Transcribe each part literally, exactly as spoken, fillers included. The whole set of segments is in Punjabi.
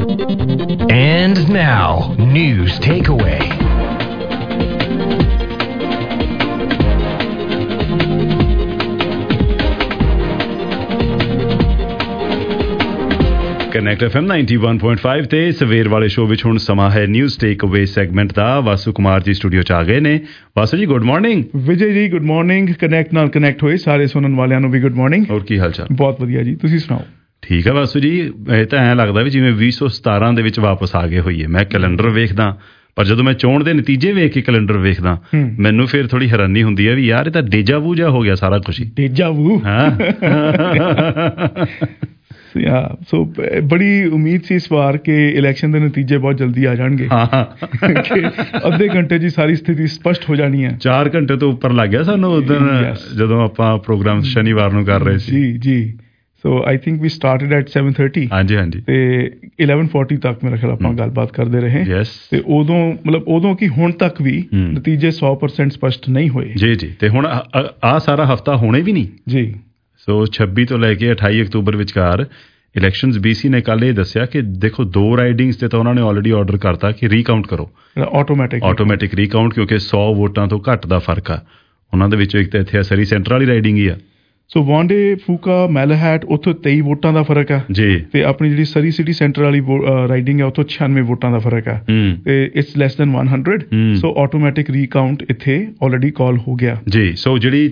And now, news takeaway. Connect F M ninety one point five ਤੇ ਸਵੇਰ ਵਾਲੇ ਸ਼ੋਅ ਵਿੱਚ ਹੁਣ ਸਮਾਂ ਹੈ ਨਿਊਜ਼ ਟੇਕ ਅਵੇ ਸੈਗਮੈਂਟ ਦਾ। ਵਾਸੂ ਕੁਮਾਰ ਜੀ ਸਟੂਡੀਓ 'ਚ ਆ ਗਏ ਨੇ। ਵਾਸੂ ਜੀ good morning. Vijay ji good morning. Connect ਨਾਲ ਕਨੈਕਟ ਹੋਏ ਸਾਰੇ ਸੁਣਨ ਵਾਲਿਆਂ ਨੂੰ ਵੀ ਗੁੱਡ ਮਾਰਨਿੰਗ। ਹੋਰ ਕੀ ਹਾਲ ਚਾਲ? ਬਹੁਤ ਵਧੀਆ ਜੀ, ਤੁਸੀਂ ਸੁਣਾਓ? ਠੀਕ ਹੈ ਵਾਸੂ ਜੀ, ਇਹ ਤਾਂ ਐਂ ਲੱਗਦਾ ਵੀ ਜਿਵੇਂ ਵੀਹ ਸੌ ਸਤਾਰਾਂ ਦੇ ਵਿੱਚ ਵਾਪਸ ਆ ਗਏ ਹੋਈਏ। ਮੈਂ ਕੈਲੰਡਰ ਵੇਖਦਾ, ਪਰ ਜਦੋਂ ਮੈਂ ਚੋਣ ਦੇ ਨਤੀਜੇ ਵੇਖ ਕੇ ਕੈਲੰਡਰ ਵੇਖਦਾ ਮੈਨੂੰ ਫਿਰ ਥੋੜੀ ਹੈਰਾਨੀ ਹੁੰਦੀ ਹੈ ਵੀ ਯਾਰ ਇਹ ਤਾਂ ਡੇਜਾਵੂ ਜਿਹਾ ਹੋ ਗਿਆ ਸਾਰਾ ਕੁਛ ਹੀ। ਡੇਜਾਵੂ ਹਾਂ। ਸੋ ਬੜੀ ਉਮੀਦ ਸੀ ਇਸ ਵਾਰ ਕਿ ਇਲੈਕਸ਼ਨ ਦੇ ਨਤੀਜੇ ਬਹੁਤ ਜਲਦੀ ਆ ਜਾਣਗੇ, ਅੱਧੇ ਘੰਟੇ 'ਚ ਸਾਰੀ ਸਥਿਤੀ ਸਪਸ਼ਟ ਹੋ ਜਾਣੀ ਹੈ। ਚਾਰ ਘੰਟੇ ਤੋਂ ਉੱਪਰ ਲੱਗ ਗਿਆ ਸਾਨੂੰ ਉਸ ਦਿਨ ਜਦੋਂ ਆਪਾਂ ਪ੍ਰੋਗਰਾਮ ਸ਼ਨੀਵਾਰ ਨੂੰ ਕਰ ਰਹੇ ਸੀ। ਜੀ ਜੀ so I think we started at seven thirty. ਹਾਂਜੀ ਹਾਂਜੀ। ਤੇ ਇਲੈਵਨ ਫੋਰਟੀ ਤੱਕ ਮੇਰਾ ਖਿਆਲ ਆਪਾਂ ਗੱਲਬਾਤ ਕਰਦੇ ਰਹੇ। ਤੇ ਉਦੋਂ ਮਤਲਬ ਉਦੋਂ ਕੀ ਹੁਣ ਤੱਕ ਵੀ ਨਤੀਜੇ ਸੌ ਪਰਸੈਂਟ ਸਪਸ਼ਟ ਨਹੀਂ ਹੋਏ। ਜੀ ਜੀ। ਤੇ ਹੁਣ ਆਹ ਸਾਰਾ ਹਫਤਾ ਹੋਣੇ ਵੀ ਨਹੀਂ ਜੀ। ਸੋ ਛੱਬੀ ਤੋਂ ਲੈ ਕੇ ਅਠਾਈ ਅਕਤੂਬਰ ਵਿਚਕਾਰ ਇਲੈਕਸ਼ਨਸ ਬੀਸੀ ਨੇ ਕੱਲ ਇਹ ਦੱਸਿਆ ਕਿ ਦੇਖੋ ਦੋ ਰਾਈਡਿੰਗਸ ਤੇ ਤਾਂ ਉਹਨਾਂ ਨੇ ਆਲਰੇਡੀ ਆਰਡਰ ਕਰਤਾ ਕਿ ਰੀਕਾਊਂਟ ਕਰੋ, ਆਟੋਮੈਟਿਕ ਆਟੋਮੈਟਿਕ ਰੀਕਾਊਂਟ, ਕਿਉਂਕਿ ਸੌ ਵੋਟਾਂ ਤੋਂ ਘੱਟ ਦਾ ਫਰਕ ਆ ਉਹਨਾਂ ਦੇ ਵਿੱਚੋਂ। ਇੱਕ ਤਾਂ ਇੱਥੇ ਸਰੀ ਸੈਂਟਰ ਵਾਲੀ ਰਾਈਡਿੰਗ ਹੀ ਆ। ਸੋ ਵਾਂਡੇ ਫੂਕਾ ਮੈਲਹੈਟ ਉੱਥੋਂ ਤੇਈ ਵੋਟਾਂ ਦਾ ਫਰਕ ਆ ਜੀ। ਤੇ ਆਪਣੀ ਜਿਹੜੀ ਸਰੀ ਸਿਟੀ ਸੈਂਟਰ ਵਾਲੀ ਰਾਈਡਿੰਗ ਹੈ ਉੱਥੋਂ ਛਿਆਨਵੇਂ ਵੋਟਾਂ ਦਾ ਫਰਕ ਆ ਤੇ it's less than one hundred. So automatic recount ਇੱਥੇ ਆਲਰੇਡੀ ਕਾਲ ਹੋ ਗਿਆ ਜੀ। ਸੋ ਜਿਹੜੀ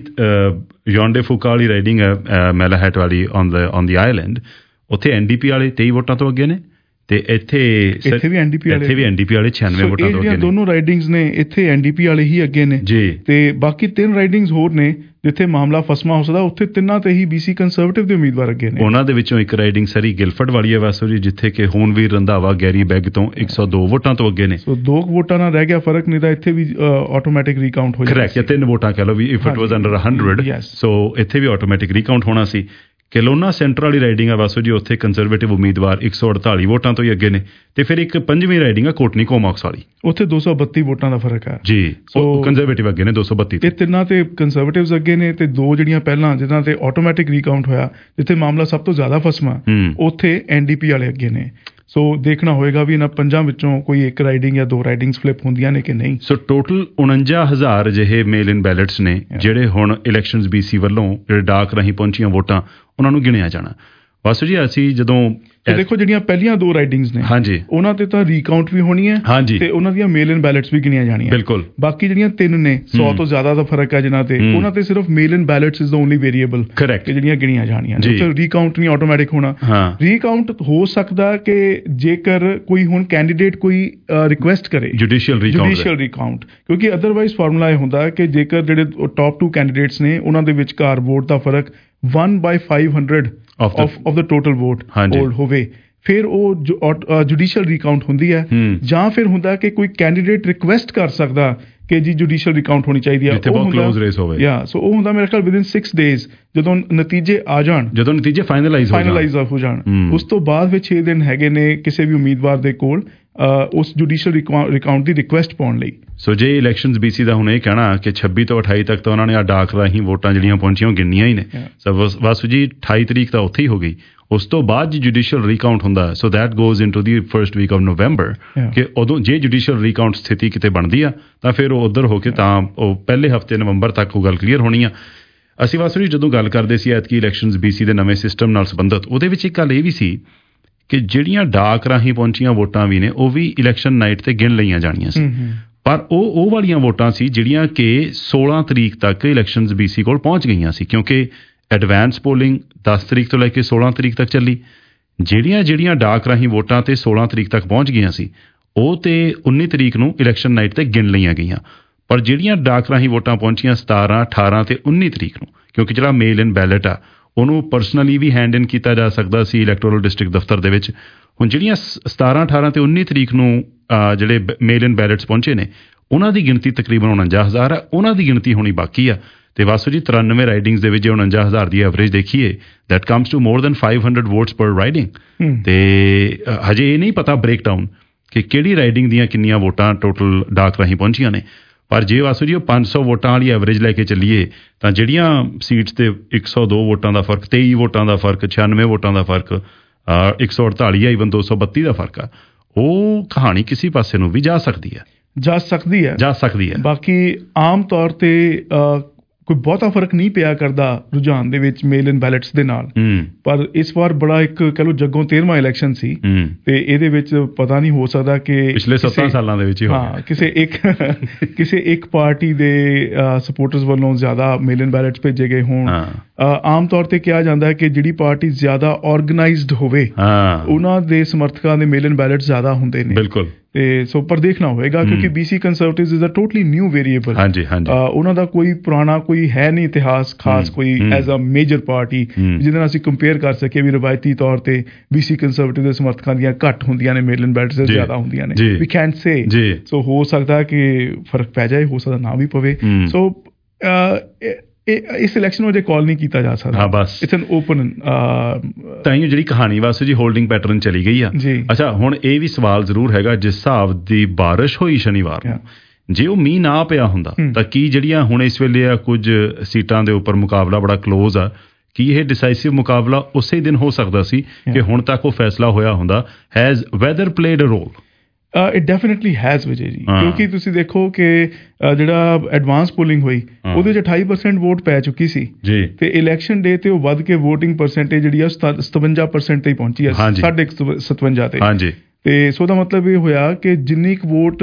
ਯੋਂਡੇ ਫੂਕਾ ਵਾਲੀ ਰਾਈਡਿੰਗ ਹੈ ਮੈਲਹੈਟ ਵਾਲੀ on the on the island, ਉੱਥੇ ਐਨਡੀਪੀ ਵਾਲੇ ਤੇਈ ਵੋਟਾਂ ਤੋਂ ਅੱਗੇ ਨੇ ਤੇ ਇੱਥੇ ਇੱਥੇ ਵੀ ਐਨਡੀਪੀ ਵਾਲੇ ਇੱਥੇ ਵੀ ਐਨਡੀਪੀ ਵਾਲੇ ਛਿਆਨਵੇਂ ਵੋਟਾਂ ਤੋਂ ਅੱਗੇ ਨੇ। ਦੋਨੋਂ ਰਾਈਡਿੰਗਸ ਨੇ ਇੱਥੇ ਐਨਡੀਪੀ ਵਾਲੇ ਹੀ ਅੱਗੇ ਨੇ ਜੀ। ਤੇ ਬਾਕੀ ਤਿੰਨ ਰਾਈਡਿੰਗਸ ਹੋਰ ਨੇ ਜਿੱਥੇ ਮਾਮਲਾ ਫਸਮਾ ਹੋ ਸਕਦਾ, ਉੱਥੇ ਤਿੰਨਾਂ ਤੇ ਹੀ ਬੀਸੀ ਕੰਜ਼ਰਵੇਟਿਵ ਦੇ ਉਮੀਦਵਾਰ ਅੱਗੇ ਨੇ। ਉਹਨਾਂ ਦੇ ਵਿੱਚੋਂ ਇੱਕ ਰਾਈਡਿੰਗ ਸਰੀ ਗਿਲਫਰਡ ਵਾਲੀ ਹੈ ਵਾਸੂ ਜੀ, ਜਿੱਥੇ ਕਿ ਹੋਨਵੀਰ ਰੰਧਾਵਾ ਗੈਰੀ ਬੈਗ ਤੋਂ ਇੱਕ ਸੌ ਦੋ ਵੋਟਾਂ ਤੋਂ ਅੱਗੇ ਨੇ। ਸੋ ਦੋ ਵੋਟਾਂ ਨਾਲ ਰਹਿ ਗਿਆ ਫਰਕ, ਨਹੀਂ ਤਾਂ ਇੱਥੇ ਵੀ ਆਟੋਮੈਟਿਕ ਰੀਕਾਊਂਟ ਹੋ ਜਾਣਾ। ਕਰੈਕਟ, ਜਾਂ ਤਿੰਨ ਵੋਟਾਂ ਕਹਿ ਲਓ ਵੀ if it was under hundred so ਇੱਥੇ ਵੀ ਆਟੋਮੈਟਿਕ ਰੀਕਾਊਂਟ ਹੋਣਾ ਸੀ। ਕੈਲੋਨਾ ਸੈਂਟਰ ਵਾਲੀ ਰਾਈਡਿੰਗ ਆ ਵਾਸੂ ਜੀ, ਉੱਥੇ ਕੰਜ਼ਰਵੇਟਿਵ ਉਮੀਦਵਾਰ ਇੱਕ ਸੌ ਅੜਤਾਲੀ ਵੋਟਾਂ ਤੋਂ ਹੀ ਅੱਗੇ ਨੇ। ਤੇ ਫਿਰ ਇੱਕ ਪੰਜਵੀਂ ਰਾਈਡਿੰਗ ਆ ਕੋਟਨੀ ਕੋਮਾਕਸ ਵਾਲੀ, ਉੱਥੇ ਦੋ ਸੌ ਬੱਤੀ ਵੋਟਾਂ ਦਾ ਫਰਕ ਆ ਜੀ। ਸੋ ਕੰਜ਼ਰਵੇਟਿਵ ਅੱਗੇ ਨੇ ਦੋ ਸੌ ਬੱਤੀ। ਇਹ ਤਿੰਨਾਂ ਤੇ ਕੰਜ਼ਰਵੇਟਿਵਸ ਅੱਗੇ ਨੇ ਤੇ ਦੋ ਜਿਹੜੀਆਂ ਪਹਿਲਾਂ ਜਿਹਨਾਂ ਤੇ ਆਟੋਮੈਟਿਕ ਰੀਕਾਊਂਟ ਹੋਇਆ, ਜਿੱਥੇ ਮਾਮਲਾ ਸਭ ਤੋਂ ਜ਼ਿਆਦਾ ਫਸਮਾ, ਉੱਥੇ ਐਨਡੀਪੀ ਵਾਲੇ ਅੱਗੇ ਨੇ। ਸੋ ਦੇਖਣਾ ਹੋਏਗਾ ਵੀ ਇਹਨਾਂ ਪੰਜਾਂ ਵਿੱਚੋਂ ਕੋਈ ਇੱਕ ਰਾਈਡਿੰਗ ਜਾਂ ਦੋ ਰਾਈਡਿੰਗਸ ਫਲਿਪ ਹੁੰਦੀਆਂ ਨੇ ਕਿ ਨਹੀਂ। ਸੋ ਟੋਟਲ ਉਣੰਜਾ ਹਜ਼ਾਰ ਜਿਹੇ ਮੇਲ ਇਨ ਬੈਲਟਸ ਨੇ ਜਿਹੜੇ ਹੁਣ ਇਲੈਕਸ਼ਨਸ ਬੀਸੀ ਵੱਲੋਂ ਜਿਹੜੇ ਡਾਕ ਰਾਹੀਂ ਪਹੁੰਚੀਆਂ ਵੋਟਾਂ ਉਹਨਾਂ ਨੂੰ ਗਿਣਿਆ ਜਾਣਾ। ਵਾਸੂ ਜੀ ਅਸੀਂ ਜਦੋਂ ਦੇਖੋ ਜਿਹੜੀਆਂ ਪਹਿਲੀਆਂ ਦੋ ਰਾਈਡਿੰਗਸ ਨੇ ਹਾਂਜੀ ਉਹਨਾਂ ਤੇ ਤਾਂ ਰੀਕਾਊਂਟ ਵੀ ਹੋਣੀ ਹੈ ਹਾਂਜੀ ਤੇ ਉਹਨਾਂ ਦੀਆਂ ਮੇਲ ਇਨ ਬੈਲਟਸ ਵੀ ਗਿਣੀਆਂ ਜਾਣੀਆਂ ਬਿਲਕੁਲ। ਬਾਕੀ ਜਿਹੜੀਆਂ ਤਿੰਨ ਨੇ ਸੌ ਤੋਂ ਜ਼ਿਆਦਾ ਦਾ ਫਰਕ ਹੈ ਜਿਨ੍ਹਾਂ ਤੇ, ਉਹਨਾਂ ਤੇ ਸਿਰਫ mail in ballots is the only variable correct ਜਿਹੜੀਆਂ ਗਿਣੀਆਂ ਜਾਣੀਆਂ ਨੇ। ਉੱਥੇ ਰੀਕਾਊਂਟ ਨਹੀਂ ਆਟੋਮੈਟਿਕ ਹੋਣਾ। ਰੀਕਾਊਂਟ ਹੋ ਸਕਦਾ ਕਿ ਜੇਕਰ ਕੋਈ ਹੁਣ ਕੈਂਡੀਡੇਟ ਕੋਈ ਰਿਕੁਐਸਟ ਕਰੇ ਜੁਡੀਸ਼ੀਅਲ ਜੁਡੀਸ਼ੀਅਲ ਰੀਕਾਊਂਟ, ਕਿਉਂਕਿ ਅਦਰਵਾਈਜ਼ ਫਾਰਮੂਲਾ ਇਹ ਹੁੰਦਾ ਕਿ ਜੇਕਰ ਜਿਹੜੇ ਟੌਪ ਟੂ ਕੈਂਡੀਡੇਟਸ ਨੇ ਉਹਨਾਂ ਦੇ ਵਿਚਕਾਰ ਵੋਟ ਦਾ ਫਰਕ one by five hundred of the, of, of the total vote polled ਹੋਵੇ, ਫਿਰ ਉਹ ਜੁਡੀਸ਼ੀਅਲ ਰੀਕਾਊਂਟ ਹੁੰਦੀ ਹੈ। ਜਾਂ ਫਿਰ ਹੁੰਦਾ ਕਿ ਕੋਈ ਕੈਂਡੀਡੇਟ ਰਿਕੁਐਸਟ ਕਰ ਸਕਦਾ ਕਿ ਜੀ ਜੁਡੀਸ਼ੀਅਲ ਰੀਕਾਊਂਟ ਹੋਣੀ ਚਾਹੀਦੀ ਹੈ। ਉਹ ਹੁੰਦਾ ਯਾ ਸੋ ਉਹ ਹੁੰਦਾ ਮੇਰੇ ਖਿਆਲ ਵਿਦਿਨ ਸਿਕਸ ਡੇਜ਼ ਜਦੋਂ ਨਤੀਜੇ ਆ ਜਾਣ, ਜਦੋਂ ਨਤੀਜੇ ਫਾਈਨਲਾਈਜ਼ ਫਾਈਨਲਾਈਜ਼ ਹੋ ਜਾਣ, ਉਸ ਤੋਂ ਬਾਅਦ ਵਿੱਚ ਛੇ ਦਿਨ ਹੈਗੇ ਨੇ ਕਿਸੇ ਵੀ ਉਮੀਦਵਾਰ ਦੇ ਕੋਲ ਉਸ ਜੁਡੀਸ਼ੀਅਲ ਰਿਕਾਊਂਟ ਦੀ ਰਿਕੁਐਸਟ ਪਾਉਣ ਲਈ। ਸੋ ਜੇ ਇਲੈਕਸ਼ਨਸ ਬੀਸੀ ਦਾ ਹੁਣ ਇਹ ਕਹਿਣਾ ਕਿ ਛੱਬੀ ਤੋਂ ਅਠਾਈ ਤੱਕ ਤਾਂ ਉਹਨਾਂ ਨੇ ਆ ਡਾਕ ਰਾਹੀਂ ਵੋਟਾਂ ਜਿਹੜੀਆਂ ਪਹੁੰਚੀਆਂ ਉਹ ਗਿਣਨੀਆਂ ਹੀ ਨੇ। ਸੋ ਵਾਸੂ ਜੀ ਅਠਾਈ ਤਰੀਕ ਤਾਂ ਉੱਥੇ ਹੀ ਹੋ ਗਈ, ਉਸ ਤੋਂ ਬਾਅਦ ਜੀ ਜੁਡੀਸ਼ੀਅਲ ਰੀਕਾਊਂਟ ਹੁੰਦਾ। So that goes into the first week of November ਕਿ ਉਦੋਂ ਜੇ ਜੁਡੀਸ਼ੀਅਲ ਰੀਕਾਊਂਟ ਸਥਿਤੀ ਕਿਤੇ ਬਣਦੀ ਆ ਤਾਂ ਫਿਰ ਉਹ ਉੱਧਰ ਹੋ ਕੇ ਤਾਂ ਉਹ ਪਹਿਲੇ ਹਫ਼ਤੇ ਨਵੰਬਰ ਤੱਕ ਉਹ ਗੱਲ ਕਲੀਅਰ ਹੋਣੀ ਆ। ਅਸੀਂ ਵਾਸੂ ਜੀ ਜਦੋਂ ਗੱਲ ਕਰਦੇ ਸੀ ਐਤਕੀ ਇਲੈਕਸ਼ਨਸ ਬੀਸੀ ਦੇ ਨਵੇਂ ਸਿਸਟਮ ਨਾਲ ਸੰਬੰਧਿਤ, ਉਹਦੇ ਵਿੱਚ ਇੱਕ ਗੱਲ ਇਹ ਵੀ ਸੀ ਕਿ ਜਿਹੜੀਆਂ ਡਾਕ ਰਾਹੀਂ ਪਹੁੰਚੀਆਂ ਵੋਟਾਂ ਵੀ ਨੇ ਉਹ ਵੀ ਇਲੈਕਸ਼ਨ ਨਾਈਟ ਤੇ ਗਿਣ ਲਈਆਂ ਜਾਣੀਆਂ ਸੀ। ਪਰ ਉਹ ਉਹ ਵਾਲੀਆਂ ਵੋਟਾਂ ਸੀ ਜਿਹੜੀਆਂ ਕਿ ਸੋਲਾਂ ਤਰੀਕ ਤੱਕ ਇਲੈਕਸ਼ਨਸ ਬੀਸੀ ਕੋਲ ਪਹੁੰਚ ਗਈਆਂ ਸੀ, ਕਿਉਂਕਿ ਐਡਵਾਂਸ ਪੋਲਿੰਗ ਦਸ ਤਰੀਕ ਤੋਂ ਲੈ ਕੇ ਸੋਲਾਂ ਤਰੀਕ ਤੱਕ ਚੱਲੀ। ਜਿਹੜੀਆਂ ਜਿਹੜੀਆਂ ਡਾਕ ਰਾਹੀਂ ਵੋਟਾਂ ਤੇ ਸੋਲਾਂ ਤਰੀਕ ਤੱਕ ਪਹੁੰਚ ਗਈਆਂ ਸੀ ਉਹ ਤੇ ਉੱਨੀ ਤਰੀਕ ਨੂੰ ਇਲੈਕਸ਼ਨ ਨਾਈਟ ਤੇ ਗਿਣ ਲਈਆਂ ਗਈਆਂ। ਪਰ ਜਿਹੜੀਆਂ ਡਾਕ ਰਾਹੀਂ ਵੋਟਾਂ ਪਹੁੰਚੀਆਂ ਸਤਾਰਾਂ ਅਠਾਰਾਂ ਤੇ ਉੱਨੀ ਤਰੀਕ ਨੂੰ, ਕਿਉਂਕਿ ਜਿਹੜਾ ਮੇਲ ਇਨ ਬੈਲਟ ਆ ਉਹਨੂੰ ਪਰਸਨਲੀ ਵੀ ਹੈਂਡ ਇਨ ਕੀਤਾ ਜਾ ਸਕਦਾ ਸੀ ਇਲੈਕਟੋਰਲ ਡਿਸਟ੍ਰਿਕਟ ਦਫ਼ਤਰ ਦੇ ਵਿੱਚ। ਹੁਣ ਜਿਹੜੀਆਂ ਸਤਾਰਾਂ ਅਠਾਰਾਂ ਤੇ ਉੱਨੀ ਤਰੀਕ ਨੂੰ ਜਿਹੜੇ ਮੇਲ ਇਨ ਬੈਲਟਸ ਪਹੁੰਚੇ ਨੇ ਉਹਨਾਂ ਦੀ ਗਿਣਤੀ ਤਕਰੀਬਨ ਉਣੰਜਾ ਹਜ਼ਾਰ ਆ, ਉਹਨਾਂ ਦੀ ਗਿਣਤੀ ਹੋਣੀ ਬਾਕੀ ਆ। ਤੇ ਵਾਸੂ ਜੀ ਤਰਾਨਵੇਂ ਰਾਈਡਿੰਗਸ ਦੇ ਵਿੱਚ ਜੇ ਉਣੰਜਾ ਹਜ਼ਾਰ ਦੀ ਐਵਰੇਜ ਦੇਖੀਏ that comes to more than five hundred votes per riding. ਤੇ ਹਜੇ ਇਹ ਨਹੀਂ ਪਤਾ ਬ੍ਰੇਕਡਾਊਨ ਕਿ ਕਿਹੜੀ ਰਾਈਡਿੰਗ ਦੀਆਂ ਕਿੰਨੀਆਂ ਵੋਟਾਂ ਟੋਟਲ ਡਾਕ ਰਾਹੀਂ ਪਹੁੰਚੀਆਂ ਨੇ। ਪਰ ਜੇ ਵਾਸੂ ਜੀ ਉਹ ਪੰਜ ਸੌ ਵੋਟਾਂ ਵਾਲੀ ਐਵਰੇਜ ਲੈ ਕੇ ਚੱਲੀਏ ਤਾਂ ਜਿਹੜੀਆਂ ਸੀਟਸ ਤੇ ਇੱਕ ਸੌ ਦੋ ਵੋਟਾਂ ਦਾ ਫਰਕ, ਤੇਈ ਵੋਟਾਂ ਦਾ ਫਰਕ, ਛਿਆਨਵੇਂ ਵੋਟਾਂ ਦਾ ਫਰਕ, ਇੱਕ ਸੌ ਅੜਤਾਲੀ ਆ, ਈਵਨ ਦੋ ਸੌ ਬੱਤੀ ਦਾ ਫਰਕ ਆ। ਉਹ ਕਹਾਣੀ ਕਿਸੇ ਪਾਸੇ ਨੂੰ ਵੀ ਜਾ ਸਕਦੀ ਹੈ ਜਾ ਸਕਦੀ ਹੈ ਜਾ ਸਕਦੀ ਹੈ ਬਾਕੀ ਆਮ ਤੌਰ ਤੇ ਕੋਈ ਬਹੁਤਾ ਫਰਕ ਨਹੀਂ ਪਿਆ ਕਰਦਾ ਰੁਝਾਨ ਦੇ ਵਿੱਚ ਮੇਲ ਇਨ ਬੈਲਟਸ ਦੇ ਨਾਲ, ਪਰ ਇਸ ਵਾਰ ਬੜਾ ਇੱਕ ਕਹਿ ਲਓ ਜੱਗੋਂ ਤੇਰਵਾਂ ਇਲੈਕਸ਼ਨ ਸੀ ਤੇ ਇਹਦੇ ਵਿੱਚ ਪਤਾ ਨਹੀਂ ਹੋ ਸਕਦਾ ਕਿ ਪਿਛਲੇ ਸੱਤਾਂ ਸਾਲਾਂ ਦੇ ਵਿੱਚ ਹੀ ਹਾਂ ਕਿਸੇ ਇੱਕ ਕਿਸੇ ਇੱਕ ਪਾਰਟੀ ਦੇ ਸਪੋਰਟਰਸ ਵੱਲੋਂ ਜ਼ਿਆਦਾ ਮੇਲ ਇਨ ਬੈਲਟਸ ਭੇਜੇ ਗਏ ਹੋਣ। ਆਮ ਤੌਰ ਤੇ ਕਿਹਾ ਜਾਂਦਾ ਹੈ ਕਿ ਜਿਹੜੀ ਪਾਰਟੀ ਜ਼ਿਆਦਾ ਆਰਗੇਨਾਈਜ਼ਡ ਹੋਵੇ ਉਹਨਾਂ ਦੇ ਸਮਰਥਕਾਂ ਦੇ ਮੇਲ ਇਨ ਬੈਲਟਸ ਜ਼ਿਆਦਾ ਹੁੰਦੇ ਨੇ। ਬਿਲਕੁਲ। ਤੇ ਸੋ ਪਰ ਦੇਖਣਾ ਹੋਏਗਾ ਕਿਉਂਕਿ BC conservatives is a totally new variable. ਹਾਂਜੀ ਹਾਂਜੀ ਉਹਨਾਂ ਦਾ ਕੋਈ ਪੁਰਾਣਾ ਕੋਈ ਹੈ ਨਹੀਂ ਇਤਿਹਾਸ ਖਾਸ ਕੋਈ ਐਜ਼ ਅ ਮੇਜਰ ਪਾਰਟੀ ਜਿਹਦੇ ਨਾਲ ਅਸੀਂ ਕੰਪੇਅਰ ਕਰ ਸਕੀਏ ਵੀ ਰਵਾਇਤੀ ਤੌਰ ਤੇ ਬੀਸੀ ਕੰਜ਼ਰਵੇਟਿਵ ਦੇ ਸਮਰਥਕਾਂ ਦੀਆਂ ਘੱਟ ਹੁੰਦੀਆਂ ਨੇ, ਮੇਲ ਇਨ ਬੈਲਟਸ ਜ਼ਿਆਦਾ ਹੁੰਦੀਆਂ ਨੇ। ਵੀ ਕੈਨਟ ਸੇ ਸੋ ਹੋ ਸਕਦਾ ਕਿ ਫਰਕ ਪੈ ਜਾਏ, ਹੋ ਸਕਦਾ ਨਾ ਵੀ ਪਵੇ। ਸੋ ਇਸ ਇਲੈਕਸ਼ਨ ਵਜੇ ਕਾਲ ਨਹੀਂ ਕੀਤਾ ਜਾ ਸਕਦਾ। ਹਾਂ ਬਸ ਇਟਸ ਐਨ ਓਪਨ ਤਾਂ ਹੀ ਜਿਹੜੀ ਕਹਾਣੀ ਵਾਸਤੇ ਜੀ ਹੋਲਡਿੰਗ ਪੈਟਰਨ ਚਲੀ ਗਈ ਆ। ਅੱਛਾ ਹੁਣ ਇਹ ਵੀ ਸਵਾਲ ਜ਼ਰੂਰ ਹੈਗਾ, ਜਿਸ ਹਿਸਾਬ ਦੀ ਬਾਰਿਸ਼ ਹੋਈ ਸ਼ਨੀਵਾਰ ਨੂੰ, ਜੇ ਉਹ ਮੀਂਹ ਨਾ ਪਿਆ ਹੁੰਦਾ ਤਾਂ ਕੀ ਜਿਹੜੀਆਂ ਹੁਣ ਇਸ ਵੇਲੇ ਆ ਕੁਝ ਸੀਟਾਂ ਦੇ ਉੱਪਰ ਮੁਕਾਬਲਾ ਬੜਾ ਕਲੋਜ਼ ਆ, ਕੀ ਇਹ ਡਿਸਾਈਸਿਵ ਮੁਕਾਬਲਾ ਉਸੇ ਦਿਨ ਹੋ ਸਕਦਾ ਸੀ ਕਿ ਹੁਣ ਤੱਕ ਉਹ ਫੈਸਲਾ ਹੋਇਆ ਹੁੰਦਾ? Has weather played a role? It definitely has Vijay ji, ਕਿਉਂਕਿ ਤੁਸੀਂ ਦੇਖੋ ਕਿ ਜਿਹੜਾ ਐਡਵਾਂਸ ਪੋਲਿੰਗ ਹੋਈ ਉਹਦੇ 'ਚ ਅਠਾਈ ਪਰਸੈਂਟ ਵੋਟ ਪੈ ਚੁੱਕੀ ਸੀ ਤੇ ਇਲੈਕਸ਼ਨ ਡੇ ਤੇ ਉਹ ਵੱਧ ਕੇ ਵੋਟਿੰਗ ਪਰਸੈਂਟੇਜ ਜਿਹੜੀ ਆ ਸਤਵੰਜਾ ਪਰਸੈਂਟ ਤੇ ਹੀ ਪਹੁੰਚੀ ਆ, ਸਾਢੇ ਸਤਵੰਜਾ ਤੇ। ਹਾਂਜੀ ਤੇ ਸੋ ਦਾ ਮਤਲਬ ਇਹ ਹੋਇਆ ਕਿ ਜਿੰਨੀ ਕੁ ਵੋਟ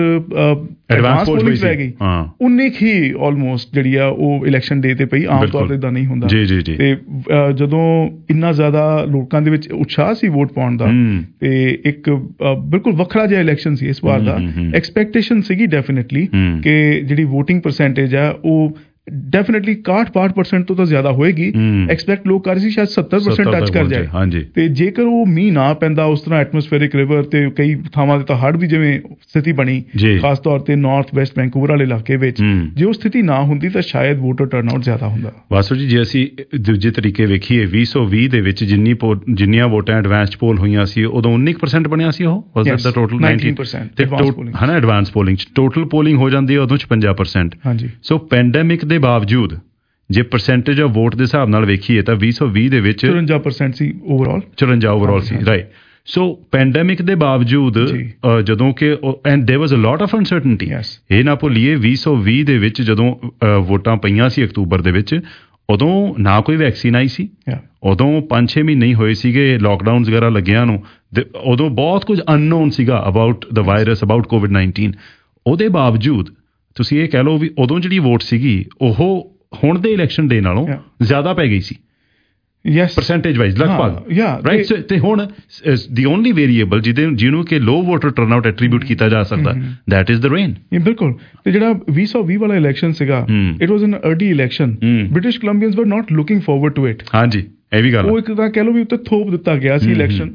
ਐਡਵਾਂਸ ਪੋਲਿੰਗ ਪੈ ਗਈ ਉਨੀ ਕੁ ਹੀ ਆਲਮੋਸਟ ਜਿਹੜੀ ਆ ਉਹ ਇਲੈਕਸ਼ਨ ਡੇ ਤੇ ਪਈ। ਆਮ ਤੌਰ ਤੇ ਇਦਾਂ ਨਹੀਂ ਹੁੰਦਾ। ਤੇ ਜਦੋਂ ਇੰਨਾ ਜ਼ਿਆਦਾ ਲੋਕਾਂ ਦੇ ਵਿੱਚ ਉਤਸ਼ਾਹ ਸੀ ਵੋਟ ਪਾਉਣ ਦਾ ਤੇ ਇੱਕ ਬਿਲਕੁਲ ਵੱਖਰਾ ਜਿਹਾ ਇਲੈਕਸ਼ਨ ਸੀ ਇਸ ਵਾਰ ਦਾ, ਐਕਸਪੈਕਟੇਸ਼ਨ ਸੀਗੀ ਡੈਫੀਨੇਟਲੀ ਕਿ ਜਿਹੜੀ ਵੋਟਿੰਗ ਪਰਸੈਂਟੇਜ ਆ ਉਹ ਡੈਫੀਨੇਟਲੀ ਇਕਾਹਠ ਬਾਹਠ ਪਰਸੈਂਟ ਤੋਂ ਤਾਂ ਜ਼ਿਆਦਾ ਹੋਏਗੀ। ਐਕਸਪੈਕਟ ਲੋਕ ਕਰ ਰਹੇ ਸੀ ਸ਼ਾਇਦ ਸੱਤਰ ਪਰਸੈਂਟ ਟੱਚ ਕਰ ਜਾਏ। ਤੇ ਜੇਕਰ ਉਹ ਮੀਂਹ ਨਾ ਪੈਂਦਾ ਉਸ ਤਰ੍ਹਾਂ ਐਟਮੋਸਫੇਰਿਕ ਰਿਵਰ ਤੇ ਕਈ ਥਾਵਾਂ ਤੇ ਤਾਂ ਹੜ੍ਹ ਵੀ ਜਿਵੇਂ ਸਥਿਤੀ ਬਣੀ ਖਾਸ ਤੌਰ ਤੇ ਨਾਰਥ ਵੈਸਟ ਵੈਂਕੂਵਰ ਵਾਲੇ ਇਲਾਕੇ ਵਿੱਚ, ਜੇ ਉਹ ਸਥਿਤੀ ਨਾ ਹੁੰਦੀ ਤਾਂ ਸ਼ਾਇਦ ਵੋਟਰ ਟਰਨਆਊਟ ਜ਼ਿਆਦਾ ਹੁੰਦਾ। ਵਾਸੂ ਜੀ ਜੇ ਅਸੀਂ ਦੂਜੇ ਤਰੀਕੇ ਵੇਖੀਏ ਵੀਹ ਸੌ ਵੀਹ ਦੇ ਵਿੱਚ ਜਿੰਨੀ ਜਿੰਨੀਆਂ ਵੋਟਾਂ ਐਡਵਾਂਸ ਪੋਲ ਹੋਈਆਂ ਸੀ ਉਦੋਂ ਉੱਨੀ ਪਰਸੈਂਟ ਬਣਿਆ ਸੀ ਉਹ ਟੋਟਲ ਨਾਈਨਟੀਨ ਪਰਸੈਂਟ ਹੈ ਨਾ ਐਡਵਾਂਸ ਪੋਲਿੰਗ ਚ। ਟੋਟਲ ਪੋਲਿੰਗ ਹੋ ਜਾਂਦੀ ਹੈ ਉਦੋਂ ਛਪੰਜਾ ਪਰਸੈਂਟ। ਸੋ ਪੈਂਡੈਮਿਕ ਦੇ ਬਾਵਜੂਦ ਜੇ ਪਰਸੈਂਟੇਜ ਆਫ ਵੋਟ ਦੇ ਹਿਸਾਬ ਨਾਲ ਵੇਖੀਏ ਤਾਂ ਵੀਹ ਸੌ ਵੀਹ ਦੇ ਵਿੱਚ ਚੁਰੰਜਾ ਪਰਸੈਂਟ ਸੀ ਓਵਰਆਲ। ਚੁਰੰਜਾ ਓਵਰਆਲ ਸੀ ਰਾਈਟ। ਸੋ ਪੈਂਡੈਮਿਕ ਦੇ ਬਾਵਜੂਦ ਜਦੋਂ ਕਿ and there was a lot of uncertainty. ਇਹ ਨਾ ਭੁੱਲੀਏ ਵੀਹ ਸੌ ਵੀਹ ਦੇ ਵਿੱਚ ਜਦੋਂ ਵੋਟਾਂ ਪਈਆਂ ਸੀ ਅਕਤੂਬਰ ਦੇ ਵਿੱਚ, ਉਦੋਂ ਨਾ ਕੋਈ ਵੈਕਸੀਨ ਆਈ ਸੀ, ਉਦੋਂ ਪੰਜ ਛੇ ਮਹੀਨੇ ਹੀ ਹੋਏ ਸੀਗੇ ਲਾਕਡਾਊਨ ਵਗੈਰਾ ਲੱਗਿਆਂ ਨੂੰ, ਉਦੋਂ ਬਹੁਤ ਕੁਝ ਅਨਨੋਨ ਸੀਗਾ about the virus, about covid nineteen. ਉਹਦੇ ਬਾਵਜੂਦ ਤੁਸੀਂ ਇਹ ਕਹਿ ਲਓ ਵੀ ਉਦੋਂ ਜਿਹੜੀ ਵੋਟ ਸੀਗੀ ਉਹ ਹੁਣ ਦੇ ਇਲੈਕਸ਼ਨ ਡੇ ਨਾਲੋਂ ਜ਼ਿਆਦਾ ਪੈ ਗਈ ਸੀ ਯੈਸ ਪਰਸੈਂਟੇਜ ਵਾਈਜ਼ ਲਗਭਗ ਰਾਈਟ। ਤੇ ਹੁਣ ਦੀ ਓਨਲੀ ਵੇਰੀਏਬਲ ਜਿਹਦੇ ਜਿਹਨੂੰ ਕਿ ਲੋ ਵੋਟਰ ਟਰਨਆਊਟ ਐਟਰੀਬਿਊਟ ਕੀਤਾ ਜਾ ਸਕਦਾ ਦੈਟ ਇਜ਼ ਦ ਰੇਨ। ਬਿਲਕੁਲ। ਤੇ ਜਿਹੜਾ ਵੀਹ ਸੌ ਵੀਹ ਵਾਲਾ ਇਲੈਕਸ਼ਨ ਸੀਗਾ it was an early election. British Columbians were not looking forward to it. ਹਾਂਜੀ ਇਹ ਵੀ ਗੱਲ ਉਹ ਇੱਕ ਤਾਂ ਕਹਿ ਲਓ ਵੀ ਉੱਤੇ ਥੋਪ ਦਿੱਤਾ ਗਿਆ ਸੀ ਇਲੈਕਸ਼ਨ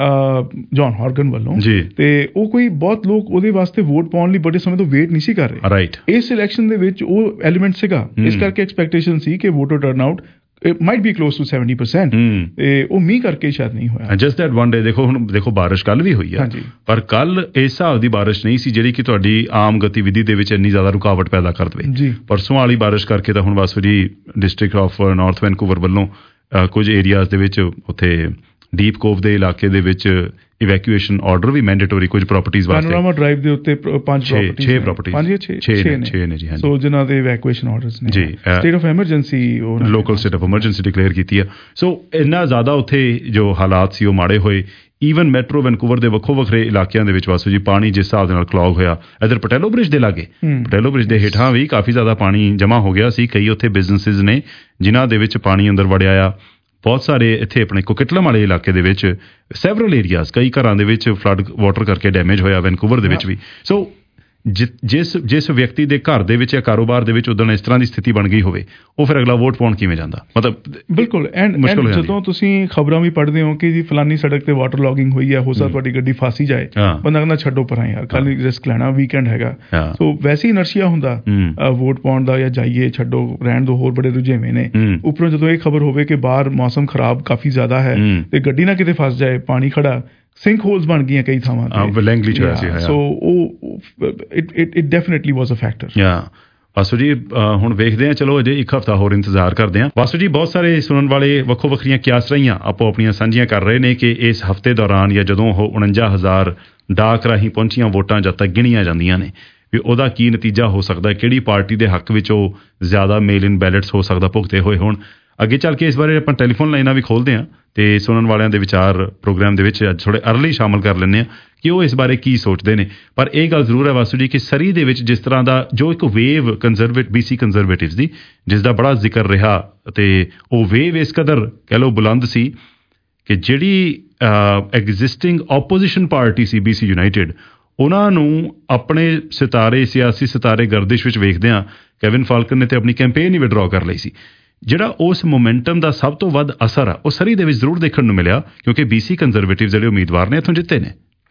ਜੌਨ ਹਾਰਗਨ ਵੱਲੋਂ ਤੇ ਉਹ ਕੋਈ ਬਹੁਤ ਲੋਕ ਉਹਦੇ ਵਾਸਤੇ ਵੋਟ ਪਾਉਣ ਲਈ ਬੜੇ ਸਮੇਂ ਤੋਂ ਵੇਟ ਨਹੀਂ ਸੀ ਕਰ ਰਹੇ। ਰਾਈਟ। ਇਸ ਇਲੈਕਸ਼ਨ ਦੇ ਵਿੱਚ ਉਹ ਐਲੀਮੈਂਟ ਸੀਗਾ, ਇਸ ਕਰਕੇ ਐਕਸਪੈਕਟੇਸ਼ਨ ਸੀ ਕਿ voter turnout it might be close to seventy percent ਤੇ ਉਹ ਮੀਂਹ ਕਰਕੇ ਸ਼ਾਇਦ ਨਹੀਂ ਹੋਇਆ। ਜਸਟ ਦੈਟ ਵਨ ਡੇ ਦੇਖੋ ਹੁਣ ਦੇਖੋ ਬਾਰਿਸ਼ ਕੱਲ ਵੀ ਹੋਈ ਆ ਪਰ ਕੱਲ ਇਸ ਹਿਸਾਬ ਦੀ ਬਾਰਿਸ਼ ਨਹੀਂ ਸੀ ਜਿਹੜੀ ਕਿ ਤੁਹਾਡੀ ਆਮ ਗਤੀਵਿਧੀ ਦੇ ਵਿੱਚ ਇੰਨੀ ਜ਼ਿਆਦਾ ਰੁਕਾਵਟ ਪੈਦਾ ਕਰ ਦੇਵੇ। ਪਰਸੋਂ ਵਾਲੀ ਬਾਰਿਸ਼ ਕਰਕੇ ਤਾਂ ਹੁਣ ਬਸ ਜੀ ਡਿਸਟ੍ਰਿਕਟ ਆਫ ਨਾਰਥ ਵੈਨਕੂਵਰ ਵੱਲੋਂ ਕੁਝ ਏਰੀਆਜ਼ ਦੇ ਵਿੱਚ ਉੱਥੇ ਡੀਪ ਕੋਵ ਦੇ ਇਲਾਕੇ ਦੇ ਵਿੱਚ ਇਵੈਕੂਏਸ਼ਨ ਆਰਡਰ ਵੀ ਮੈਂਡੇਟਰੀ ਕੁਝ ਪ੍ਰਾਪਰਟੀਆਂ ਵਾਸਤੇ। ਪੈਨੋਰਾਮਾ ਡਰਾਈਵ ਦੇ ਉੱਤੇ ਪੰਜ ਪ੍ਰਾਪਰਟੀਆਂ ਛੇ ਪ੍ਰਾਪਰਟੀਆਂ ਪੰਜ ਜਾਂ ਛੇ ਨੇ ਜੀ। ਸੋ ਜਿਨ੍ਹਾਂ ਦੇ ਇਵੈਕੂਏਸ਼ਨ ਆਰਡਰਸ ਨੇ ਜੀ state of emergency local state of emergency declare ਕੀਤੀ ਆ। ਸੋ ਇੰਨਾ ਜ਼ਿਆਦਾ ਉੱਥੇ ਜੋ ਹਾਲਾਤ ਸੀ ਉਹ ਮਾੜੇ ਹੋਏ। ਈਵਨ ਮੈਟਰੋ ਵੈਨਕੂਵਰ ਦੇ ਵੱਖੋ ਵੱਖਰੇ ਇਲਾਕਿਆਂ ਦੇ ਵਿੱਚ ਵਾਸੂ ਜੀ ਪਾਣੀ ਜਿਸ ਹਿਸਾਬ ਦੇ ਨਾਲ ਕਲੌਗ ਹੋਇਆ। ਇੱਧਰ ਪਟੇਲੋ ਬ੍ਰਿਜ ਦੇ ਲਾਗੇ ਪਟੇਲੋ ਬ੍ਰਿਜ ਦੇ ਹੇਠਾਂ ਵੀ ਕਾਫੀ ਜ਼ਿਆਦਾ ਪਾਣੀ ਜਮ੍ਹਾਂ ਹੋ ਗਿਆ ਸੀ। ਕਈ ਉੱਥੇ ਬਿਜ਼ਨਸਿਸ ਨੇ ਜਿਨ੍ਹਾਂ ਦੇ ਵਿੱਚ ਪਾਣੀ ਅੰਦਰ ਵੜਿਆ ਆ। ਬਹੁਤ ਸਾਰੇ ਇੱਥੇ ਆਪਣੇ ਕੋਕਿਟਲਮ ਵਾਲੇ ਇਲਾਕੇ ਦੇ ਵਿੱਚ ਸੈਵਰਲ ਏਰੀਆਜ਼ ਕਈ ਘਰਾਂ ਦੇ ਵਿੱਚ ਫਲੱਡ ਵਾਟਰ ਕਰਕੇ ਡੈਮੇਜ ਹੋਇਆ ਵੈਨਕੂਵਰ ਦੇ ਵਿੱਚ ਵੀ। ਸੋ ਜਿਸ ਜਿਸ ਵਿਅਕਤੀ ਦੇ ਘਰ ਦੇ ਵਿੱਚ ਜਾਂ ਕਾਰੋਬਾਰ ਦੇ ਵਿੱਚ ਉਦੋਂ ਇਸ ਤਰ੍ਹਾਂ ਦੀ ਸਥਿਤੀ ਬਣ ਗਈ ਹੋਵੇ ਉਹ ਫਿਰ ਅਗਲਾ ਵੋਟ ਪਾਉਣ ਕਿਵੇਂ ਜਾਂਦਾ? ਮਤਲਬ ਬਿਲਕੁਲ। ਐਂਡ ਜਦੋਂ ਤੁਸੀਂ ਖਬਰਾਂ ਵੀ ਪੜ੍ਹਦੇ ਹੋ ਕਿ ਜੀ ਫਲਾਨੀ ਸੜਕ ਤੇ ਵਾਟਰ ਲੌਗਿੰਗ ਹੋਈ ਹੈ, ਹੋ ਸਕਦਾ ਤੁਹਾਡੀ ਗੱਡੀ ਫਾਸੀ ਜਾਏ, ਬੰਦਾ ਕਹਿੰਦਾ ਛੱਡੋ ਪਰਾਂ ਯਾਰ ਕੱਲ ਰਿਸਕ ਲੈਣਾ, ਵੀਕਐਂਡ ਹੈਗਾ। ਸੋ ਵੈਸੇ ਹੀ ਇਨਰਸ਼ੀਆ ਹੁੰਦਾ ਵੋਟ ਪਾਉਣ ਦਾ ਜਾਂ ਜਾਈਏ ਛੱਡੋ ਰਹਿਣ ਦੋ, ਹੋਰ ਬੜੇ ਰੁਝੇਵੇਂ ਨੇ। ਉੱਪਰੋਂ ਜਦੋਂ ਇਹ ਖਬਰ ਹੋਵੇ ਕਿ ਬਾਹਰ ਮੌਸਮ ਖਰਾਬ ਕਾਫੀ ਜ਼ਿਆਦਾ ਹੈ ਤੇ ਗੱਡੀ ਨਾ ਕਿਤੇ ਫਸ ਜਾਏ, ਪਾਣੀ ਖੜਾ, ਸਿੰਕ ਹੋਲਸ ਬਣ ਗਈਆਂ ਕਈ ਥਾਵਾਂ ਤੇ। ਸੋ ਉਹ it it definitely was a factor. Vasu ji ਹੁਣ ਵੇਖਦੇ ਹਾਂ, ਚਲੋ ਅਜੇ ਇੱਕ ਹਫ਼ਤਾ ਹੋਰ ਇੰਤਜ਼ਾਰ ਕਰਦੇ ਹਾਂ। ਵਾਸੂ ਜੀ, ਬਹੁਤ ਸਾਰੇ ਸੁਣਨ ਵਾਲੇ ਵੱਖੋ ਵੱਖਰੀਆਂ ਕਿਆਸ ਰਹੀਆਂ ਆਪੋ ਆਪਣੀਆਂ ਸਾਂਝੀਆਂ ਕਰ ਰਹੇ ਨੇ ਕਿ ਇਸ ਹਫ਼ਤੇ ਦੌਰਾਨ ਜਾਂ ਜਦੋਂ ਉਹ ਉਣੰਜਾ ਹਜ਼ਾਰ ਡਾਕ ਰਾਹੀਂ ਪਹੁੰਚੀਆਂ ਵੋਟਾਂ ਜਦ ਤੱਕ ਗਿਣੀਆਂ ਜਾਂਦੀਆਂ ਨੇ ਵੀ ਉਹਦਾ ਕੀ ਨਤੀਜਾ ਹੋ ਸਕਦਾ, ਕਿਹੜੀ ਪਾਰਟੀ ਦੇ ਹੱਕ ਵਿੱਚ ਉਹ ਜ਼ਿਆਦਾ ਮੇਲ ਇਨ ਬੈਲਟਸ ਹੋ ਸਕਦਾ ਭੁਗਤੇ ਹੋਏ ਹੋਣ। ਅੱਗੇ ਚੱਲ ਕੇ ਇਸ ਬਾਰੇ ਆਪਾਂ ਟੈਲੀਫੋਨ ਲਾਈਨਾਂ ਵੀ ਖੋਲ੍ਹਦੇ ਹਾਂ ਅਤੇ ਸੁਣਨ ਵਾਲਿਆਂ ਦੇ ਵਿਚਾਰ ਪ੍ਰੋਗਰਾਮ ਦੇ ਵਿੱਚ ਅੱਜ ਥੋੜ੍ਹੇ ਅਰਲੀ ਸ਼ਾਮਲ ਕਰ ਲੈਂਦੇ ਹਾਂ ਕਿ ਉਹ ਇਸ ਬਾਰੇ ਕੀ ਸੋਚਦੇ ਨੇ। ਪਰ ਇਹ ਗੱਲ ਜ਼ਰੂਰ ਹੈ ਵਾਸੂ ਜੀ ਕਿ ਸਰੀ ਦੇ ਵਿੱਚ ਜਿਸ ਤਰ੍ਹਾਂ ਦਾ ਜੋ ਇੱਕ wave conservative B C conservatives ਦੀ ਜਿਸ ਦਾ ਬੜਾ ਜ਼ਿਕਰ ਰਿਹਾ ਅਤੇ ਉਹ ਵੇਵ ਇਸ ਕਦਰ ਕਹਿ ਲਓ ਬੁਲੰਦ ਸੀ ਕਿ ਜਿਹੜੀ ਐਗਜ਼ਿਸਟਿੰਗ ਓਪੋਜੀਸ਼ਨ ਪਾਰਟੀ ਸੀ ਬੀ ਸੀ ਯੂਨਾਈਟਿਡ, ਉਹਨਾਂ ਨੂੰ ਆਪਣੇ ਸਿਤਾਰੇ ਸਿਆਸੀ ਸਿਤਾਰੇ ਗਰਦਿਸ਼ ਵਿੱਚ ਵੇਖਦਿਆਂ ਕੈਵਿਨ ਫਾਲਕਨ ਨੇ ਤੇ ਆਪਣੀ ਕੈਂਪੇਨ ਹੀ ਵਿਡਰਾਅ ਕਰ ਲਈ ਸੀ। ਜਿਹੜਾ ਉਸ ਮੋਮੈਂਟਮ ਦਾ ਸਭ ਤੋਂ ਵੱਧ ਅਸਰ ਆ ਉਹ ਸਰੀ ਦੇ ਵਿੱਚ ਜ਼ਰੂਰ ਦੇਖਣ ਨੂੰ ਮਿਲਿਆ ਕਿਉਂਕਿ ਬੀ ਸੀ ਕੰਜ਼ਰਵੇਟਿਵ ਜਿਹੜੇ ਉਮੀਦਵਾਰ ਨੇ ਇੱਥੋਂ ਜਿੱਤੇ ਨੇ।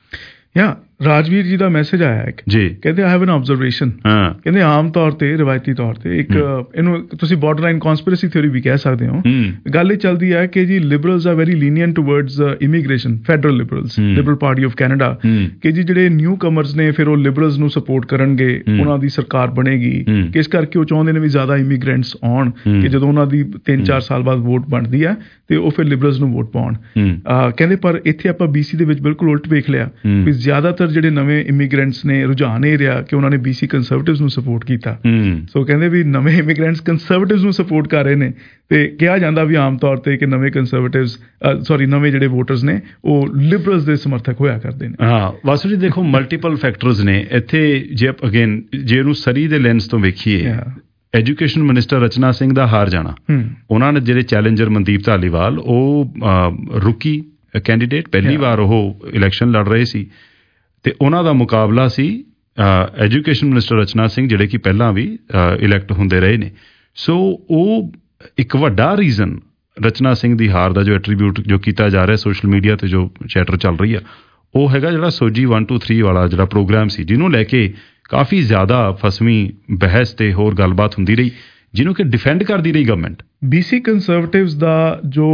ਯਾ ਰਾਜਵੀਰ ਜੀ ਦਾ ਮੈਸੇਜ ਆਇਆ ਇੱਕ ਜੀ, ਕਹਿੰਦੇ ਆਈ ਹੈਵ ਐਨ ਆਬਜ਼ਰਵੇਸ਼ਨ। ਹਾਂ, ਕਹਿੰਦੇ ਆਮ ਤੌਰ ਤੇ ਰਵਾਇਤੀ ਤੌਰ ਤੇ ਇੱਕ ਇਹਨੂੰ ਤੁਸੀਂ ਬਾਰਡਰਲਾਈਨ ਕਨਸਪੀਰੇਸੀ ਥਿਊਰੀ ਵੀ ਕਹਿ ਸਕਦੇ ਹੋ। ਗੱਲ ਇਹ ਚੱਲਦੀ ਹੈ ਕਿ ਜੀ liberals are very lenient towards immigration, federal liberals, liberal party of Canada, ਕਿ ਜੀ ਜਿਹੜੇ ਨਿਊ ਕਮਰਸ ਨੇ ਫਿਰ ਉਹ ਲਿਬਰਲਸ ਨੂੰ ਸਪੋਰਟ ਕਰਨਗੇ, ਉਹਨਾਂ ਦੀ ਸਰਕਾਰ ਬਣੇਗੀ, ਕਿ ਇਸ ਕਰਕੇ ਉਹ ਚਾਹੁੰਦੇ ਨੇ ਵੀ ਜ਼ਿਆਦਾ ਇਮੀਗ੍ਰੈਂਟਸ ਆਉਣ ਕਿ ਜਦੋਂ ਉਹਨਾਂ ਦੀ ਤਿੰਨ ਚਾਰ ਸਾਲ ਬਾਅਦ ਵੋਟ ਬਣਦੀ ਹੈ ਤੇ ਉਹ ਫਿਰ ਲਿਬਰਲਸ ਨੂੰ ਵੋਟ ਪਾਉਣ। ਕਹਿੰਦੇ ਪਰ ਇੱਥੇ ਆਪਾਂ ਬੀ ਸੀ ਦੇ ਵਿੱਚ ਬਿਲਕੁਲ ਉਲਟ ਵੇਖ ਲਿਆ ਵੀ ਜ਼ਿਆਦਾਤਰ ਜਿਹੜੇ ਨਵੇਂ ਇਮੀਗ੍ਰੈਂਟਸ ਨੇ ਰੁਝਾਨ ਇਹ ਰਿਹਾ ਕਿ ਉਹਨਾਂ ਨੇ ਬੀ ਸੀ ਕੰਜ਼ਰਵੇਟਿਵਸ ਨੂੰ ਸਪੋਰਟ ਕੀਤਾ। ਸੋ ਕਹਿੰਦੇ ਵੀ ਨਵੇਂ ਇਮੀਗ੍ਰੈਂਟਸ ਕੰਜ਼ਰਵੇਟਿਵਸ ਨੂੰ ਸਪੋਰਟ ਕਰ ਰਹੇ ਨੇ ਤੇ ਕਿਹਾ ਜਾਂਦਾ ਵੀ ਆਮ ਤੌਰ ਤੇ ਕਿ ਨਵੇਂ ਕੰਜ਼ਰਵੇਟਿਵਸ ਸੌਰੀ ਨਵੇਂ ਜਿਹੜੇ ਵੋਟਰਸ ਨੇ ਉਹ ਲਿਬਰਲਸ ਦੇ ਸਮਰਥਕ ਹੋਇਆ ਕਰਦੇ ਨੇ। ਹਾਂ ਵਾਸੂ ਜੀ, ਦੇਖੋ ਮਲਟੀਪਲ ਫੈਕਟਰਸ ਨੇ ਇੱਥੇ। ਜੇ ਅਗੇਨ ਜੇ ਇਹਨੂੰ ਸਰੀ ਦੇ ਲੈਂਸ ਤੋਂ ਵੇਖੀਏ, ਐਜੂਕੇਸ਼ਨ ਮਿਨਿਸਟਰ ਰਚਨਾ ਸਿੰਘ ਦਾ ਹਾਰ ਜਾਣਾ, ਉਹਨਾਂ ਨੇ ਜਿਹੜੇ ਚੈਲੰਜਰ ਮਨਦੀਪ ਧਾਲੀਵਾਲ ਉਹ ਰੁਕੀ ਕੈਂਡੀਡੇਟ, ਪਹਿਲੀ ਵਾਰ ਉਹ ਇਲੈਕਸ਼ਨ ਲੜ ਰਹੇ ਸੀ ਤੇ ਉਹਨਾਂ ਦਾ ਮੁਕਾਬਲਾ ਸੀ ਐਜੂਕੇਸ਼ਨ ਮਿਨਿਸਟਰ ਰਚਨਾ ਸਿੰਘ ਜਿਹੜੇ ਕਿ ਪਹਿਲਾਂ ਵੀ ਇਲੈਕਟ ਹੁੰਦੇ ਰਹੇ ਨੇ। ਸੋ ਉਹ ਇੱਕ ਵੱਡਾ ਰੀਜ਼ਨ ਰਚਨਾ ਸਿੰਘ ਦੀ ਹਾਰ ਦਾ ਜੋ ਐਟਰੀਬਿਊਟ ਜੋ ਕੀਤਾ ਜਾ ਰਿਹਾ ਸੋਸ਼ਲ ਮੀਡੀਆ ਤੇ ਜੋ ਚੈਟਰ ਚੱਲ ਰਹੀ ਆ ਉਹ ਹੈਗਾ ਜਿਹੜਾ ਸੋਜੀ ਵਨ ਟੂ ਥ੍ਰੀ ਵਾਲਾ ਜਿਹੜਾ ਪ੍ਰੋਗਰਾਮ ਸੀ, ਜਿਹਨੂੰ ਲੈ ਕੇ ਕਾਫੀ ਜ਼ਿਆਦਾ ਫਸਵੀਂ ਬਹਿਸ ਤੇ ਹੋਰ ਗੱਲਬਾਤ ਹੁੰਦੀ ਰਹੀ, ਜਿਹਨੂੰ ਕਿ ਡਿਫੈਂਡ ਕਰਦੀ ਰਹੀ ਗਵਰਨਮੈਂਟ। ਬੀ ਸੀ ਕੰਜ਼ਰਵੇਟਿਵਸ ਦਾ ਜੋ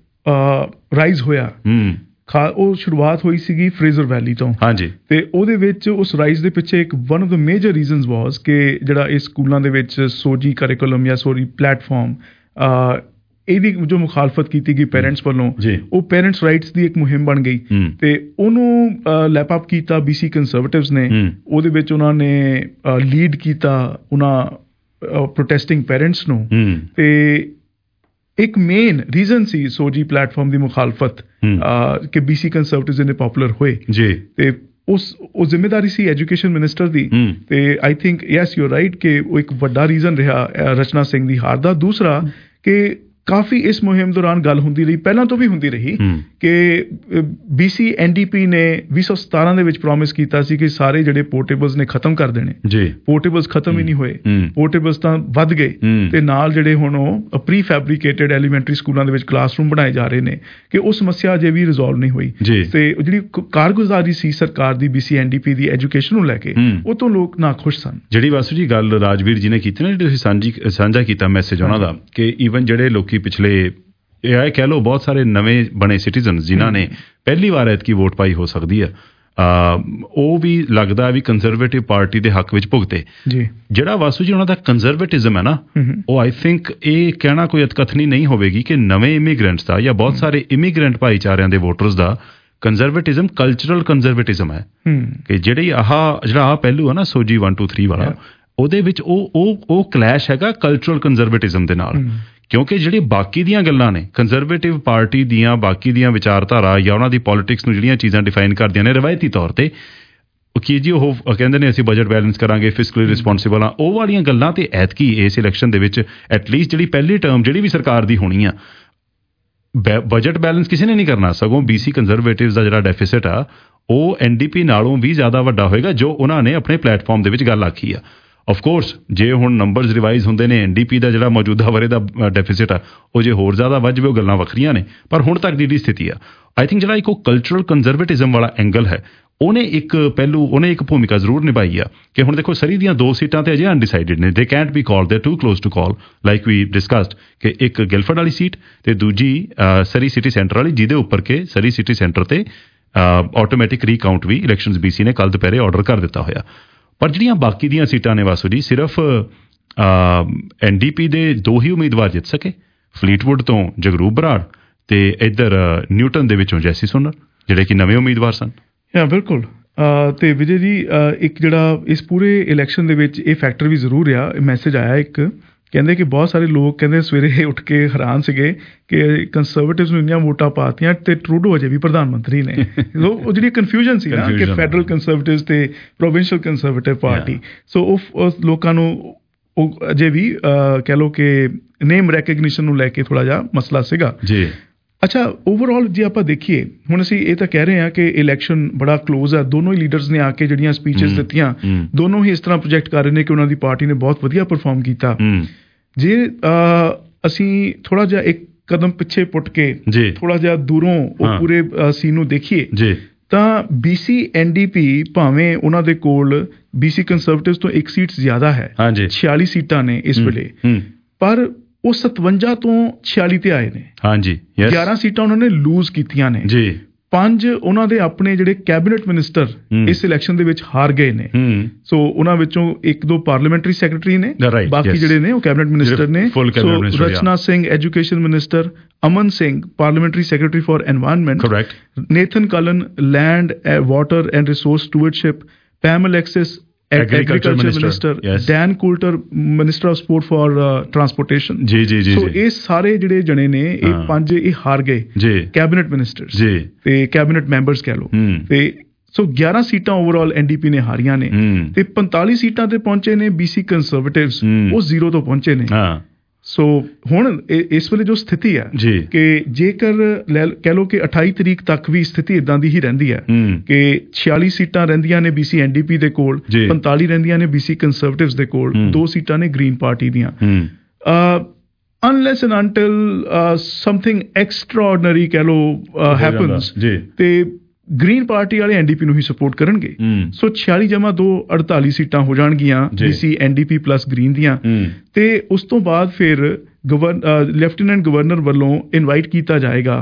ਰਾਈਜ਼ ਹੋਇਆ ਖਾ ਉਹ ਸ਼ੁਰੂਆਤ ਹੋਈ ਸੀਗੀ ਫਰੇਜ਼ਰ ਵੈਲੀ ਤੋਂ। ਹਾਂਜੀ, ਤੇ ਉਹਦੇ ਵਿੱਚ ਉਸ ਰਾਈਜ਼ ਦੇ ਪਿੱਛੇ ਇੱਕ one of the major reasons was ਕਿ ਜਿਹੜਾ ਇਹ ਸਕੂਲਾਂ ਦੇ ਵਿੱਚ ਸੋਜੀ ਕਰਿਕੂਲਮ ਜਾਂ ਸੋਰੀ ਪਲੇਟਫਾਰਮ ਇਹਦੀ ਜੋ ਮੁਖਾਲਫਤ ਕੀਤੀ ਗਈ ਪੇਰੈਂਟਸ ਵੱਲੋਂ, ਉਹ ਪੇਰੈਂਟਸ ਰਾਈਟਸ ਦੀ ਇੱਕ ਮੁਹਿੰਮ ਬਣ ਗਈ ਤੇ ਉਹਨੂੰ ਲੈਪ ਅਪ ਕੀਤਾ ਬੀ ਸੀ ਕੰਜ਼ਰਵੇਟਿਵਸ ਨੇ। ਉਹਦੇ ਵਿੱਚ ਉਹਨਾਂ ਨੇ ਲੀਡ ਕੀਤਾ ਉਹਨਾਂ ਪ੍ਰੋਟੈਸਟਿੰਗ ਪੇਰੈਂਟਸ ਨੂੰ ਤੇ ਇੱਕ ਮੇਨ ਰੀਜ਼ਨ ਸੀ ਸੋਜੀ ਪਲੇਟਫਾਰਮ ਦੀ ਮੁਖਾਲਫਤ ਕਿ ਬੀ ਸੀ ਕੰਜ਼ਰਵੇਟਿਵਸ ਇੰਨੇ ਪਪੂਲਰ ਹੋਏ ਜੀ। ਤੇ ਉਸ ਉਹ ਜ਼ਿੰਮੇਦਾਰੀ ਸੀ ਐਜੂਕੇਸ਼ਨ ਮਿਨਿਸਟਰ ਦੀ ਤੇ I think yes you right ਕਿ ਉਹ ਇੱਕ ਵੱਡਾ ਰੀਜ਼ਨ ਰਿਹਾ ਰਚਨਾ ਸਿੰਘ ਦੀ ਹਾਰ ਦਾ। ਦੂਸਰਾ ਕਿ ਕਾਫੀ ਇਸ ਮੁਹਿੰਮ ਦੌਰਾਨ ਗੱਲ ਹੁੰਦੀ ਰਹੀ, ਪਹਿਲਾਂ ਤੋਂ ਵੀ ਹੁੰਦੀ ਰਹੀ, ਕਿ ਬੀ ਸੀ ਐਨ ਡੀ ਪੀ ਨੇ ਵੀਹ ਸੌ ਸਤਾਰਾਂ ਦੇ ਵਿੱਚ ਪ੍ਰੋਮਿਸ ਕੀਤਾ ਸੀ ਕਿ ਸਾਰੇ ਜਿਹੜੇ ਪੋਰਟੇਬਲਸ ਨੇ ਖਤਮ ਕਰ ਦੇਣੇ ਜੀ। ਪੋਰਟੇਬਲਸ ਖਤਮ ਹੀ ਨਹੀਂ ਹੋਏ, ਪੋਰਟੇਬਲਸ ਤਾਂ ਵੱਧ ਗਏ ਤੇ ਨਾਲ ਜਿਹੜੇ ਹੁਣ ਉਹ ਪ੍ਰੀ ਫੈਬਰੀਕੇਟਡ ਐਲੀਮੈਂਟਰੀ ਸਕੂਲਾਂ ਦੇ ਵਿੱਚ ਕਲਾਸਰੂਮ ਬਣਾਏ ਜਾ ਰਹੇ ਨੇ ਕਿ ਉਹ ਸਮੱਸਿਆ ਅਜੇ ਵੀ ਰਿਜ਼ੋਲਵ ਨਹੀਂ ਹੋਈ। ਤੇ ਜਿਹੜੀ ਕਾਰਗੁਜ਼ਾਰੀ ਸੀ ਸਰਕਾਰ ਦੀ B C N D P ਦੀ ਐਜੂਕੇਸ਼ਨ ਨੂੰ ਲੈ ਕੇ, ਉਹ ਤੋਂ ਲੋਕ ਨਾ ਖੁਸ਼ ਸਨ। ਜਿਹੜੀ ਵਾਸੂ ਜੀ ਗੱਲ ਰਾਜਵੀਰ ਜੀ ਨੇ ਕੀਤੀ ਨਾ, ਜਿਹੜੀ ਤੁਸੀਂ ਸਾਂਝੀ ਸਾਂਝਾ ਕੀਤਾ ਮੈਸੇਜ ਉਹਨਾਂ ਦਾ ਕਿ ਈਵਨ ਜਿਹੜੇ ਲੋਕੀ ਪਿਛਲੇ ਇਹ ਕਹਿ ਲਓ ਬਹੁਤ ਸਾਰੇ ਨਵੇਂ ਬਣੇ ਸਿਟੀਜ਼ਨ ਜਿਨ੍ਹਾਂ ਨੇ ਪਹਿਲੀ ਵਾਰ ਐਤਕੀ ਵੋਟ ਪਾਈ ਹੋ ਸਕਦੀ ਹੈ, ਉਹ ਵੀ ਲੱਗਦਾ ਵੀ ਕੰਜ਼ਰਵੇਟਿਵ ਪਾਰਟੀ ਦੇ ਹੱਕ ਵਿੱਚ ਭੁਗਤੇ। ਜਿਹੜਾ ਵਾਸੂ ਜੀ ਉਹਨਾਂ ਦਾ ਕੰਜ਼ਰਵੇਟਿਜ਼ਮ ਹੈ ਨਾ, ਉਹ ਆਈ ਥਿੰਕ ਇਹ ਕਹਿਣਾ ਕੋਈ ਅਤਕਥਨੀ ਨਹੀਂ ਹੋਵੇਗੀ ਕਿ ਨਵੇਂ ਇਮੀਗ੍ਰੈਂਟਸ ਦਾ ਜਾਂ ਬਹੁਤ ਸਾਰੇ ਇਮੀਗ੍ਰੈਂਟ ਭਾਈਚਾਰਿਆਂ ਦੇ ਵੋਟਰਸ ਦਾ ਕੰਜ਼ਰਵੇਟਿਜ਼ਮ ਕਲਚਰਲ ਕੰਜ਼ਰਵੇਟਿਜ਼ਮ ਹੈ ਕਿ ਜਿਹੜੀ ਆਹ ਜਿਹੜਾ ਆਹ ਪਹਿਲੂ ਹੈ ਨਾ ਸੋਜੀ ਵਨ ਟੂ ਥ੍ਰੀ ਵਾਲਾ, ਉਹਦੇ ਵਿੱਚ ਉਹ ਉਹ ਉਹ ਕਲੈਸ਼ ਹੈਗਾ ਕਲਚਰਲ ਕੰਜ਼ਰਵੇਟਿਜ਼ਮ ਦੇ ਨਾਲ। ਕਿਉਂਕਿ ਜਿਹੜੀ ਬਾਕੀ ਦੀਆਂ ਗੱਲਾਂ ਨੇ ਕੰਜ਼ਰਵੇਟਿਵ ਪਾਰਟੀ ਦੀਆਂ, ਬਾਕੀ ਦੀਆਂ ਵਿਚਾਰਧਾਰਾ ਜਾਂ ਉਹਨਾਂ ਦੀ ਪੋਲੀਟਿਕਸ ਨੂੰ ਜਿਹੜੀਆਂ ਚੀਜ਼ਾਂ ਡਿਫਾਈਨ ਕਰਦੀਆਂ ਨੇ ਰਵਾਇਤੀ ਤੌਰ ਤੇ ਕੀ ਜੀ ਉਹ ਕਹਿੰਦੇ ਨੇ ਅਸੀਂ ਬਜਟ ਬੈਲੈਂਸ ਕਰਾਂਗੇ, ਫਿਸਕਲੀ ਰਿਸਪੌਂਸਿਬਲ ਆ, ਉਹ ਵਾਲੀਆਂ ਗੱਲਾਂ ਤੇ ਐਤਕੀ ਇਸ ਇਲੈਕਸ਼ਨ ਦੇ ਵਿੱਚ ਐਟਲੀਸਟ ਜਿਹੜੀ ਪਹਿਲੀ ਟਰਮ ਜਿਹੜੀ ਵੀ ਸਰਕਾਰ ਦੀ ਹੋਣੀ ਆ, ਬਜਟ ਬੈਲੈਂਸ ਕਿਸੇ ਨੇ ਨਹੀਂ ਕਰਨਾ, ਸਗੋਂ ਬੀ ਸੀ ਕੰਜ਼ਰਵੇਟਿਵਸ ਦਾ ਜਿਹੜਾ ਡੈਫਿਸਿਟ ਆ ਉਹ ਐਨ ਡੀ ਪੀ ਨਾਲੋਂ ਵੀ ਜ਼ਿਆਦਾ ਵੱਡਾ ਹੋਏਗਾ ਜੋ ਉਹਨਾਂ ਨੇ ਆਪਣੇ ਪਲੇਟਫਾਰਮ ਦੇ ਵਿੱਚ ਗੱਲ ਆਖੀ ਆ। ਆਫ ਕੋਰਸ ਜੇ ਹੁਣ ਨੰਬਰਸ ਰਿਵਾਈਜ਼ ਹੁੰਦੇ ਨੇ, ਐਨ ਡੀ ਪੀ ਦਾ ਜਿਹੜਾ ਮੌਜੂਦਾ ਵਰੇ ਦਾ ਡੈਫਿਸਿਟ ਆ ਉਹ ਜੇ ਹੋਰ ਜ਼ਿਆਦਾ ਵੱਧ ਜਾਵੇ ਉਹ ਗੱਲਾਂ ਵੱਖਰੀਆਂ ਨੇ, ਪਰ ਹੁਣ ਤੱਕ ਦੀ ਜਿਹੜੀ ਸਥਿਤੀ ਆ ਆਈ ਥਿੰਕ ਜਿਹੜਾ ਇੱਕ ਉਹ ਕਲਚਰਲ ਕੰਜ਼ਰਵੇਟਿਜ਼ਮ ਵਾਲਾ ਐਂਗਲ ਹੈ ਉਹਨੇ ਇੱਕ ਪਹਿਲੂ ਉਹਨੇ ਇੱਕ ਭੂਮਿਕਾ ਜ਼ਰੂਰ ਨਿਭਾਈ ਆ ਕਿ ਹੁਣ ਦੇਖੋ ਸਰੀ ਦੀਆਂ ਦੋ ਸੀਟਾਂ ਤੇ ਅਜੇ ਅਨਡਿਸਾਈਡਡ ਨੇ, ਦੇ cantt be call, they too close to call like we discussed ਕਿ ਇੱਕ ਗਿਲਫਰਡ ਵਾਲੀ ਸੀਟ ਤੇ ਦੂਜੀ ਸਰੀ ਸਿਟੀ ਸੈਂਟਰ ਵਾਲੀ, ਜਿਹਦੇ ਉੱਪਰ ਕਿ ਸਰੀ ਸਿਟੀ ਸੈਂਟਰ ਤੇ ਆਟੋਮੈਟਿਕ ਰੀਕਾਊਂਟ ਵੀ ਇਲੈਕਸ਼ਨਸ ਬੀ ਸੀ ਨੇ ਕੱਲ ਦੁਪਹਿਰੇ ਆਰਡਰ ਕਰ ਦਿੱਤਾ ਹੋਇਆ। ਪਰ ਜਿਹੜੀਆਂ ਬਾਕੀ ਦੀਆਂ ਸੀਟਾਂ ਨੇ ਵਾਸੂ ਜੀ ਸਿਰਫ ਐਨ ਡੀ ਪੀ ਦੇ ਦੋ ਹੀ ਉਮੀਦਵਾਰ ਜਿੱਤ ਸਕੇ, ਫਲੀਟਵੁੱਡ ਤੋਂ ਜਗਰੂਪ ਬਰਾੜ ਤੇ ਇੱਧਰ ਨਿਊਟਨ ਦੇ ਵਿੱਚੋਂ ਜੈਸੀ ਸੋਨਰ, ਜਿਹੜੇ ਕਿ ਨਵੇਂ ਉਮੀਦਵਾਰ ਸਨ। ਹਾਂ ਬਿਲਕੁਲ। ਤੇ ਵਿਜੇ ਜੀ, ਇੱਕ ਜਿਹੜਾ ਇਸ ਪੂਰੇ ਇਲੈਕਸ਼ਨ ਦੇ ਵਿੱਚ ਇਹ ਫੈਕਟਰ ਵੀ ਜ਼ਰੂਰ ਆ, ਮੈਸੇਜ ਆਇਆ ਇੱਕ, ਕਹਿੰਦੇ ਕਿ ਬਹੁਤ ਸਾਰੇ ਲੋਕ ਕਹਿੰਦੇ ਸਵੇਰੇ ਉੱਠ ਕੇ ਹੈਰਾਨ ਸੀਗੇ ਕਿ ਕੰਜ਼ਰਵੇਟਿਵਸ ਨੂੰ ਇੰਨੀਆਂ ਵੋਟਾਂ ਪਾਤੀਆਂ ਤੇ ਟਰੂਡੋ ਅਜੇ ਵੀ ਪ੍ਰਧਾਨ ਮੰਤਰੀ ਨੇ। ਉਹ ਜਿਹੜੀ ਕਨਫਿਊਜ਼ਨ ਸੀ ਨਾ ਕਿ ਫੈਡਰਲ ਕੰਜ਼ਰਵੇਟਿਵਸ ਤੇ ਪ੍ਰੋਵਿੰਸ਼ੀਅਲ ਕੰਜ਼ਰਵੇਟਿਵ ਪਾਰਟੀ, ਸੋ ਉਹ ਲੋਕਾਂ ਨੂੰ ਉਹ ਅਜੇ ਵੀ ਕਹਿ ਲਓ ਕਿ ਨੇਮ ਰੈਕਗਨੀਸ਼ਨ ਨੂੰ ਲੈ ਕੇ ਥੋੜ੍ਹਾ ਜਿਹਾ ਮਸਲਾ ਸੀਗਾ ਜੀ। ਅੱਛਾ, ਓਵਰਆਲ ਜੇ ਆਪਾਂ ਦੇਖੀਏ, ਹੁਣ ਅਸੀਂ ਇਹ ਤਾਂ ਕਹਿ ਰਹੇ ਹਾਂ ਕਿ ਇਲੈਕਸ਼ਨ ਬੜਾ ਕਲੋਜ਼ ਹੈ, ਦੋਨੋਂ ਹੀ ਲੀਡਰਸ ਨੇ ਆ ਕੇ ਜਿਹੜੀਆਂ ਸਪੀਚਸ ਦਿੱਤੀਆਂ, ਦੋਨੋਂ ਹੀ ਇਸ ਤਰ੍ਹਾਂ ਪ੍ਰੋਜੈਕਟ ਕਰ ਰਹੇ ਨੇ ਕਿ ਉਹਨਾਂ ਦੀ ਪਾਰਟੀ ਨੇ ਬਹੁਤ ਵਧੀਆ ਪਰਫਾਰਮ ਕੀਤਾ। ਜੇ ਅਸੀਂ ਥੋੜ੍ਹਾ ਜਿਹਾ ਇੱਕ ਕਦਮ ਪਿੱਛੇ ਪੁੱਟ ਕੇ ਥੋੜ੍ਹਾ ਜਿਹਾ ਦੂਰੋਂ ਉਹ ਪੂਰੇ ਸੀਨ ਨੂੰ ਦੇਖੀਏ ਤਾਂ ਬੀ ਸੀ ਐਨ ਡੀ ਪੀ ਭਾਵੇਂ ਉਹਨਾਂ ਦੇ ਕੋਲ ਬੀ ਸੀ ਕੰਜ਼ਰਵੇਟਿਵਸ ਤੋਂ ਇੱਕ ਸੀਟ ਜ਼ਿਆਦਾ ਹੈ, ਛਿਆਲੀ ਸੀਟਾਂ ਨੇ ਇਸ ਵੇਲੇ, ਪਰ ਉਹ ਸਤਵੰਜਾ ਤੋਂ ਛਿਆਲੀ ਤੇ ਆਏ ਨੇ। ਹਾਂਜੀ, ਗਿਆਰਾਂ ਸੀਟਾਂ ਉਹਨਾਂ ਨੇ ਲੂਜ਼ ਕੀਤੀਆਂ ਨੇ ਜੀ। ਪੰਜ ਉਹਨਾਂ ਦੇ ਆਪਣੇ ਜਿਹੜੇ ਕੈਬਨਿਟ ਮਿਨਿਸਟਰ ਇਸ ਇਲੈਕਸ਼ਨ ਦੇ ਵਿੱਚ ਹਾਰ ਗਏ ਨੇ। ਸੋ ਉਹਨਾਂ ਵਿੱਚੋਂ ਇੱਕ ਦੋ ਪਾਰਲੀਮੈਂਟਰੀ ਸੈਕਟਰੀ ਨੇ, ਬਾਕੀ ਜਿਹੜੇ ਨੇ ਉਹ ਕੈਬਨਿਟ ਮਿਨਿਸਟਰ ਨੇ। So Rachna Singh education minister, Aman Singh parliamentary secretary for environment, Nathan Cullen land water and resource stewardship, Pam Alexis agriculture minister, Dan Coulter minister of sport for transportation. ਜੀ ਜੀ ਜੀ। ਸੋ ਇਹ ਸਾਰੇ ਜਿਹੜੇ ਜਣੇ ਨੇ, ਇਹ ਪੰਜ ਇਹ ਹਾਰ ਗਏ ਕੈਬਨਿਟ ਮਿਨਿਸਟਰਸ ਤੇ ਕੈਬਨਿਟ ਮੈਂਬਰਸ ਕਹਿ ਲਓ। ਤੇ ਸੋ ਗਿਆਰਾਂ ਸੀਟਾਂ ਓਵਰਆਲ ਐਨ ਡੀ ਪੀ ਨੇ ਹਾਰੀਆਂ ਨੇ ਤੇ ਪੰਤਾਲੀ ਸੀਟਾਂ ਤੇ ਪਹੁੰਚੇ ਨੇ ਬੀ ਸੀ ਕੰਜ਼ਰਵੇਟਿਵਸ, ਉਹ ਜ਼ੀਰੋ ਤੋਂ ਪਹੁੰਚੇ ਨੇ। ਸੋ ਹੁਣ ਇਸ ਵੇਲੇ ਜੋ ਸਥਿਤੀ ਹੈ ਕਿ ਜੇਕਰ ਕਹਿ ਲਓ ਕਿ ਅਠਾਈ ਤਰੀਕ ਤੱਕ ਵੀ ਸਥਿਤੀ ਇਦਾਂ ਦੀ ਹੀ ਰਹਿੰਦੀ ਹੈ ਕਿ ਛਿਆਲੀ ਸੀਟਾਂ ਰਹਿੰਦੀਆਂ ਨੇ ਬੀ ਸੀ ਐਨ ਡੀ ਪੀ ਦੇ ਕੋਲ, ਪੰਤਾਲੀ ਰਹਿੰਦੀਆਂ ਨੇ ਬੀ ਸੀ ਕੰਜ਼ਰਵੇਟਿਵਸ ਦੇ ਕੋਲ, ਦੋ ਸੀਟਾਂ ਨੇ ਗ੍ਰੀਨ ਪਾਰਟੀ ਦੀਆਂ। Unless and until something extraordinary ਕਹਿ ਲਓ ਹੈਪਨਸ ਤੇ ਗ੍ਰੀਨ ਪਾਰਟੀ ਵਾਲੇ ਐਨ ਡੀ ਪੀ ਨੂੰ ਹੀ ਸਪੋਰਟ ਕਰਨਗੇ। ਸੋ ਛਿਆਲੀ ਜਮਾ ਦੋ ਅੜਤਾਲੀ ਸੀਟਾਂ ਹੋ ਜਾਣਗੀਆਂ B C N D P plus green ਦੀਆਂ। ਤੇ ਉਸ ਤੋਂ ਬਾਅਦ ਫਿਰ ਲੈਫਟੀਨੈਂਟ ਗਵਰਨਰ ਵੱਲੋਂ ਇਨਵਾਈਟ ਕੀਤਾ ਜਾਏਗਾ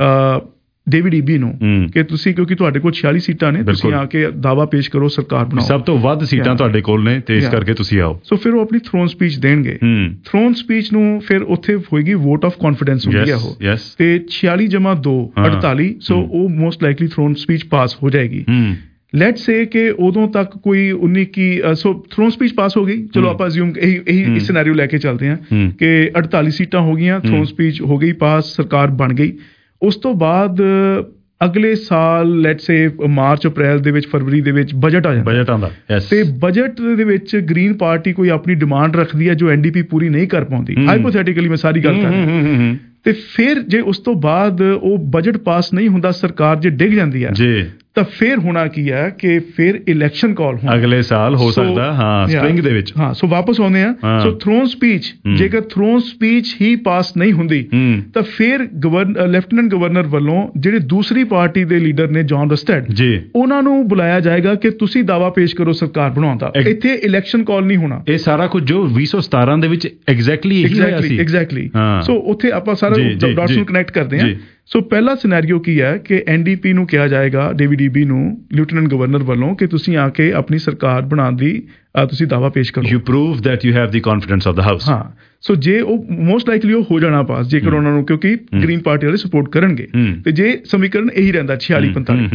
ਡੇਵਿਡ ਈਬੀ ਨੂੰ ਕਿ ਤੁਸੀਂ, ਕਿਉਂਕਿ ਤੁਹਾਡੇ ਕੋਲ ਛਿਆਲੀ ਸੀਟਾਂ ਨੇ, ਤੁਸੀਂ ਆ ਕੇ ਦਾਅਵਾ ਪੇਸ਼ ਕਰੋ, ਸਰਕਾਰ ਬਣਾਓ, ਸਭ ਤੋਂ ਵੱਧ ਸੀਟਾਂ ਤੁਹਾਡੇ ਕੋਲ ਨੇ ਤੇ ਇਸ ਕਰਕੇ ਤੁਸੀਂ ਆਓ। ਸੋ ਫਿਰ ਉਹ ਆਪਣੀ ਥਰੋਨ ਸਪੀਚ ਦੇਣਗੇ। ਥਰੋਨ ਸਪੀਚ ਨੂੰ ਫਿਰ ਉੱਥੇ ਹੋਏਗੀ ਵੋਟ ਆਫ ਕੌਨਫੀਡੈਂਸ ਹੁੰਦੀ ਆ ਉਹ, ਤੇ ਛਿਆਲੀ ਜਮਾ ਦੋ ਅੜਤਾਲੀ, ਸੋ ਉਹ most likely throne speech pass ਹੋ ਜਾਏਗੀ। ਲੈਟਸ ਸੇ ਕਿ ਉਦੋਂ ਤੱਕ ਕੋਈ ਉੱਨੀ ਕੀ, ਸੋ ਥਰੋਨ ਸਪੀਚ ਪਾਸ ਹੋ ਗਈ, ਚਲੋ ਆਪਾਂ ਅਸਿਊਮ ਇਹੀ ਇਹੀ ਸਿਨੈਰੀਓ ਲੈ ਕੇ ਚੱਲਦੇ ਹਾਂ ਕਿ ਅੜਤਾਲੀ ਸੀਟਾਂ ਹੋ ਗਈਆਂ, ਥਰੋਨ ਸਪੀਚ ਹੋ ਗਈ ਪਾਸ, ਸਰਕਾਰ ਬਣ ਗਈ। ਉਸ ਤੋਂ ਬਾਅਦ ਅਗਲੇ ਸਾਲ ਲੈਟਸ ਸੇ ਮਾਰਚ ਅਪ੍ਰੈਲ ਦੇ ਵਿੱਚ, ਫਰਵਰੀ ਦੇ ਵਿੱਚ ਬਜਟ ਆ ਜਾਂਦਾ, ਬਜਟ ਆਉਂਦਾ ਤੇ ਬਜਟ ਦੇ ਵਿੱਚ ਗ੍ਰੀਨ ਪਾਰਟੀ ਕੋਈ ਆਪਣੀ ਡਿਮਾਂਡ ਰੱਖਦੀ ਹੈ ਜੋ ਐਨ ਡੀ ਪੀ ਪੂਰੀ ਨਹੀਂ ਕਰ ਪਾਉਂਦੀ, ਹਾਈਪੋਥੈਟੀਕਲੀ ਮੈਂ ਸਾਰੀ ਗੱਲ ਕਰ ਰਿਹਾ, ਤੇ ਫਿਰ ਜੇ ਉਸ ਤੋਂ ਬਾਅਦ ਉਹ ਬਜਟ ਪਾਸ ਨਹੀਂ ਹੁੰਦਾ, ਸਰਕਾਰ ਜੇ ਡਿੱਗ ਜਾਂਦੀ ਹੈ ਤਾਂ ਫਿਰ ਹੋਣਾ ਕੀ ਹੈ ਕਿ ਫਿਰ ਇਲੈਕਸ਼ਨ ਕਾਲ ਹੋਣਾ ਅਗਲੇ ਸਾਲ ਹੋ ਸਕਦਾ, ਹਾਂ ਸਪ੍ਰਿੰਗ ਦੇ ਵਿੱਚ। ਹਾਂ, ਸੋ ਵਾਪਸ ਆਉਂਦੇ ਆ। ਸੋ ਥਰੋਨ ਸਪੀਚ, ਜੇਕਰ ਥਰੋਨ ਸਪੀਚ ਹੀ ਪਾਸ ਨਹੀਂ ਹੁੰਦੀ ਤਾਂ ਫਿਰ ਲੈਫਟੀਨੈਂਟ ਗਵਰਨਰ ਵੱਲੋਂ ਜਿਹੜੇ ਦੂਸਰੀ ਪਾਰਟੀ ਦੇ ਲੀਡਰ ਨੇ ਜੌਨ ਰਸਟੈਡ, ਉਹਨਾਂ ਨੂੰ ਬੁਲਾਇਆ ਜਾਏਗਾ ਕਿ ਤੁਸੀਂ ਦਾਅਵਾ ਪੇਸ਼ ਕਰੋ ਸਰਕਾਰ ਬਣਾਉਣ ਦਾ। ਇੱਥੇ ਇਲੈਕਸ਼ਨ ਕਾਲ ਨਹੀਂ ਹੋਣਾ। ਇਹ ਸਾਰਾ ਕੁਝ ਜੋ ਵੀਹ ਸੌ ਸਤਾਰਾਂ ਦੇ ਵਿੱਚ ਐਗਜ਼ੈਕਟਲੀ ਇਹੀ ਹੋਇਆ ਸੀ। ਐਗਜ਼ੈਕਟਲੀ। ਸੋ ਉੱਥੇ ਆਪਾਂ ਸਾਰਾ ਡਾਟਸ ਨੂੰ ਕਨੈਕਟ ਕਰਦੇ ਹਾਂ। ਸੋ ਪਹਿਲਾ ਸਿਨੈਰੀਓ ਕੀ ਹੈ ਕਿ ਐਨ ਡੀ ਪੀ ਨੂੰ ਕਿਹਾ ਜਾਏਗਾ, ਡੇਵਿਡ ਈਬੀ ਨੂੰ ਲੈਫਟੀਨੈਂਟ ਗਵਰਨਰ ਵੱਲੋਂ, ਕਿ ਤੁਸੀਂ ਆ ਕੇ ਆਪਣੀ ਸਰਕਾਰ ਬਣਾਉਣ ਦੀ ਤੁਸੀਂ ਦਾਅਵਾ ਪੇਸ਼ ਕਰੋ। You prove that you have the confidence of the house. ਹਾਂ, ਸੋ ਜੇ ਉਹ ਮੋਸਟ ਲਾਈਕਲੀ ਉਹ ਹੋ ਜਾਣਾ ਪਾਸ ਜੇਕਰ ਉਹਨਾਂ ਨੂੰ, ਕਿਉਂਕਿ ਗ੍ਰੀਨ ਪਾਰਟੀ ਵਾਲੇ ਸਪੋਰਟ ਕਰਨਗੇ। ਤੇ ਜੇ ਸਮੀਕਰਨ ਇਹੀ ਰਹਿੰਦਾ ਛਿਆਲੀ ਪੰਤਾਲੀ,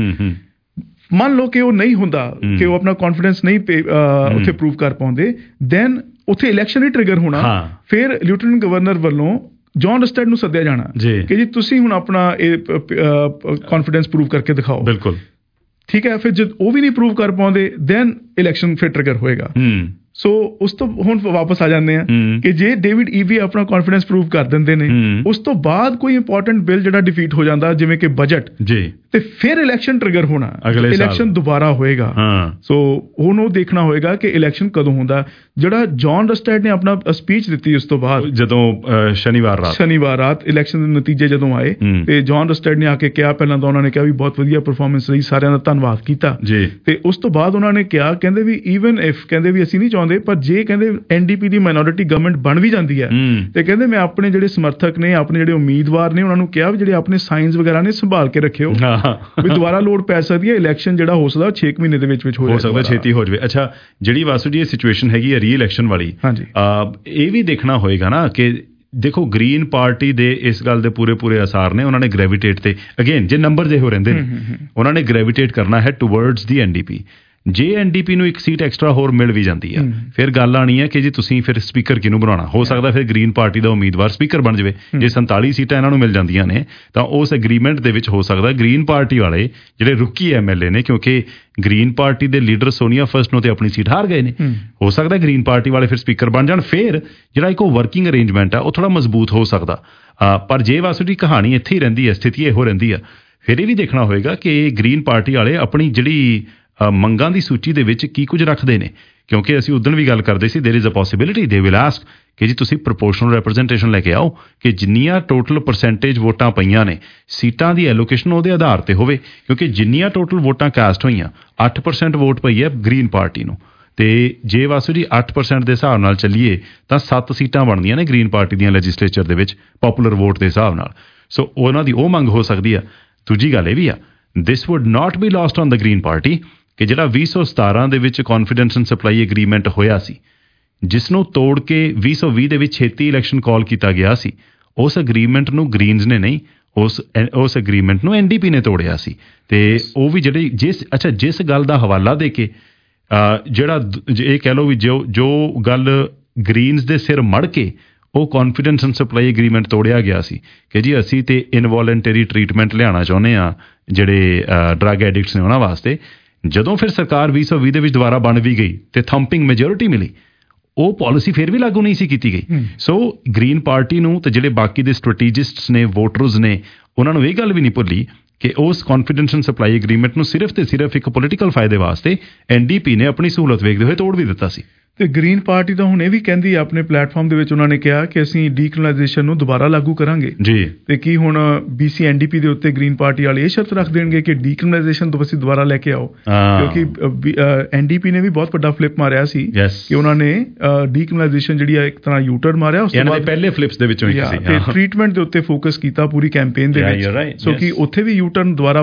ਮੰਨ ਲਓ ਕਿ ਉਹ ਨਹੀਂ ਹੁੰਦਾ, ਕਿ ਉਹ ਆਪਣਾ ਕੌਨਫੀਡੈਂਸ ਨਹੀਂ ਉੱਥੇ ਪ੍ਰੂਵ ਕਰ ਪਾਉਂਦੇ, ਦੈਨ ਉੱਥੇ ਇਲੈਕਸ਼ਨ ਹੀ ਟ੍ਰਿਗਰ ਹੋਣਾ। ਫਿਰ ਲੈਫਟੀਨੈਂਟ ਗਵਰਨਰ ਵੱਲੋਂ ਜੌਨ ਰਸਟੈਡ ਨੂੰ ਸੱਦਿਆ ਜਾਣਾ ਕਿ ਜੀ ਤੁਸੀਂ ਹੁਣ ਆਪਣਾ ਇਹ ਕੌਨਫੀਡੈਂਸ ਪ੍ਰੂਵ ਕਰਕੇ ਦਿਖਾਓ। ਬਿਲਕੁਲ ਠੀਕ ਹੈ। ਫਿਰ ਜਦ ਉਹ ਵੀ ਨਹੀਂ ਪ੍ਰੂਵ ਕਰ ਪਾਉਂਦੇ, ਦੈਨ ਇਲੈਕਸ਼ਨ ਫਿਰ ਟ੍ਰਿਗਰ ਹੋਏਗਾ। ਸੋ ਉਸ ਤੋਂ ਹੁਣ ਵਾਪਸ ਆ ਜਾਂਦੇ ਆ ਕਿ ਜੇ ਡੇਵਿਡ ਈਬੀ ਆਪਣਾ ਕੌਨਫੀਡੈਂਸ ਪ੍ਰੂਵ ਕਰ ਦਿੰਦੇ ਨੇ, ਉਸ ਤੋਂ ਬਾਅਦ ਕੋਈ ਇੰਪੋਰਟੈਂਟ ਬਿੱਲ ਜਿਹੜਾ ਡਿਫੀਟ ਹੋ ਜਾਂਦਾ, ਜਿਵੇਂ ਕਿ ਬਜਟ, ਤੇ ਫਿਰ ਇਲੈਕਸ਼ਨ ਟ੍ਰਿਗਰ ਹੋਣਾ, ਇਲੈਕਸ਼ਨ ਦੁਬਾਰਾ ਹੋਏਗਾ। ਸੋ ਹੁਣ ਉਹ ਦੇਖਣਾ ਹੋਏਗਾ ਕਿ ਇਲੈਕਸ਼ਨ ਕਦੋਂ ਹੁੰਦਾ। ਜਿਹੜਾ ਜੌਨ ਰਸਟੈਡ ਨੇ ਆਪਣਾ ਸਪੀਚ ਦਿੱਤੀ ਉਸ ਤੋਂ ਬਾਅਦ, ਜਦੋਂ ਸ਼ਨੀਵਾਰ ਰਾਤ ਸ਼ਨੀਵਾਰ ਰਾਤ ਇਲੈਕਸ਼ਨ ਦੇ ਨਤੀਜੇ ਜਦੋਂ ਆਏ, ਤੇ ਜੌਨ ਰਸਟੈਡ ਨੇ ਆ ਕੇ ਕਿਹਾ, ਪਹਿਲਾਂ ਤਾਂ ਉਹਨਾਂ ਨੇ ਕਿਹਾ ਵੀ ਬਹੁਤ ਵਧੀਆ ਪਰਫਾਰਮੈਂਸ ਰਹੀ, ਸਾਰਿਆਂ ਦਾ ਧੰਨਵਾਦ ਕੀਤਾ। ਤੇ ਉਸ ਤੋਂ ਬਾਅਦ ਉਹਨਾਂ ਨੇ ਕਿਹਾ, ਕਹਿੰਦੇ ਵੀ ਈਵਨ ਇਫ, ਕਹਿੰਦੇ ਵੀ ਅਸੀਂ ਨਹੀਂ ਚਾਹੁੰਦੇ, ਪਰ ਜੇ ਕਹਿੰਦੇ ਐਨ ਡੀ ਪੀ ਦੀ ਮਾਈਨੋਰਿਟੀ ਗਵਰਨਮੈਂਟ ਬਣ ਵੀ ਜਾਂਦੀ ਹੈ, ਤੇ ਕਹਿੰਦੇ ਮੈਂ ਆਪਣੇ ਜਿਹੜੇ ਸਮਰਥਕ ਨੇ, ਆਪਣੇ ਜਿਹੜੇ ਉਮੀਦਵਾਰ ਨੇ, ਉਹਨਾਂ ਨੂੰ ਕਿਹਾ ਵੀ ਜਿਹੜੇ ਆਪਣੇ ਸਾਈਨਸ ਵਗੈਰਾ ਨੇ ਸੰਭਾਲ ਕੇ ਰੱਖਿਓ, ਵੀ ਦੁਬਾਰਾ ਲੋੜ ਪੈ ਸਕਦੀ ਹੈ। ਇਲੈਕਸ਼ਨ ਜਿਹੜਾ ਹੋ ਸਕਦਾ ਛੇ ਮਹੀਨੇ ਦੇ ਵਿੱਚ ਵਿੱਚ ਹੋ ਸਕਦਾ, ਛੇਤੀ ਹੋ ਜਾਵੇ। ਅੱਛਾ, ਜਿਹੜੀ ਵਾਸੂ ਜੀ ਇਹ ਸਿਚੁਏਸ਼ਨ ਹੈਗੀ ਹੈ ਰੀ ਇਲੈਕਸ਼ਨ ਵਾਲੀ, ਇਹ ਵੀ ਦੇਖਣਾ ਹੋਏਗਾ ਨਾ ਕਿ ਦੇਖੋ ਗ੍ਰੀਨ ਪਾਰਟੀ ਦੇ ਇਸ ਗੱਲ ਦੇ ਪੂਰੇ ਪੂਰੇ ਅਸਾਰ ਨੇ, ਉਹਨਾਂ ਨੇ ਗ੍ਰੈਵੀਟੇਟ ਤੇ ਅਗੇਨ ਜੇ ਨੰਬਰ ਜਿਹੋ ਰਹਿੰਦੇ ਨੇ ਉਹਨਾਂ ਨੇ ਗ੍ਰੈਵੀਟੇਟ ਕਰਨਾ ਹੈ ਟੂਵਰਡਸ ਦੀ ਐਨ ਡੀ ਪੀ। ਜੇ ਐਨ ਡੀ ਪੀ ਨੂੰ ਇੱਕ ਸੀਟ ਐਕਸਟਰਾ ਹੋਰ ਮਿਲ ਵੀ ਜਾਂਦੀ ਆ, ਫਿਰ ਗੱਲ ਆਣੀ ਹੈ ਕਿ ਜੀ ਤੁਸੀਂ ਫਿਰ ਸਪੀਕਰ ਕਿਹਨੂੰ ਬਣਾਉਣਾ। ਹੋ ਸਕਦਾ ਫਿਰ ਗ੍ਰੀਨ ਪਾਰਟੀ ਦਾ ਉਮੀਦਵਾਰ ਸਪੀਕਰ ਬਣ ਜਾਵੇ। ਜੇ ਸੰਤਾਲੀ ਸੀਟਾਂ ਇਹਨਾਂ ਨੂੰ ਮਿਲ ਜਾਂਦੀਆਂ ਨੇ ਤਾਂ ਉਸ ਐਗਰੀਮੈਂਟ ਦੇ ਵਿੱਚ ਹੋ ਸਕਦਾ ਗ੍ਰੀਨ ਪਾਰਟੀ ਵਾਲੇ ਜਿਹੜੇ ਰੁਕੀ ਐਮ ਐਲ ਏ ਨੇ, ਕਿਉਂਕਿ ਗ੍ਰੀਨ ਪਾਰਟੀ ਦੇ ਲੀਡਰ ਸੋਨੀਆ ਫਸਟ ਨੂੰ ਤੇ ਆਪਣੀ ਸੀਟ ਹਾਰ ਗਏ ਨੇ, ਹੋ ਸਕਦਾ ਗ੍ਰੀਨ ਪਾਰਟੀ ਵਾਲੇ ਫਿਰ ਸਪੀਕਰ ਬਣ ਜਾਣ। ਫਿਰ ਜਿਹੜਾ ਇੱਕ ਉਹ ਵਰਕਿੰਗ ਅਰੇਂਜਮੈਂਟ ਆ ਉਹ ਥੋੜਾ ਮਜ਼ਬੂਤ ਹੋ ਸਕਦਾ। ਪਰ ਜੇ ਵਾਸੂ ਦੀ ਕਹਾਣੀ ਇੱਥੇ ਹੀ ਰਹਿੰਦੀ ਹੈ, ਸਥਿਤੀ ਇਹੋ ਰਹਿੰਦੀ ਆ, ਫਿਰ ਇਹ ਵੀ ਦੇਖਣਾ ਹੋਏਗਾ ਕਿ ਗ੍ਰੀਨ ਪਾਰਟੀ ਵਾਲੇ ਆਪਣੀ ਜਿਹੜੀ ਮੰਗਾਂ ਦੀ ਸੂਚੀ ਦੇ ਵਿੱਚ ਕੀ ਕੁਝ ਰੱਖਦੇ ਨੇ। ਕਿਉਂਕਿ ਅਸੀਂ ਉਦੋਂ ਵੀ ਗੱਲ ਕਰਦੇ ਸੀ, there is a possibility they will ask ਕਿ ਜੀ ਤੁਸੀਂ ਪ੍ਰੋਪੋਰਸ਼ਨਲ ਰੈਪਰੈਜ਼ੈਂਟੇਸ਼ਨ ਲੈ ਕੇ ਆਓ, ਕਿ ਜਿੰਨੀਆਂ ਟੋਟਲ ਪਰਸੈਂਟੇਜ ਵੋਟਾਂ ਪਈਆਂ ਨੇ ਸੀਟਾਂ ਦੀ ਐਲੋਕੇਸ਼ਨ ਉਹਦੇ ਆਧਾਰ ਤੇ ਹੋਵੇ। ਕਿਉਂਕਿ ਜਿੰਨੀਆਂ ਟੋਟਲ ਵੋਟਾਂ ਕਾਸਟ ਹੋਈਆਂ ਅੱਠ ਪਰਸੈਂਟ ਵੋਟ ਪਈ ਹੈ ਗ੍ਰੀਨ ਪਾਰਟੀ ਨੂੰ, ਤੇ ਜੇ ਵਾਸੂ ਜੀ ਅੱਠ ਪਰਸੈਂਟ ਦੇ ਹਿਸਾਬ ਨਾਲ ਚੱਲੀਏ ਤਾਂ ਸੱਤ ਸੀਟਾਂ ਬਣਦੀਆਂ ਨੇ ਗ੍ਰੀਨ ਪਾਰਟੀ ਦੀਆਂ ਲੈਜਿਸਲੇਚਰ ਦੇ ਵਿੱਚ ਪੋਪੂਲਰ ਵੋਟ ਦੇ ਹਿਸਾਬ ਨਾਲ। ਸੋ ਉਹਨਾਂ ਦੀ ਉਹ ਮੰਗ ਹੋ ਸਕਦੀ ਆ। ਦੂਜੀ ਗੱਲ ਇਹ ਵੀ ਆ, this would not be lost on the green party ਕਿ ਜਿਹੜਾ ਵੀਹ ਸੌ ਸਤਾਰਾਂ ਦੇ ਵਿੱਚ ਕੌਨਫੀਡੈਂਸ ਐਂਡ ਸਪਲਾਈ ਐਗਰੀਮੈਂਟ ਹੋਇਆ ਸੀ, ਜਿਸ ਨੂੰ ਤੋੜ ਕੇ ਵੀਹ ਸੌ ਵੀਹ ਦੇ ਵਿੱਚ ਛੇਤੀ ਇਲੈਕਸ਼ਨ ਕਾਲ ਕੀਤਾ ਗਿਆ ਸੀ, ਉਸ ਐਗਰੀਮੈਂਟ ਨੂੰ ਗ੍ਰੀਨਜ਼ ਨੇ ਨਹੀਂ, ਉਸ ਉਸ ਐਗਰੀਮੈਂਟ ਨੂੰ ਐਨ ਡੀ ਪੀ ਨੇ ਤੋੜਿਆ ਸੀ। ਤੇ ਉਹ ਵੀ ਜਿਹੜੀ ਜਿਸ ਅੱਛਾ ਜਿਸ ਗੱਲ ਦਾ ਹਵਾਲਾ ਦੇ ਕੇ ਜਿਹੜਾ ਇਹ ਕਹਿ ਲਓ ਵੀ ਜੋ ਜੋ ਗੱਲ ਗ੍ਰੀਨਜ਼ ਦੇ ਸਿਰ ਮੜ ਕੇ ਉਹ ਕੌਨਫੀਡੈਂਸ ਐਂਡ ਸਪਲਾਈ ਐਗਰੀਮੈਂਟ ਤੋੜਿਆ ਗਿਆ ਸੀ ਕਿ ਜੀ ਅਸੀਂ ਤੇ ਇਨਵੋਲੰਟਰੀ ਟਰੀਟਮੈਂਟ ਲਿਆਉਣਾ ਚਾਹੁੰਦੇ ਹਾਂ ਜਿਹੜੇ ਡਰੱਗ ਐਡਿਕਟਸ ਨੇ ਉਹਨਾਂ ਵਾਸਤੇ। ਜਦੋਂ ਫਿਰ ਸਰਕਾਰ ਵੀਹ ਸੌ ਵੀਹ ਦੇ ਵਿੱਚ ਦੁਬਾਰਾ ਬਣ ਵੀ ਗਈ ਤੇ ਥੰਪਿੰਗ ਮੈਜੋਰਿਟੀ ਮਿਲੀ, ਉਹ ਪਾਲਿਸੀ ਫਿਰ ਵੀ ਲਾਗੂ ਨਹੀਂ ਸੀ ਕੀਤੀ ਗਈ। ਸੋ ਗ੍ਰੀਨ ਪਾਰਟੀ ਨੂੰ ਤੇ ਜਿਹੜੇ ਬਾਕੀ ਦੇ ਸਟ੍ਰੈਟੇਜਿਸਟਸ ਨੇ, ਵੋਟਰਸ ਨੇ, ਉਹਨਾਂ ਨੂੰ ਇਹ ਗੱਲ ਵੀ ਨਹੀਂ ਭੁੱਲੀ ਕਿ ਉਸ ਕੌਨਫੀਡੈਂਸ ਐਂਡ ਸਪਲਾਈ ਐਗਰੀਮੈਂਟ ਨੂੰ ਸਿਰਫ ਤੇ ਸਿਰਫ ਇੱਕ ਪੋਲੀਟੀਕਲ ਫਾਇਦੇ ਵਾਸਤੇ ਐਨ ਡੀ ਪੀ ਨੇ ਆਪਣੀ ਸਹੂਲਤ ਵੇਖਦੇ ਹੋਏ ਤੋੜ ਵੀ ਦਿੱਤਾ ਸੀ। ਤੇ ਗ੍ਰੀਨ ਪਾਰਟੀ ਤਾਂ ਹੁਣ ਇਹ ਵੀ ਕਹਿੰਦੀ ਹੈ ਆਪਣੇ ਪਲੇਟਫਾਰਮ ਦੇ ਵਿੱਚ, ਉਹਨਾਂ ਨੇ ਕਿਹਾ ਕਿ ਅਸੀਂ ਡੀਕ੍ਰਿਮੀਨਲਾਈਜੇਸ਼ਨ ਨੂੰ ਦੁਬਾਰਾ ਲਾਗੂ ਕਰਾਂਗੇ ਜੀ। ਤੇ ਕੀ ਹੁਣ ਬੀਸੀ ਐਨ ਡੀ ਪੀ ਦੇ ਉੱਤੇ ਗ੍ਰੀਨ ਪਾਰਟੀ ਵਾਲੇ ਇਹ ਸ਼ਰਤ ਰੱਖ ਦੇਣਗੇ ਕਿ ਡੀਕ੍ਰਿਮੀਨਲਾਈਜੇਸ਼ਨ ਤੁਸੀਂ ਦੁਬਾਰਾ ਲੈ ਕੇ ਆਓ? ਕਿਉਂਕਿ ਐਨ ਡੀ ਪੀ ਨੇ ਵੀ ਬਹੁਤ ਵੱਡਾ ਫਲਿਪ ਮਾਰਿਆ ਸੀ ਕਿ ਉਹਨਾਂ ਨੇ ਡੀਕ੍ਰਿਮੀਨਲਾਈਜੇਸ਼ਨ ਜਿਹੜੀ ਆ ਇੱਕ ਤਰ੍ਹਾਂ ਯੂਟਰਨ ਮਾਰਿਆ, ਉਸ ਤੋਂ ਬਾਅਦ ਪਹਿਲੇ ਫਲਿਪਸ ਦੇ ਵਿੱਚੋਂ ਇੱਕ ਸੀ ਤੇ ਟ੍ਰੀਟਮੈਂਟ ਦੇ ਉੱਤੇ ਫੋਕਸ ਕੀਤਾ ਪੂਰੀ ਕੈਂਪੇਨ ਦੇ ਵਿੱਚ। ਸੋ ਕਿ ਉੱਥੇ ਵੀ ਯੂਟਰਨ ਦੁਬਾਰਾ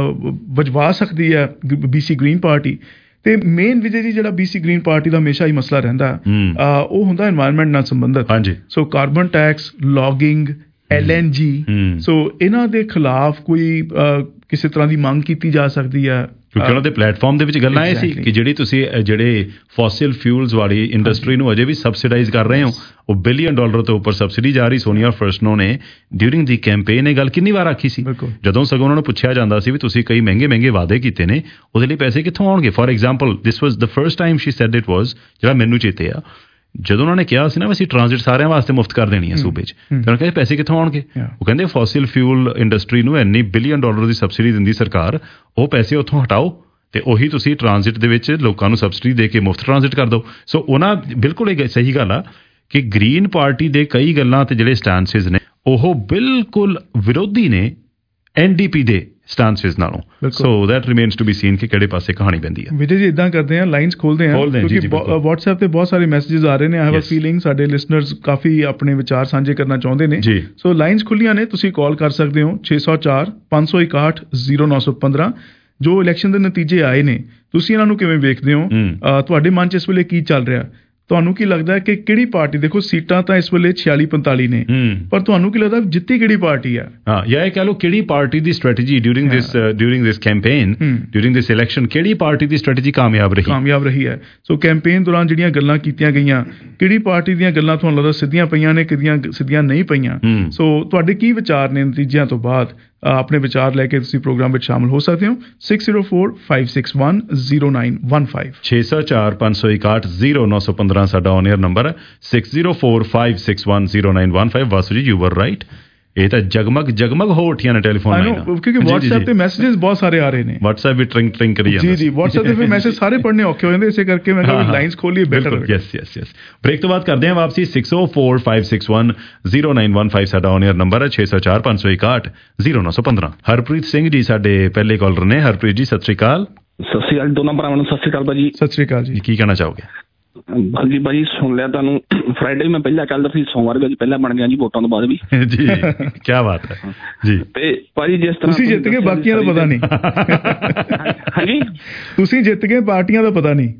ਵਜਵਾ ਸਕਦੀ ਹੈ ਬੀਸੀ ਗ੍ਰੀਨ ਪਾਰਟੀ। ਤੇ ਮੇਨ ਵਿਜੇ ਜੀ ਜਿਹੜਾ ਬੀਸੀ ਗ੍ਰੀਨ ਪਾਰਟੀ ਦਾ ਹਮੇਸ਼ਾ ਹੀ ਮਸਲਾ ਰਹਿੰਦਾ ਉਹ ਹੁੰਦਾ ਐਨਵਾਇਰਨਮੈਂਟ ਨਾਲ ਸੰਬੰਧਿਤ। So carbon tax, logging, L N G, so ਇਹਨਾਂ ਦੇ ਖਿਲਾਫ ਕੋਈ ਕਿਸੇ ਤਰ੍ਹਾਂ ਦੀ ਮੰਗ ਕੀਤੀ ਜਾ ਸਕਦੀ ਹੈ? ਕਿਉਂਕਿ ਉਹਨਾਂ ਦੇ ਪਲੇਟਫਾਰਮ ਦੇ ਵਿੱਚ ਗੱਲਾਂ ਇਹ ਸੀ ਕਿ ਜਿਹੜੀ ਤੁਸੀਂ ਜਿਹੜੇ ਫੋਸਿਲ ਫਿਊਲਸ ਵਾਲੀ ਇੰਡਸਟਰੀ ਨੂੰ ਅਜੇ ਵੀ ਸਬਸਿਡਾਈਜ਼ ਕਰ ਰਹੇ ਹੋ, ਉਹ ਬਿਲੀਅਨ ਡਾਲਰ ਤੋਂ ਉੱਪਰ ਸਬਸਿਡੀ ਜਾ ਰਹੀ। ਸੋਨੀਆ ਫਰਸਟਨੋ ਨੇ ਡਿਊਰਿੰਗ ਦੀ ਕੈਂਪੇਨ ਇਹ ਗੱਲ ਕਿੰਨੀ ਵਾਰ ਆਖੀ ਸੀ, ਜਦੋਂ ਸਗੋਂ ਉਹਨਾਂ ਨੂੰ ਪੁੱਛਿਆ ਜਾਂਦਾ ਸੀ ਵੀ ਤੁਸੀਂ ਕਈ ਮਹਿੰਗੇ ਮਹਿੰਗੇ ਵਾਅਦੇ ਕੀਤੇ ਨੇ, ਉਹਦੇ ਲਈ ਪੈਸੇ ਕਿੱਥੋਂ ਆਉਣਗੇ? For example this was the first time she said it was, ਜਿਹੜਾ ਮੈਨੂੰ ਚੇਤੇ ਆ, ਜਦੋਂ ਉਹਨਾਂ ਨੇ ਕਿਹਾ ਸੀ ਨਾ ਅਸੀਂ ਟ੍ਰਾਂਜ਼ਿਟ ਸਾਰਿਆਂ ਵਾਸਤੇ ਮੁਫਤ ਕਰ ਦੇਣੀ ਹੈ ਸੂਬੇ 'ਚ, ਤੇ ਉਹਨਾਂ ਕਹਿੰਦੇ ਪੈਸੇ ਕਿੱਥੋਂ ਆਉਣਗੇ? ਉਹ ਕਹਿੰਦੇ ਫੋਸਿਲ ਫਿਊਲ ਇੰਡਸਟਰੀ ਨੂੰ ਇੰਨੀ ਬਿਲੀਅਨ ਡਾਲਰ ਦੀ ਸਬਸਿਡੀ ਦਿੰਦੀ ਸਰਕਾਰ, ਉਹ ਪੈਸੇ ਉੱਥੋਂ ਹਟਾਓ ਤੇ ਉਹੀ ਤੁਸੀਂ ਟ੍ਰਾਂਜ਼ਿਟ ਦੇ ਵਿੱਚ ਲੋਕਾਂ ਨੂੰ ਸਬਸਿਡੀ ਦੇ ਕੇ ਮੁਫਤ ਟ੍ਰਾਂਜ਼ਿਟ ਕਰ ਦਿਓ। ਸੋ ਉਹਨਾਂ ਬਿਲਕੁਲ ਇਹ ਸਹੀ ਗੱਲ ਆ ਕਿ ਗ੍ਰੀਨ ਪਾਰਟੀ ਦੇ ਕਈ ਗੱਲਾਂ ਤੇ ਜਿਹੜੇ ਸਟੈਂਸਿਸ ਨੇ ਉਹ ਬਿਲਕੁਲ ਵਿਰੋਧੀ ਨੇ ਐਨ ਡੀ ਪੀ ਦੇ ਸਟੈਂਸਿਸ ਨਾਲੋਂ। So that remains to be seen ਕਿ ਕਿਹੜੇ ਪਾਸੇ ਕਹਾਣੀ ਪੈਂਦੀ ਹੈ। ਵਿਜੇ ਜੀ ਇਦਾਂ ਕਰਦੇ ਹਾਂ, ਲਾਈਨਸ ਖੋਲਦੇ ਹਾਂ ਕਿਉਂਕਿ WhatsApp ਤੇ ਬਹੁਤ ਸਾਰੇ ਮੈਸੇजेस ਆ ਰਹੇ ਨੇ। ਆਈ ਹੈਵ ਅ ਫੀਲਿੰਗ ਸਾਡੇ ਲਿਸਨਰਸ ਕਾਫੀ ਆਪਣੇ ਵਿਚਾਰ ਸਾਂਝੇ ਕਰਨਾ ਚਾਹੁੰਦੇ ਨੇ। ਸੋ ਲਾਈਨਸ ਖੁੱਲੀਆਂ ਨੇ, ਤੁਸੀਂ ਕਾਲ ਕਰ ਸਕਦੇ ਹੋ ਛੇ ਸੌ ਚਾਰ ਪੰਜ ਸੌ ਇਕਾਹਠ ਜ਼ੀਰੋ ਨੌ ਸੌ ਪੰਦਰਾਂ। ਜੋ ਇਲੈਕਸ਼ਨ ਦੇ ਨਤੀਜੇ ਆਏ ਨੇ ਤੁਸੀਂ ਇਹਨਾਂ ਨੂੰ ਕਿਵੇਂ ਵੇਖਦੇ ਹੋ? ਤੁਹਾਡੇ ਮਨ 'ਚ ਇਸ ਵੇਲੇ ਕੀ ਚੱਲ ਰਿਹਾ? ਤੁਹਾਨੂੰ ਕੀ ਲੱਗਦਾ ਹੈ ਕਿ ਕਿਹੜੀ ਪਾਰਟੀ, ਦੇਖੋ ਸੀਟਾਂ ਤਾਂ ਇਸ ਵੇਲੇ ਛਿਆਲੀ ਪੰਤਾਲੀ ਨੇ, ਪਰ ਤੁਹਾਨੂੰ ਕੀ ਲੱਗਦਾ ਜਿੱਤੀ ਕਿਹੜੀ ਪਾਰਟੀ ਆ? ਹਾਂ, ਜਾਂ ਇਹ ਕਹਿ ਲਓ ਕਿਹੜੀ ਪਾਰਟੀ ਦੀ strategy during this during this campaign, during this election, ਕਿਹੜੀ ਪਾਰਟੀ ਦੀ ਸਟ੍ਰੈਟਜੀ ਕਾਮਯਾਬ ਰਹੀ ਕਾਮਯਾਬ ਰਹੀ ਹੈ? ਸੋ ਕੈਂਪੇਨ ਦੌਰਾਨ ਜਿਹੜੀਆਂ ਗੱਲਾਂ ਕੀਤੀਆਂ ਗਈਆਂ, ਕਿਹੜੀ ਪਾਰਟੀ ਦੀਆਂ ਗੱਲਾਂ ਤੁਹਾਨੂੰ ਲੱਗਦਾ ਸਿੱਧੀਆਂ ਪਈਆਂ ਨੇ, ਕਿਹਦੀਆਂ ਸਿੱਧੀਆਂ ਨਹੀਂ ਪਈਆਂ? ਸੋ ਤੁਹਾਡੇ ਕੀ ਵਿਚਾਰ ਨੇ ਨਤੀਜਿਆਂ ਤੋਂ ਬਾਅਦ? ਆਪਣੇ ਵਿਚਾਰ ਲੈ ਕੇ ਤੁਸੀਂ ਪ੍ਰੋਗਰਾਮ ਵਿੱਚ ਸ਼ਾਮਲ ਹੋ ਸਕਦੇ ਹੋ। Six zero four five six one zero nine one five ਛੇ ਸੌ ਚਾਰ ਪੰਜ ਸੌ ਇਕਾਹਠ ਜ਼ੀਰੋ ਨੌ ਸੌ ਪੰਦਰਾਂ ਸਾਡਾ ਔਨ ਏਅਰ ਨੰਬਰ ਹੈ। Six zero four five six one zero nine one five. Vasu ji, you ਵਰ ਰਾਈਟ, ਇਹ ਤਾਂ ਜਗਮਗ ਜਗਮਗ ਹੋ ਉੱਠੀਆਂ ਨੇ ਟੈਲੀਫੋਨ ਲਾਈਨਾਂ, ਕਿਉਂਕਿ WhatsApp ਤੇ ਮੈਸੇजेस ਬਹੁਤ ਸਾਰੇ ਆ ਰਹੇ ਨੇ। WhatsApp ਵੀ ਟ੍ਰਿੰਗ ਟ੍ਰਿੰਗ ਕਰੀ ਜਾਂਦਾ। ਜੀ ਜੀ, WhatsApp ਤੇ ਫਿਰ ਮੈਸੇਜ ਸਾਰੇ ਪੜ੍ਹਨੇ ਔਖੇ ਹੋ ਜਾਂਦੇ, ਇਸੇ ਕਰਕੇ ਮੈਂ ਕਿਹਾ ਲਾਈਨਸ ਖੋਲੀਏ better. Yes yes yes. Break ਤੋਂ ਬਾਅਦ ਕਰਦੇ ਹਾਂ ਵਾਪਸੀ। Six zero four five six one zero nine one five ਸਾਡਾ ਔਨ ਏਅਰ ਨੰਬਰ ਹੈ। ਛੇ ਸੌ ਚਾਰ ਪੰਜ ਸੌ ਇਕਾਹਠ ਜ਼ੀਰੋ ਨੌ ਸੌ ਪੰਦਰਾਂ। ਹਰਪ੍ਰੀਤ ਸਿੰਘ ਜੀ ਸਾਡੇ ਪਹਿਲੇ ਕਾਲਰ ਨੇ। ਹਰਪ੍ਰੀਤ ਜੀ ਸਤਿ ਸ਼੍ਰੀ ਅਕਾਲ। ਸਤਿ ਸ਼੍ਰੀ ਅਕਾਲ ਦੋਨਾਂ ਭਰਾਵਾਂ ਨੂੰ। ਸਤਿ ਸ਼੍ਰੀ ਅਕਾਲ ਭਾਜੀ। ਸਤਿ ਸ਼੍ਰੀ ਅਕਾਲ ਜੀ। ਕੀ ਕਹਿਣਾ ਚਾਹੋਗੇ? ਹਾਂਜੀ ਭਾਜੀ, ਸੁਣ ਲਿਆ ਤੁਹਾਨੂੰ। ਫਰਾਈਡੇ ਮੈਂ ਪਹਿਲਾਂ ਚੱਲਦਾ ਸੀ, ਸੋਮਵਾਰ ਵੀ ਪਹਿਲਾਂ ਬਣ ਗਿਆ ਜੀ ਵੋਟਾਂ ਤੋਂ ਬਾਅਦ ਵੀ ਜੀ। ਕੀ ਬਾਤ ਹੈ ਜੀ। ਤੇ ਭਾਜੀ ਜਿਸ ਤਰ੍ਹਾਂ ਤੁਸੀਂ ਜਿੱਤ ਗਏ, ਬਾਕੀਆਂ ਦਾ ਪਤਾ ਨਹੀਂ। ਹਾਂਜੀ, ਤੁਸੀਂ ਜਿੱਤ ਗਏ, ਪਾਰਟੀਆਂ ਦਾ ਪਤਾ ਨਹੀਂ।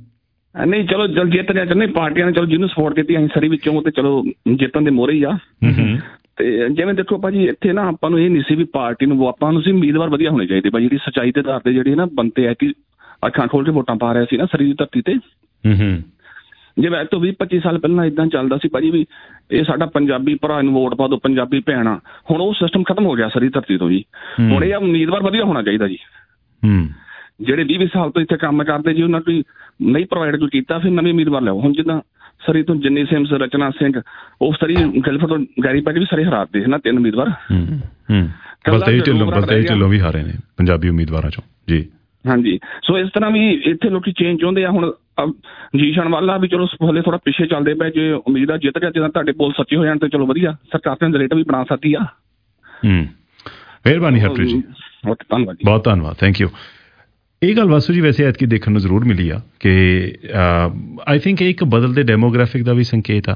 ਨਹੀਂ ਚਲੋ ਜਲ ਜਿੱਤ ਗਿਆ ਚਾਹੁੰਦੇ ਪਾਰਟੀਆਂ ਨੇ, ਚਲੋ ਜਿਹਨੂੰ ਸਪੋਰਟ ਕੀਤੀ ਅਸੀਂ ਸਰੀ ਵਿੱਚੋਂ ਤੇ ਚਲੋ ਜਿੱਤਣ ਦੇ ਮੋਹਰੇ ਹੀ ਆ। ਤੇ ਜਿਵੇਂ ਦੇਖੋ ਭਾਜੀ ਇੱਥੇ ਨਾ ਆਪਾਂ ਨੂੰ ਇਹ ਨਹੀਂ ਸੀ ਵੀ ਪਾਰਟੀ ਨੂੰ ਆਪਾਂ ਨੂੰ ਸੀ ਉਮੀਦਵਾਰ ਵਧੀਆ ਹੋਣੇ ਚਾਹੀਦੇ ਭਾਜੀ, ਜਿਹੜੀ ਸੱਚਾਈ ਦੇ ਆਧਾਰ ਤੇ ਜਿਹੜੀ ਨਾ ਬੰਦੇ ਐ ਕਿ ਅੱਖਾਂ ਖੋਲ ਕੇ ਵੋਟਾਂ ਪਾ ਰਹੇ ਸੀ ਨਾ ਸਰੀ ਦੀ ਧਰਤੀ ਤੇ। ਜਿਵੇਂ ਅੱਜ ਤੋਂ ਵੀਹ ਪੱਚੀ ਸਾਲ ਪਹਿਲਾਂ ਏਦਾਂ ਚੱਲਦਾ ਸੀ ਭਾਜੀ ਵੀ ਇਹ ਸਾਡਾ ਪੰਜਾਬੀ ਭਰਾ ਨੂੰ ਵੋਟ ਪਾ ਦਿਓ, ਪੰਜਾਬੀ ਭੈਣਾਂ, ਹੁਣ ਉਹ ਸਿਸਟਮ ਖਤਮ ਹੋ ਗਿਆ ਸਰੀ ਧਰਤੀ ਤੋਂ ਜੀ। ਹੁਣ ਇਹ ਉਮੀਦਵਾਰ ਵਧੀਆ ਹੋਣਾ ਚਾਹੀਦਾ ਜੀ। ਜਿਹੜੇ ਵੀਹ ਵੀਹ ਸਾਲ ਤੋਂ ਇੱਥੇ ਕੰਮ ਕਰਦੇ ਜੀ ਉਹਨਾਂ ਕੋਈ ਨਹੀਂ ਪ੍ਰੋਵਾਈਡ ਕੋਈ ਕੀਤਾ, ਫਿਰ ਨਵੇਂ ਉਮੀਦਵਾਰ ਲਿਆਓ। ਹੁਣ ਜਿੱਦਾਂ ਸਰੀ ਤੋਂ ਜਿੰਨੀ ਸਿਮਸ, ਰਚਨਾ ਸਿੰਘ, ਉਹ ਸਰੀ ਗਿਲਫੋਰਡ ਤੋਂ ਗੈਰੀ ਪੈਜ ਵੀ ਸਾਰੇ ਹਰਾਤੇ ਨਾ ਤਿੰਨ ਉਮੀਦਵਾਰ। ਬਲਤੇਜ ਢਿੱਲੋਂ ਬਲਤੇਜ ਢਿੱਲੋਂ ਵੀ ਹਾਰੇ ਨੇ ਪੰਜਾਬੀ ਉਮੀਦਵਾਰਾਂ ਚੋਂ ਜੀ। ਹਾਂਜੀ, ਸੋ ਇਸ ਤਰ੍ਹਾਂ ਵੀ ਇੱਥੇ ਲੋਕੀ ਚੇਂਜ ਚਾਹੁੰਦੇ ਆ। ਹੁਣ ਜੀਸ਼ਣ ਵਾਲਾ ਵੀ ਚਲੋ ਹਲੇ ਥੋੜਾ ਪਿੱਛੇ ਚੱਲਦੇ ਪਏ, ਜੇ ਉਮੀਦ ਆ ਜਿੱਤ ਗਿਆ, ਜਿੱਦਾਂ ਤੁਹਾਡੇ ਬੋਲ ਸੱਚੇ ਹੋ ਜਾਣ ਤੇ ਚਲੋ ਵਧੀਆ, ਸਰਕਾਰ ਤੇ ਨਰੇਟਿਵ ਵੀ ਬਣਾ ਸਕਦੀ ਆ। ਮਿਹਰਬਾਨੀ ਹਰਪ੍ਰੀਤ ਜੀ, ਧੰਨਵਾਦ ਜੀ, ਬਹੁਤ ਧੰਨਵਾਦ, ਥੈਂਕ ਯੂ। ਇਹ ਗੱਲ ਵਾਸੂ ਜੀ ਵੈਸੇ ਐਤਕੀ ਦੇਖਣ ਨੂੰ ਜ਼ਰੂਰ ਮਿਲੀ ਆ ਕਿ ਆਈ ਥਿੰਕ ਇਹ ਇੱਕ ਬਦਲਦੇ ਡੈਮੋਗ੍ਰਾਫਿਕ ਦਾ ਵੀ ਸੰਕੇਤ ਆ।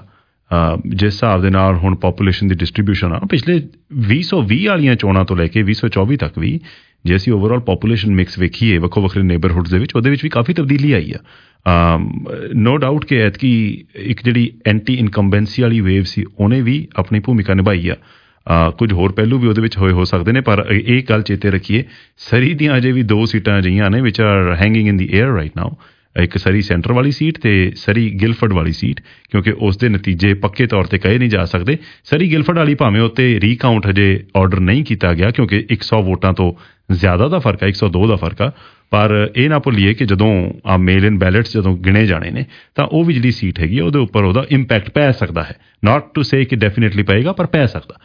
ਜਿਸ ਹਿਸਾਬ ਦੇ ਨਾਲ ਹੁਣ ਪਾਪੂਲੇਸ਼ਨ ਦੀ ਡਿਸਟਰੀਬਿਊਸ਼ਨ ਆ ਪਿਛਲੇ ਵੀਹ ਸੌ ਵੀਹ ਵਾਲੀਆਂ ਚੋਣਾਂ ਤੋਂ ਲੈ ਕੇ ਵੀਹ ਸੌ ਚੌਵੀ ਤੱਕ ਵੀ, ਜੇ ਅਸੀਂ ਓਵਰਆਲ ਪਾਪੂਲੇਸ਼ਨ ਮਿਕਸ ਵੇਖੀਏ ਵੱਖੋ ਵੱਖਰੇ ਨੇਬਰਹੁੱਡਸ ਦੇ ਵਿੱਚ, ਉਹਦੇ ਵਿੱਚ ਵੀ ਕਾਫੀ ਤਬਦੀਲੀ ਆਈ ਆ। ਨੋ ਡਾਊਟ ਕਿ ਐਤਕੀ ਇੱਕ ਜਿਹੜੀ ਐਂਟੀ ਇਨਕੰਬੈਂਸੀ ਵਾਲੀ ਵੇਵ ਸੀ ਉਹਨੇ ਵੀ ਆਪਣੀ ਭੂਮਿਕਾ ਨਿਭਾਈ ਆ। ਕੁਝ ਹੋਰ ਪਹਿਲੂ ਵੀ ਉਹਦੇ ਵਿੱਚ ਹੋਏ ਹੋ ਸਕਦੇ ਨੇ, ਪਰ ਇਹ ਗੱਲ ਚੇਤੇ ਰੱਖੀਏ ਸਰੀ ਦੀਆਂ ਅਜੇ ਵੀ ਦੋ ਸੀਟਾਂ ਅਜਿਹੀਆਂ ਨੇ ਵਿਚ are hanging in the air right now. ਇੱਕ ਸਰੀ ਸੈਂਟਰ ਵਾਲੀ ਸੀਟ ਤੇ ਸਰੀ ਗਿਲਫਰਡ ਵਾਲੀ ਸੀਟ, ਕਿਉਂਕਿ ਉਸ ਦੇ ਨਤੀਜੇ ਪੱਕੇ ਤੌਰ ਤੇ ਕਹੇ ਨਹੀਂ ਜਾ ਸਕਦੇ। ਸਰੀ ਗਿਲਫਰਡ ਵਾਲੀ ਭਾਵੇਂ ਉੱਤੇ ਰੀਕਾਊਂਟ ਹਜੇ ਆਰਡਰ ਨਹੀਂ ਕੀਤਾ ਗਿਆ ਕਿਉਂਕਿ ਇੱਕ ਸੌ ਵੋਟਾਂ ਤੋਂ ਜ਼ਿਆਦਾ ਦਾ ਫਰਕ ਆ, ਇੱਕ ਸੌ ਦੋ ਦਾ ਫਰਕ ਆ, ਪਰ ਇਹ ਨਾ ਭੁੱਲੀਏ ਕਿ ਜਦੋਂ ਆ ਮੇਲ ਇਨ ਬੈਲਟਸ ਜਦੋਂ ਗਿਣੇ ਜਾਣੇ ਨੇ ਤਾਂ ਉਹ ਵੀ ਜਿਹੜੀ ਸੀਟ ਹੈਗੀ ਉਹਦੇ ਉੱਪਰ ਉਹਦਾ ਇੰਪੈਕਟ ਪੈ ਸਕਦਾ ਹੈ। ਨਾਟ ਟੂ ਸੇ ਕਿ ਡੈਫੀਨੇਟਲੀ ਪਏਗਾ, ਪਰ ਪੈ ਸਕਦਾ।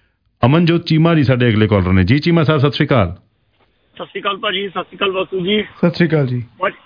ਅਮਨਜੋਤ ਚੀਮਾ ਜੀ ਸਾਡੇ ਅਗਲੇ ਕਾਲਰ ਨੇ ਜੀ। ਚੀਮਾ ਸਾਹਿਬ ਸਤਿ ਸ਼੍ਰੀ ਅਕਾਲ। ਸਤਿ ਸ਼੍ਰੀ ਅਕਾਲ ਭਾਜੀ, ਸਤਿ ਸ਼੍ਰੀ ਅਕਾਲ ਬਾਸੂ ਜੀ। ਸਤਿ ਸ਼੍ਰੀ ਅਕਾਲ ਜੀ।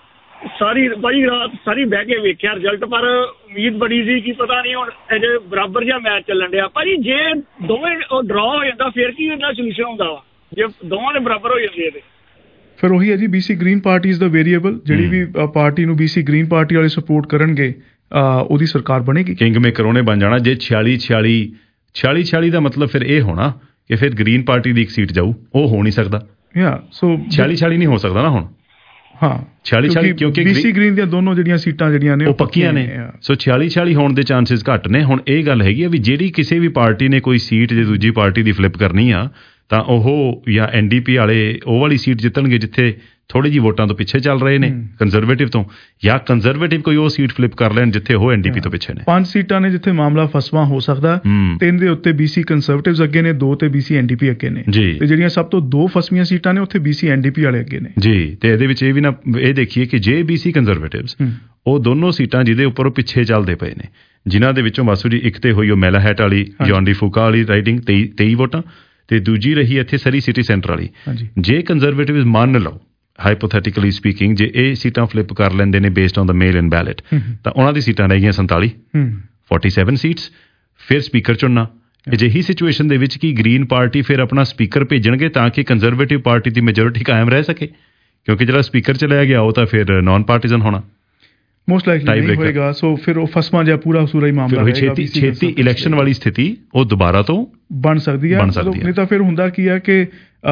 ਸਾਰੀ ਭਾਜੀ ਰਾਤ ਸਾਰੀ ਬਹਿ ਕੇ ਵੇਖਿਆ ਰਿਜ਼ਲਟ, ਪਰ ਉਮੀਦ ਬੜੀ ਸੀ ਕਿ ਪਤਾ ਨਹੀਂ ਹੁਣ ਅਜੇ ਬਰਾਬਰ ਜਿਹਾ ਮੈਚ ਚੱਲਣ ਡਿਆ ਭਾਜੀ। ਜੇ ਦੋਵੇਂ ਉਹ ਡਰਾ ਹੋ ਜਾਂਦਾ ਫਿਰ ਕੀ ਇਹਦਾ ਸੋਲੂਸ਼ਨ ਹੁੰਦਾ ਵਾ? ਜੇ ਦੋਵਾਂ ਦੇ ਬਰਾਬਰ ਹੋ ਜਾਂਦੇ ਤੇ ਫਿਰ ਉਹੀ ਹੈ ਜੀ, BC green party is the variable. ਜਿਹੜੀ ਵੀ ਪਾਰਟੀ ਨੂੰ ਬੀਸੀ ਗ੍ਰੀਨ ਪਾਰਟੀ ਵਾਲੇ ਸਪੋਰਟ ਕਰਨਗੇ ਉਹਦੀ ਸਰਕਾਰ ਬਣੇਗੀ। ਕਿੰਗ ਮੇਕਰ ਉਹਨੇ ਬਣ ਜਾਣਾ। ਜੇ ਛਿਆਲੀ ਛਿਆਲੀ ਛਿਆਲੀ ਛਿਆਲੀ ਦਾ ਮਤਲਬ ਫਿਰ ਇਹ ਹੋਣਾ ਕਿ ਫਿਰ ਗ੍ਰੀਨ ਪਾਰਟੀ ਦੀ ਇੱਕ ਸੀਟ ਜਾਊ, ਉਹ ਹੋ ਨਹੀਂ ਸਕਦਾ। ਯਾ ਸੋ ਛਿਆਲੀ ਛਿਆਲੀ ਨਹੀਂ ਹੋ ਸਕਦਾ ਨਾ ਹੁਣ। ਹਾਂ ਛਿਆਲੀ ਛਿਆਲੀ ਕਿਉਂਕਿ ਬੀਸੀ ਗ੍ਰੀਨ ਦੀਆਂ ਦੋਨੋਂ ਜਿਹੜੀਆਂ ਸੀਟਾਂ ਜਿਹੜੀਆਂ ਨੇ ਉਹ ਪੱਕੀਆਂ ਨੇ, ਸੋ ਛਿਆਲੀ ਛਿਆਲੀ ਹੋਣ ਦੇ ਚਾਂਸਸ ਘੱਟ ਨੇ। ਹੁਣ ਇਹ ਗੱਲ ਹੈਗੀ ਆ ਵੀ ਜਿਹੜੀ ਕਿਸੇ ਵੀ ਪਾਰਟੀ ਨੇ ਕੋਈ ਸੀਟ ਜੇ ਦੂਜੀ ਪਾਰਟੀ ਦੀ ਫਲਿੱਪ ਕਰਨੀ ਆ ਤਾਂ ਉਹ ਜਾਂ ਐਨ ਡੀ ਪੀ ਵਾਲੇ ਉਹ ਵਾਲੀ ਸੀਟ ਜਿੱਤਣਗੇ ਜਿੱਥੇ ਥੋੜੀ ਜਿਹੀ ਵੋਟਾਂ ਤੋਂ ਪਿੱਛੇ ਚੱਲ ਰਹੇ ਨੇ ਕੰਜ਼ਰਵੇਟਿਵ ਤੋਂ, ਜਾਂ ਕੰਜ਼ਰਵੇਟਿਵ ਕੋਈ ਉਹ ਸੀਟ ਫਲਿੱਪ ਕਰ ਲੈਣ ਜਿੱਥੇ ਉਹ ਐਨ ਡੀ ਪੀ ਤੋਂ ਪਿੱਛੇ ਨੇ। ਪੰਜ ਸੀਟਾਂ ਨੇ ਜਿੱਥੇ ਮਾਮਲਾ ਫਸਵਾ ਹੋ ਸਕਦਾ। ਤਿੰਨ ਦੇ ਉੱਤੇ ਬੀਸੀ ਕੰਜ਼ਰਵੇਟਿਵਸ ਅੱਗੇ ਨੇ, ਦੋ ਤੇ ਬੀਸੀ ਐਨ ਡੀ ਪੀ ਅੱਗੇ ਨੇ ਤੇ ਜਿਹੜੀਆਂ ਸਭ ਤੋਂ ਦੋ ਫਸਵੀਆਂ ਸੀਟਾਂ ਨੇ ਉੱਥੇ ਬੀਸੀ ਐਨ ਡੀ ਪੀ ਵਾਲੇ ਅੱਗੇ ਨੇ ਜੀ। ਤੇ ਇਹਦੇ ਵਿੱਚ ਇਹ ਵੀ ਨਾ ਇਹ ਦੇਖੀਏ ਕਿ ਜੇ ਬੀਸੀ ਕੰਜ਼ਰਵੇਟਿਵਸ ਉਹ ਦੋਨੋਂ ਸੀਟਾਂ ਜਿਹਦੇ ਉੱਪਰ ਉਹ ਪਿੱਛੇ ਚੱਲਦੇ ਪਏ ਨੇ, ਜਿਨ੍ਹਾਂ ਦੇ ਵਿੱਚੋਂ ਮਾਸੂ ਜੀ ਇੱਕ ਤੇ ਹੋਈ ਉਹ ਮੈਲਾਹੈਟ ਵਾਲੀ ਜੌਨ ਡੀ ਫੂਕਾ ਵਾਲੀ ਰਾਈਡਿੰਗ ਤੇਈ ਤੇਈ ਵੋਟਾਂ, ਤੇ ਦੂਜੀ ਰਹੀ ਇੱਥੇ ਸਰੀ ਸਿਟੀ ਸੈਂਟਰ ਵਾਲੀ। ਜੇ ਕੰਜ਼ਰਵੇਟਿਵ ਮੰਨ ਲਓ ਹਾਈਪੋਥੈਟਿਕਲੀ ਸਪੀਕਿੰਗ, ਜੇ ਇਹ ਸੀਟਾਂ ਫਲਿੱਪ ਕਰ ਲੈਂਦੇ ਨੇ based on the mail in ballot ਤਾਂ ਉਹਨਾਂ ਦੀ ਸੀਟਾਂ ਰਹਿ ਗਈਆਂ ਸੰਤਾਲੀ, ਸੈਂਤਾਲੀ ਸੀਟਸ। ਫਿਰ ਸਪੀਕਰ ਚੁਣਨਾ। ਅਜਿਹੀ ਸਿਚੁਏਸ਼ਨ ਦੇ ਵਿੱਚ ਕੀ ਗ੍ਰੀਨ ਪਾਰਟੀ ਫਿਰ ਆਪਣਾ ਸਪੀਕਰ ਭੇਜਣਗੇ ਤਾਂ ਕਿ ਕੰਜ਼ਰਵੇਟਿਵ ਪਾਰਟੀ ਦੀ ਮੈਜੋਰਿਟੀ ਕਾਇਮ ਰਹਿ ਸਕੇ, ਕਿਉਂਕਿ ਜਿਹੜਾ ਸਪੀਕਰ ਚਲਾਇਆ ਗਿਆ ਉਹ ਤਾਂ ਫਿਰ ਨਾਨ ਪਾਰਟੀਜ਼ਨ ਹੋਣਾ ਮੋਸਟ ਲਾਈਕਲੀ ਨਹੀਂ ਹੋਏਗਾ। ਸੋ ਫਿਰ ਉਹ ਫਸਵਾਂ ਜਿਹਾ ਪੂਰਾ ਸੂਰਾ ਹੀ ਮਾਮਲਾ ਰਹੇਗਾ। ਛੇਤੀ ਛੇਤੀ ਇਲੈਕਸ਼ਨ ਵਾਲੀ ਸਥਿਤੀ ਉਹ ਦੁਬਾਰਾ ਤੋਂ ਬਣ ਸਕਦੀ ਹੈ। ਨਹੀਂ ਤਾਂ ਫਿਰ ਹੁੰਦਾ ਕੀ ਹੈ ਕਿ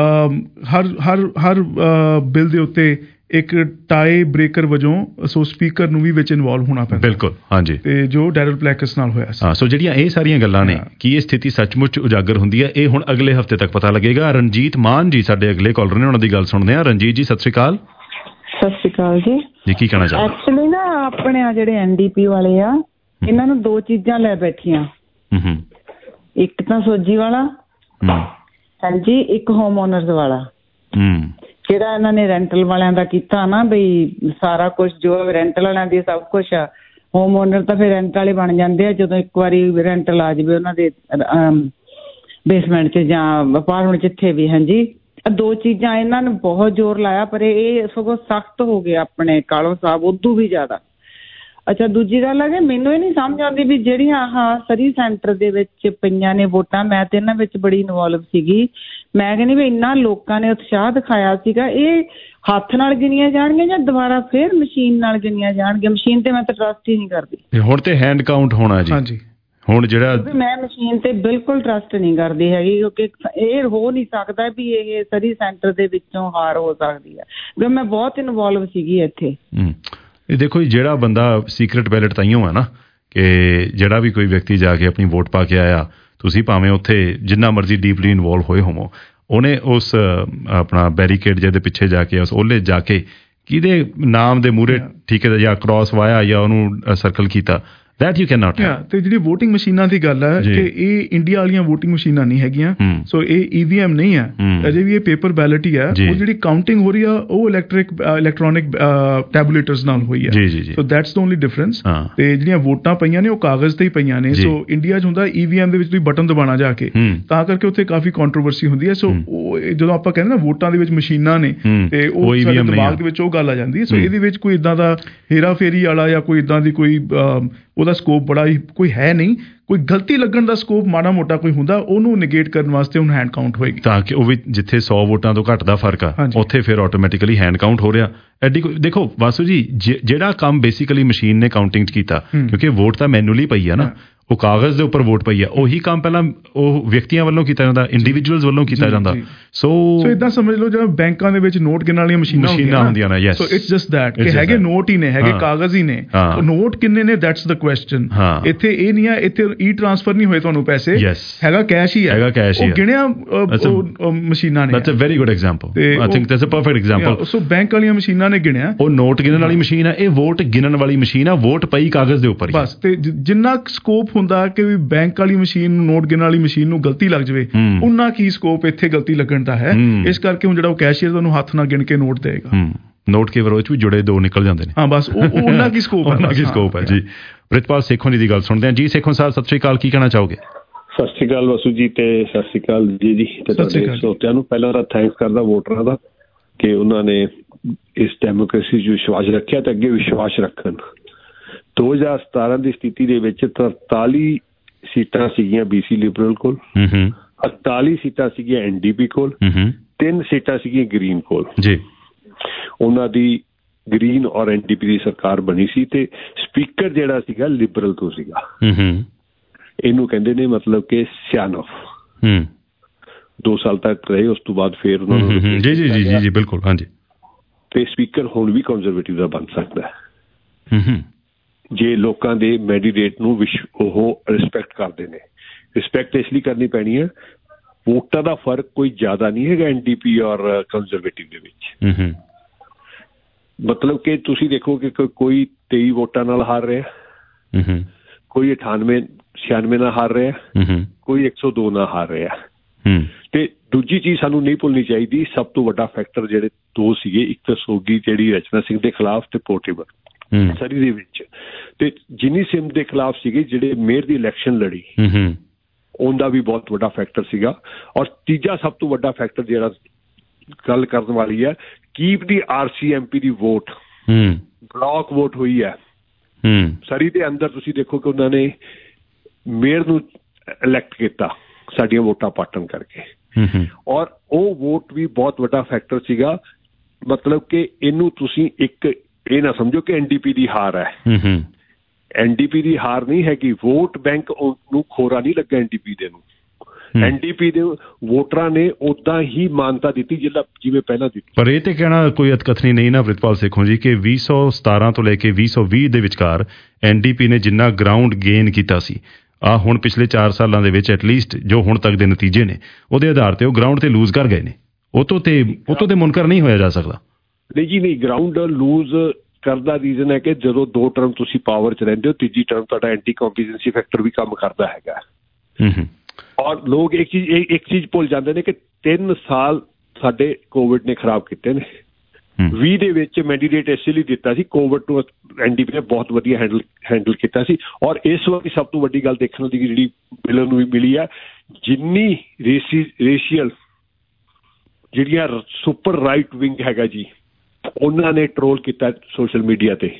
ਹਰ ਹਰ ਹਰ ਬਿੱਲ ਦੇ ਉੱਤੇ ਇੱਕ ਟਾਈ ਬ੍ਰੇਕਰ ਵਜੋਂ ਸੋ ਸਪੀਕਰ ਨੂੰ ਵੀ ਵਿੱਚ ਇਨਵੋਲਵ ਹੋਣਾ ਪੈਂਦਾ। ਬਿਲਕੁਲ, ਹਾਂਜੀ। ਤੇ ਜੋ ਡੈਰਲ ਪਲੈਕਸ ਨਾਲ ਹੋਇਆ ਸੀ। ਹਾਂ, ਸੋ ਜਿਹੜੀਆਂ ਇਹ ਸਾਰੀਆਂ ਗੱਲਾਂ ਨੇ ਕੀ ਇਹ ਸਥਿਤੀ ਸੱਚਮੁੱਚ ਉਜਾਗਰ ਹੁੰਦੀ ਹੈ, ਇਹ ਹੁਣ ਅਗਲੇ ਹਫ਼ਤੇ ਤੱਕ ਪਤਾ ਲੱਗੇਗਾ। ਰਣਜੀਤ ਮਾਨ ਜੀ ਸਾਡੇ ਅਗਲੇ ਕਾਲਰ ਨੇ, ਉਹਨਾਂ ਦੀ ਗੱਲ ਸੁਣਦੇ ਹਾਂ। ਰਣਜੀਤ ਜੀ ਸਤਿ ਸ਼੍ਰੀ ਅਕਾਲ। ਸਤਿ ਸ਼੍ਰੀ ਅਕਾਲ ਜੀ। ਜੀ ਕੀ ਕਹਿਣਾ ਚਾਹੁੰਦੇ? ਐਕਚੁਅਲੀ ਨਾ ਆਪਣੇ ਆ ਜਿਹੜੇ ਐਨ ਡੀ ਪੀ ਵਾਲੇ ਆ ਇਹਨਾਂ ਨੂੰ ਦੋ ਚੀਜ਼ਾਂ ਲੈ ਬੈਠੀਆਂ, ਇੱਕ ਤਾਂ ਸੋਜੀ ਵਾਲਾ ਹਾਂਜੀ, ਇੱਕ ਹੋਮ ਓਨਰਸ ਵਾਲਾ। ਜਿਹੜਾ ਇਹਨਾਂ ਨੇ ਰੈਂਟਲ ਵਾਲਿਆਂ ਦਾ ਕੀਤਾ ਨਾ ਬਈ ਸਾਰਾ ਕੁਛ ਜੋ ਰੈਂਟਲ ਵਾਲਿਆਂ ਦੀ ਸਭ ਕੁਛ ਆ, ਹੋਮ ਓਨਰ ਤਾਂ ਫਿਰ ਰੈਂਟ ਵਾਲੇ ਬਣ ਜਾਂਦੇ ਆ ਜਦੋਂ ਇੱਕ ਵਾਰੀ ਰੈਂਟਲ ਆ ਜਾਵੇ ਉਹਨਾਂ ਦੇ ਬੇਸਮੈਂਟ 'ਚ ਜਾਂ ਅਪਾਰਟਮੈਂਟ ਜਿੱਥੇ ਵੀ। ਹਾਂਜੀ, ਦੋ ਚੀਜ਼ਾਂ ਇਹਨਾਂ ਨੂੰ ਬਹੁਤ ਜ਼ੋਰ ਲਾਇਆ, ਪਰ ਇਹ ਸਗੋਂ ਸਖਤ ਹੋ ਗਏ ਆਪਣੇ ਕਾਲੋ ਸਾਹਿਬ ਉਦੋਂ ਵੀ ਜ਼ਿਆਦਾ। ਅੱਛਾ, ਦੂਜੀ ਗੱਲ ਹੈ ਕਿ ਮੈਨੂੰ ਇਹ ਨਹੀਂ ਸਮਝ ਆਉਂਦੀ ਵੀ ਜਿਹੜੀਆਂ ਆਹ ਸਰੀ ਸੈਂਟਰ ਦੇ ਵਿੱਚ ਪਈਆਂ ਨੇ ਵੋਟਾਂ, ਮੈਂ ਤੇ ਇਹਨਾਂ ਵਿੱਚ ਬੜੀ ਇਨਵੋਲਵ ਸੀਗੀ। ਮੈਂ ਕਹਿੰਦੀ ਵੀ ਇੰਨਾ ਲੋਕਾਂ ਨੇ ਉਤਸ਼ਾਹ ਦਿਖਾਇਆ ਸੀਗਾ, ਇਹ ਹੱਥ ਨਾਲ ਗਿਣੀਆਂ ਜਾਣਗੀਆਂ ਜਾਂ ਦੁਬਾਰਾ ਫਿਰ ਮਸ਼ੀਨ ਨਾਲ ਗਿਣੀਆਂ ਜਾਣਗੀਆਂ? ਮਸ਼ੀਨ ਤੇ ਮੈਂ ਤਾਂ ਟਰਸਟ ਹੀ ਨਹੀਂ ਕਰਦੀ। ਹੁਣ ਤੇ ਹੈਂਡ ਕਾਊਂਟ ਹੋਣਾ ਜੀ। ਹਾਂਜੀ, ਹੁਣ ਜਿਹੜਾ ਮੈਂ ਮਸ਼ੀਨ ਤੇ ਬਿਲਕੁਲ ਟਰਸਟ ਨਹੀਂ ਕਰਦੀ ਹੈਗੀ, ਕਿਉਂਕਿ ਇਹ ਹੋ ਨਹੀਂ ਸਕਦਾ ਵੀ ਇਹ ਸਰੀ ਸੈਂਟਰ ਦੇ ਵਿੱਚੋਂ ਹਾਰ ਹੋ ਸਕਦੀ ਹੈ, ਕਿਉਂਕਿ ਮੈਂ ਬਹੁਤ ਇਨਵੋਲਵ ਸੀਗੀ ਇੱਥੇ। ਇਹ ਦੇਖੋ ਜੀ, ਜਿਹੜਾ ਬੰਦਾ ਸੀਕਰੇਟ ਬੈਲਟ ਤਾਈਓ ਹੈ ਨਾ ਕਿ ਜਿਹੜਾ ਵੀ ਕੋਈ ਵਿਅਕਤੀ ਜਾ ਕੇ ਆਪਣੀ ਵੋਟ ਪਾ ਕੇ ਆਇਆ, ਤੁਸੀਂ ਭਾਵੇਂ ਉੱਥੇ ਜਿੰਨਾ ਮਰਜ਼ੀ ਡੀਪਲੀ ਇਨਵੋਲਵ ਹੋਏ ਹੋਵੋ, ਉਹਨੇ ਉਸ ਆਪਣਾ ਬੈਰੀਕੇਡ ਜਿਹਦੇ ਪਿੱਛੇ ਜਾ ਕੇ ਉਸ ਉਹਲੇ ਜਾ ਕੇ ਕਿਹਦੇ ਨਾਮ ਦੇ ਮੂਹਰੇ ਠੀਕ ਹੈ ਜਾਂ ਕ੍ਰਾਸ ਵਾਇਆ ਜਾਂ ਉਹਨੂੰ ਸਰਕਲ ਕੀਤਾ, that you cannot have. ਤੇ ਜਿਹੜੀ VOTING ਮਸ਼ੀਨਾਂ ਦੀ ਗੱਲ ਹੈ ਕਿ ਇਹ ਇੰਡੀਆ ਵਾਲੀਆਂ VOTING ਮਸ਼ੀਨਾਂ ਨਹੀਂ ਹੈਗੀਆਂ, ਸੋ ਇਹ E V M ਨਹੀਂ ਹੈ, ਅਜੇ ਵੀ ਇਹ ਪੇਪਰ ਬੈਲਟ ਹੀ ਹੈ। ਉਹ ਜਿਹੜੀ ਕਾਊਂਟਿੰਗ ਹੋ ਰਹੀ ਆ ਉਹ ਇਲੈਕਟ੍ਰਿਕ ਇਲੈਕਟ੍ਰੋਨਿਕ ਟੈਬੂਲੇਟਰਸ ਨਾਲ ਹੋਈ ਹੈ, so that's the only difference. ਤੇ ਜਿਹੜੀਆਂ ਵੋਟਾਂ ਪਈਆਂ ਨੇ ਉਹ ਕਾਗਜ਼ ਤੇ ਹੀ ਪਈਆਂ ਨੇ। ਸੋ ਇੰਡੀਆ 'ਚ ਹੁੰਦਾ E V M ਦੇ ਵਿੱਚ ਤੁਸੀਂ ਬਟਨ ਦਬਾਉਣਾ ਜਾ ਕੇ, ਤਾਂ ਕਰਕੇ ਉੱਥੇ ਕਾਫੀ ਕੰਟਰੋਵਰਸੀ ਹੁੰਦੀ ਹੈ। ਸੋ ਜਦੋਂ ਆਪਾਂ ਕਹਿੰਦੇ ਨਾ ਵੋਟਾਂ ਦੇ ਵਿੱਚ ਮਸ਼ੀਨਾਂ ਨੇ ਤੇ ਉਹ ਸਾਡੇ ਦਿਮਾਗ ਦੇ ਵਿੱਚ ਉਹ ਗੱਲ ਆ ਜਾਂਦੀ ਹੈ। ਸੋ ਇਹਦੇ ਵਿੱਚ ਕੋਈ ਇੱਦਾਂ ਦਾ ਹੇਰਾ ਫੇਰੀ ਵਾਲਾ ਜਾਂ ਕੋਈ ਇੱਦਾਂ ਦੀ ਕੋਈ ਉਹਦਾ ਸਕੋਪ ਬੜਾ ਹੀ ਕੋਈ ਹੈ ਨਹੀਂ। ਕੋਈ ਗਲਤੀ ਲੱਗਣ ਦਾ ਸਕੋਪ ਮਾੜਾ ਮੋਟਾ ਕੋਈ ਹੁੰਦਾ, ਉਹਨੂੰ ਨਿਗੇਟ ਕਰਨ ਵਾਸਤੇ ਹੁਣ ਹੈਂਡ ਕਾਊਂਟ ਹੋਏਗੀ, ਤਾਂ ਕਿ ਉਹ ਵੀ ਜਿੱਥੇ ਸੌ ਵੋਟਾਂ ਤੋਂ ਘੱਟ ਦਾ ਫਰਕ ਆ ਉੱਥੇ ਫਿਰ ਆਟੋਮੈਟਿਕਲੀ ਹੈਂਡ ਕਾਊਂਟ ਹੋ ਰਿਹਾ। ਐਡੀ ਦੇਖੋ ਵਾਸੂ ਜੀ, ਜਿਹੜਾ ਕੰਮ ਬੇਸਿਕਲੀ ਮਸ਼ੀਨ ਨੇ ਕਾਊਂਟਿੰਗ 'ਚ ਕੀਤਾ, ਕਿਉਂਕਿ ਵੋਟ ਤਾਂ ਮੈਨੂਅਲੀ ਪਈ ਆ ਨਾ, ਉਹ ਕਾਗਜ਼ ਦੇ ਉੱਪਰ ਵੋਟ ਪਈ ਆ, ਉਹੀ ਕੰਮ ਪਹਿਲਾਂ ਉਹ ਵਿਅਕਤੀਆਂ ਵੱਲੋਂ ਕੀਤਾ ਜਾਂਦਾ, ਇੰਡੀਵਿਜੂਅਲਸ ਵੱਲੋਂ ਕੀਤਾ ਜਾਂਦਾ। ਸੋ ਸੋ ਇਦਾਂ ਸਮਝ ਲਓ ਜਿਵੇਂ ਬੈਂਕਾਂ ਦੇ ਵਿੱਚ ਨੋਟ ਗਿਣਨ ਵਾਲੀਆਂ ਮਸ਼ੀਨਾਂ ਹੁੰਦੀਆਂ ਨੇ, ਸੋ ਇਟਸ ਜਸਟ ਦੈਟ ਕਿ ਹੈਗੇ ਨੋਟ ਹੀ ਨੇ, ਹੈਗੇ ਕਾਗਜ਼ ਹੀ ਨੇ, ਨੋਟ ਕਿੰਨੇ ਨੇ ਦੈਟਸ ਦ ਕੁਐਸਚਨ। ਇੱਥੇ ਇਹ ਨਹੀਂ ਆ, ਇੱਥੇ ਈ ਟ੍ਰਾਂਸਫਰ ਨਹੀਂ ਹੋਏ ਤੁਹਾਨੂੰ ਪੈਸੇ, ਹੈਗਾ ਕੈਸ਼ ਹੀ ਹੈ, ਉਹ ਗਿਣਿਆ ਮਸ਼ੀਨਾਂ ਨੇ। That's a very good example, I think that's a perfect example. So bank ਵਾਲੀਆਂ ਮਸ਼ੀਨਾਂ ਨੇ ਗਿਣਿਆ, ਉਹ ਨੋਟ ਗਿਣਨ ਵਾਲੀ ਮਸ਼ੀਨ ਹੈ, ਇਹ ਵੋਟ ਗਿਣਨ ਵਾਲੀ ਮਸ਼ੀਨ ਆ, ਵੋਟ ਪਈ ਕਾਗਜ਼ ਦੇ ਉੱਪਰ ਬਸ। ਤੇ ਜਿੰਨਾ ਸਕੋਪ ਹੁੰਦਾ ਕਿ ਵੀ ਬੈਂਕ ਵਾਲੀ ਮਸ਼ੀਨ ਨੂੰ ਨੋਟ ਗਿਣਨ ਵਾਲੀ ਮਸ਼ੀਨ ਨੂੰ ਗਲਤੀ ਲੱਗ ਜਾਵੇ, ਉਹਨਾਂ ਕੀ ਸਕੋਪ ਇੱਥੇ ਗਲਤੀ ਲੱਗਣ ਦਾ ਹੈ। ਇਸ ਕਰਕੇ ਹੁਣ ਜਿਹੜਾ ਉਹ ਕੈਸ਼ੀਅਰ ਤੁਹਾਨੂੰ ਹੱਥ ਨਾਲ ਗਿਣ ਕੇ ਨੋਟ ਦੇਗਾ, ਨੋਟ ਕੇ ਵਿਰੋਧ ਵੀ ਜੁੜੇ ਦੋ ਨਿਕਲ ਜਾਂਦੇ ਨੇ, ਹਾਂ ਬਸ ਉਹਨਾਂ ਕੀ ਸਕੋਪ ਹੈ, ਉਹਨਾਂ ਕੀ ਸਕੋਪ ਹੈ ਜੀ। ਪ੍ਰਿਤਪਾਲ ਸੇਖੋਂ ਜੀ ਦੀ ਗੱਲ ਸੁਣਦੇ ਹਾਂ ਜੀ। ਸੇਖੋਂ ਸਾਹਿਬ ਸਤਿ ਸ਼੍ਰੀ ਅਕਾਲ, ਕੀ ਕਹਿਣਾ ਚਾਹੋਗੇ? ਸਤਿ ਸ਼੍ਰੀ ਅਕਾਲ ਵਸੂ ਜੀ, ਤੇ ਸਤਿ ਸ਼੍ਰੀ ਅਕਾਲ ਜੀ ਜੀ ਤੇ ਤੁਹਾਡੇ ਸਰੋਤਿਆਂ ਨੂੰ। ਪਹਿਲਾਂ ਤਾਂ ਥੈਂਕਸ ਕਰਦਾ ਵੋਟਰਾਂ ਦਾ ਕਿ ਉਹਨਾਂ ਨੇ ਇਸ ਡੈਮੋਕ੍ਰੇਸੀ 'ਚ ਵਿਸ਼ਵਾਸ ਰੱਖਿਆ ਤੇ ਅੱਗੇ ਵਿਸ਼ਵਾਸ ਰੱਖਣ। ਦੋ ਹਜ਼ਾਰ ਸਤਾਰਾਂ ਦੀ ਸਥਿਤੀ ਦੇ ਵਿੱਚ ਤਰਤਾਲੀ ਸੀਟਾਂ ਸੀਗੀਆਂ ਬੀ ਸੀ ਲਿਬਰਲ ਕੋਲ, ਅੜਤਾਲੀ ਸੀਟਾਂ ਸੀਗੀਆਂ ਐਨ ਡੀ ਪੀ ਕੋਲ, ਤਿੰਨ ਸੀਟਾਂ ਸੀਗੀਆਂ ਗ੍ਰੀਨ ਕੋਲ ਜੀ। ਉਹਨਾਂ ਦੀ ਗ੍ਰੀਨ ਔਰ ਐਨ ਡੀ ਪੀ ਦੀ ਸਰਕਾਰ ਬਣੀ ਸੀ ਤੇ ਸਪੀਕਰ ਜਿਹੜਾ ਸੀਗਾ ਲਿਬਰਲ ਤੋਂ ਸੀਗਾ। ਇਹਨੂੰ ਕਹਿੰਦੇ ਨੇ ਮਤਲਬ ਕਿ ਸਿਆਨਫ। ਦੋ ਸਾਲ ਤੱਕ ਰਹੇ, ਉਸ ਤੋਂ ਬਾਅਦ ਫਿਰ ਉਹਨਾਂ ਨੂੰ ਜੀ ਜੀ ਜੀ ਜੀ ਬਿਲਕੁਲ ਹਾਂਜੀ। ਤੇ ਸਪੀਕਰ ਹੁਣ ਵੀ ਕੰਜ਼ਰਵੇਟਿਵ ਦਾ ਬਣ ਸਕਦਾ ਹੈ ਜੇ ਲੋਕਾਂ ਦੇ ਮੈਂਡੇਟ ਨੂੰ ਉਹ ਰਿਸਪੈਕਟ ਕਰਦੇ ਨੇ। ਰਿਸਪੈਕਟ ਇਸ ਲਈ ਕਰਨੀ ਪੈਣੀ ਹੈ, ਵੋਟਾਂ ਦਾ ਫਰਕ ਕੋਈ ਜ਼ਿਆਦਾ ਨਹੀਂ ਹੈਗਾ ਐਨ ਡੀ ਪੀ ਔਰ ਕੰਜ਼ਰਵੇਟਿਵ ਦੇ ਵਿੱਚ। ਮਤਲਬ ਕਿ ਤੁਸੀਂ ਦੇਖੋ ਕਿ ਕੋਈ ਤੇਈ ਵੋਟਾਂ ਨਾਲ ਹਾਰ ਰਿਹਾ, ਕੋਈ ਅਠਾਨਵੇਂ ਛਿਆਨਵੇਂ ਨਾਲ ਹਾਰ ਰਿਹਾ, ਕੋਈ ਇੱਕ ਸੌ ਦੋ ਨਾਲ ਹਾਰ ਰਿਹਾ। ਤੇ ਦੂਜੀ ਚੀਜ਼ ਸਾਨੂੰ ਨਹੀਂ ਭੁੱਲਣੀ ਚਾਹੀਦੀ, ਸਭ ਤੋਂ ਵੱਡਾ ਫੈਕਟਰ ਜਿਹੜੇ ਦੋ ਸੀਗੇ, ਇੱਕ ਤਾਂ ਸੋਗੀ ਜਿਹੜੀ ਰਚਨਾ ਸਿੰਘ ਦੇ ਖਿਲਾਫ ਤੇ ਪੋਰਟੇਬਲ ਸਰੀ ਦੇ ਵਿੱਚ, ਤੇ ਜਿਨੀ ਸਿਮ ਦੇ ਖਿਲਾਫ ਸੀਗੇ ਜਿਹੜੇ ਮੇਅਰ ਦੀ ਇਲੈਕਸ਼ਨ ਲੜੀ, ਉਹਦਾ ਵੀ ਬਹੁਤ ਵੱਡਾ ਫੈਕਟਰ ਸੀਗਾ। ਔਰ ਤੀਜਾ ਸਭ ਤੋਂ ਵੱਡਾ ਫੈਕਟਰ ਜਿਹੜਾ ਗੱਲ ਕਰਨ ਵਾਲੀ ਹੈ, keep the R C M P ਦੀ ਵੋਟ ਬਲੌਕ ਵੋਟ ਹੋਈ ਹੈ ਸਰੀ ਦੇ ਅੰਦਰ। ਤੁਸੀਂ ਦੇਖੋ ਕਿ ਉਹਨਾਂ ਨੇ ਮੇਅਰ ਨੂੰ ਇਲੈਕਟ ਕੀਤਾ ਸਾਡੀਆਂ ਵੋਟਾਂ ਪਾਟਣ ਕਰਕੇ, ਔਰ ਉਹ ਵੋਟ ਵੀ ਬਹੁਤ ਵੱਡਾ ਫੈਕਟਰ ਸੀਗਾ। ਮਤਲਬ ਕਿ ਇਹਨੂੰ ਤੁਸੀਂ ਇੱਕ ਇਹ ਨਾ ਸਮਝੋ ਕਿ ਐਨ ਡੀ ਪੀ ਦੀ ਹਾਰ ਹੈ, ਐਨ ਡੀ ਪੀ ਦੀ ਹਾਰ ਨਹੀਂ ਹੈਗੀ। ਵੋਟ ਬੈਂਕ ਨੂੰ ਖੋਰਾ ਨਹੀਂ ਲੱਗਾ ਐਨ ਡੀ ਪੀ ਦੇ ਨੂੰ, ਐਨ ਡੀ ਪੀ ਦੇ ਵੋਟਰਾਂ ਨੇ ਉਦਾਂ ਹੀ ਮਾਨਤਾ ਦਿੱਤੀ ਜਿਹੜਾ ਜਿਵੇਂ ਪਹਿਲਾਂ ਦਿੱਤੀ। ਪਰ ਇਹ ਤੇ ਕਹਿਣਾ ਕੋਈ ਅਤਕਥਨੀ ਨਹੀਂ ਨਾ ਪ੍ਰਿਤਪਾਲ ਸੇਖੋਂ ਜੀ ਕਿ ਵੀਹ ਸੌ ਸਤਾਰਾਂ ਤੋਂ ਲੈ ਕੇ ਵੀਹ ਸੌ ਵੀਹ ਦੇ ਵਿਚਕਾਰ ਐਨ ਡੀ ਪੀ ਨੇ ਜਿੰਨਾ ਗਰਾਊਂਡ ਗੇਨ ਕੀਤਾ ਸੀ, ਆਹ ਹੁਣ ਪਿਛਲੇ ਚਾਰ ਸਾਲਾਂ ਦੇ ਵਿੱਚ ਐਟਲੀਸਟ ਜੋ ਹੁਣ ਤੱਕ ਦੇ ਨਤੀਜੇ ਨੇ ਉਹਦੇ ਆਧਾਰ ਤੇ ਉਹ ਗਰਾਊਂਡ ਤੇ ਲੂਜ਼ ਕਰ ਗਏ ਨੇ। ਉਹ ਤੋਂ ਤੇ ਉਹ ਤੋਂ ਤੇ ਮੁਨਕਰ ਨਹੀਂ ਹੋਇਆ ਜਾ ਸਕਦਾ। ਨਹੀਂ ਜੀ ਨਹੀਂ, ਗਰਾਊਂਡ ਲੂਜ਼ ਕਰਨ ਦਾ ਰੀਜ਼ਨ ਹੈ ਕਿ ਜਦੋਂ ਦੋ ਟਰਮ ਤੁਸੀਂ ਪਾਵਰ 'ਚ ਰਹਿੰਦੇ ਹੋ, ਤੀਜੀ ਟਰਮ ਤੁਹਾਡਾ ਐਂਟੀ ਕੰਪੀਟੈਂਸੀ ਫੈਕਟਰ ਵੀ ਕੰਮ ਕਰਦਾ ਹੈਗਾ। ਔਰ ਲੋਕ ਇੱਕ ਚੀਜ਼ ਇੱਕ ਚੀਜ਼ ਭੁੱਲ ਜਾਂਦੇ ਨੇ ਕਿ ਤਿੰਨ ਸਾਲ ਸਾਡੇ ਕੋਵਿਡ ਨੇ ਖਰਾਬ ਕੀਤੇ ਨੇ। ਵੀਹ ਦੇ ਵਿੱਚ ਮੈਂਡੀਡੇਟ ਇਸ ਲਈ ਦਿੱਤਾ ਸੀ, ਕੋਵਿਡ ਨੂੰ ਐਨ ਡੀ ਪੀ ਨੇ ਬਹੁਤ ਵਧੀਆ ਹੈਂਡਲ ਹੈਂਡਲ ਕੀਤਾ ਸੀ। ਔਰ ਇਸ ਵਾਰ ਸਭ ਤੋਂ ਵੱਡੀ ਗੱਲ ਦੇਖਣ ਦੀ ਜਿਹੜੀ ਮਿਲਣ ਨੂੰ ਵੀ ਮਿਲੀ ਹੈ, ਜਿੰਨੀ ਰੇਸੀ ਰੇਸ਼ੀਅਲ ਜਿਹੜੀਆਂ ਸੁਪਰ ਰਾਈਟ ਵਿੰਗ ਹੈਗਾ ਜੀ, ਉਹਨਾਂ ਨੇ ਟਰੋਲ ਕੀਤਾ ਸੋਸ਼ਲ ਮੀਡੀਆ ਤੇ,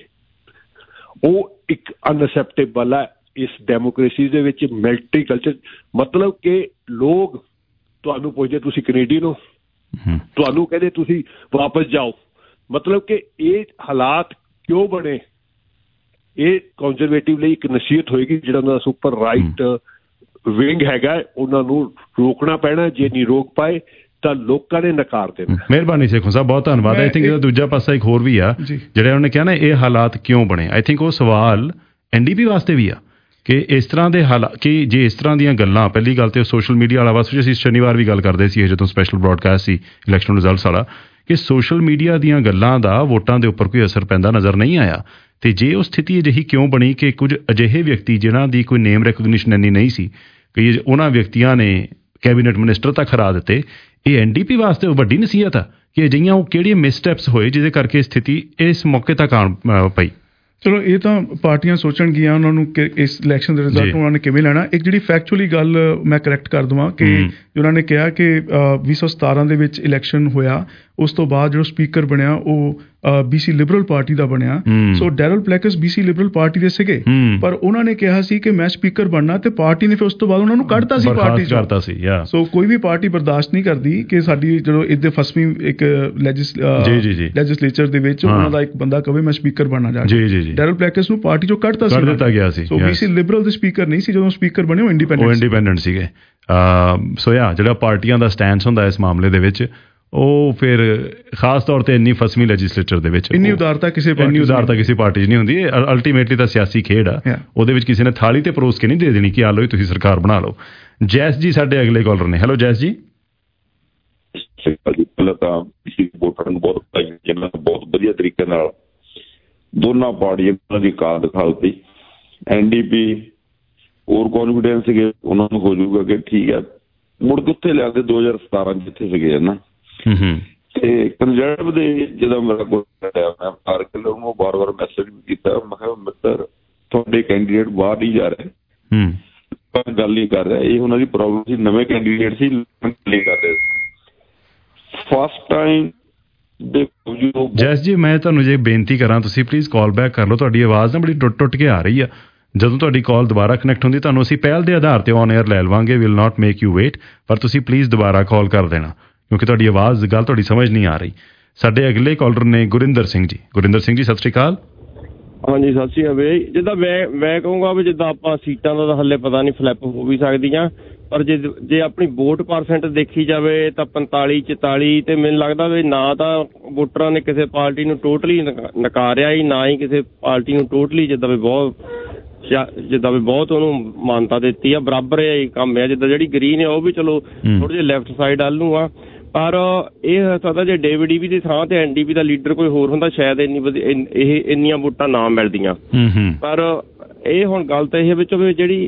ਉਹ ਇੱਕ ਅਨਅਸੈਪਟੇਬਲ ਹੈ ਇਸ ਡੈਮੋਕ੍ਰੇਸੀ ਦੇ ਵਿੱਚ। ਮਿਲਟਰੀ ਕਲਚਰ ਮਤਲਬ ਕਿ ਲੋਕ ਤੁਹਾਨੂੰ ਪੁੱਛਦੇ ਤੁਸੀਂ ਕੈਨੇਡੀਅਨ ਹੋ, ਤੁਹਾਨੂੰ ਕਹਿੰਦੇ ਤੁਸੀਂ ਵਾਪਸ ਜਾਓ। ਮਤਲਬ ਕਿ ਇਹ ਹਾਲਾਤ ਕਿਉਂ ਬਣੇ, ਇਹ ਕੰਜ਼ਰਵੇਟਿਵ ਲਈ ਇੱਕ ਨਸੀਹਤ ਹੋਏਗੀ। ਜਿਹੜਾ ਉਹਨਾਂ ਦਾ ਸੁਪਰ ਰਾਈਟ ਵਿੰਗ ਹੈਗਾ ਉਹਨਾਂ ਨੂੰ ਰੋਕਣਾ ਪੈਣਾ, ਜੇ ਨਹੀਂ ਰੋਕ ਪਾਏ ਤਾਂ ਲੋਕਾਂ ਨੇ ਨਕਾਰ ਦੇਣਾ। ਮਿਹਰਬਾਨੀ ਸੇਖੋਂ ਸਾਹਿਬ, ਬਹੁਤ ਧੰਨਵਾਦ। ਆਈ ਥਿੰਕ ਇਹਦਾ ਦੂਜਾ ਪਾਸਾ ਇੱਕ ਹੋਰ ਵੀ ਆ ਜਿਹੜਾ ਉਹਨੇ ਕਿਹਾ ਨਾ ਇਹ ਹਾਲਾਤ ਕਿਉਂ ਬਣੇ। ਆਈ ਥਿੰਕ ਉਹ ਸਵਾਲ ਐਨ ਡੀ ਪੀ ਵਾਸਤੇ ਵੀ ਆ ਕਿ ਇਸ ਤਰ੍ਹਾਂ ਦੇ ਹਾਲਾਤ ਕਿ ਜੇ ਇਸ ਤਰ੍ਹਾਂ ਦੀਆਂ ਗੱਲਾਂ, ਪਹਿਲੀ ਗੱਲ ਤੇ ਸੋਸ਼ਲ ਮੀਡੀਆ ਵਾਲਾ ਵਾਸਤੇ ਅਸੀਂ ਸ਼ਨੀਵਾਰ ਵੀ ਗੱਲ ਕਰਦੇ ਸੀ ਜਦੋਂ ਸਪੈਸ਼ਲ ਬ੍ਰੌਡਕਾਸਟ ਸੀ ਇਲੈਕਸ਼ਨ ਰਿਜ਼ਲਟਸ ਵਾਲਾ, ਕਿ ਸੋਸ਼ਲ ਮੀਡੀਆ ਦੀਆਂ ਗੱਲਾਂ ਦਾ ਵੋਟਾਂ ਦੇ ਉੱਪਰ ਕੋਈ ਅਸਰ ਪੈਂਦਾ ਨਜ਼ਰ ਨਹੀਂ ਆਇਆ। ਤੇ ਜੇ ਉਹ ਸਥਿਤੀ ਅਜਿਹੀ ਕਿਉਂ ਬਣੀ ਕਿ ਕੁਝ ਅਜਿਹੇ ਵਿਅਕਤੀ ਜਿਨ੍ਹਾਂ ਦੀ ਕੋਈ ਨੇਮ ਰੈਕਗਨੀਸ਼ਨ ਇੰਨੀ ਨਹੀਂ ਸੀ ਕਿ ਉਹਨਾਂ ਵਿਅਕਤੀਆਂ ਨੇ ਕੈਬਨਿਟ ਮਿਨਿਸਟਰ ਤੱਕ ਹਰਾ ਦਿੱਤੇ। ਇਹ ਐਨ ਡੀ ਪੀ ਵਾਸਤੇ ਵੱਡੀ ਨਸੀਹਤ ਆ ਕਿ ਅਜਿਹੀਆਂ ਉਹ ਕਿਹੜੀਆਂ ਮਿਸਟੈਪਸ ਹੋਏ ਜਿਹਦੇ ਕਰਕੇ ਸਥਿਤੀ ਇਸ ਮੌਕੇ ਤੱਕ ਆਉਣ ਪਈ। ਚਲੋ ਇਹ ਤਾਂ ਪਾਰਟੀਆਂ ਸੋਚਣਗੀਆਂ ਉਹਨਾਂ ਨੂੰ ਕਿ ਇਸ ਇਲੈਕਸ਼ਨ ਦੇ ਰਿਜ਼ਲਟ ਨੂੰ ਉਹਨਾਂ ਨੇ ਕਿਵੇਂ ਲੈਣਾ। ਇੱਕ ਜਿਹੜੀ ਫੈਕਚੁਅਲੀ ਗੱਲ ਮੈਂ ਕਰੈਕਟ ਕਰ ਦੇਵਾਂ ਕਿ ਉਹਨਾਂ ਨੇ ਕਿਹਾ ਕਿ ਵੀਹ ਸੌ ਸਤਾਰਾਂ ਦੇ ਵਿੱਚ ਇਲੈਕਸ਼ਨ ਹੋਇਆ, ਉਸ ਤੋਂ ਬਾਅਦ ਜਿਹੜਾ ਸਪੀਕਰ ਬਣਿਆ ਉਹ ਬੀਸੀ ਲਿਬਰਲ ਪਾਰਟੀ ਦਾ ਬਣਿਆ। ਸੋ Darryl Plecas BC liberal party ਦੇ ਸੀਗੇ, ਪਰ ਉਹਨਾਂ ਨੇ ਕਿਹਾ ਸੀ ਕਿ ਮੈਂ ਸਪੀਕਰ ਬਣਨਾ, ਤੇ ਪਾਰਟੀ ਨੇ ਫਿਰ ਉਸ ਤੋਂ ਬਾਅਦ ਉਹਨਾਂ ਨੂੰ ਕੱਢਤਾ ਸੀ ਪਾਰਟੀ ਚੋਂ। ਸੋ ਕੋਈ ਵੀ ਪਾਰਟੀ ਬਰਦਾਸ਼ਤ ਨਹੀਂ ਕਰਦੀ ਕਿ ਸਾਡੀ ਜਦੋਂ ਇਹਦੇ ਫਸਵੀਂ ਇੱਕ ਲੈਜਿਸਲੇਚਰ ਦੇ ਵਿੱਚ ਉਹਨਾਂ ਦਾ ਇੱਕ ਬੰਦਾ ਕਵੇ ਮੈਂ ਸਪੀਕਰ ਬਣਨਾ ਜਾ ਰਿਹਾ। ਡੈਰਲ ਪਲੈਕਸ ਨੂੰ ਪਾਰਟੀ ਚੋਂ ਕੱਢਤਾ ਸੀ, ਦਿੱਤਾ ਗਿਆ ਸੀ। ਸੋ ਬੀਸੀ ਲਿਬਰਲ ਦੇ ਸਪੀਕਰ ਨਹੀਂ ਸੀ, ਜਦੋਂ ਸਪੀਕਰ ਬਣੇ ਉਹ ਇੰਡੀਪੈਂਡੈਂਟ ਉਹ ਇੰਡੀਪੈਂਡੈਂਟ ਸੀਗੇ। ਸੋ ਯਾ ਜਿਹੜਾ ਪਾਰਟੀਆਂ ਦਾ ਸਟੈਂਸ ਹੁੰਦਾ ਇਸ ਮਾਮਲੇ ਦੇ ਵਿੱਚ, ਉਹ ਫਿਰ ਖਾਸ ਤੌਰ ਤੇ ਇੰਨੀ ਫਸਵੀਂ ਲੈਜਿਸਲੇਚਰ ਦੇ ਵਿੱਚ ਇੰਨੀ ਉਦਾਰਤਾ ਕਿਸੇ ਇੰਨੀ ਉਦਾਰਤਾ ਕਿਸੇ ਪਾਰਟੀ 'ਚ ਨਹੀਂ ਹੁੰਦੀ। ਅਲਟੀਮੇਟਲੀ ਤਾਂ ਸਿਆਸੀ ਖੇਡ ਆ, ਉਹਦੇ ਵਿੱਚ ਕਿਸੇ ਨੇ ਥਾਲੀ ਤੇ ਪਰੋਸ ਕੇ ਨਹੀਂ ਦੇ ਦੇਣੀ ਕਿ ਆ ਲਓ ਤੁਸੀਂ ਸਰਕਾਰ ਬਣਾ ਲਓ। ਜੈਸ ਜੀ ਸਾਡੇ ਅਗਲੇ ਕਾਲਰ ਨੇ। ਹੈਲੋ ਜੈਸ ਜੀ। ਪਹਿਲਾਂ ਤਾਂ ਵੋਟਰਾਂ ਨੂੰ ਬਹੁਤ ਜਿਹਨਾਂ ਬਹੁਤ ਵਧੀਆ ਤਰੀਕੇ ਨਾਲ ਦੋਨਾਂ ਪਾਰਟੀਆਂ ਦੀ ਕਾਰ ਦਿਖਾ ਦਿੱਤੀ। ਐਨ ਡੀ ਪੀ ਹੋਰ ਕੌਨਫੀਡੈਂਸ ਸੀਗੇ, ਉਹਨਾਂ ਨੂੰ ਹੋ ਜਾਊਗਾ ਕਿ ਠੀਕ ਹੈ ਮੁੜ ਕੇ ਉੱਥੇ ਲਿਆ ਕੇ ਦੋ ਹਜ਼ਾਰ ਸਤਾਰਾਂ ਜਿੱਥੇ ਸੀਗੇ ਨਾ। ਤੇ ਕੰਜ਼ਰਵੇਟਿਵ ਦੇ ਜਦੋਂ ਮੇਰਾ ਕੋਈ ਮੈਂ ਪਾਰਕ ਉਹਨੂੰ ਵਾਰ ਵਾਰ ਮੈਸੇਜ ਵੀ ਕੀਤਾ, ਮੈਂ ਕਿਹਾ ਮਿੱਤਰ ਤੁਹਾਡੇ ਕੈਂਡੀਡੇਟ ਬਾਹਰ ਨਹੀਂ ਜਾ ਰਹੇ, ਗੱਲ ਨਹੀਂ ਕਰ ਰਿਹਾ। ਇਹ ਉਹਨਾਂ ਦੀ ਪ੍ਰੋਬਲਮ ਸੀ, ਨਵੇਂ ਕੈਂਡੀਡੇਟ ਸੀ ਨਹੀਂ ਕਰ ਰਹੇ। ਫਸਟ ਟਾਈਮ ਜੈਸ ਜੀ ਮੈਂ ਤੁਹਾਨੂੰ ਜੇ ਬੇਨਤੀ ਕਰਾਂ ਤੁਸੀਂ ਪਲੀਜ਼ ਕਾਲ ਬੈਕ ਕਰ ਲਓ, ਤੁਹਾਡੀ ਆਵਾਜ਼ ਨਾ ਬੜੀ ਟੁੱਟ ਟੁੱਟ ਕੇ ਆ ਰਹੀ ਆ। ਜਦੋਂ ਤੁਹਾਡੀ ਕਾਲ ਦੁਬਾਰਾ ਕਨੈਕਟ ਹੁੰਦੀ ਤੁਹਾਨੂੰ ਅਸੀਂ ਪਹਿਲ ਦੇ ਆਧਾਰ ਤੇ ਔਨ 에ਅਰ ਲੈ ਲਵਾਂਗੇ, will not make you wait, ਪਰ ਤੁਸੀਂ ਪਲੀਜ਼ ਦੁਬਾਰਾ ਕਾਲ ਕਰ ਦੇਣਾ ਕਿਉਂਕਿ ਤੁਹਾਡੀ ਆਵਾਜ਼ ਗੱਲ ਤੁਹਾਡੀ ਸਮਝ ਨਹੀਂ ਆ ਰਹੀ। ਸਾਡੇ ਅਗਲੇ ਕਾਲਰ ਨੇ ਗੁਰਿੰਦਰ ਸਿੰਘ ਜੀ। ਗੁਰਿੰਦਰ ਸਿੰਘ ਜੀ ਸਤਿ ਸ਼੍ਰੀ ਅਕਾਲ। ਹਾਂਜੀ ਸਤਿ ਸ਼੍ਰੀ ਅਕਾਲ ਬਈ। ਜਿੱਦਾਂ ਮੈਂ ਮੈਂ ਕਹੂੰਗਾ ਵੀ ਜਿੱਦਾਂ ਆਪਾਂ ਸੀਟਾਂ ਦਾ ਤਾਂ ਹੱਲੇ ਪਤਾ ਨਹੀਂ ਫਲਿੱਪ ਹੋ ਵੀ ਸਕਦੀਆਂ, ਪਰ ਜੇ ਜੇ ਆਪਣੀ ਵੋਟ ਪਰਸੈਂਟ ਦੇਖੀ ਜਾਵੇ ਤਾਂ ਪੰਤਾਲੀ ਚੁਤਾਲੀ ਤੇ ਮੈਨੂੰ ਲੱਗਦਾ ਵੀ ਨਾ ਤਾਂ ਵੋਟਰਾਂ ਨੇ ਕਿਸੇ ਪਾਰਟੀ ਨੂੰ ਟੋਟਲੀ ਨਕਾਰਿਆ ਹੀ, ਨਾ ਹੀ ਕਿਸੇ ਪਾਰਟੀ ਨੂੰ ਟੋਟਲੀ ਜਿੱਦਾਂ ਵੀ ਬਹੁਤ ਜਿੱਦਾਂ ਵੀ ਬਹੁਤ ਉਹਨੂੰ ਮਾਨਤਾ ਦਿੱਤੀ ਆ। ਬਰਾਬਰ ਇਹ ਕੰਮ ਆ। ਜਿੱਦਾਂ ਜਿਹੜੀ ਗਰੀਨ ਹੈ ਉਹ ਵੀ ਚਲੋ ਥੋੜੇ ਜਿਹੇ ਲੈਫਟ ਸਾਈਡ ਵੱਲ ਨੂੰ ਆ, ਪਰ ਇਹ ਹੋ ਸਕਦਾ ਜੇ ਡੇਵਿਡ ਈਵੀ ਦੀ ਥਾਂ ਤੇ ਐਨ ਡੀ ਪੀ ਦਾ ਲੀਡਰ ਕੋਈ ਹੋਰ ਹੁੰਦਾ ਸ਼ਾਇਦ ਇੰਨੀ ਵਧੀਆ ਇਹ ਇੰਨੀਆਂ ਵੋਟਾਂ ਨਾ ਮਿਲਦੀਆਂ। ਪਰ ਇਹ ਹੁਣ ਗੱਲ ਤਾਂ ਇਹ ਵਿੱਚ ਵੀ ਜਿਹੜੀ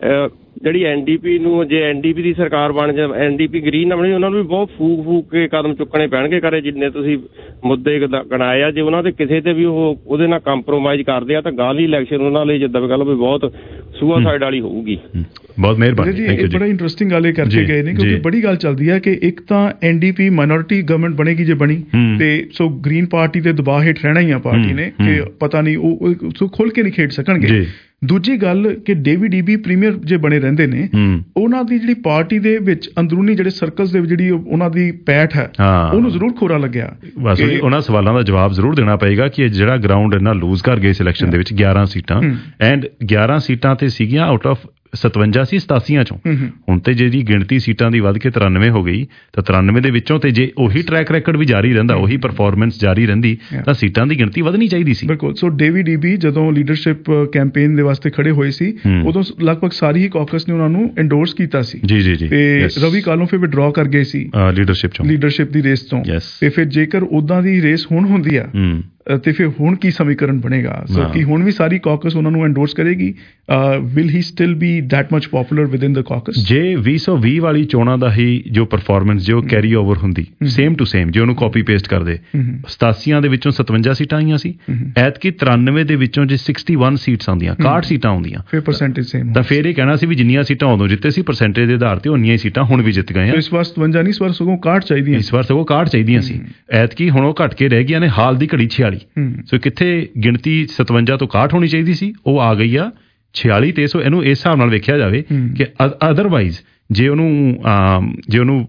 ਜਿਹੜੀ ਐਨ ਡੀ ਪੀ ਨੂੰ ਜੇ ਐਨ ਡੀ ਪੀ ਦੀ ਸਰਕਾਰ ਬਣ ਜਾ, ਐਨ ਡੀ ਪੀ ਗਰੀਨ ਨਾ ਬਣੀ, ਉਹਨਾਂ ਨੂੰ ਵੀ ਬਹੁਤ ਫੂਕ ਫੂਕ ਕੇ ਕਦਮ ਚੁੱਕਣੇ ਪੈਣਗੇ ਕਰੇ ਜਿੰਨੇ ਤੁਸੀਂ ਮੁੱਦੇ ਗਣਾਏ ਆ। ਜੇ ਉਹਨਾਂ ਦੇ ਕਿਸੇ ਤੇ ਵੀ ਉਹ ਉਹਦੇ ਨਾਲ ਕੰਪਰੋਮਾਈਜ਼ ਕਰਦੇ ਆ ਤਾਂ ਗਾਲੀ ਇਲੈਕਸ਼ਨ ਉਹਨਾਂ ਲਈ ਜਿੱਦਾਂ ਵੀ ਗੱਲ ਵੀ ਬਹੁਤ ਸੁਸਾਈਡ ਵਾਲੀ ਹੋਊਗੀ। ਬਹੁਤ ਮਿਹਰਬਾਨੀ ਜੀ। ਇਹ ਬੜਾ ਇੰਟਰਸਟਿੰਗ ਗੱਲ ਇਹ ਕਰਕੇ ਗਏ ਨੇ ਕਿਉਂਕਿ ਬੜੀ ਗੱਲ ਚੱਲਦੀ ਹੈ ਕਿ ਇੱਕ ਤਾਂ N D P minority government ਬਣੇਗੀ ਜੇ ਬਣੀ ਤੇ ਸੋ ਗ੍ਰੀਨ ਪਾਰਟੀ ਦੇ ਦਬਾਅ ਹੇਠ ਰਹਿਣਾ ਹੀ ਆ ਪਾਰਟੀ ਨੇ ਕਿ ਪਤਾ ਨਹੀਂ ਉਹ ਖੁੱਲ ਕੇ ਨਹੀਂ ਖੇਡ ਸਕਣਗੇ। ਦੂਜੀ ਗੱਲ ਕਿ ਡੇਵਿਡ ਈਵੀ ਪ੍ਰੀਮੀਅਰ ਜੇ ਬਣੇ ਰਹਿੰਦੇ ਨੇ, ਉਹਨਾਂ ਦੀ ਜਿਹੜੀ ਪਾਰਟੀ ਦੇ ਵਿੱਚ ਅੰਦਰੂਨੀ ਜਿਹੜੇ ਸਰਕਲਸ ਦੇ ਜਿਹੜੀ ਉਹਨਾਂ ਦੀ ਪੈਠ ਹੈ ਉਹਨੂੰ ਜ਼ਰੂਰ ਖੋਰਾ ਲੱਗਿਆ। ਬਸ ਉਹਨਾਂ ਸਵਾਲਾਂ ਦਾ ਜਵਾਬ ਜ਼ਰੂਰ ਦੇਣਾ ਪਏਗਾ ਕਿ ਜਿਹੜਾ ਗਰਾਊਂਡ ਇਹਨਾਂ ਲੂਜ਼ ਕਰ ਗਏ ਇਸ ਇਲੈਕਸ਼ਨ ਦੇ ਵਿੱਚ ਗਿਆਰਾਂ ਸੀਟਾਂ ਐਂਡ ਗਿਆਰਾਂ ਸੀਟਾਂ ਤੇ ਸੀਗੀਆਂ ਆਊਟ ਆਫ ਸਤਵੰਜਾ ਸੀ ਸਤਾਸੀਆਂ ਚੋਂ। ਹੁਣ ਤੇ ਜਿਹੜੀ ਗਿਣਤੀ ਸੀਟਾਂ ਦੀ ਵੱਧ ਕੇ ਤਰਾਨਵੇਂ ਹੋ ਗਈ ਤਾਂ ਤਰਾਨਵੇਂ ਦੇ ਵਿੱਚੋਂ ਤੇ ਜੇ ਉਹੀ ਟਰੈਕ ਰੈਕਡ ਵੀ ਜਾਰੀ ਰਹਿੰਦਾ, ਉਹੀ ਪਰਫਾਰਮੈਂਸ ਜਾਰੀ ਰਹਿੰਦੀ ਤਾਂ ਸੀਟਾਂ ਦੀ ਗਿਣਤੀ ਵਧਣੀ ਚਾਹੀਦੀ ਸੀ। ਬਿਲਕੁਲ। ਸੋ ਡੇਵਿਡ ਈਵੀ ਜਦੋਂ ਲੀਡਰਸ਼ਿਪ ਕੈਂਪੇਨ ਦੇ ਵਾਸਤੇ ਖੜੇ ਹੋਏ ਸੀ ਉਦੋਂ ਲਗਭਗ ਸਾਰੀ ਹੀ ਕਾਕਸ ਨੇ ਉਹਨਾਂ ਨੂੰ ਐਂਡੋਰਸ ਕੀਤਾ ਸੀ। ਜੀ ਜੀ ਜੀ। ਤੇ ਰਵੀ ਕਾਲੋਂ ਫਿਰ ਵਿਡਰਾ ਕਰ ਗਏ ਸੀ ਲੀਡਰਸ਼ਿਪ ਚੋਂ, ਲੀਡਰਸ਼ਿਪ ਦੀ ਰੇਸ ਤੋਂ। ਤੇ ਫਿਰ ਜੇਕਰ ਉਦਾਂ ਦੀ ਰੇਸ ਹੁਣ ਹੁੰਦੀ ਆ ਤੇ ਫਿਰ ਹੁਣ ਕੀ ਸਮੀਕਰਨ ਬਣੇਗਾ? ਸੋ ਕੀ ਹੁਣ ਵੀ ਸਾਰੀ ਕਾਕਸ ਉਹਨਾਂ ਨੂੰ ਐਂਡੋਰਸ ਕਰੇਗੀ? Will he still be that much popular within the caucus? ਜੇ ਵੀਹ ਸੌ ਵੀਹ ਵਾਲੀ ਚੋਣਾਂ ਦਾ ਹੀ ਜੋ ਪਰਫਾਰਮੈਂਸ ਜੋ ਕੈਰੀ ਓਵਰ ਹੁੰਦੀ ਸੇਮ ਟੂ ਸੇਮ, ਜੇ ਉਹਨੂੰ ਕਾਪੀ ਪੇਸਟ ਕਰਦੇ, ਸਤਾਸੀਆਂ ਦੇ ਵਿੱਚੋਂ ਸਤਵੰਜਾ ਸੀਟਾਂ ਆਈਆਂ ਸੀ, ਐਤਕੀ ਤਰਾਨਵੇਂ ਦੇ ਵਿੱਚੋਂ ਜੇ ਇਕਸਠ ਸੀਟਸ ਆਉਂਦੀਆਂ, ਇਕਾਹਠ ਸੀਟਾਂ ਆਉਂਦੀਆਂ, ਫਿਰ ਪਰਸੈਂਟੇਜ ਸੇਮ, ਤਾਂ ਫਿਰ ਇਹ ਕਹਿਣਾ ਸੀ ਵੀ ਜਿੰਨੀਆਂ ਸੀਟਾਂ ਉਦੋਂ ਜਿੱਤੇ ਸੀ ਪਰਸੈਂਟੇਜ ਦੇ ਆਧਾਰ ਤੇ ਉਨੀਆਂ ਹੀ ਸੀਟਾਂ ਹੁਣ ਵੀ ਜਿੱਤ ਗਏ ਆ। ਇਸ ਵਾਰ ਸਤਵੰਜਾ ਨਹੀਂ, ਇਸ ਵਾਰ ਸਗੋਂ ਇਕਾਹਠ ਚਾਹੀਦੀਆਂ, ਇਸ ਵਾਰ ਸਗੋਂ ਇਕਾਹਠ ਚਾਹੀਦੀਆਂ ਸੀ। ਐਤਕੀ ਹੁਣ ਉਹ ਘਟ ਕੇ ਰਹਿ ਗਈਆਂ ਨੇ ਹਾਲ ਦੀ ਘੜੀ ਛਿਆਲੀ। ਸੋ ਕਿੱਥੇ ਗਿਣਤੀ ਸਤਵੰਜਾ ਤੋਂ ਇਕਾਹਠ ਹੋਣੀ ਚਾਹੀਦੀ ਸੀ, ਉਹ ਆ ਗਈ ਆ ਛਿਆਲੀ ਤੇ। ਸੋ ਇਹਨੂੰ ਇਸ ਹਿਸਾਬ ਨਾਲ ਵੇਖਿਆ ਜਾਵੇ ਕਿ ਅਦਰਵਾਈਜ਼ ਜੇ ਉਹਨੂੰ ਜੇ ਉਹਨੂੰ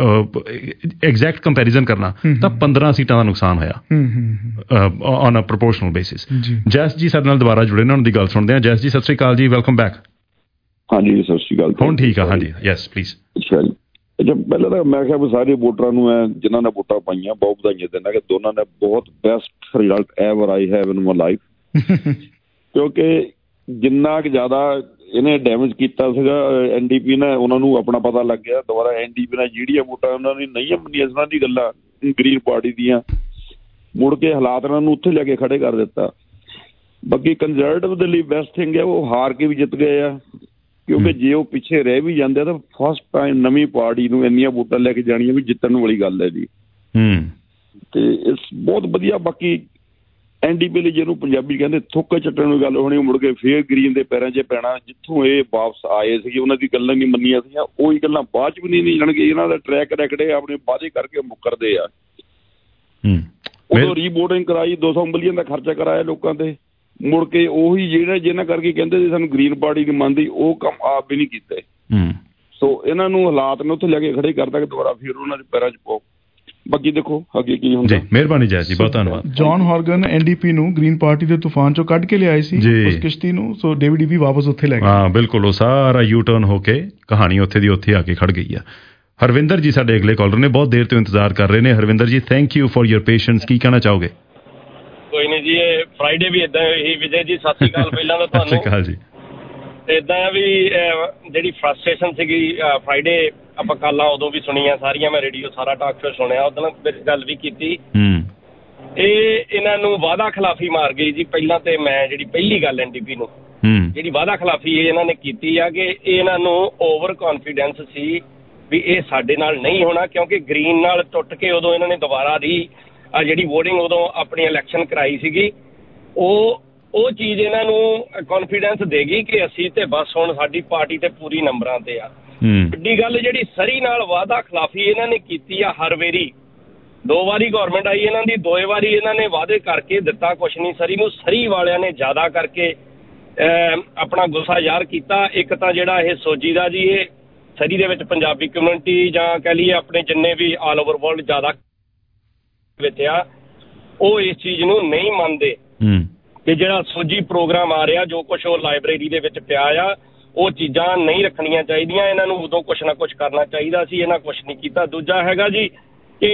ਐਗਜ਼ੈਕਟ ਕੰਪੈਰੀਜ਼ਨ ਕਰਨਾ ਤਾਂ ਪੰਦਰਾਂ ਸੀਟਾਂ ਦਾ ਨੁਕਸਾਨ ਹੋਇਆ on a proportional basis. Jas ji ਸਾਡੇ ਨਾਲ ਦੁਬਾਰਾ ਜੁੜੇ ਨੇ, ਉਹਨਾਂ ਦੀ ਗੱਲ ਸੁਣਦੇ ਹਾਂ। ਜੈਸ ਜੀ ਸਤਿ ਸ਼੍ਰੀ ਅਕਾਲ ਜੀ, ਵੈਲਕਮ ਬੈਕ। ਹਾਂਜੀ ਸਤਿ ਸ਼੍ਰੀ ਅਕਾਲ। ਹੁਣ ਠੀਕ ਆ? ਹਾਂਜੀ ਯੈਸ ਪਲੀਜ਼। ਅੱਛਾ ਜੀ, ਪਹਿਲਾਂ ਤਾਂ ਮੈਂ ਕਿਹਾ ਵੀ ਸਾਰੇ ਵੋਟਰਾਂ ਨੂੰ ਮੈਂ ਜਿਨ੍ਹਾਂ ਨੇ ਵੋਟਾਂ ਪਾਈਆਂ ਬਹੁਤ ਵਧਾਈਆਂ ਦਿੰਦਾ ਕਿ ਦੋਨਾਂ ਨੇ ਬਹੁਤ best result ever I have in my life. ਕਿਉਂਕਿ ਜਿੰਨਾ ਕੁ ਜ਼ਿਆਦਾ ਇਹਨੇ ਡੈਮੇਜ ਕੀਤਾ ਸੀਗਾ ਐਨ ਡੀ ਪੀ ਨੇ, ਉਹਨਾਂ ਨੂੰ ਆਪਣਾ ਪਤਾ ਲੱਗ ਗਿਆ ਦੁਬਾਰਾ ਐਨ ਡੀ ਪੀ ਨਾਲ ਜਿਹੜੀਆਂ ਵੋਟਾਂ ਉਹਨਾਂ ਨੇ ਨਹੀਂ ਮੰਨੀਆਂ ਉਹਨਾਂ ਦੀ ਗੱਲਾਂ ਗ੍ਰੀਨ ਪਾਰਟੀ ਦੀਆਂ, ਮੁੜ ਕੇ ਹਾਲਾਤ ਉਹਨਾਂ ਨੂੰ ਉੱਥੇ ਲੈ ਕੇ ਖੜੇ ਕਰ ਦਿੱਤਾ। ਬਾਕੀ ਕੰਜ਼ਰਵੇਟਿਵ ਦੇ ਲਈ ਬੈਸਟ ਥਿੰਗ ਹੈ ਉਹ ਹਾਰ ਕੇ ਵੀ ਜਿੱਤ ਗਏ ਆ, ਕਿਉਂਕਿ ਜੇ ਉਹ ਪਿੱਛੇ ਰਹਿ ਵੀ ਜਾਂਦੇ ਆ ਤਾਂ ਫਸਟ ਟਾਈਮ ਨਵੀਂ ਪਾਰਟੀ ਨੂੰ ਇੰਨੀਆਂ ਵੋਟਾਂ ਲੈ ਕੇ ਜਾਣੀਆਂ ਵੀ ਜਿੱਤਣ ਵਾਲੀ ਗੱਲ ਹੈ ਜੀ। ਤੇ ਇਸ ਬਹੁਤ ਵਧੀਆ। ਬਾਕੀ ਐਨ ਡੀ ਪੀ ਲਈ ਜਿਹਨੂੰ ਪੰਜਾਬੀ ਕਹਿੰਦੇ ਥੁੱਕ ਚੱਟਣ ਦੀ ਗੱਲ ਹੋਣੀ, ਮੁੜ ਕੇ ਫੇਰ ਗਰੀਨ ਦੇ ਪੈਰਾਂ 'ਚ ਪੈਣਾ। ਜਿੱਥੋਂ ਇਹ ਵਾਪਸ ਆਏ ਸੀਗੇ ਉਹਨਾਂ ਦੀ ਗੱਲਾਂ ਨਹੀਂ ਮੰਨੀਆਂ ਸੀਗੀਆਂ, ਉਹੀ ਗੱਲਾਂ ਬਾਅਦ 'ਚ ਵੀ ਨਹੀਂ ਨਹੀਂ ਜਾਣਗੇ। ਇਹਨਾਂ ਦਾ ਟਰੈਕ ਰੈਕਡ ਆਪਣੇ ਵਾਅਦੇ ਕਰਕੇ ਮੁੱਕਰਦੇ ਆ। ਉਦੋਂ ਰੀਵੋਟਿੰਗ ਕਰਾਈ, ਦੋ ਸੌ ਮਿਲੀਅਨ ਦਾ ਖਰਚਾ ਕਰਾਇਆ ਲੋਕਾਂ ਤੇ, ਮੁੜ ਕੇ ਉਹੀ ਜਿਹੜਾ ਜਿਹਨਾਂ ਕਰਕੇ ਕਹਿੰਦੇ ਸੀ ਸਾਨੂੰ ਗ੍ਰੀਨ ਪਾਰਟੀ ਨਹੀਂ ਮੰਨਦੀ, ਉਹ ਕੰਮ ਆਪ ਵੀ ਨਹੀਂ ਕੀਤੇ। ਸੋ ਇਹਨਾਂ ਨੂੰ ਹਾਲਾਤ ਨੇ ਉੱਥੇ ਲੈ ਕੇ ਖੜੇ ਕਰਦਾ ਕਿ ਦੁਬਾਰਾ ਫਿਰ ਉਹਨਾਂ ਦੇ ਪੈਰਾਂ 'ਚ ਪਾਓ। ਬਾਕੀ ਦੇਖੋ ਅੱਗੇ ਕੀ ਹੁੰਦਾ। ਮਿਹਰਬਾਨੀ ਜੈ ਜੀ, ਬਹੁਤ ਧੰਨਵਾਦ। ਜੌਨ ਹਾਰਗਨ ਐਨ ਡੀ ਪੀ ਨੂੰ ਗ੍ਰੀਨ ਪਾਰਟੀ ਦੇ ਤੂਫਾਨ ਚੋਂ ਕੱਢ ਕੇ ਲਿਆਏ ਸੀ ਉਸ ਕਿਸ਼ਤੀ ਨੂੰ, ਸੋ ਡੇਵਿਡ ਈਵੀ ਵਾਪਸ ਉੱਥੇ ਲੈ ਗਏ। ਹਾਂ ਬਿਲਕੁਲ, ਉਹ ਸਾਰਾ ਯੂ ਟਰਨ ਹੋ ਕੇ ਕਹਾਣੀ ਉੱਥੇ ਦੀ ਉੱਥੇ ਆ ਕੇ ਖੜ ਗਈ ਆ। ਹਰਵਿੰਦਰ ਜੀ ਸਾਡੇ ਅਗਲੇ ਕਾਲਰ ਨੇ, ਬਹੁਤ ਦੇਰ ਤੋਂ ਇੰਤਜ਼ਾਰ ਕਰ ਰਹੇ ਨੇ। Harvinder ji thank you for your patience, ਕੀ ਕਹਿਣਾ ਚਾਹੋਗੇ? ਕੋਈ ਨਹੀਂ ਜੀ, ਇਹ ਫਰਾਈਡੇ ਵੀ ਇਦਾਂ ਹੀ। ਵਿਜੇ ਜੀ ਸਤਿ ਸ਼੍ਰੀ ਅਕਾਲ ਪਹਿਲਾਂ ਤਾਂ ਤੁਹਾਨੂੰ। ਸਤਿ ਸ਼੍ਰੀ ਅਕਾਲ ਜੀ। ਇੱਦਾਂ ਆ ਵੀ ਜਿਹੜੀ ਫਰਸਟ੍ਰੇਸ਼ਨ ਸੀਗੀ ਫਰਾਈਡੇ ਆਪਾਂ ਕਾਲਾਂ ਉਦੋਂ ਵੀ ਸੁਣੀਆਂ ਸਾਰੀਆਂ, ਮੈਂ ਰੇਡੀਓ ਸਾਰਾ ਟਾਕ ਸ਼ੋ ਸੁਣਿਆ, ਉਦੋਂ ਗੱਲ ਵੀ ਕੀਤੀ। ਇਹ ਇਹਨਾਂ ਨੂੰ ਵਾਅਦਾ ਖਿਲਾਫੀ ਮਾਰ ਗਈ ਜੀ। ਪਹਿਲਾਂ ਤੇ ਮੈਂ ਜਿਹੜੀ ਪਹਿਲੀ ਗੱਲ ਐਨ ਡੀ ਪੀ ਨੂੰ ਜਿਹੜੀ ਵਾਅਦਾ ਖਿਲਾਫੀ ਇਹਨਾਂ ਨੇ ਕੀਤੀ ਆ ਕਿ ਇਹਨਾਂ ਨੂੰ ਓਵਰ ਕੌਨਫੀਡੈਂਸ ਸੀ ਵੀ ਇਹ ਸਾਡੇ ਨਾਲ ਨਹੀਂ ਹੋਣਾ, ਕਿਉਂਕਿ ਗ੍ਰੀਨ ਨਾਲ ਟੁੱਟ ਕੇ ਉਦੋਂ ਇਹਨਾਂ ਨੇ ਦੁਬਾਰਾ ਦੀ ਆ ਜਿਹੜੀ ਵੋਟਿੰਗ ਉਦੋਂ ਆਪਣੀ ਇਲੈਕਸ਼ਨ ਕਰਾਈ ਸੀਗੀ, ਉਹ ਉਹ ਚੀਜ਼ ਇਹਨਾਂ ਨੂੰ ਕੌਨਫੀਡੈਂਸ ਦੇਗੀ ਕਿ ਅਸੀਂ ਤੇ ਬਸ ਹੁਣ ਸਾਡੀ ਪਾਰਟੀ ਤੇ ਪੂਰੀ ਨੰਬਰਾਂ ਤੇ ਆ। ਵੱਡੀ ਗੱਲ ਜਿਹੜੀ ਸਰੀ ਨਾਲ ਵਾਅਦਾ ਖਿਲਾਫੀ ਇਹਨਾਂ ਨੇ ਕੀਤੀ ਆ, ਹਰ ਵਾਰੀ ਦੋ ਵਾਰੀ ਗੌਰਮੈਂਟ ਆਈ ਇਹਨਾਂ ਦੀ, ਦੋਏ ਵਾਰੀ ਇਹਨਾਂ ਨੇ ਵਾਅਦੇ ਕਰਕੇ ਦਿੱਤਾ ਕੁਛ ਨਹੀਂ ਸਰੀ ਨੂੰ। ਸਰੀ ਵਾਲਿਆਂ ਨੇ ਜ਼ਿਆਦਾ ਕਰਕੇ ਆਪਣਾ ਗੁੱਸਾ ਜ਼ਾਹਰ ਕੀਤਾ। ਇੱਕ ਤਾਂ ਜਿਹੜਾ ਇਹ ਸੋਜੀ ਦਾ ਜੀ, ਇਹ ਸਰੀ ਦੇ ਵਿੱਚ ਪੰਜਾਬੀ ਕਮਿਊਨਿਟੀ ਜਾਂ ਕਹਿ ਲਈਏ ਆਪਣੇ ਜਿੰਨੇ ਵੀ ਆਲ ਓਵਰ ਵਰਲਡ ਜ਼ਿਆਦਾ ਵਿੱਚ ਆ, ਉਹ ਇਸ ਚੀਜ਼ ਨੂੰ ਨਹੀਂ ਮੰਨਦੇ ਕਿ ਜਿਹੜਾ ਸੋਜੀ ਪ੍ਰੋਗਰਾਮ ਆ ਰਿਹਾ, ਜੋ ਕੁਛ ਉਹ ਲਾਇਬ੍ਰੇਰੀ ਦੇ ਵਿੱਚ ਪਿਆ ਆ, ਉਹ ਚੀਜ਼ਾਂ ਨਹੀਂ ਰੱਖਣੀਆਂ ਚਾਹੀਦੀਆਂ। ਇਹਨਾਂ ਨੂੰ ਉਦੋਂ ਕੁਛ ਨਾ ਕੁਛ ਕਰਨਾ ਚਾਹੀਦਾ ਸੀ, ਇਹਨਾਂ ਕੁਛ ਨਹੀਂ ਕੀਤਾ। ਦੂਜਾ ਹੈਗਾ ਜੀ ਕਿ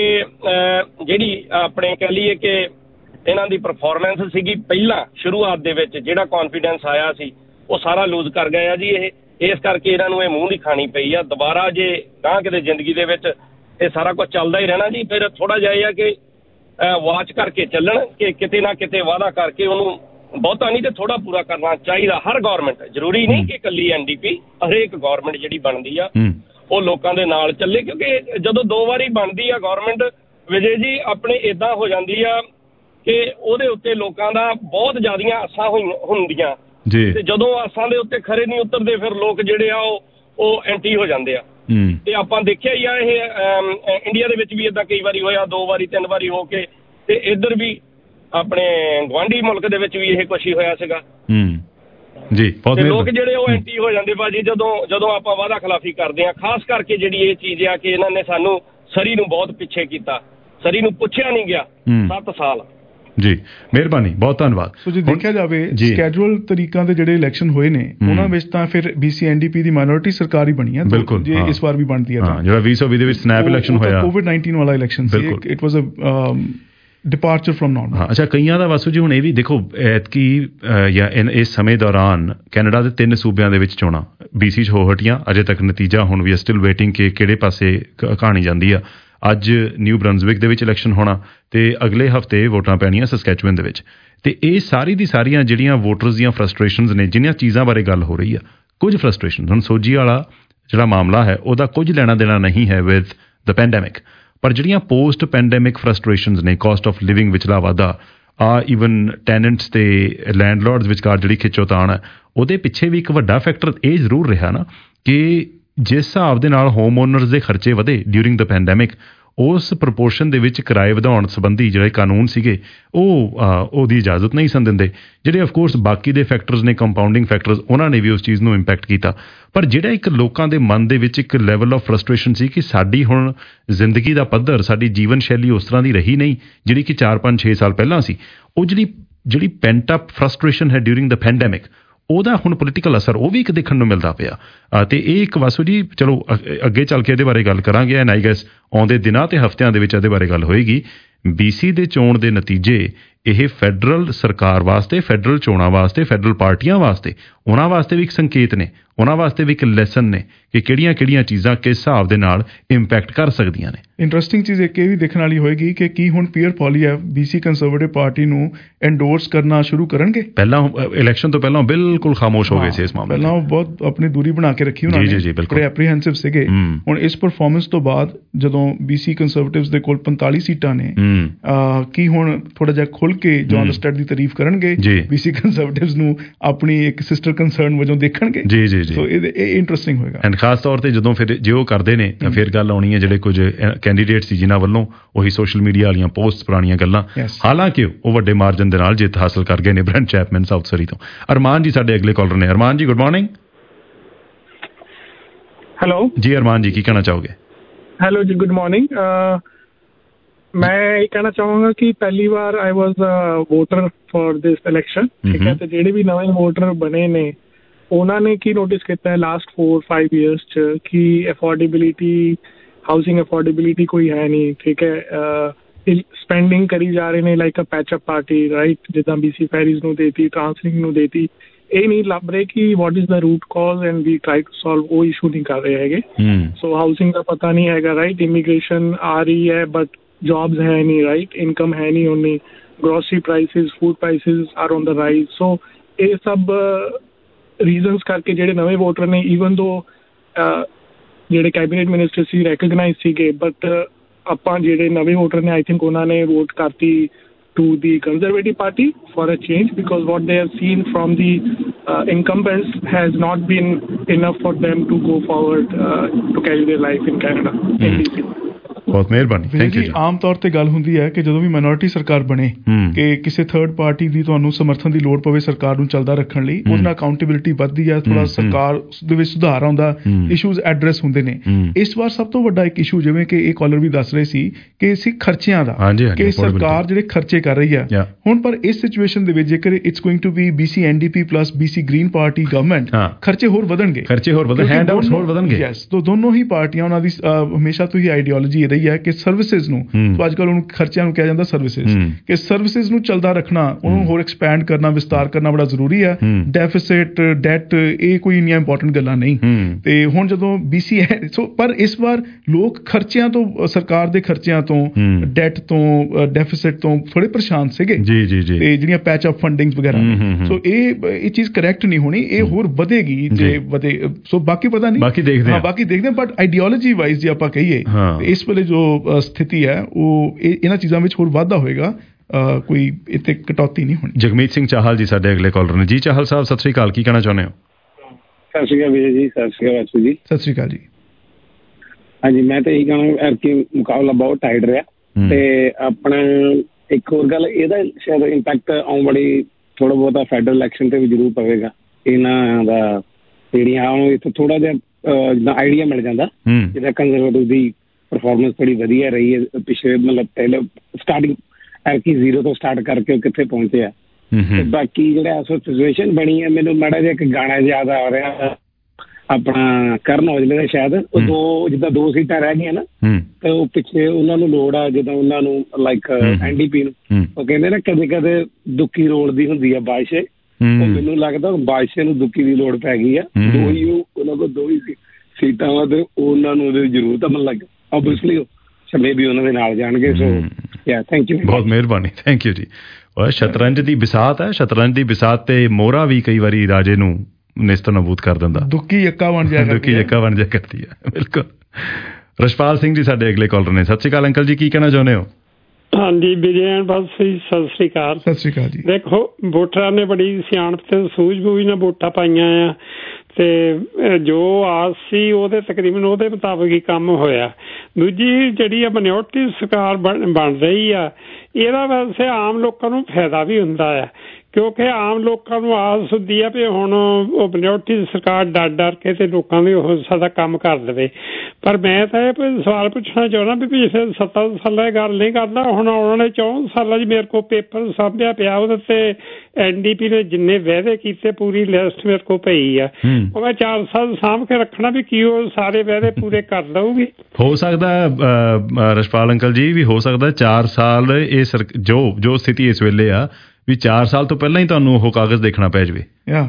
ਜਿਹੜੀ ਆਪਣੇ ਕਹਿ ਲਈਏ ਕਿ ਇਹਨਾਂ ਦੀ ਪਰਫਾਰਮੈਂਸ ਸੀਗੀ ਪਹਿਲਾਂ ਸ਼ੁਰੂਆਤ ਦੇ ਵਿੱਚ, ਜਿਹੜਾ ਕੌਨਫੀਡੈਂਸ ਆਇਆ ਸੀ ਉਹ ਸਾਰਾ ਲੂਜ਼ ਕਰ ਗਏ ਆ ਜੀ ਇਹ। ਇਸ ਕਰਕੇ ਇਹਨਾਂ ਨੂੰ ਇਹ ਮੂੰਹ ਦੀ ਖਾਣੀ ਪਈ ਆ। ਦੁਬਾਰਾ ਜੇ ਗਾਂਹ ਕਿਤੇ ਜ਼ਿੰਦਗੀ ਦੇ ਵਿੱਚ ਇਹ ਸਾਰਾ ਕੁਛ ਚੱਲਦਾ ਹੀ ਰਹਿਣਾ ਜੀ, ਫਿਰ ਥੋੜ੍ਹਾ ਜਿਹਾ ਇਹ ਆ ਕਿ ਵਾਚ ਕਰਕੇ ਚੱਲਣ ਕਿ ਕਿਤੇ ਨਾ ਕਿਤੇ ਵਾਅਦਾ ਕਰਕੇ ਉਹਨੂੰ ਬਹੁਤਾ ਨਹੀਂ ਤੇ ਥੋੜ੍ਹਾ ਪੂਰਾ ਕਰਨਾ ਚਾਹੀਦਾ। ਹਰ ਗੌਰਮੈਂਟ, ਜ਼ਰੂਰੀ ਨਹੀਂ ਕਿ ਇਕੱਲੀ ਐਨ ਡੀ ਪੀ, ਹਰੇਕ ਗੌਰਮੈਂਟ ਜਿਹੜੀ ਬਣਦੀ ਆ ਉਹ ਲੋਕਾਂ ਦੇ ਨਾਲ ਚੱਲੇ, ਕਿਉਂਕਿ ਜਦੋਂ ਦੋ ਵਾਰੀ ਬਣਦੀ ਆ ਗੌਰਮੈਂਟ ਵਿਜੇ ਜੀ ਆਪਣੇ ਇੱਦਾਂ ਹੋ ਜਾਂਦੀ ਆ ਕਿ ਉਹਦੇ ਉੱਤੇ ਲੋਕਾਂ ਦਾ ਬਹੁਤ ਜ਼ਿਆਦੀਆਂ ਆਸਾਂ ਹੋਈਆਂ ਹੁੰਦੀਆਂ ਤੇ ਜਦੋਂ ਆਸਾਂ ਦੇ ਉੱਤੇ ਖਰੇ ਨਹੀਂ ਉਤਰਦੇ ਫਿਰ ਲੋਕ ਜਿਹੜੇ ਆ ਉਹ ਉਹ ਐਂਟੀ ਹੋ ਜਾਂਦੇ ਆ। ਤੇ ਆਪਾਂ ਦੇਖਿਆ ਹੀ ਆ ਇਹ ਇੰਡੀਆ ਦੇ ਵਿੱਚ ਵੀ ਏਦਾਂ ਕਈ ਵਾਰੀ ਹੋਇਆ, ਦੋ ਵਾਰੀ ਤਿੰਨ ਵਾਰੀ ਹੋ ਕੇ, ਤੇ ਇੱਧਰ ਵੀ ਆਪਣੇ ਗੁਆਂਢੀ ਮੁਲਕ ਦੇ ਵਿੱਚ ਵੀ ਇਹ ਕੁਛ ਹੀ ਹੋਇਆ ਸੀਗਾ ਜੀ। ਤੇ ਲੋਕ ਜਿਹੜੇ ਉਹ ਐਂਟੀ ਹੋ ਜਾਂਦੇ ਭਾਜੀ ਜਦੋਂ ਜਦੋਂ ਆਪਾਂ ਵਾਅਦਾ ਖਿਲਾਫੀ ਕਰਦੇ ਆ। ਖਾਸ ਕਰਕੇ ਜਿਹੜੀ ਇਹ ਚੀਜ਼ ਆ ਕਿ ਇਹਨਾਂ ਨੇ ਸਾਨੂੰ ਸਰੀ ਨੂੰ ਬਹੁਤ ਪਿੱਛੇ ਕੀਤਾ, ਸਰੀ ਨੂੰ ਪੁੱਛਿਆ ਨਹੀਂ ਗਿਆ ਸੱਤ ਸਾਲ ਜੀ। ਮਿਹਰਬਾਨੀ, ਬਹੁਤ ਧੰਨਵਾਦ। ਸੋ ਜੇ ਦੇਖਿਆ ਜਾਵੇ ਸਕੈਜੂਅਲ ਤਰੀਕਾਂ ਦੇ ਜਿਹੜੇ ਇਲੈਕਸ਼ਨ ਹੋਏ ਨੇ ਉਹਨਾਂ ਵਿੱਚ ਤਾਂ ਫਿਰ ਬੀਸੀ ਐਨਡੀਪੀ ਦੀ ਮਾਈਨੋਰਿਟੀ ਸਰਕਾਰ ਹੀ ਬਣੀ ਹੈ। ਬਿਲਕੁਲ, ਜੇ ਇਸ ਵਾਰ ਵੀ ਬਣਦੀ ਹੈ ਤਾਂ ਜਿਹੜਾ ਵੀਹ ਸੌ ਵੀਹ ਦੇ ਵਿੱਚ ਸਨੈਪ ਇਲੈਕਸ਼ਨ ਹੋਇਆ, ਕੋਵਿਡ ਨਾਈਨਟੀਨ ਵਾਲਾ ਇਲੈਕਸ਼ਨ ਸੀ, it was a departure from normal. ਹਾਂ ਅੱਛਾ, ਕਈਆਂ ਦਾ ਵਾਸੂ ਜੀ ਹੁਣ ਇਹ ਵੀ ਦੇਖੋ ਐਤਕੀ ਜਾਂ ਇਸ ਸਮੇਂ ਦੌਰਾਨ ਕੈਨੇਡਾ ਦੇ ਤਿੰਨ ਸੂਬਿਆਂ ਦੇ ਵਿੱਚ ਚੋਣਾਂ ਬੀਸੀ 'ਚ ਹੋ ਹਟੀਆਂ। ਅਜੇ ਤੱਕ ਨਤੀਜਾ ਹੁਣ ਵੀ ਸਟਿਲ ਵੇਟਿੰਗ ਕਿ ਕਿਹੜੇ ਪਾਸੇ ਕਹਾਣੀ ਜਾਂਦੀ ਆ। ਅੱਜ ਨਿਊ ਬਰੰਜ਼ਵਿਕ ਦੇ ਵਿੱਚ ਇਲੈਕਸ਼ਨ ਹੋਣਾ ਤੇ ਅਗਲੇ ਹਫ਼ਤੇ ਵੋਟਾਂ ਪੈਣੀਆਂ ਸਸਕੈਚੁਅਨ ਦੇ ਵਿੱਚ। ਤੇ ਇਹ ਸਾਰੀ ਦੀ ਸਾਰੀਆਂ ਜਿਹੜੀਆਂ ਵੋਟਰਸ ਦੀਆਂ ਫਰਸਟ੍ਰੇਸ਼ਨਸ ਨੇ, ਜਿਨ੍ਹਾਂ ਚੀਜ਼ਾਂ ਬਾਰੇ ਗੱਲ ਹੋ ਰਹੀ ਆ, ਕੁਝ ਫਰਸਟ੍ਰੇਸ਼ਨ ਹੁਣ ਸੋਜੀ ਵਾਲਾ ਜਿਹੜਾ ਮਾਮਲਾ ਹੈ ਉਹਦਾ ਕੁਝ ਲੈਣਾ ਦੇਣਾ ਨਹੀਂ ਹੈ ਵਿਦ ਦ ਪੈਂਡੈਮਿਕ, ਪਰ ਜਿਹੜੀਆਂ ਪੋਸਟ ਪੈਂਡੈਮਿਕ ਫਰਸਟ੍ਰੇਸ਼ਨਸ ਨੇ, ਕਾਸਟ ਆਫ ਲਿਵਿੰਗ ਵਿਚਲਾ ਵਾਧਾ ਆ, ਈਵਨ ਟੈਨੈਂਟਸ ਤੇ ਲੈਂਡਲੋਰਡਸ ਵਿਚਕਾਰ ਜਿਹੜੀ ਖਿੱਚੋਤਾਣ ਹੈ, ਉਹਦੇ ਪਿੱਛੇ ਵੀ ਇੱਕ ਵੱਡਾ ਫੈਕਟਰ ਇਹ ਜ਼ਰੂਰ ਰਿਹਾ ਨਾ ਕਿ ਜਿਸ ਹਿਸਾਬ ਦੇ ਨਾਲ ਹੋਮ ਓਨਰਸ ਦੇ ਖਰਚੇ ਵਧੇ ਡਿਊਰਿੰਗ ਦ ਪੈਂਡੈਮਿਕ, ਉਸ ਪ੍ਰਪੋਰਸ਼ਨ ਦੇ ਵਿੱਚ ਕਿਰਾਏ ਵਧਾਉਣ ਸੰਬੰਧੀ ਜਿਹੜੇ ਕਾਨੂੰਨ ਸੀਗੇ ਉਹ ਉਹਦੀ ਇਜਾਜ਼ਤ ਨਹੀਂ ਸਨ ਦਿੰਦੇ। ਜਿਹੜੇ ਅਫਕੋਰਸ ਬਾਕੀ ਦੇ ਫੈਕਟਰਸ ਨੇ, ਕੰਪਾਊਂਡਿੰਗ ਫੈਕਟਰਸ, ਉਹਨਾਂ ਨੇ ਵੀ ਉਸ ਚੀਜ਼ ਨੂੰ ਇੰਪੈਕਟ ਕੀਤਾ। ਪਰ ਜਿਹੜਾ ਇੱਕ ਲੋਕਾਂ ਦੇ ਮਨ ਦੇ ਵਿੱਚ ਇੱਕ ਲੈਵਲ ਆਫ ਫਰਸਟ੍ਰੇਸ਼ਨ ਸੀ ਕਿ ਸਾਡੀ ਹੁਣ ਜ਼ਿੰਦਗੀ ਦਾ ਪੱਧਰ, ਸਾਡੀ ਜੀਵਨ ਸ਼ੈਲੀ ਉਸ ਤਰ੍ਹਾਂ ਦੀ ਰਹੀ ਨਹੀਂ ਜਿਹੜੀ ਕਿ ਚਾਰ ਪੰਜ ਛੇ ਸਾਲ ਪਹਿਲਾਂ ਸੀ। ਉਹ ਜਿਹੜੀ ਜਿਹੜੀ ਪੈਂਟ ਅਪ ਫਰਸਟ੍ਰੇਸ਼ਨ ਹੈ ਡਿਊਰਿੰਗ ਦ ਪੈਂਡੈਮਿਕ, ਉਹਦਾ ਹੁਣ ਪੋਲੀਟੀਕਲ ਅਸਰ ਉਹ ਵੀ ਇੱਕ ਦੇਖਣ ਨੂੰ ਮਿਲਦਾ ਪਿਆ। ਅਤੇ ਇਹ ਇੱਕ ਵਾਸੂ ਜੀ ਚਲੋ ਅੱਗੇ ਚੱਲ ਕੇ ਇਹਦੇ ਬਾਰੇ ਗੱਲ ਕਰਾਂਗੇ ਐਂਡ ਆਈ ਗੈਸ ਆਉਂਦੇ ਦਿਨਾਂ ਤੇ ਹਫ਼ਤਿਆਂ ਦੇ ਵਿੱਚ ਇਹਦੇ ਬਾਰੇ ਗੱਲ ਹੋਏਗੀ। ਬੀ ਸੀ ਦੇ ਚੋਣ ਦੇ ਨਤੀਜੇ ਇਹ ਫੈਡਰਲ ਸਰਕਾਰ ਵਾਸਤੇ, ਫੈਡਰਲ ਚੋਣਾਂ ਵਾਸਤੇ, ਫੈਡਰਲ ਪਾਰਟੀਆਂ ਵਾਸਤੇ, ਉਹਨਾਂ ਵਾਸਤੇ ਵੀ ਇੱਕ ਸੰਕੇਤ ਨੇ, ਉਹਨਾਂ ਵਾਸਤੇ ਵੀ ਇੱਕ ਲੈਸਨ ਨੇ ਕਿ ਕਿਹੜੀਆਂ ਕਿਹੜੀਆਂ ਚੀਜ਼ਾਂ ਕਿਸ ਹਿਸਾਬ ਦੇ ਨਾਲ ਇੰਪੈਕਟ ਕਰ ਸਕਦੀਆਂ ਨੇ। ਇੰਟਰਸਟਿੰਗ ਚੀਜ਼ ਇੱਕ ਇਹ ਵੀ ਦੇਖਣ ਵਾਲੀ ਹੋਏਗੀ ਕਿ ਕੀ ਹੁਣ Pierre Poilievre BC conservative party ਨੂੰ ਐਂਡੋਰਸ ਕਰਨਾ ਸ਼ੁਰੂ ਕਰਨਗੇ। ਪਹਿਲਾਂ ਇਲੈਕਸ਼ਨ ਤੋਂ ਪਹਿਲਾਂ ਬਿਲਕੁਲ ਖਾਮੋਸ਼ ਹੋ ਗਏ ਸੀ ਇਸ ਮਾਮਲੇ, ਪਹਿਲਾਂ ਉਹ ਬਹੁਤ ਆਪਣੀ ਦੂਰੀ ਬਣਾ ਕੇ ਰੱਖੀ ਉਹਨਾਂ ਨੇ, ਬੜੇ ਐਪਰੀਹੈਂਸਿਵ ਸੀਗੇ। ਹੁਣ ਇਸ ਪਰਫਾਰਮੈਂਸ ਤੋਂ ਬਾਅਦ ਜਦੋਂ ਬੀਸੀ ਕੰਜ਼ਰਵੇਟਿਵਸ ਦੇ ਕੋਲ ਪੰਤਾਲੀ ਸੀਟਾਂ ਨੇ, ਕੀ ਹੁਣ ਥੋੜਾ ਜਿਹਾ ਖੁੱਲ ਕੇ ਜੌਨ ਲਸਟਡ ਦੀ ਤਾਰੀਫ ਕਰਨਗੇ, ਬੀਸੀ ਕੰਜ਼ਰਵੇਟਿਵਸ ਨੂੰ ਆਪਣੀ ਇੱਕ ਸਿਸਟਰ ਕੰਸਰਨ ਵਜੋਂ ਦੇਖਣਗੇ। ਜੀ ਜੀ ਜੀ, ਸੋ ਇਹ ਇੰਟਰਸਟਿੰਗ ਹੋਏਗਾ। ਐਂਡ ਖਾਸ ਤੌਰ ਤੇ ਜਦੋਂ ਫਿਰ ਜੇ ਉਹ ਕਰਦੇ ਨੇ ਤਾਂ ਫਿਰ ਗੱਲ ਆਉਣੀ ਹੈ ਜਿਹੜੇ ਕੁਝ ਕੈਂਡੀਡੇਟ ਸੀ ਜਿਨ੍ਹਾਂ ਵੱਲੋਂ ਉਹੀ ਸੋਸ਼ਲ ਮੀਡੀਆ ਵਾਲੀਆਂ ਪੋਸਟ, ਪੁਰਾਣੀਆਂ ਗੱਲਾਂ, ਹਾਲਾਂਕਿ ਉਹ ਵੱਡੇ ਮਾਰਜਨ ਦੇ ਨਾਲ ਜਿੱਤ ਹਾਸਲ ਕਰ ਗਏ ਨੇ ਬ੍ਰੈਂਟ ਚੈਪਮੈਨ ਸਾਊਥ ਸਰੀ ਤੋਂ। ਅਰਮਾਨ ਜੀ ਸਾਡੇ ਅਗਲੇ ਕਾਲਰ ਨੇ। ਅਰਮਾਨ ਜੀ ਗੁੱਡ ਮਾਰਨਿੰਗ। ਹੈਲੋ ਜੀ ਅਰਮਾਨ ਜੀ, ਕੀ ਕਹਿਣਾ ਚਾਹੋਗੇ? ਹੈਲੋ ਜੀ, ਗੁੱਡ ਮਾਰਨਿੰਗ। ਮੈਂ ਇਹ ਕਹਿਣਾ ਚਾਹਾਂਗਾ ਕਿ ਪਹਿਲੀ ਵਾਰ I was voter for this election, ਠੀਕ ਹੈ, ਤੇ ਜਿਹੜੇ ਵੀ ਨਵੇਂ ਵੋਟਰ ਬਣੇ ਨੇ ਉਹਨਾਂ ਨੇ ਕੀ ਨੋਟਿਸ ਕੀਤਾ ਹੈ ਲਾਸਟ ਫੋਰ ਫਾਈਵ ਈਅਰਸ 'ਚ ਕਿ ਅਫੋਰਡੇਬਿਲਿਟੀ, ਹਾਊਸਿੰਗ ਅਫੋਰਡੇਬਿਲਿਟੀ ਕੋਈ ਹੈ ਨਹੀਂ, ਠੀਕ ਹੈ। ਸਪੈਂਡਿੰਗ ਕਰੀ ਜਾ ਰਹੇ ਨੇ like a patch up party, right, ਜਿੱਦਾਂ ਬੀ ਸੀ ਫੈਰੀਜ਼ ਨੂੰ ਦੇਤੀ, ਟ੍ਰਾਂਸਲਿੰਕ ਨੂੰ ਦੇਤੀ। ਇਹ ਨਹੀਂ ਲੱਭ ਰਹੇ ਕਿ what is the root cause and we try to solve. ਉਹ ਇਸ਼ੂ ਨਹੀਂ ਕਰ ਰਹੇ ਹੈਗੇ। ਸੋ ਹਾਊਸਿੰਗ ਦਾ ਪਤਾ ਨਹੀਂ ਹੈਗਾ, ਰਾਈਟ। ਇਮੀਗ੍ਰੇਸ਼ਨ ਆ ਰਹੀ ਹੈ ਬਟ ਜੌਬਸ ਹੈ ਨਹੀਂ, ਰਾਈਟ, ਇਨਕਮ ਹੈ ਨਹੀਂ ਉਨੀ। Grocery prices, food prices are on the rise. So ਇਹ ਸਭ ਰੀਜ਼ਨਸ ਕਰਕੇ ਜਿਹੜੇ ਨਵੇਂ ਵੋਟਰ ਨੇ, ਈਵਨ ਦੋ ਜਿਹੜੇ ਕੈਬਨਿਟ ਮਿਨਿਸਟਰ ਸੀ ਰੈਕਗਨਾਈਜ਼ ਸੀਗੇ, ਬਟ ਆਪਾਂ ਜਿਹੜੇ ਨਵੇਂ ਵੋਟਰ ਨੇ ਆਈ ਥਿੰਕ ਉਹਨਾਂ ਨੇ ਵੋਟ ਕਰਤੀ to the Conservative Party for a change because what they have seen from the uh, incumbents has not been enough for them to go forward uh, to carry their life in Canada. Mm. ਬਹੁਤ ਮਿਹਰਬਾਨੀ, ਥੈਂਕ ਯੂ ਜੀ। ਆਮ ਤੌਰ ਤੇ ਗੱਲ ਹੁੰਦੀ ਹੈ ਕਿ ਜਦੋਂ ਵੀ ਮਾਈਨੋਰਿਟੀ ਸਰਕਾਰ ਬਣੇ ਕਿ ਕਿਸੇ ਥਰਡ ਪਾਰਟੀ ਦੀ ਤੁਹਾਨੂੰ ਸਮਰਥਨ ਦੀ ਲੋੜ ਪਵੇ ਸਰਕਾਰ ਨੂੰ ਚੱਲਦਾ ਰੱਖਣ ਲਈ, ਉਹਦੇ ਨਾਲ ਅਕਾਊਂਟੇਬਿਲਿਟੀ ਵੱਧਦੀ ਹੈ, ਥੋੜਾ ਸਰਕਾਰ ਦੇ ਵਿੱਚ ਸੁਧਾਰ ਆਉਂਦਾ, ਇਸ਼ੂਜ਼ ਐਡਰੈਸ ਹੁੰਦੇ ਨੇ। ਇਸ ਵਾਰ ਸਭ ਤੋਂ ਵੱਡਾ ਇੱਕ ਇਸ਼ੂ, ਜਿਵੇਂ ਕਿ ਇਹ ਕਾਲਰ ਵੀ ਦੱਸ ਰਹੇ ਸੀ, ਕਿ ਸੀ ਖਰਚਿਆਂ ਦਾ, ਕਿ ਸਰਕਾਰ ਜਿਹੜੇ ਖਰਚੇ ਕਰ ਰਹੀ ਆ ਹੁਣ। ਪਰ ਇਸ ਸਿਚੁਏਸ਼ਨ ਦੇ ਵਿੱਚ ਜੇਕਰ it's going to be BC NDP plus BC green party government, ਖਰਚੇ ਹੋਰ ਵਧਣਗੇ, ਖਰਚੇ ਹੋਰ ਵਧਣ, ਹੈਂਡਆਊਟਸ ਹੋਰ ਵਧਣਗੇ। ਯੈਸ, ਤਾਂ ਦੋਨੋਂ ਹੀ ਪਾਰਟੀਆਂ ਉਹਨਾਂ ਦੀ ਹਮੇਸ਼ਾ ਤੋਂ ਹੀ ਆਈਡੀਓਲੋਜੀ ਰਹੀ ਹੈ ਕਿ ਸਰਵਿਸਿਜ਼ ਨੂੰ, ਅੱਜ ਕੱਲ੍ਹ ਉਹਨੂੰ ਖਰਚਿਆਂ ਨੂੰ ਕਿਹਾ ਜਾਂਦਾ ਸਰਵਿਸਿਜ਼, ਕਿ ਸਰਵਿਸਿਜ਼ ਨੂੰ ਚੱਲਦਾ ਰੱਖਣਾ, ਉਹਨੂੰ ਹੋਰ ਐਕਸਪੈਂਡ ਕਰਨਾ, ਵਿਸਤਾਰ ਕਰਨਾ ਬੜਾ ਜ਼ਰੂਰੀ ਹੈ। ਡੈਫਿਸਿਟ, ਡੈਟ, ਇਹ ਕੋਈ ਇੰਨੀਆਂ ਇੰਪੋਰਟੈਂਟ ਗੱਲਾਂ ਨਹੀਂ। ਤੇ ਹੁਣ ਜਦੋਂ ਬੀਸੀ ਹੈ, ਸੋ ਪਰ ਇਸ ਵਾਰ ਲੋਕ ਖਰਚਿਆਂ ਤੋਂ, ਸਰਕਾਰ ਦੇ ਖਰਚਿਆਂ ਤੋਂ, ਡੈਟ ਤੋਂ, ਡੈਫਿਸਿਟ ਤੋਂ ਥੋੜੇ ਪਰੇਸ਼ਾਨ ਸੀਗੇ ਜੀ ਜੀ ਜੀ, ਤੇ ਜਿਹੜੀਆਂ ਪੈਚ ਅਪ ਫੰਡਿੰਗਸ ਵਗੈਰਾ। ਸੋ ਇਹ ਇਹ ਚੀਜ਼ ਕਰੈਕਟ ਨਹੀਂ ਹੋਣੀ, ਇਹ ਹੋਰ ਵਧੇਗੀ ਜੇ ਵਧੇ। ਸੋ ਬਾਕੀ ਪਤਾ ਨਹੀਂ, ਬਾਕੀ ਦੇਖਦੇ ਹਾਂ, ਬਾਕੀ ਦੇਖਦੇ ਹਾਂ। ਬਟ ਆਈਡੀਓਲੋਜੀ ਵਾਈਜ਼ ਜੇ ਆਪਾਂ ਕਹੀਏ ਇਸ ਵੇਲੇ ਜੋ ਸਥਿਤੀ ਹੈ ਉਹ ਇਹਨਾਂ ਚੀਜ਼ਾਂ ਵਿੱਚ ਹੋਰ ਵਾਧਾ ਹੋਏਗਾ, ਕੋਈ ਇੱਥੇ ਕਟੌਤੀ ਨਹੀਂ ਹੋਣੀ। ਜਗਮੀਤ ਸਿੰਘ ਚਾਹਲ ਜੀ ਸਾਡੇ ਅਗਲੇ ਕਾਲਰ ਨੇ। ਜੀ ਚਾਹਲ ਸਾਹਿਬ ਸਤਿ ਸ੍ਰੀ ਅਕਾਲ, ਕੀ ਕਹਿਣਾ ਚਾਹੁੰਦੇ ਹੋ? ਸਤਿ ਸ੍ਰੀ ਅਕਾਲ ਵੀਰ ਜੀ। ਸਤਿ ਸ੍ਰੀ ਅਕਾਲ ਬਾਸੂ ਜੀ। ਸਤਿ ਸ੍ਰੀ ਅਕਾਲ ਜੀ। ਹਾਂਜੀ, ਮੈਂ ਤਾਂ ਇਹੀ ਕਹਾਂਗਾ ਐਤਕੀ ਮੁਕਾਬਲਾ ਬਹੁਤ ਟਾਈਟ ਰਿਹਾ, ਤੇ ਆਪਣਾ ਇੱਕ ਹੋਰ ਗੱਲ, ਇਹਦਾ ਸ਼ਾਇਦ ਇੰਪੈਕਟ ਆਉਣ ਵਾਲੀ ਥੋੜਾ ਬਹੁਤਾ ਫੈਡਰਲ ਇਲੈਕਸ਼ਨ ਤੇ ਵੀ ਜ਼ਰੂਰ ਪਵੇਗਾ। ਇਹਨਾਂ ਦਾ ਜਿਹੜੀਆਂ ਇੱਥੇ ਥੋੜਾ ਜਿਹਾ ਜਿੱਦਾਂ ਆਈਡੀਆ ਮਿਲ ਜਾਂਦਾ, ਜਿੱਦਾਂ ਕੰਜ਼ਰਵੇਟਿਵ ਦੀ ਪਰਫਾਰਮੈਂਸ ਬੜੀ ਵਧੀਆ ਰਹੀ ਹੈ ਪਿਛਲੇ, ਮਤਲਬ ਪਹਿਲੇ ਸਟਾਰਟਿੰਗ ਐਤਕੀ ਜ਼ੀਰੋ ਤੋਂ ਸਟਾਰਟ ਕਰਕੇ ਉਹ ਕਿੱਥੇ ਪਹੁੰਚੇ ਆ। ਤੇ ਬਾਕੀ ਜਿਹੜਾ ਇਸ ਸਿਚੁਏਸ਼ਨ ਬਣੀ ਹੈ, ਮੈਨੂੰ ਮਾੜਾ ਜਿਹਾ ਇੱਕ ਗਾਣਾ ਯਾਦ ਆ ਰਿਹਾ ਆਪਣਾ ਕਰਨ ਔਜਲੇ ਦਾ, ਸ਼ਾਇਦ ਉਹ ਦੋ ਜਿੱਦਾਂ ਦੋ ਸੀਟਾਂ ਰਹਿ ਗਈਆਂ ਨਾ, ਤੇ ਉਹ ਪਿੱਛੇ ਉਹਨਾਂ ਨੂੰ ਲੋੜ ਆ, ਜਿੱਦਾਂ ਉਹਨਾਂ ਨੂੰ ਲਾਈਕ ਐਨਡੀਪੀ ਨੂੰ, ਉਹ ਕਹਿੰਦੇ ਨਾ ਕਦੇ ਕਦੇ ਦੁੱਕੀ ਰੋਲਦੀ ਹੁੰਦੀ ਆ ਬਾਦਸ਼ਾਹ, ਉਹ ਮੈਨੂੰ ਲੱਗਦਾ ਬਾਦਸ਼ਾਹ ਨੂੰ ਦੁੱਕੀ ਦੀ ਲੋੜ ਪੈ ਗਈ ਆ। ਦੋ ਹੀ ਉਹਨਾਂ ਕੋਲ ਦੋ ਹੀ ਸੀਟਾਂ ਵਾ ਤੇ ਉਹਨਾਂ ਨੂੰ ਉਹਦੀ ਜ਼ਰੂਰਤ ਆ, ਮੈਨੂੰ ਲੱਗ ਓਬਵੀਅਸਲੀ ਉਹ ਸਮੇਂ ਵੀ ਉਹਨਾਂ ਦੇ ਨਾਲ ਜਾਣਗੇ। ਸੋ ਯਾ ਥੈਂਕ ਯੂ, ਬਹੁਤ ਮਿਹਰਬਾਨੀ, ਥੈਂਕ ਯੂ ਜੀ। ਸ਼ਤਰੰਜ ਦੀ ਬਿਸਾਤ ਹੈ, ਸ਼ਤਰੰਜ ਦੀ ਬਿਸਾਤ ਤੇ ਮੋਹਰਾ ਵੀ ਕਈ ਵਾਰੀ ਰਾਜੇ ਨੂੰ ਨਿਸਤ ਨਬੂਦ ਕਰ ਦਿੰਦਾ, ਦੁੱਕੀ ਯੱਕਾ ਬਣ ਜਾ ਦੁੱਕੀ ਯੱਕਾ ਬਣ ਜਾ ਕਰਦੀ ਹੈ। ਬਿਲਕੁਲ। ਰਸ਼ਪਾਲ ਸਿੰਘ ਜੀ ਸਾਡੇ ਅਗਲੇ ਕਾਲਰ ਨੇ। ਸਤਿ ਸ਼੍ਰੀ ਅਕਾਲ ਅੰਕਲ ਜੀ, ਕੀ ਕਹਿਣਾ ਚਾਹੁੰਦੇ ਹੋ? ਹਾਂਜੀ ਵਿਜੇ ਬਸ ਸਤਿ ਸ਼੍ਰੀ ਅਕਾਲ। ਸਤਿ ਸ਼੍ਰੀ ਅਕਾਲ ਜੀ। ਦੇਖੋ, ਵੋਟਰਾਂ ਨੇ ਬੜੀ ਸਿਆਣਪ ਤੇ ਸੂਝ-ਬੂਝ ਨਾਲ ਵੋਟਾਂ ਪਾਈਆਂ ਆ, ਤੇ ਜੋ ਆਸ ਸੀ ਉਹਦੇ ਤਕਰੀਬਨ ਉਹਦੇ ਮੁਤਾਬਕ ਹੀ ਕੰਮ ਹੋਇਆ। ਦੂਜੀ ਜਿਹੜੀ ਆ ਮਾਈਨੋਰਟੀ ਸਰਕਾਰ ਬਣ ਬਣ ਰਹੀ ਆ, ਇਹਦਾ ਵੈਸੇ ਆਮ ਲੋਕਾਂ ਨੂੰ ਫਾਇਦਾ ਵੀ ਹੁੰਦਾ ਆ, ਕਿਉਂਕਿ ਆਮ ਲੋਕਾਂ ਨੂੰ ਆਸ ਹੁੰਦੀ ਆ ਵੀ ਹੁਣ ਉਹ ਮਿਨੋਰਟੀ ਸਰਕਾਰ ਡਰ ਡਰ ਕੇ ਤੇ ਲੋਕਾਂ ਦੀ ਉਹ ਸਾਡਾ ਕੰਮ ਕਰ ਦੇਵੇ। ਪਰ ਮੈਂ ਤਾਂ ਇਹ ਸਵਾਲ ਪੁੱਛਣਾ ਚਾਹੁੰਦਾ ਵੀ ਪਿਛਲੇ ਸੱਤਾਂ ਸਾਲਾਂ ਦੀ ਗੱਲ ਨਹੀਂ ਕਰਦਾ, ਹੁਣ ਆਉਣ ਵਾਲੇ ਚੌਂ ਸਾਲਾਂ 'ਚ ਮੇਰੇ ਕੋਲ ਪੇਪਰ ਸਾਂਭਿਆ ਪਿਆ, ਉਹਦੇ ਤੇ ਐਨ ਡੀ ਪੀ ਨੇ ਜਿੰਨੇ ਵਾਅਦੇ ਕੀਤੇ ਪੂਰੀ ਲਿਸਟ ਮੇਰੇ ਕੋਲ ਪਈ ਆ। ਉਹ ਮੈਂ ਚਾਰ ਸਾਲ ਸਾਂਭ ਕੇ ਰੱਖਣਾ ਵੀ ਕੀ ਉਹ ਸਾਰੇ ਵਾਅਦੇ ਪੂਰੇ ਕਰ ਦਊਗੀ। ਹੋ ਸਕਦਾ ਰਸ਼ਪਾਲ ਅੰਕਲ ਜੀ, ਵੀ ਹੋ ਸਕਦਾ ਚਾਰ ਸਾਲ ਇਹ ਜੋ ਜੋ ਸਥਿਤੀ ਇਸ ਵੇਲੇ ਆ ਵੀ ਚਾਰ ਸਾਲ ਤੋਂ ਪਹਿਲਾਂ ਹੀ ਤੁਹਾਨੂੰ ਉਹ ਕਾਗਜ਼ ਦੇਖਣਾ ਪੈ ਜਾਵੇ।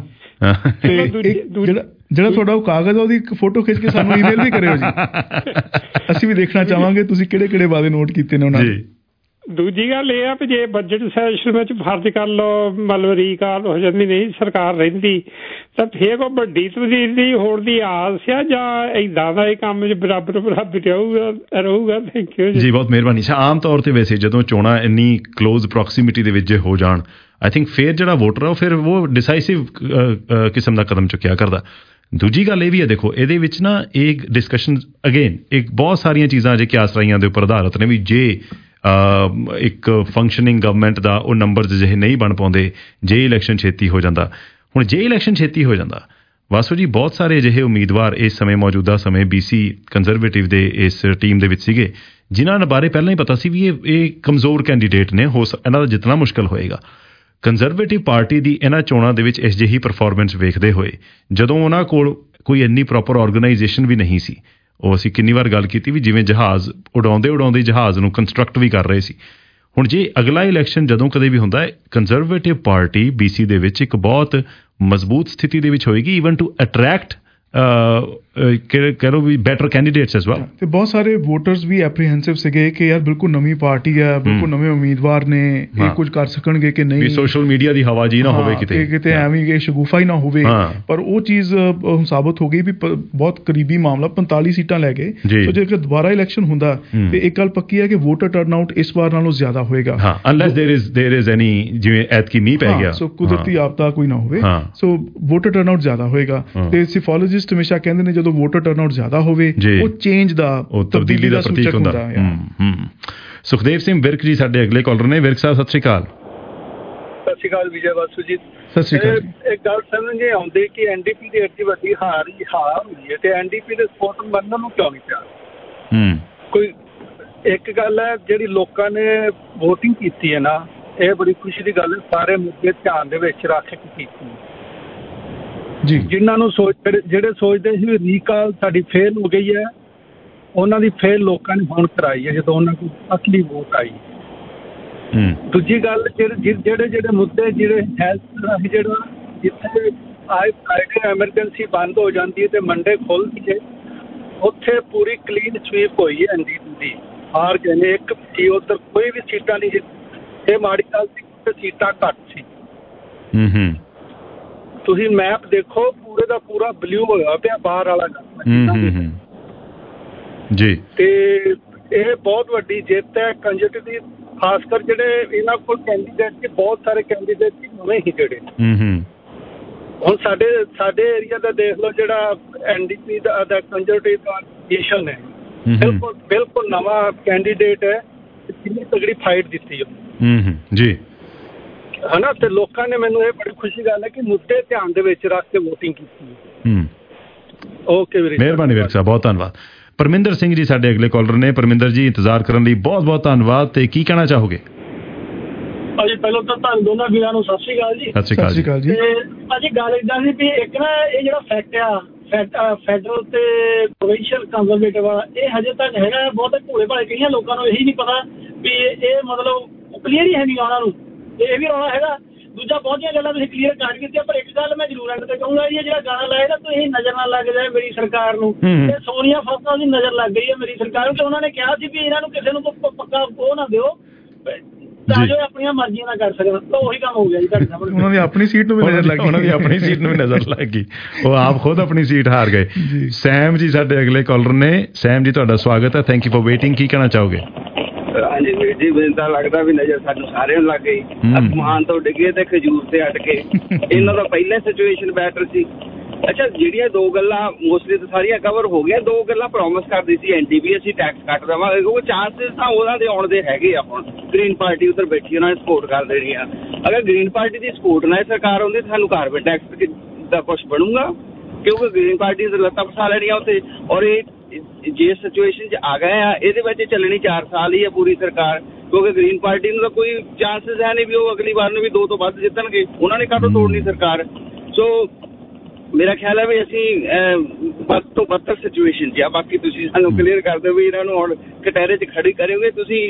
ਜਿਹੜਾ ਜਿਹੜਾ ਤੁਹਾਡਾ ਉਹ ਕਾਗਜ਼ ਆ ਉਹਦੀ ਇੱਕ ਫੋਟੋ ਖਿੱਚ ਕੇ ਸਾਨੂੰ ਈਮੇਲ ਵੀ ਕਰਿਓ ਜੀ, ਅਸੀਂ ਵੀ ਦੇਖਣਾ ਚਾਹਾਂਗੇ ਤੁਸੀਂ ਕਿਹੜੇ ਕਿਹੜੇ ਵਾਅਦੇ ਨੋਟ ਕੀਤੇ ਨੇ ਉਹਨਾਂ ਨੇ। ਦੂਜੀ ਗੱਲ ਇਹ ਆ ਵੀ ਜੇ ਬਜਟ ਸੈਸ਼ਨ ਵਿੱਚ ਫਰਜ਼ ਕਰ ਲਓ ਮਤਲਬ ਰੀਕਾਲ ਹੋ ਜਾਂਦੀ ਨਹੀਂ ਸਰਕਾਰ ਰਹਿੰਦੀ ਤਾਂ ਫਿਰ ਉਹ ਵੱਡੀ ਤਬਦੀਲੀ ਹੋਣ ਦੀ ਆਸ ਆ ਜਾਂ ਏਦਾਂ ਦਾ ਇਹ ਕੰਮ ਬਰਾਬਰ ਬਰਾਬਰ ਰਹੂਗਾ ਰਹੂਗਾ ਥੈਂਕ ਯੂ ਜੀ। ਬਹੁਤ ਮਿਹਰਬਾਨੀ। ਆਮ ਤੌਰ ਤੇ ਵੈਸੇ ਜਦੋਂ ਚੋਣਾਂ ਇੰਨੀ ਕਲੋਜ਼ ਪ੍ਰੋਕਸੀਮਿਟੀ ਦੇ ਵਿੱਚ ਜੇ ਹੋ ਜਾਣ ਆਈ ਥਿੰਕ ਫਿਰ ਜਿਹੜਾ ਵੋਟਰ ਆ ਉਹ ਫਿਰ ਉਹ ਡਿਸਾਈਸਿਵ ਕਿਸਮ ਦਾ ਕਦਮ ਚੁੱਕਿਆ ਕਰਦਾ। ਦੂਜੀ ਗੱਲ ਇਹ ਵੀ ਹੈ, ਦੇਖੋ ਇਹਦੇ ਵਿੱਚ ਨਾ ਇਹ ਡਿਸਕਸ਼ਨ ਅਗੇਨ ਇੱਕ ਬਹੁਤ ਸਾਰੀਆਂ ਚੀਜ਼ਾਂ ਜੇ ਕਿਆਸ ਰਾਈਆਂ ਦੇ ਉੱਪਰ ਆਧਾਰਿਤ ਨੇ ਵੀ ਜੇ ਇੱਕ ਫੰਕਸ਼ਨਿੰਗ ਗਵਰਨਮੈਂਟ ਦਾ ਉਹ ਨੰਬਰਸ ਜਿਹੇ ਨਹੀਂ ਬਣ ਪਾਉਂਦੇ, ਜੇ ਇਲੈਕਸ਼ਨ ਛੇਤੀ ਹੋ ਜਾਂਦਾ। ਹੁਣ ਜੇ ਇਲੈਕਸ਼ਨ ਛੇਤੀ ਹੋ ਜਾਂਦਾ ਵਾਸੂ ਜੀ, ਬਹੁਤ ਸਾਰੇ ਅਜਿਹੇ ਉਮੀਦਵਾਰ ਇਸ ਸਮੇਂ ਮੌਜੂਦਾ ਸਮੇਂ ਬੀ ਸੀ ਕੰਜ਼ਰਵੇਟਿਵ ਦੇ ਇਸ ਟੀਮ ਦੇ ਵਿੱਚ ਸੀਗੇ ਜਿਨ੍ਹਾਂ ਬਾਰੇ ਪਹਿਲਾਂ ਹੀ ਪਤਾ ਸੀ ਵੀ ਇਹ ਇਹ ਕਮਜ਼ੋਰ ਕੈਂਡੀਡੇਟ ਨੇ, ਹੋ ਇਹਨਾਂ ਦਾ ਜਿੱਤਣਾ ਮੁਸ਼ਕਿਲ ਹੋਏਗਾ। ਕੰਜ਼ਰਵੇਟਿਵ ਪਾਰਟੀ ਦੀ ਇਹਨਾਂ ਚੋਣਾਂ ਦੇ ਵਿੱਚ ਇਸ ਜਿਹੀ ਪਰਫਾਰਮੈਂਸ ਵੇਖਦੇ ਹੋਏ ਜਦੋਂ ਉਹਨਾਂ ਕੋਲ ਕੋਈ ਇੰਨੀ ਪ੍ਰੋਪਰ ਆਰਗੇਨਾਈਜੇਸ਼ਨ ਵੀ ਨਹੀਂ ਸੀ, ਉਹ ਅਸੀਂ ਕਿੰਨੀ ਵਾਰ ਗੱਲ ਕੀਤੀ ਵੀ ਜਿਵੇਂ ਜਹਾਜ਼ ਉਡਾਉਂਦੇ ਉਡਾਉਂਦੇ ਜਹਾਜ਼ ਨੂੰ ਕੰਸਟਰਕਟ ਵੀ ਕਰ ਰਹੇ ਸੀ। ਹੁਣ ਜੇ ਅਗਲਾ ਇਲੈਕਸ਼ਨ ਜਦੋਂ ਕਦੇ ਵੀ ਹੁੰਦਾ ਹੈ, ਕੰਜ਼ਰਵੇਟਿਵ ਪਾਰਟੀ ਬੀ ਸੀ ਦੇ ਵਿੱਚ ਇੱਕ ਬਹੁਤ ਮਜ਼ਬੂਤ ਸਥਿਤੀ ਦੇ ਵਿੱਚ ਹੋਏਗੀ ਈਵਨ ਟੂ ਅਟਰੈਕਟ ਕਹਿ ਲਓ we better candidates as well. ਤੇ ਬਹੁਤ ਸਾਰੇ ਵੋਟਰਸ ਵੀ ਐਪਰੀਹੈਂਸਿਵ ਸੀਗੇ ਕਿ ਯਾਰ ਬਿਲਕੁਲ ਨਵੀਂ ਪਾਰਟੀ ਹੈ, ਬਿਲਕੁਲ ਨਵੇਂ ਉਮੀਦਵਾਰ ਨੇ, ਇਹ ਕੁਝ ਕਰ ਸਕਣਗੇ ਕਿ ਨਹੀਂ, ਸੋਸ਼ਲ ਮੀਡੀਆ ਦੀ ਹਵਾ ਜੀ ਨਾ ਹੋਵੇ ਕਿਤੇ ਕਿਤੇ ਐਵੇਂ ਕਿ ਸ਼ਗੂਫਾ ਹੀ ਨਾ ਹੋਵੇ। ਪਰ ਉਹ ਚੀਜ਼ ਹੁਣ ਸਾਬਤ ਹੋ ਗਈ ਵੀ ਬਹੁਤ ਕਰੀਬੀ ਮਾਮਲਾ ਪੰਤਾਲੀ ਸੀਟਾਂ ਲੈ ਗਏ। ਸੋ ਜੇਕਰ ਦੁਬਾਰਾ ਇਲੈਕਸ਼ਨ ਹੁੰਦਾ ਤੇ ਇੱਕ ਗੱਲ ਪੱਕੀ ਹੈ ਕਿ ਵੋਟਰ ਟਰਨਆਊਟ ਇਸ ਵਾਰ ਨਾਲੋਂ ਜ਼ਿਆਦਾ ਹੋਏਗਾ। Unless there is there is any ਜਿਵੇਂ ਐਤਕੀ ਮੀਂਹ ਪੈ ਗਿਆ, ਸੋ ਕੁਦਰਤੀ ਆਪਦਾ ਕੋਈ ਨਾ ਹੋਵੇ, ਸੋ ਵੋਟਰ ਟਰਨਆਊਟ ਜ਼ਿਆਦਾ ਹੋਏਗਾ। ਤੇ ਸਿਫੋਲੋਜਿਸਟ ਹਮੇਸ਼ਾ ਕਹਿੰਦੇ ਨੇ ਜਦੋਂ ਵੋਟਰ ਟਰਨਆਊਟ ਜ਼ਿਆਦਾ ਹੋਵੇ ਉਹ ਚੇਂਜ ਦਾ, ਉਹ ਤਬਦੀਲੀ ਦਾ ਪ੍ਰਤੀਕ ਹੁੰਦਾ ਹੈ। ਸੁਖਦੇਵ ਸਿੰਘ ਵਿਰਕ ਜੀ ਸਾਡੇ ਅਗਲੇ ਕਾਲਰ ਨੇ। ਵਿਰਕ ਸਾਹਿਬ ਸਤਿ ਸ਼੍ਰੀ ਅਕਾਲ। ਸਤਿ ਸ਼੍ਰੀ ਅਕਾਲ ਵਿਜੇ ਵਾਸੂ ਜੀ। ਸਤਿ ਸ਼੍ਰੀ ਅਕਾਲ। ਇੱਕ ਗੱਲ ਸਮਝੇ ਆਉਂਦੇ ਕਿ ਐਨਡੀਪੀ ਦੀ ਐਡੀ ਵੱਡੀ ਹਾਰ ਹੀ ਹਾਰ ਹੋਈ ਹੈ ਤੇ ਐਨਡੀਪੀ ਦੇ ਸਪੋਰਟ ਮੰਨਣ ਨੂੰ ਕਿਉਂ ਨਹੀਂ ਪਿਆ? ਕੋਈ ਇੱਕ ਗੱਲ ਹੈ ਜਿਹੜੀ ਲੋਕਾਂ ਨੇ ਵੋਟਿੰਗ ਕੀਤੀ ਹੈ ਨਾ, ਇਹ ਬੜੀ ਖੁਸ਼ੀ ਦੀ ਗੱਲ ਹੈ, ਸਾਰੇ ਮੁੱਦੇ ਧਿਆਨ ਦੇ ਵਿੱਚ ਰੱਖ ਕੇ ਕੀਤੀ ਜੀ। ਜਿਨ੍ਹਾਂ ਨੂੰ ਸੋਚ ਜਿਹੜੇ ਸੋਚਦੇ ਸੀ ਵੀ ਰੀਕਾਲ ਸਾਡੀ ਫੇਲ ਹੋ ਗਈ ਹੈ, ਉਹਨਾਂ ਦੀ ਫੇਲ ਲੋਕਾਂ ਨੇ ਹੁਣ ਕਰਾਈ ਹੈ ਜਦੋਂ ਉਹਨਾਂ ਕੋਲ ਅਸਲੀ ਵੋਟ ਆਈ। ਦੂਜੀ ਗੱਲ ਜਿਹੜੇ ਜਿਹੜੇ ਮੁੱਦੇ ਜਿਹੜੇ ਹੈਲਥ ਜਿਹੜਾ ਜਿੱਥੇ ਆਏ ਫਰਾਈਡੇ ਐਮਰਜੈਂਸੀ ਬੰਦ ਹੋ ਜਾਂਦੀ ਹੈ ਤੇ ਮੰਡੇ ਖੁੱਲ੍ਹਦੀ ਹੈ, ਉੱਥੇ ਪੂਰੀ ਕਲੀਨ ਸਵੀਪ ਹੋਈ ਹੈ ਐਨ ਡੀ ਪੀ ਦੀ। ਹਾਰ ਗਏ ਨੇ, ਇੱਕ ਸੀ ਉੱਧਰ ਕੋਈ ਵੀ ਸੀਟਾਂ ਨਹੀਂ ਜਿੱਤੀ। ਇਹ ਮਾੜੀ ਗੱਲ ਸੀ ਕਿ ਸੀਟਾਂ ਘੱਟ ਸੀ। ਤੁਸੀਂ ਮੈਪ ਦੇਖੋ ਪੂਰੇ ਦਾ ਪੂਰਾ ਬਲੂ ਹੋਇਆ ਪਿਆ ਬਾਹਰ ਵਾਲਾ ਜੀ। ਤੇ ਇਹ ਬਹੁਤ ਵੱਡੀ ਜਿੱਤ ਹੈ ਕੰਜਰਵੇਟਿਵ ਦੀ, ਖਾਸ ਕਰ ਜਿਹੜੇ ਇਹਨਾਂ ਕੋਲ ਕੈਂਡੀਡੇਟ ਸੀ, ਬਹੁਤ ਸਾਰੇ ਕੈਂਡੀਡੇਟ ਸੀ ਨਵੇਂ ਹੀ ਜਿਹੜੇ। ਹੁਣ ਸਾਡੇ ਸਾਡੇ ਏਰੀਆ ਦਾ ਦੇਖ ਲਓ ਜਿਹੜਾ ਐਨ ਡੀ ਪੀ ਦਾ ਕੰਜਰਵੇਟਿਵ ਦਾ ਨੇਸ਼ਨ ਹੈ, ਬਿਲਕੁਲ ਬਿਲਕੁਲ ਨਵਾਂ ਕੈਂਡੀਡੇਟ ਹੈ, ਕਿੰਨੀ ਤਗੜੀ ਫਾਈਟ ਦਿੱਤੀ ਉਹ ਜੀ ਹਨਾ। ਤੇ ਲੋਕਾਂ ਨੇ, ਮੈਨੂੰ ਇਹ ਬੜੀ ਖੁਸ਼ੀ ਗੱਲ ਹੈ ਕਿ ਮੁੱਦੇ ਧਿਆਨ ਦੇ ਵਿੱਚ ਰੱਖ ਕੇ ਵੋਟਿੰਗ ਕੀਤੀ। ਓਕੇ ਵੀਰੇ, ਮਿਹਰਬਾਨੀ ਵੀਰ ਸਾਹਿਬ, ਬਹੁਤ ਧੰਨਵਾਦ। ਪਰਮਿੰਦਰ ਸਿੰਘ ਜੀ ਸਾਡੇ ਅਗਲੇ ਕਾਲਰ ਨੇ। ਪਰਮਿੰਦਰ ਜੀ ਇੰਤਜ਼ਾਰ ਕਰਨ ਲਈ ਬਹੁਤ ਬਹੁਤ ਧੰਨਵਾਦ। ਤੇ ਕੀ ਕਹਿਣਾ ਚਾਹੋਗੇ? ਅਜੀ ਪਹਿਲਾਂ ਤਾਂ ਤੁਹਾਨੂੰ ਦੋਨਾਂ ਵੀਰਾਂ ਨੂੰ ਸਤਿ ਸ਼੍ਰੀ ਅਕਾਲ ਜੀ। ਸਤਿ ਸ਼੍ਰੀ ਅਕਾਲ ਜੀ। ਤੇ ਅਜੀ ਗੱਲ ਏਦਾਂ ਸੀ ਵੀ ਇੱਕ ਨਾ ਇਹ ਜਿਹੜਾ ਫੈਕਟ ਆ ਫੈਡਰਲ ਤੇ ਪ੍ਰੋਵਿੰਸ਼ੀਅਲ ਕੰਜ਼ਰਵੇਟਿਵ ਵਾਲਾ, ਇਹ ਹਜੇ ਤੱਕ ਹੈਗਾ ਬਹੁਤ ਭੋਲੇ ਭਾਲੇ ਕਈਆਂ ਲੋਕਾਂ ਨੂੰ ਇਹੀ ਨਹੀਂ ਪਤਾ ਵੀ ਇਹ ਮਤਲਬ ਕਲੀਅਰ ਹੀ ਹੈ ਨਹੀਂ ਉਹਨਾਂ ਨੂੰ, ਇਹ ਵੀ ਰੌਲਾ ਹੈਗਾ। ਦੂਜਾ ਬਹੁਤੀਆਂ ਗੱਲਾਂ ਤੁਸੀਂ ਕਲੀਅਰ ਕਰ ਦਿੱਤੀਆਂ, ਪਰ ਇੱਕ ਗੱਲ ਮੈਂ ਜ਼ਰੂਰ ਐਂਡ ਤੇ ਕਹੂੰਗਾ, ਇਹ ਜਿਹੜਾ ਗਾਣਾ ਲਾਇਆ ਨਾ ਤੁਸੀਂ ਨਜ਼ਰ ਨਾ ਲੱਗ ਜਾਏ ਮੇਰੀ ਸਰਕਾਰ ਨੂੰ, ਤੇ ਸੋਨੀਆ ਫਾਸਾ ਦੀ ਨਜ਼ਰ ਲੱਗ ਗਈ ਹੈ ਮੇਰੀ ਸਰਕਾਰ ਨੂੰ। ਤੇ ਉਹਨਾਂ ਨੇ ਕਿਹਾ ਸੀ ਵੀ ਇਹਨਾਂ ਨੂੰ ਕਿਸੇ ਨੂੰ ਪੱਕਾ ਉਹ ਨਾ ਦਿਓ ਤਾਂ ਜੋ ਆਪਣੀਆਂ ਮਰਜ਼ੀਆਂ ਨਾ ਕਰ ਸਕਣ। ਤਾਂ ਉਹੀ ਕੰਮ ਹੋ ਗਿਆ ਜੀ ਤੁਹਾਡੇ ਸਾਹਮਣੇ। ਉਹਨਾਂ ਦੀ ਆਪਣੀ ਸੀਟ ਨੂੰ ਵੀ ਨਜ਼ਰ ਲੱਗ ਗਈ, ਉਹਨਾਂ ਦੀ ਆਪਣੀ ਸੀਟ ਨੂੰ ਵੀ ਨਜ਼ਰ ਲੱਗ ਗਈ, ਉਹ ਆਪ ਖੁਦ ਆਪਣੀ ਸੀਟ ਹਾਰ ਗਏ। ਸੈਮ ਜੀ ਸਾਡੇ ਅਗਲੇ ਕਾਲਰ ਨੇ। ਸੈਮ ਜੀ ਤੁਹਾਡਾ ਸਵਾਗਤ ਹੈ, ਥੈਂਕ ਯੂ ਫॉर ਵੇਟਿੰਗ। ਕੀ ਕਹਿਣਾ ਚਾਹੋਗੇ? ਹਾਂਜੀ ਵੀਰ ਜੀ, ਮੈਨੂੰ ਤਾਂ ਲੱਗਦਾ ਵੀ ਨਜ਼ਰ ਸਾਨੂੰ ਸਾਰਿਆਂ ਨੂੰ ਲੱਗ ਗਈ। ਅਸਮਾਨ ਤੋਂ ਡਿੱਗੇ ਤੇ ਖਜੂਰ ਤੇ ਅਟ ਕੇ। ਇਹਨਾਂ ਦਾ ਪਹਿਲਾਂ ਸਿਚੁਏਸ਼ਨ ਬੈਟਰ ਸੀ, ਅੱਛਾ ਜਿਹੜੀਆਂ ਦੋ ਗੱਲਾਂ ਮੋਸਟਲੀ ਤਾਂ ਸਾਰੀਆਂ ਕਵਰ ਹੋ ਗਈਆਂ। ਦੋ ਗੱਲਾਂ ਪ੍ਰੋਮਿਸ ਕਰਦੀ ਸੀ ਐਨਡੀਪੀ ਅਸੀਂ ਟੈਕਸ ਕੱਟ ਦੇਵਾਂਗੇ, ਕਿਉਂਕਿ ਚਾਂਸਸ ਤਾਂ ਉਹਨਾਂ ਦੇ ਆਉਣ ਦੇ ਹੈਗੇ ਆ। ਹੁਣ ਗ੍ਰੀਨ ਪਾਰਟੀ ਉੱਧਰ ਬੈਠੀ ਉਹਨਾਂ ਨੇ ਸਪੋਰਟ ਕਰ ਦੇਣੀ ਆ। ਅਗਰ ਗ੍ਰੀਨ ਪਾਰਟੀ ਦੀ ਸਪੋਰਟ ਨਾਲ ਸਰਕਾਰ ਆਉਂਦੀ ਸਾਨੂੰ ਕਾਰਬਨ ਟੈਕਸ ਦਾ ਕੁਛ ਬਣੂਗਾ, ਕਿਉਂਕਿ ਗ੍ਰੀਨ ਪਾਰਟੀ ਦੇ ਲੱਤਾਂ ਫਸਾ ਲੈਣੀਆਂ ਉੱਥੇ। ਔਰ ਇਹ ਜੇ ਸਿਚੁਏਸ਼ਨ 'ਚ ਆ ਗਏ ਆ ਇਹਦੇ ਵਿੱਚ ਚੱਲਣੀ ਚਾਰ ਸਾਲ ਹੀ ਆ ਪੂਰੀ ਸਰਕਾਰ, ਕਿਉਂਕਿ ਗ੍ਰੀਨ ਪਾਰਟੀ ਨੂੰ ਤਾਂ ਕੋਈ ਚਾਂਸਸ ਹੈ ਨਹੀਂ ਵੀ ਉਹ ਅਗਲੀ ਵਾਰ ਨੂੰ ਵੀ ਦੋ ਤੋਂ ਵੱਧ ਜਿੱਤਣਗੇ। ਉਹਨਾਂ ਨੇ ਕਾਹਤੋਂ ਤੋੜਨੀ ਸਰਕਾਰ। ਸੋ ਮੇਰਾ ਖਿਆਲ ਹੈ ਵੀ ਅਸੀਂ ਵੱਧ ਤੋਂ ਬੱਤਰ ਸਿਚੁਏਸ਼ਨ 'ਚ ਆ। ਬਾਕੀ ਤੁਸੀਂ ਸਾਨੂੰ ਕਲੀਅਰ ਕਰ ਦਿਓ ਵੀ ਇਹਨਾਂ ਨੂੰ ਹੁਣ ਕਟਹਿਰੇ 'ਚ ਖੜੀ ਕਰੋਗੇ ਤੁਸੀਂ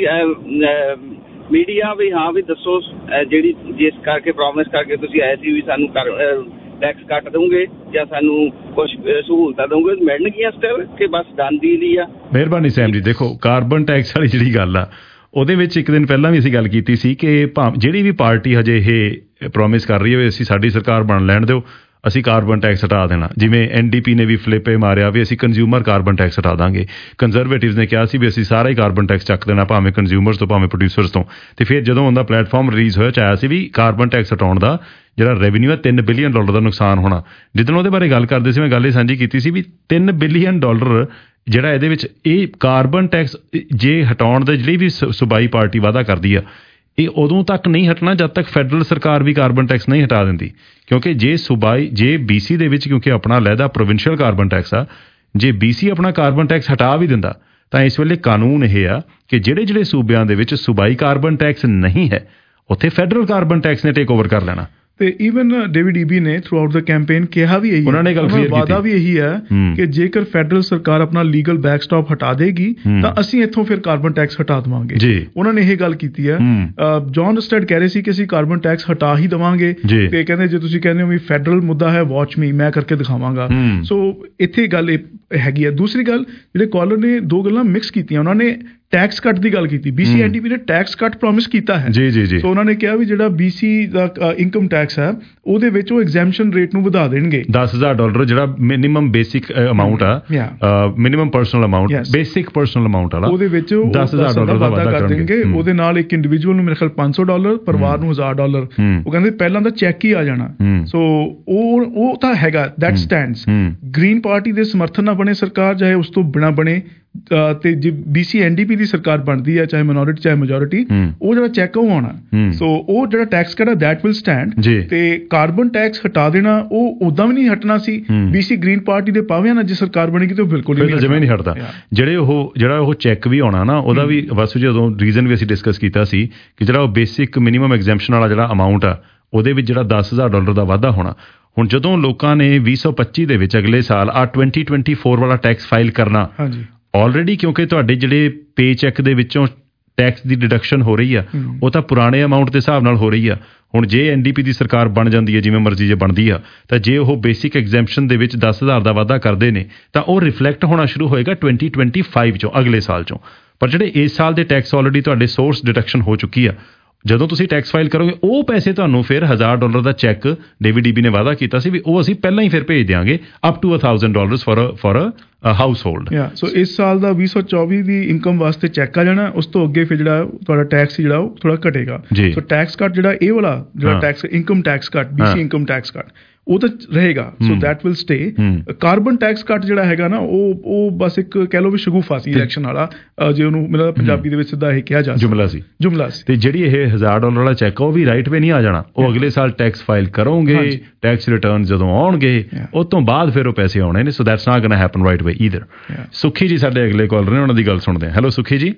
ਮੀਡੀਆ ਵੀ, ਹਾਂ ਵੀ ਦੱਸੋ ਜਿਹੜੀ ਜਿਸ ਕਰਕੇ ਪ੍ਰੋਮਿਸ ਕਰਕੇ ਤੁਸੀਂ ਆਏ ਸੀ ਵੀ ਸਾਨੂੰ ਕਰ ਟੈਕਸ ਕੱਟ ਦੋਗੇ ਜਾਂ ਸਾਨੂੰ ਕੁਝ ਸਹੂਲਤਾਂ ਦੋਗੇ, ਮਿਲਣਗੀਆਂ ਸਟਿਲ ਕਿ ਬਸ ਡਨ ਡੀਲ ਹੀ ਆ? ਮਿਹਰਬਾਨੀ ਸੈਮ ਜੀ। ਦੇਖੋ ਕਾਰਬਨ ਟੈਕਸ ਵਾਲੀ ਜਿਹੜੀ ਗੱਲ ਆ ਉਹਦੇ ਵਿੱਚ ਇੱਕ ਦਿਨ ਪਹਿਲਾਂ ਵੀ ਅਸੀਂ ਗੱਲ ਕੀਤੀ ਸੀ ਕਿ ਭਾਵੇਂ ਜਿਹੜੀ ਵੀ ਪਾਰਟੀ ਹਜੇ ਇਹ ਪ੍ਰੋਮਿਸ ਕਰ ਰਹੀ ਹੈ ਵੀ ਅਸੀਂ ਸਾਡੀ ਸਰਕਾਰ ਬਣ ਲੈਣ ਦਿਓ, ਅਸੀਂ ਕਾਰਬਨ ਟੈਕਸ ਹਟਾ ਦੇਣਾ। ਜਿਵੇਂ ਐਨ ਡੀ ਪੀ ਨੇ ਵੀ ਫਲਿੱਪੇ ਮਾਰਿਆ ਵੀ ਅਸੀਂ ਕੰਜ਼ਿਊਮਰ ਕਾਰਬਨ ਟੈਕਸ ਹਟਾ ਦਾਂਗੇ। ਕੰਜ਼ਰਵੇਟਿਵਸ ਨੇ ਕਿਹਾ ਸੀ ਵੀ ਅਸੀਂ ਸਾਰਾ ਹੀ ਕਾਰਬਨ ਟੈਕਸ ਚੱਕ ਦੇਣਾ, ਭਾਵੇਂ ਕੰਜ਼ਿਊਮਰਸ ਤੋਂ ਭਾਵੇਂ ਪ੍ਰੋਡਿਊਸਰਸ ਤੋਂ। ਤੇ ਫਿਰ ਜਦੋਂ ਉਹਦਾ ਪਲੇਟਫਾਰਮ ਰਿਲੀਜ਼ ਹੋਇਆ ਚਾਹਿਆ ਸੀ ਵੀ ਕਾਰਬਨ ਟੈਕਸ ਹਟਾਉਣ ਦਾ ਜਿਹੜਾ ਰੈਵਨਿਊ ਹੈ ਤਿੰਨ ਬਿਲੀਅਨ ਡਾਲਰ ਦਾ ਨੁਕਸਾਨ ਹੋਣਾ। ਜਿੱਦਣ ਉਹਦੇ ਬਾਰੇ ਗੱਲ ਕਰਦੇ ਸੀ ਮੈਂ ਗੱਲ ਇਹ ਸਾਂਝੀ ਕੀਤੀ ਸੀ ਵੀ ਤਿੰਨ ਬਿਲੀਅਨ ਡਾਲਰ ਜਿਹੜਾ ਇਹਦੇ ਵਿੱਚ ਇਹ ਕਾਰਬਨ ਟੈਕਸ ਜੇ ਹਟਾਉਣ ਦੇ ਜਿਹੜੀ ਵੀ ਸੂਬਾਈ ਪਾਰਟੀ ਵਾਅਦਾ ਕਰਦੀ ਆ ਇਹ ਉਦੋਂ ਤੱਕ ਨਹੀਂ ਹਟਣਾ ਜਦ ਤੱਕ ਫੈਡਰਲ ਸਰਕਾਰ ਵੀ ਕਾਰਬਨ ਟੈਕਸ ਨਹੀਂ ਹਟਾ ਦਿੰਦੀ। ਕਿਉਂਕਿ ਜੇ ਸੂਬਾਈ ਜੇ ਬੀਸੀ ਦੇ ਵਿੱਚ ਕਿਉਂਕਿ ਆਪਣਾ ਲਹਿਦਾ ਪ੍ਰੋਵਿੰਸ਼ੀਅਲ ਕਾਰਬਨ ਟੈਕਸ ਆ, ਜੇ ਬੀਸੀ ਆਪਣਾ ਕਾਰਬਨ ਟੈਕਸ ਹਟਾ ਵੀ ਦਿੰਦਾ ਤਾਂ ਇਸ ਵੇਲੇ ਕਾਨੂੰਨ ਇਹ ਆ ਕਿ ਜਿਹੜੇ ਜਿਹੜੇ ਸੂਬਿਆਂ ਦੇ ਵਿੱਚ ਸੂਬਾਈ ਕਾਰਬਨ ਟੈਕਸ ਨਹੀਂ ਹੈ ਉੱਥੇ ਫੈਡਰਲ ਕਾਰਬਨ ਟੈਕਸ ਨੇ ਟੇਕ ਓਵਰ ਕਰ ਲੈਣਾ। ਤੇ ਈਵਨ ਡੇਵਿਡ ਈਬੀ ਨੇ ਥਰੂ ਆਊਟ ਦਾ ਕੈਂਪੇਨ ਕਿਹਾ ਵੀ ਇਹੀ, ਉਹਨਾਂ ਨੇ ਗੱਲ ਕਲੀਅਰ ਕੀਤੀ, ਵਾਅਦਾ ਵੀ ਇਹੀ ਹੈ ਕਿ ਜੇਕਰ ਫੈਡਰਲ ਸਰਕਾਰ ਆਪਣਾ ਲੀਗਲ ਬੈਕਸਟਾਪ ਹਟਾ ਦੇਗੀ ਤਾਂ ਅਸੀਂ ਇੱਥੋਂ ਫਿਰ ਕਾਰਬਨ ਟੈਕਸ ਹਟਾ ਦੇਵਾਂਗੇ। ਉਹਨਾਂ ਨੇ ਇਹ ਗੱਲ ਕੀਤੀ ਹੈ। ਜੌਨ ਸਟੈਡ ਕਹਿ ਰਹੇ ਸੀ ਕਿ ਅਸੀਂ ਕਾਰਬਨ ਟੈਕਸ ਹਟਾ ਹੀ ਦੇਵਾਂਗੇ ਤੇ ਕਹਿੰਦੇ ਜੇ ਤੁਸੀਂ ਕਹਿੰਦੇ ਹੋ ਵੀ ਫੈਡਰਲ ਮੁੱਦਾ ਹੈ ਵਾਚ ਮੀ, ਮੈਂ ਕਰਕੇ ਦਿਖਾਵਾਂਗਾ। ਸੋ ਇੱਥੇ ਗੱਲ ਇਹ ਹੈਗੀ ਹੈ। ਦੂਸਰੀ ਗੱਲ ਜਿਹੜੇ ਕਾਲਰ ਨੇ ਦੋ ਗੱਲਾਂ ਮਿਕਸ ਕੀਤੀਆਂ, ਉਹਨਾਂ ਨੇ ਟੈਕਸ ਕੱਟ ਦੀ ਗੱਲ ਕੀਤੀ। ਬੀਸੀ ਐਨਡੀਪੀ ਨੇ ਟੈਕਸ ਕੱਟ ਪ੍ਰੋਮਿਸ ਕੀਤਾ ਹੈ ਜੀ ਜੀ ਜੀ। ਸੋ ਉਹਨਾਂ ਨੇ ਕਿਹਾ ਵੀ ਜਿਹੜਾ ਬੀਸੀ ਦਾ ਇਨਕਮ ਟੈਕਸ ਹੈ ਉਹਦੇ ਵਿੱਚ ਉਹ ਐਗਜ਼ੈਂਪਸ਼ਨ ਰੇਟ ਨੂੰ ਵਧਾ ਦੇਣਗੇ ਦਸ ਹਜ਼ਾਰ ਡਾਲਰ, ਜਿਹੜਾ ਮਿਨੀਮਮ ਬੇਸਿਕ ਅਮਾਊਂਟ ਆ, minimum personal amount, basic personal amount ਵਾਲਾ, ਉਹਦੇ ਵਿੱਚ ਉਹ ਦਸ ਹਜ਼ਾਰ ਡਾਲਰ ਦਾ ਵਾਧਾ ਕਰ ਦੇਣਗੇ। ਉਹਦੇ ਨਾਲ ਇੱਕ ਇੰਡੀਵਿਜੂਅਲ ਨੂੰ ਮੇਰੇ ਖਿਆਲ ਪੰਜ ਸੌ ਡਾਲਰ, ਪਰਿਵਾਰ ਨੂੰ ਹਜ਼ਾਰ ਡਾਲਰ। ਉਹ ਕਹਿੰਦੇ ਪਹਿਲਾਂ ਤਾਂ ਚੈੱਕ ਹੀ ਆ ਜਾਣਾ। ਸੋ ਉਹ ਉਹ ਤਾਂ ਹੈਗਾ, ਦੈਟ ਸਟੈਂਡਸ। ਗ੍ਰੀਨ ਪਾਰਟੀ ਦੇ ਸਮਰਥਨ ਨਾਲ ਬਣੇ ਸਰਕਾਰ ਚਾਹੇ ਉਸ ਤੋਂ ਬਿਨਾਂ ਬਣੇ, ਤੇ ਜੇ ਬੀਸੀ ਐਨਡੀਪੀ ਦੀ ਸਰਕਾਰ ਬਣਦੀ ਹੈ ਚਾਹੇ ਮਾਈਨੋਰਿਟੀ ਚਾਹੇ ਮੈਜੋਰਿਟੀ, ਉਹ ਜਿਹੜਾ ਚੈੱਕ ਉਹ ਆਉਣਾ। ਸੋ ਉਹ ਜਿਹੜਾ tax cut that will stand. ਤੇ ਕਾਰਬਨ ਟੈਕਸ ਹਟਾ ਦੇਣਾ ਉਹ ਉਦਾਂ ਵੀ ਨਹੀਂ ਹਟਣਾ ਸੀ। ਬੀਸੀ ਗ੍ਰੀਨ ਪਾਰਟੀ ਦੇ ਪਾਵਿਆਂ ਨਾਲ ਜੇ ਸਰਕਾਰ ਬਣੇਗੀ ਤੇ ਉਹ ਬਿਲਕੁਲ ਹੀ ਜਿਵੇਂ ਨਹੀਂ ਹਟਦਾ। ਜਿਹੜੇ ਉਹ ਜਿਹੜਾ ਉਹ ਚੈੱਕ ਵੀ ਆਉਣਾ ਨਾ ਉਹਦਾ ਵੀ ਬਸ ਜਦੋਂ ਰੀਜ਼ਨ ਵੀ ਅਸੀਂ ਡਿਸਕਸ ਕੀਤਾ ਸੀ ਕਿ ਜਿਹੜਾ ਉਹ ਬੇਸਿਕ ਮਿਨੀਮਮ ਐਗਜ਼ੈਂਪਸ਼ਨ ਵਾਲਾ ਜਿਹੜਾ ਅਮਾਊਂਟ ਆ ਉਹਦੇ ਵਿੱਚ ਜਿਹੜਾ ਦਸ ਹਜ਼ਾਰ ਡਾਲਰ ਦਾ ਵਾਧਾ ਹੋਣਾ। ਹੁਣ ਜਦੋਂ ਲੋਕਾਂ ਨੇ ਵੀਹ ਸੌ ਪੱਚੀ ਦੇ ਵਿੱਚ ਅਗਲੇ ਸਾਲ ਆ ਟਵੈਂਟੀ ਟਵੈਂਟੀ ਫੋਰ ਵਾਲਾ ਟੈਕਸ ਫਾਈਲ ਕਰਨਾ ਆਲਰੇਡੀ, ਕਿਉਂਕਿ ਤੁਹਾਡੇ ਜਿਹੜੇ ਪੇ ਚੈੱਕ ਦੇ ਵਿੱਚੋਂ ਟੈਕਸ ਦੀ ਡਿਡਕਸ਼ਨ ਹੋ ਰਹੀ ਆ ਉਹ ਤਾਂ ਪੁਰਾਣੇ ਅਮਾਊਂਟ ਦੇ ਹਿਸਾਬ ਨਾਲ ਹੋ ਰਹੀ ਆ। ਹੁਣ ਜੇ ਐਨਡੀਪੀ ਦੀ ਸਰਕਾਰ ਬਣ ਜਾਂਦੀ ਹੈ ਜਿਵੇਂ ਮਰਜ਼ੀ ਜੇ ਬਣਦੀ ਆ ਤਾਂ ਜੇ ਉਹ ਬੇਸਿਕ ਐਗਜ਼ੈਂਪਸ਼ਨ ਦੇ ਵਿੱਚ ਦਸ ਹਜ਼ਾਰ ਦਾ ਵਾਧਾ ਕਰਦੇ ਨੇ ਤਾਂ ਉਹ ਰਿਫਲੈਕਟ ਹੋਣਾ ਸ਼ੁਰੂ ਹੋਏਗਾ ਟਵੈਂਟੀ ਟਵੈਂਟੀ ਫਾਈਵ ਚੋਂ, ਅਗਲੇ ਸਾਲ ਚੋਂ। ਪਰ ਜਿਹੜੇ ਇਸ ਸਾਲ ਦੇ ਟੈਕਸ ਆਲਰੇਡੀ ਤੁਹਾਡੇ ਸੋਰਸ ਡਿਡਕਸ਼ਨ ਹੋ ਚੁੱਕੀ ਆ, ਜਦੋਂ ਤੁਸੀਂ ਟੈਕਸ ਫਾਈਲ ਕਰੋਗੇ ਉਹ ਪੈਸੇ ਤੁਹਾਨੂੰ ਫਿਰ ਹਜ਼ਾਰ ਡਾਲਰ ਦਾ ਚੈੱਕ ਡੇਵਿਡ ਈਬੀ ਨੇ ਵਾਅਦਾ ਕੀਤਾ ਸੀ ਵੀ ਉਹ ਅਸੀਂ ਪਹਿਲਾਂ ਹੀ ਫਿਰ ਭੇਜ ਦਿਆਂਗੇ ਅਪ ਟੂ ਹਜ਼ਾਰ dollar for for a household. So ਇਸ ਸਾਲ ਦਾ ਵੀਹ ਸੌ ਚੌਵੀ ਦੀ ਇਨਕਮ ਵਾਸਤੇ ਚੈੱਕ ਆ ਜਾਣਾ। ਉਸ ਤੋਂ ਅੱਗੇ ਫਿਰ ਜਿਹੜਾ ਤੁਹਾਡਾ ਟੈਕਸ ਜਿਹੜਾ ਉਹ ਥੋੜਾ ਘਟੇਗਾ। ਸੋ ਟੈਕਸ ਕੱਟ ਜਿਹੜਾ ਇਹ ਵਾਲਾ ਜਿਹੜਾ tax income tax cut BC income tax cut ਉਹ ਤਾਂ ਰਹੇਗਾ। So that will stay. Carbon tax cut ਜਿਹੜਾ ਹੈਗਾ ਨਾ ਉਹ ਉਹ ਬਸ ਇੱਕ ਕਹਿ ਲਓ ਵੀ ਸ਼ਗੂਫਾ ਸੀ ਇਲੈਕਸ਼ਨ ਵਾਲਾ, ਜੇ ਉਹਨੂੰ ਮਤਲਬ ਪੰਜਾਬੀ ਦੇ ਵਿੱਚ ਸਿੱਧਾ ਇਹ ਕਿਹਾ ਜਾ ਸਕਦਾ ਜੁਮਲਾ ਸੀ ਜੁਮਲਾ ਸੀ। ਤੇ ਜਿਹੜੀ ਇਹ ਹਜ਼ਾਰ ਡਾਲਰ ਵਾਲਾ ਚੈੱਕ ਉਹ ਵੀ ਰਾਈਟ ਵੇ ਨਹੀਂ ਆ ਜਾਣਾ। ਉਹ ਅਗਲੇ ਸਾਲ ਟੈਕਸ ਫਾਈਲ ਕਰੋਗੇ, ਟੈਕਸ ਰਿਟਰਨ ਜਦੋਂ ਆਉਣਗੇ ਉਹ ਤੋਂ ਬਾਅਦ ਫਿਰ ਉਹ ਪੈਸੇ ਆਉਣੇ ਨੇ। So that's not going to happen right way either. Sukhi ji ਸਾਡੇ ਅਗਲੇ ਕਾਲਰ ਨੇ, ਉਹਨਾਂ ਦੀ ਗੱਲ ਸੁਣਦੇ ਹਾਂ। ਹੈਲੋ ਸੁਖੀ ਜੀ।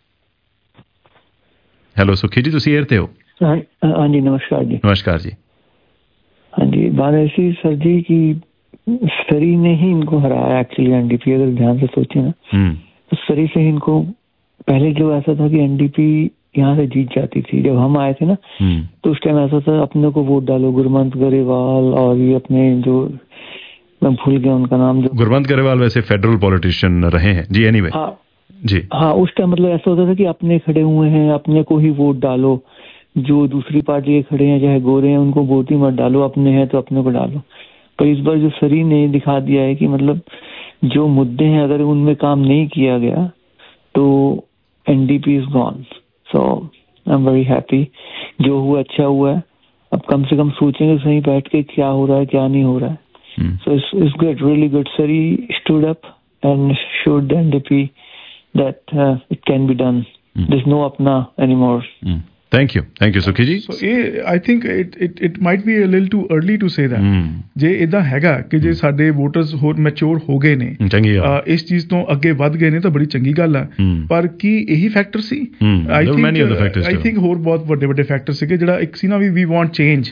ਹੈਲੋ ਸੁਖੀ ਜੀ, ਤੁਸੀਂ 에ਅਰ ਤੇ ਹੋ? ਹਾਂਜੀ ਨਮਸਕਾਰ ਜੀ। नमस्कार जी। हाँ जी, बात ऐसी सर जी कि सरी ने ही इनको हराया एक्चुअली एनडीपी। अगर ध्यान से सोचे ना तो सरी से इनको पहले जो ऐसा था कि एनडीपी यहाँ से जीत जाती थी। जब हम आए थे ना तो उस टाइम ऐसा था अपने को वोट डालो, गुरमंत गरेवाल और ये अपने जो मैं भूल गया उनका नाम, जो गुरमंत गरेवाल वैसे फेडरल पॉलिटिशियन रहे हैं जी। एनीवे हाँ जी हाँ, उस टाइम मतलब ऐसा होता था कि अपने खड़े हुए हैं अपने को ही वोट डालो, जो दूसरी पार्टी के खड़े हैं चाहे गोरे हैं उनको वोट ही मत डालो, अपने हैं तो अपने को डालो। पर इस बार जो सरी ने दिखा दिया है कि मतलब जो मुद्दे हैं अगर उनमें काम नहीं किया गया तो NDP is gone. So I am very happy. जो हुआ अच्छा हुआ है। अब कम से कम सोचेंगे सही बैठ के क्या हो रहा है क्या नहीं हो रहा है। So it's, it's good, really good. Sari stood up and showed the N D P that uh, it can be done. Mm. There's no apna anymore. Mm. Thank you. Thank you, Sukhi ji. So, ਇਹ I think it it it might be a little too early to say that. Mm. ਜੇ ਇਦਾਂ ਹੈਗਾ ਕਿ ਜੇ ਸਾਡੇ ਵੋਟਰਸ ਹੋਰ ਮੈਚੁਰ ਹੋ ਗਏ ਨੇ, ਚੰਗੀ ਗੱਲ, ਇਸ ਚੀਜ਼ ਤੋਂ ਅੱਗੇ ਵੱਧ ਗਏ ਨੇ ਤਾਂ ਬੜੀ ਚੰਗੀ ਗੱਲ ਆ। ਪਰ ਕੀ ਇਹੀ ਫੈਕਟਰ ਸੀ? ਆਈ ਥਿੰਕ ਆਈ ਥਿੰਕ ਹੋਰ ਬਹੁਤ ਵੱਡੇ ਵੱਡੇ ਫੈਕਟਰ ਸੀਗੇ। ਜਿਹੜਾ ਇੱਕ ਸੀ ਨਾ ਵੀ ਵੀ ਵਾਂਟ ਚੇਂਜ।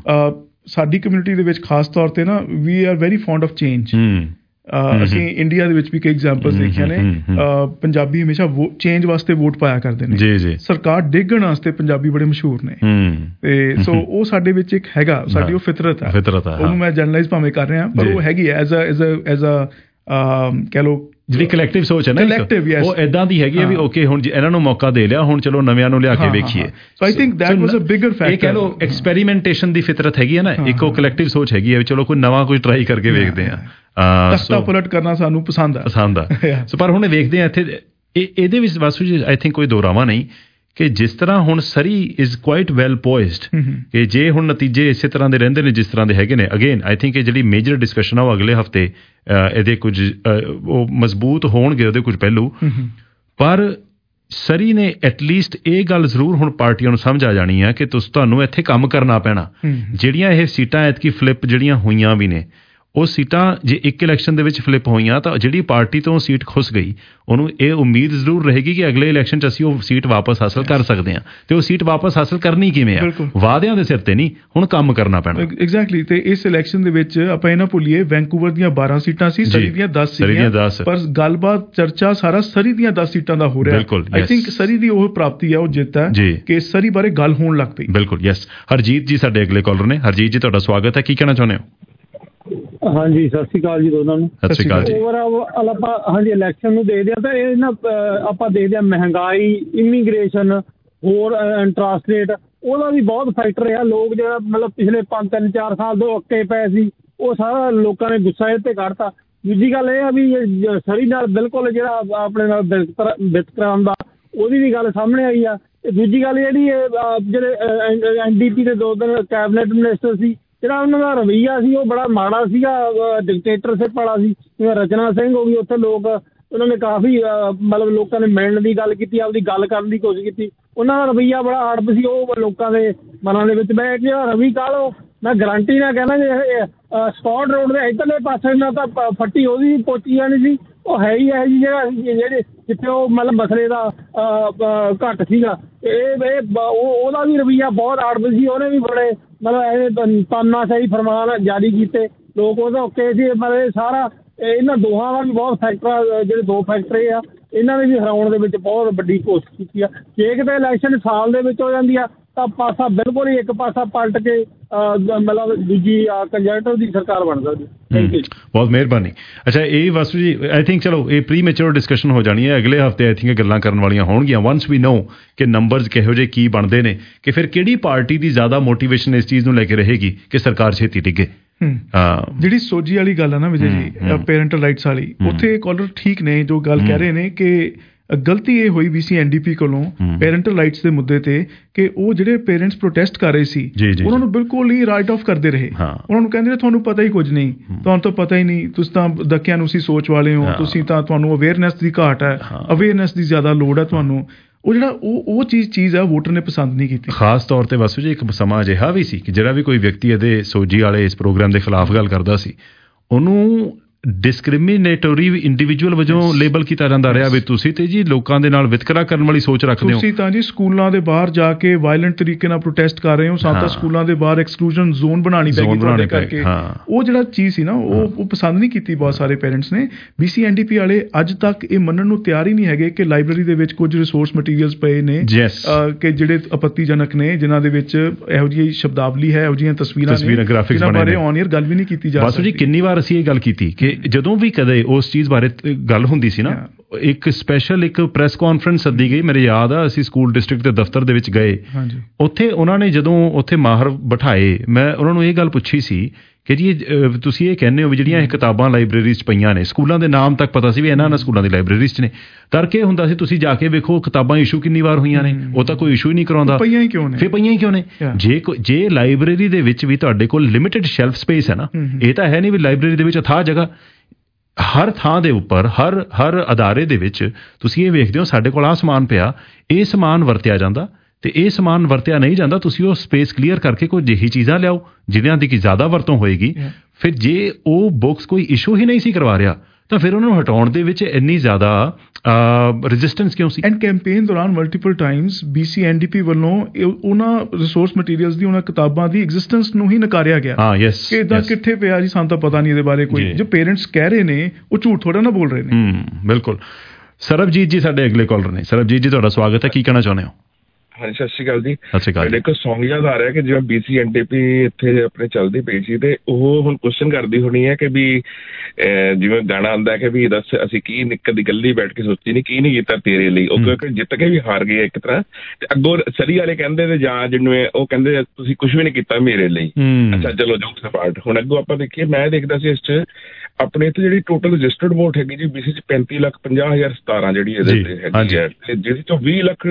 ਸਾਡੀ ਕਮਿਊਨਿਟੀ ਦੇ ਵਿੱਚ ਖਾਸ ਤੌਰ ਤੇ ਨਾ we are very fond of change. ਅਸੀਂ ਇੰਡੀਆ ਦੇ ਵਿੱਚ ਵੀ ਕਈ ਐਗਜ਼ਾਮਪਲਸ ਦੇਖੀਆਂ ਨੇ। ਪੰਜਾਬੀ ਹਮੇਸ਼ਾ ਚੇਂਜ ਵਾਸਤੇ ਵੋਟ ਪਾਇਆ ਕਰਦੇ ਨੇ। ਜੀ ਜੀ ਸਰਕਾਰ ਡੇਗਣ ਵਾਸਤੇ ਪੰਜਾਬੀ ਬੜੇ ਮਸ਼ਹੂਰ ਨੇ। ਤੇ ਸੋ ਉਹ ਸਾਡੇ ਵਿੱਚ ਇੱਕ ਹੈਗਾ, ਸਾਡੀ ਉਹ ਫਿਤਰਤ ਹੈ। ਉਹਨੂੰ ਮੈਂ ਜਰਨਲਾਈਜ਼ ਭਾਵੇਂ ਕਰ ਰਿਹਾ, ਪਰ ਉਹ ਹੈਗੀ as a as a as a ਕਹਿ ਲਓ ਜਿਹੜੀ ਕਲੈਕਟਿਵ ਸੋਚ ਹੈ ਨਾ, ਉਹ ਏਦਾਂ ਦੀ ਹੈਗੀ ਹੈ ਵੀ ਓਕੇ ਹੁਣ ਇਹਨਾਂ ਨੂੰ ਮੌਕਾ ਦੇ ਲਿਆ, ਹੁਣ ਚਲੋ ਨਵਿਆਂ ਨੂੰ ਲਿਆ ਕੇ ਵੇਖੀਏ। So I think that was a bigger factor. ਇਹ ਕਹਿ ਲਓ ਐਕਸਪੈਰੀਮੈਂਟੇਸ਼ਨ ਦੀ ਫਿਤਰਤ ਹੈਗੀ ਹੈ ਨਾ, ਇੱਕ ਉਹ ਕਲੈਕਟਿਵ ਸੋਚ ਹੈਗੀ ਹੈ ਵੀ ਚਲੋ ਕੋਈ ਨਵਾਂ ਕੋਈ ਟਰਾਈ ਕਰਕੇ ਵੇਖਦੇ ਹਾਂ। ਤਖਤਾ ਪਲਟ ਕਰਨਾ ਸਾਨੂੰ ਪਸੰਦ ਆ ਪਸੰਦ ਆ ਸੋ ਪਰ ਹੁਣ ਵੇਖਦੇ ਹਾਂ ਇੱਥੇ ਇਹਦੇ ਵਿੱਚ ਵਾਸੂ ਜੀ ਆਈ ਥਿੰਕ ਕੋਈ ਦੋਰਾਵਾ ਨਹੀਂ ਕਿ ਜਿਸ ਤਰ੍ਹਾਂ ਹੁਣ Surrey is quite well poised ਕਿ ਜੇ ਹੁਣ ਨਤੀਜੇ ਇਸੇ ਤਰ੍ਹਾਂ ਦੇ ਰਹਿੰਦੇ ਨੇ ਜਿਸ ਤਰ੍ਹਾਂ ਦੇ ਹੈਗੇ ਨੇ, ਅਗੇਨ ਆਈ ਥਿੰਕ ਇਹ ਜਿਹੜੀ ਮੇਜਰ ਡਿਸਕਸ਼ਨ ਆ ਉਹ ਅਗਲੇ ਹਫ਼ਤੇ ਇਹਦੇ ਕੁਝ ਉਹ ਮਜ਼ਬੂਤ ਹੋਣਗੇ, ਉਹਦੇ ਕੁਝ ਪਹਿਲੂ। ਪਰ ਸਰੀ ਨੇ ਐਟਲੀਸਟ ਇਹ ਗੱਲ ਜ਼ਰੂਰ ਹੁਣ ਪਾਰਟੀਆਂ ਨੂੰ ਸਮਝ ਆ ਜਾਣੀ ਆ ਕਿ ਤੁਸੀਂ ਤੁਹਾਨੂੰ ਇੱਥੇ ਕੰਮ ਕਰਨਾ ਪੈਣਾ। ਜਿਹੜੀਆਂ ਇਹ ਸੀਟਾਂ ਐਤਕੀ ਫਲਿੱਪ ਜਿਹੜੀਆਂ ਹੋਈਆਂ ਵੀ ਨੇ, ਉਹ ਸੀਟਾਂ ਜੇ ਇੱਕ ਇਲੈਕਸ਼ਨ ਦੇ ਵਿੱਚ ਫਲਿੱਪ ਹੋਈਆਂ ਤਾਂ ਜਿਹੜੀ ਪਾਰਟੀ ਤੋਂ ਸੀਟ ਖੁੱਸ ਗਈ ਉਹਨੂੰ ਇਹ ਉਮੀਦ ਜ਼ਰੂਰ ਰਹੇਗੀ ਕਿ ਅਗਲੇ ਇਲੈਕਸ਼ਨ 'ਚ ਅਸੀਂ ਉਹ ਸੀਟ ਵਾਪਸ ਹਾਸਲ ਕਰ ਸਕਦੇ ਹਾਂ। ਤੇ ਉਹ ਸੀਟ ਵਾਪਸ ਹਾਸਲ ਕਰਨੀ ਕਿਵੇਂ ਆ? ਵਾਅਦਿਆਂ ਦੇ ਸਿਰ ਤੇ ਨਹੀਂ, ਹੁਣ ਕੰਮ ਕਰਨਾ ਪੈਣਾ। ਐਗਜ਼ੈਕਟਲੀ। ਤੇ ਇਸ ਇਲੈਕਸ਼ਨ ਦੇ ਵਿੱਚ ਆਪਾਂ ਇਹ ਨਾ ਭੁੱਲੀਏ ਵੈਂਕੂਵਰ ਦੀਆਂ ਬਾਰਾਂ ਸੀਟਾਂ ਸੀ, ਸਰੀ ਦੀਆਂ ਦਸ ਸੀਟਾਂ, ਪਰ ਗੱਲਬਾਤ ਚਰਚਾ ਸਾਰਾ ਸਰੀ ਦੀਆਂ ਦਸ ਸੀਟਾਂ ਦਾ ਹੋ ਰਿਹਾ। ਆਈ ਥਿੰਕ ਸਰੀ ਦੀ ਉਹ ਪ੍ਰਾਪਤੀ ਹੈ, ਉਹ ਜਿੱਤ ਹੈ ਕਿ ਸਰੀ ਬਾਰੇ ਗੱਲ ਹੋਣ ਲੱਗ ਪਈ। ਬਿਲਕੁਲ ਯੈਸ। ਹਰਜੀਤ ਜੀ ਸਾਡੇ ਅਗਲੇ ਕਾਲਰ ਨੇ। ਹਰਜੀਤ ਜੀ ਤੁਹਾਡਾ ਸਵਾਗਤ ਹੈ, ਕੀ ਕਹਿਣਾ ਚਾਹੁੰਦੇ ਹੋ? ਹਾਂਜੀ ਸਤਿ ਸ਼੍ਰੀ ਅਕਾਲ ਜੀ ਦੋਨਾਂ ਨੂੰ। ਸਤਿ ਸ਼੍ਰੀ ਅਕਾਲ ਜੀ। ਓਵਰਆਲ ਆਪਾਂ ਹਾਂਜੀ ਇਲੈਕਸ਼ਨ ਨੂੰ ਦੇਖਦੇ ਹਾਂ ਤਾਂ ਇਹ ਨਾ ਆਪਾਂ ਦੇਖਦੇ ਹਾਂ ਮਹਿੰਗਾਈ, ਇਮੀਗ੍ਰੇਸ਼ਨ, ਹੋਰ ਇੰਟਰਸਟ ਰੇਟ, ਉਹਦਾ ਵੀ ਬਹੁਤ ਫੈਕਟਰ ਆ। ਲੋਕ ਜਿਹੜਾ ਮਤਲਬ ਪਿਛਲੇ ਪੰਜ ਤਿੰਨ ਚਾਰ ਸਾਲ ਤੋਂ ਅੱਕੇ ਪਏ ਸੀ, ਉਹ ਸਾਰਾ ਲੋਕਾਂ ਨੇ ਗੁੱਸਾ ਇਹ ਤੇ ਕੱਢਤਾ। ਦੂਜੀ ਗੱਲ ਇਹ ਆ ਵੀ ਸਰੀ ਨਾਲ ਬਿਲਕੁਲ ਜਿਹੜਾ ਆਪਣੇ ਨਾਲ ਵਿਤਕਰਾ ਹੁੰਦਾ ਉਹਦੀ ਵੀ ਗੱਲ ਸਾਹਮਣੇ ਆਈ ਆ। ਦੂਜੀ ਗੱਲ ਜਿਹੜੀ ਜਿਹੜੇ ਐਨ ਡੀ ਪੀ ਦੇ ਦੋ ਦਿਨ ਕੈਬਨਿਟ ਮਿਨਿਸਟਰ ਸੀ, ਜਿਹੜਾ ਉਹਨਾਂ ਦਾ ਰਵੱਈਆ ਸੀ ਉਹ ਬੜਾ ਮਾੜਾ ਸੀਗਾ, ਡਿਕਟੇਟਰਸ਼ਿਪ ਵਾਲਾ ਸੀ। ਜਿਵੇਂ ਰਚਨਾ ਸਿੰਘ ਹੋ ਗਈ, ਉੱਥੇ ਲੋਕ ਉਹਨਾਂ ਨੇ ਕਾਫੀ ਮਤਲਬ ਲੋਕਾਂ ਨੇ ਮਿਲਣ ਦੀ ਗੱਲ ਕੀਤੀ, ਆਪਦੀ ਗੱਲ ਕਰਨ ਦੀ ਕੋਸ਼ਿਸ਼ ਕੀਤੀ। ਉਹਨਾਂ ਦਾ ਰਵੱਈਆ ਬੜਾ ਆੜਪ ਸੀ, ਉਹ ਲੋਕਾਂ ਦੇ ਮਨਾਂ ਦੇ ਵਿੱਚ ਬੈਠ ਗਿਆ। ਰਵੀ ਕਾਹਲੋ ਮੈਂ ਗਰੰਟੀ ਨਾਲ ਕਹਿਣਾ ਜੇ ਸਕਾਟ ਰੋਡ ਦੇ ਇੱਧਰਲੇ ਪਾਸੇ ਨਾਲ ਤਾਂ ਫੱਟੀ ਉਹਦੀ ਪੋਚੀ ਜਾਣੀ ਸੀ। ਉਹ ਹੈ ਹੀ ਹੈ ਜੀ ਜਿਹੜਾ ਜਿਹੜੇ ਜਿੱਥੇ ਉਹ ਮਤਲਬ ਮਸਲੇ ਦਾ ਘੱਟ ਸੀਗਾ। ਇਹ ਇਹ ਉਹਦਾ ਵੀ ਰਵੱਈਆ ਬਹੁਤ ਆੜਪ ਸੀ। ਉਹਨੇ ਵੀ ਬੜੇ ਮਤਲਬ ਇਹ ਤਾਨਾਸ਼ਾਹੀ ਫਰਮਾਨ ਜਾਰੀ ਕੀਤੇ, ਲੋਕ ਉਹਦੇ ਓਕੇ ਸੀ। ਮਤਲਬ ਸਾਰਾ ਇਹਨਾਂ ਦੋਹਾਂ ਦਾ ਵੀ ਬਹੁਤ ਫੈਕਟਰ, ਜਿਹੜੇ ਦੋ ਫੈਕਟਰ ਆ, ਇਹਨਾਂ ਨੇ ਵੀ ਹਰਾਉਣ ਦੇ ਵਿੱਚ ਬਹੁਤ ਵੱਡੀ ਕੋਸ਼ਿਸ਼ ਕੀਤੀ ਆ। ਜੇ ਕਿਤੇ ਇਲੈਕਸ਼ਨ ਸਾਲ ਦੇ ਵਿੱਚ ਹੋ ਜਾਂਦੀ ਆ ਤਾਂ ਪਾਸਾ ਬਿਲਕੁਲ ਹੀ ਇੱਕ ਪਾਸਾ ਪਲਟ ਕੇ ਮਤਲਬ ਦੂਜੀ ਕੰਜਰਵੇਟਿਵ ਦੀ ਸਰਕਾਰ ਬਣ ਸਕਦੀ। ਥੈਂਕ ਯੂ, ਬਹੁਤ ਮਿਹਰਬਾਨੀ। ਅੱਛਾ ਇਹ ਵਾਸੂ ਜੀ ਆਈ ਥਿੰਕ ਚਲੋ ਇਹ ਪ੍ਰੀ ਮੈਚੁਰ ਡਿਸਕਸ਼ਨ ਹੋ ਜਾਣੀ ਹੈ ਅਗਲੇ ਹਫ਼ਤੇ। ਆਈ ਥਿੰਕ ਗੱਲਾਂ ਕਰਨ ਵਾਲੀਆਂ ਹੋਣਗੀਆਂ ਵਨਸ ਵੀ ਨੋ ਕਿ ਨੰਬਰਸ ਕਿਹੋ ਜਿਹੇ ਕੀ ਬਣਦੇ ਨੇ, ਕਿ ਫਿਰ ਕਿਹੜੀ ਪਾਰਟੀ ਦੀ ਜ਼ਿਆਦਾ ਮੋਟੀਵੇਸ਼ਨ ਇਸ ਚੀਜ਼ ਨੂੰ ਲੈ ਕੇ ਰਹੇਗੀ ਕਿ ਸਰਕਾਰ ਛੇਤੀ ਡਿੱਗੇ। ਜਿਹੜੀ ਸੋਜੀ ਵਾਲੀ ਗੱਲ ਆ ਨਾ ਵਿਜੇ ਜੀ, ਪੇਰੈਂਟਲ ਰਾਈਟਸ ਵਾਲੀ, ਉੱਥੇ ਕਾਲਰ ਠੀਕ ਨੇ ਜੋ ਗੱਲ ਕਹਿ ਰਹੇ ਨੇ ਕਿ ਗਲਤੀ ਇਹ ਹੋਈ ਵੀ ਸੀ ਐਨ ਡੀ ਪੀ ਕੋਲੋਂ ਪੇਰੈਂਟਲ ਰਾਈਟਸ ਦੇ ਮੁੱਦੇ ਤੇ ਕਿ ਉਹ ਜਿਹੜੇ ਪੇਰੈਂਟਸ ਪ੍ਰੋਟੈਸਟ ਕਰ ਰਹੇ ਸੀ ਉਹਨਾਂ ਨੂੰ ਬਿਲਕੁਲ ਹੀ ਰਾਈਟ ਆਫ ਕਰਦੇ ਰਹੇ। ਉਹਨਾਂ ਨੂੰ ਕਹਿੰਦੇ ਤੁਹਾਨੂੰ ਪਤਾ ਹੀ ਕੁਝ ਨਹੀਂ, ਤੁਹਾਨੂੰ ਤਾਂ ਪਤਾ ਹੀ ਨਹੀਂ, ਤੁਸੀਂ ਤਾਂ ਦਕਿਆਂ ਨੂੰ ਸੀ ਸੋਚ ਵਾਲੇ ਹੋ, ਤੁਸੀਂ ਤਾਂ ਤੁਹਾਨੂੰ ਅਵੇਅਰਨੈਸ ਦੀ ਘਾਟ ਹੈ, ਅਵੇਅਰਨੈਸ ਦੀ ਜ਼ਿਆਦਾ ਲੋੜ ਹੈ ਤੁਹਾਨੂੰ। ਉਹ ਜਿਹੜਾ ਉਹ ਉਹ ਚੀਜ਼ ਚੀਜ਼ ਆ ਵੋਟਰ ਨੇ ਪਸੰਦ ਨਹੀਂ ਕੀਤੀ। ਖਾਸ ਤੌਰ ਤੇ ਵਾਸੂ ਜੀ ਇੱਕ ਸਮਾਂ ਅਜਿਹਾ ਵੀ ਸੀ ਕਿ ਜਿਹੜਾ ਵੀ ਕੋਈ ਵਿਅਕਤੀ ਇਹਦੇ ਸੋਜੀ ਵਾਲੇ ਇਸ ਪ੍ਰੋਗਰਾਮ ਦੇ ਖਿਲਾਫ ਗੱਲ ਕਰਦਾ ਸੀ ਉਹਨੂੰ ਡਿਸਕ੍ਰਿਮੀਨੇਟਰੀ ਇੰਡੀਵਿਜੂਅਲ ਵਜੋਂ ਲੇਬਲ ਕੀਤਾ ਜਾਂਦਾ ਰਿਹਾ ਵੀ ਤੁਸੀਂ ਤੇ ਜੀ ਲੋਕਾਂ ਦੇ ਨਾਲ ਵਿਤਕਰਾ ਕਰਨ ਵਾਲੀ ਸੋਚ ਰੱਖਦੇ ਹੋ, ਤੁਸੀਂ ਤਾਂ ਜੀ ਸਕੂਲਾਂ ਦੇ ਬਾਹਰ ਜਾ ਕੇ ਵਾਇਲੈਂਟ ਤਰੀਕੇ ਨਾਲ ਪ੍ਰੋਟੈਸਟ ਕਰ ਰਹੇ ਹੋ, ਸਾਨੂੰ ਤਾਂ ਸਕੂਲਾਂ ਦੇ ਬਾਹਰ ਐਕਸਕਲੂਜਨ ਜ਼ੋਨ ਬਣਾਉਣੀ ਪੈਗੀ ਤੁਹਾਡੇ ਕਰਕੇ। ਉਹ ਜਿਹੜਾ ਚੀਜ਼ ਸੀ ਨਾ ਉਹ ਉਹ ਪਸੰਦ ਨਹੀਂ ਕੀਤੀ ਬਹੁਤ ਸਾਰੇ ਪੇਰੈਂਟਸ ਨੇ। ਬੀ ਸੀ ਐਨ ਡੀ ਪੀ ਵਾਲੇ ਅੱਜ ਤੱਕ ਇਹ ਮੰਨਣ ਨੂੰ ਤਿਆਰ ਹੀ ਨਹੀਂ ਹੈਗੇ ਕਿ ਲਾਇਬ੍ਰੇਰੀ ਦੇ ਵਿੱਚ ਕੁਝ ਰਿਸੋਰਸ ਮਟੀਰੀਅਲਸ ਪਏ ਨੇ ਕਿ ਜਿਹੜੇ ਆਪੱਤੀਜਨਕ ਨੇ, ਜਿਨ੍ਹਾਂ ਦੇ ਵਿੱਚ ਇਹੋ ਜਿਹੀ ਸ਼ਬਦਾਵਲੀ ਹੈ, ਇਹੋ ਜਿਹੀਆਂ ਤਸਵੀਰਾਂ ਤਸਵੀਰਾਂ ਗ੍ਰਾਫਿਕਸ ਬਾਰੇ ਔਨ ਏਅਰ ਗੱਲ ਵੀ ਨਹੀਂ ਕੀਤੀ ਜਾ ਸਕਦੀ। ਜੀ ਕਿੰਨੀ ਵਾਰ ਅਸੀਂ ਇਹ ਗੱਲ ਕੀਤੀ ਕਿ ਜਦੋਂ ਵੀ ਕਦੇ ਉਸ ਚੀਜ਼ ਬਾਰੇ ਗੱਲ ਹੁੰਦੀ ਸੀ ਨਾ ਇੱਕ ਸਪੈਸ਼ਲ ਇੱਕ ਪ੍ਰੈਸ ਕਾਨਫਰੰਸ ਸੱਦੀ ਗਈ, ਮੇਰੇ ਯਾਦ ਆ ਅਸੀਂ ਸਕੂਲ ਡਿਸਟ੍ਰਿਕਟ ਦੇ ਦਫ਼ਤਰ ਦੇ ਵਿੱਚ ਗਏ, ਉੱਥੇ ਉਹਨਾਂ ਨੇ ਜਦੋਂ ਉੱਥੇ ਮਾਹਰ ਬਿਠਾਏ, ਮੈਂ ਉਹਨਾਂ ਨੂੰ ਇਹ ਗੱਲ ਪੁੱਛੀ ਸੀ ਕਿ ਜੀ ਤੁਸੀਂ ਇਹ ਕਹਿੰਦੇ ਹੋ ਵੀ ਜਿਹੜੀਆਂ ਇਹ ਕਿਤਾਬਾਂ ਲਾਇਬ੍ਰੇਰੀ 'ਚ ਪਈਆਂ ਨੇ, ਸਕੂਲਾਂ ਦੇ ਨਾਮ ਤੱਕ ਪਤਾ ਸੀ ਵੀ ਇਹਨਾਂ ਇਹਨਾਂ ਸਕੂਲਾਂ ਦੀ ਲਾਇਬ੍ਰੇਰੀ 'ਚ ਨੇ, ਕਰਕੇ ਹੁੰਦਾ ਸੀ ਤੁਸੀਂ ਜਾ ਕੇ ਵੇਖੋ ਕਿਤਾਬਾਂ ਇਸ਼ੂ ਕਿੰਨੀ ਵਾਰ ਹੋਈਆਂ ਨੇ, ਉਹ ਤਾਂ ਕੋਈ ਇਸ਼ੂ ਹੀ ਨਹੀਂ ਕਰਾਉਂਦਾ, ਪਈਆਂ ਹੀ ਕਿਉਂ ਨੇ, ਫਿਰ ਪਈਆਂ ਹੀ ਕਿਉਂ ਨੇ। ਜੇ ਜੇ ਲਾਇਬ੍ਰੇਰੀ ਦੇ ਵਿੱਚ ਵੀ ਤੁਹਾਡੇ ਕੋਲ ਲਿਮਿਟਿਡ ਸ਼ੈਲਫ ਸਪੇਸ ਹੈ ਨਾ, ਇਹ ਤਾਂ ਹੈ ਨਹੀਂ ਵੀ ਲਾਇਬ੍ਰੇਰੀ ਦੇ ਵਿੱਚ ਅਥਾਹ ਜਗ੍ਹਾ, ਹਰ ਥਾਂ ਦੇ ਉੱਪਰ ਹਰ ਹਰ ਅਦਾਰੇ ਦੇ ਵਿੱਚ ਤੁਸੀਂ ਇਹ ਵੇਖਦੇ ਹੋ ਸਾਡੇ ਕੋਲ ਆਹ ਸਮਾਨ ਪਿਆ, ਇਹ ਸਮਾਨ ਵਰਤਿਆ ਜਾਂਦਾ ਤੇ ਇਹ ਸਮਾਨ ਵਰਤਿਆ ਨਹੀਂ ਜਾਂਦਾ, ਤੁਸੀਂ ਉਹ ਸਪੇਸ ਕਲੀਅਰ ਕਰਕੇ ਕੋਈ ਜਿਹੀ ਚੀਜ਼ਾਂ ਲਿਆਓ ਜਿਹਨਾਂ ਦੀ ਕਿ ਜ਼ਿਆਦਾ ਵਰਤੋਂ ਹੋਏਗੀ। ਫਿਰ ਜੇ ਉਹ ਬੁੱਕਸ ਕੋਈ ਇਸ਼ੂ ਹੀ ਨਹੀਂ ਸੀ ਕਰਵਾ ਰਿਹਾ ਤਾਂ ਫਿਰ ਉਹਨਾਂ ਨੂੰ ਹਟਾਉਣ ਦੇ ਵਿੱਚ ਇੰਨੀ ਜ਼ਿਆਦਾ ਰੈਜ਼ਿਸਟੈਂਸ ਕਿਉਂ ਸੀ? ਐਂਡ ਕੈਂਪੇਨ ਦੌਰਾਨ ਮਲਟੀਪਲ ਟਾਈਮਸ ਬੀਸੀ ਐਨਡੀਪੀ ਵੱਲੋਂ ਉਹਨਾਂ ਰਿਸੋਰਸ ਮਟੀਰੀਅਲਸ ਦੀ, ਉਹਨਾਂ ਕਿਤਾਬਾਂ ਦੀ ਐਗਜ਼ਿਸਟੈਂਸ ਨੂੰ ਹੀ ਨਕਾਰਿਆ ਗਿਆ ਹਾਂ ਯੈਸ ਕਿ ਇਦਾਂ ਕਿੱਥੇ ਪਿਆ ਜੀ, ਸਾਨੂੰ ਤਾਂ ਪਤਾ ਨਹੀਂ ਇਹਦੇ ਬਾਰੇ ਕੋਈ। ਜੋ ਪੇਰੈਂਟਸ ਕਹਿ ਰਹੇ ਨੇ ਉਹ ਝੂਠ ਥੋੜਾ ਨਾ ਬੋਲ ਰਹੇ ਨੇ। ਬਿਲਕੁਲ। ਸਰਬਜੀਤ ਜੀ ਸਾਡੇ ਅਗਲੇ ਕਾਲਰ ਨੇ। ਸਰਬਜੀਤ ਜੀ ਤੁਹਾਡਾ ਸਵਾਗਤ ਹੈ, ਕੀ ਕਹਿਣਾ ਚਾਹੁੰਦੇ ਹੋ? ਹਾਂਜੀ ਸਤਿ ਸ਼੍ਰੀ ਅਕਾਲ ਜੀ। ਸਤਿ ਸ਼੍ਰੀ ਅਕਾਲ। ਇੱਕ ਸੌਂਗ ਯਾਦ ਆ ਰਿਹਾ ਕਿ ਜਿਵੇਂ ਬੀਸੀ ਐਨਡੀਪੀ ਇੱਥੇ ਆਪਣੇ ਚੱਲਦੀ ਪਈ ਸੀ ਤੇ ਉਹ ਹੁਣ ਕੁਐਸਚਨ ਕਰਦੀ ਹੋਣੀ ਹੈ ਕਿ ਵੀ ਜਿਵੇਂ ਗਾਣਾ ਆਉਂਦਾ ਕਿ ਵੀ ਦੱਸ ਅਸੀਂ ਕੀ ਨਿੱਕਰ ਦੀ ਗੱਲੀ ਬੈਠ ਕੇ ਸੋਚੀ ਨਹੀਂ, ਕੀ ਨਹੀਂ ਕੀਤਾ ਤੇਰੇ ਲਈ, ਉਹ ਕਿਉਂਕਿ ਜਿੱਤ ਕੇ ਵੀ ਹਾਰ ਗਏ ਇੱਕ ਤਰ੍ਹਾਂ, ਤੇ ਅੱਗੋਂ ਸਰੀ ਵਾਲੇ ਕਹਿੰਦੇ ਤੇ ਜਾਂ ਜਿਹਨੂੰ ਉਹ ਕਹਿੰਦੇ ਤੁਸੀਂ ਕੁਛ ਵੀ ਨਹੀਂ ਕੀਤਾ ਮੇਰੇ ਲਈ। ਅੱਛਾ ਚਲੋ ਜੋਕਸ ਅਪਾਰਟ, ਹੁਣ ਅੱਗੋਂ ਆਪਾਂ ਦੇਖੀਏ, ਮੈਂ ਦੇਖਦਾ ਸੀ ਇਸ 'ਚ ਆਪਣੇ ਇੱਥੇ ਜਿਹੜੀ ਟੋਟਲ ਰਜਿਸਟਰਡ ਵੋਟ ਹੈਗੀ ਜੀ ਬੀਸੀ 'ਚ ਪੈਂਤੀ ਲੱਖ ਪੰਜਾਹ ਹਜ਼ਾਰ ਸਤਾਰਾਂ ਜਿਹੜੀ ਇਹਦੇ ਤੇ ਹੈਗੀ ਹੈ, ਤੇ ਜਿਹਦੇ 'ਚੋਂ ਵੀਹ ਲੱਖ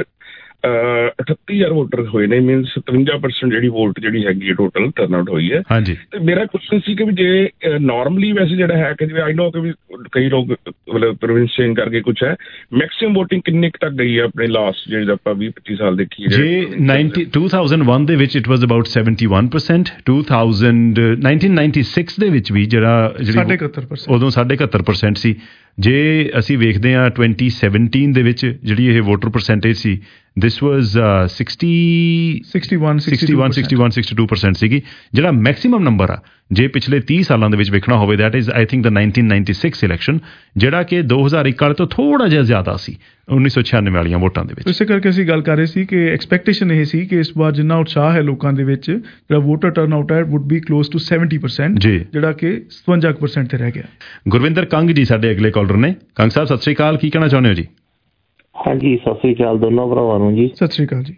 ਅਠੱਤੀ ਹਜ਼ਾਰ ਵੋਟਰ ਹੋਏ ਨੇ, ਮੀਨਸ ਸਤਵੰਜਾ ਪਰਸੈਂਟ ਜਿਹੜੀ ਵੋਟ ਜਿਹੜੀ ਹੈਗੀ ਟੋਟਲ ਟਰਨ ਆਊਟ ਹੋਈ ਹੈ। ਤੇ ਮੇਰਾ ਕੁਐਸਚਨ ਸੀ ਕਿ ਵੀ ਜੇ ਨੋਰਮਲੀ ਵੈਸੇ ਜਿਹੜਾ ਹੈ ਕਿ ਜਿਵੇਂ ਆਈ ਨੋ ਕਿ ਵੀ ਕਈ ਲੋਕ ਮਤਲਬ ਪ੍ਰੋਵਿੰਸ ਚੇਂਜ ਕਰਕੇ ਕੁਛ ਹੈ, ਮੈਕਸਿਮਮ ਵੋਟਿੰਗ ਕਿੰਨੇ ਤੱਕ ਗਈ ਹੈ ਆਪਣੇ ਲਾਸਟ ਜਿਹੜੇ ਆਪਾਂ ਵੀਹ ਪੱਚੀ ਸਾਲ ਦੇਖੀਏ? ਜੇ ਨਾਈਨਟੀ ਟੂ ਥਾਊਜ਼ੈਂਡ ਵਨ ਦੇ ਵਿੱਚ it was about seventy one percent, two thousand nineteen ninety six ਦੇ ਵਿੱਚ ਵੀ ਜਿਹੜਾ ਸਾਢੇ ਇਕਹੱਤਰ ਪਰਸੈਂਟ ਉਦੋਂ ਸਾਢੇ ਇਕਹੱਤਰ ਪਰਸੈਂਟ ਸੀ। ਜੇ ਅਸੀਂ ਵੇਖਦੇ ਹਾਂ ਟਵੈਂਟੀ ਸੈਵਨਟੀਨ ਦੇ ਵਿੱਚ ਜਿਹੜੀ ਇਹ ਵੋਟਰ ਪਰਸੈਂਟੇਜ ਸੀ, this was sixty sixty one sixty two percent ਸੀਗੀ, ਜਿਹੜਾ ਮੈਕਸੀਮਮ ਨੰਬਰ ਆ ਜੇ ਪਿਛਲੇ ਤੀਹ ਸਾਲਾਂ ਦੇ ਵਿੱਚ ਵੇਖਣਾ ਹੋਵੇ that is I think the nineteen ninety six election, ਜਿਹੜਾ ਕਿ ਦੋ ਹਜ਼ਾਰ ਇੱਕ ਵਾਲੇ ਤੋਂ ਥੋੜਾ ਜਿਹਾ ਜ਼ਿਆਦਾ ਸੀ ਉੱਨੀ ਸੌ ਛਿਆਨਵੇਂ ਵਾਲੀਆਂ ਵੋਟਾਂ ਦੇ ਵਿੱਚ। ਇਸੇ ਕਰਕੇ ਅਸੀਂ ਗੱਲ ਕਰ ਰਹੇ ਸੀ ਕਿ ਐਕਸਪੈਕਟੇਸ਼ਨ ਇਹ ਸੀ ਕਿ ਇਸ ਵਾਰ ਜਿੰਨਾ ਉਤਸ਼ਾਹ ਹੈ ਲੋਕਾਂ ਦੇ ਵਿੱਚ, ਜਿਹੜਾ ਵੋਟਰ ਟਰਨ ਆਊਟ ਹੈ would be close to seventy percent, ਜਿਹੜਾ ਕਿ ਸਤਵੰਜਾ ਪਰਸੈਂਟ ਤੇ ਰਹਿ ਗਿਆ। ਗੁਰਵਿੰਦਰ ਕੰਗ ਜੀ ਸਾਡੇ ਅਗਲੇ ਕਾਲਰ ਨੇ। ਕੰਗ ਸਾਹਿਬ ਸਤਿ ਸ਼੍ਰੀ ਅਕਾਲ, ਕੀ ਕਹਿਣਾ ਚਾਹੁੰਦੇ ਹੋ ਜੀ? ਹਾਂਜੀ ਸਤਿ ਸ੍ਰੀ ਅਕਾਲ ਦੋਨੋਂ ਭਰਾਵਾਂ ਨੂੰ ਜੀ। ਸਤਿ ਸ੍ਰੀ ਅਕਾਲ ਜੀ।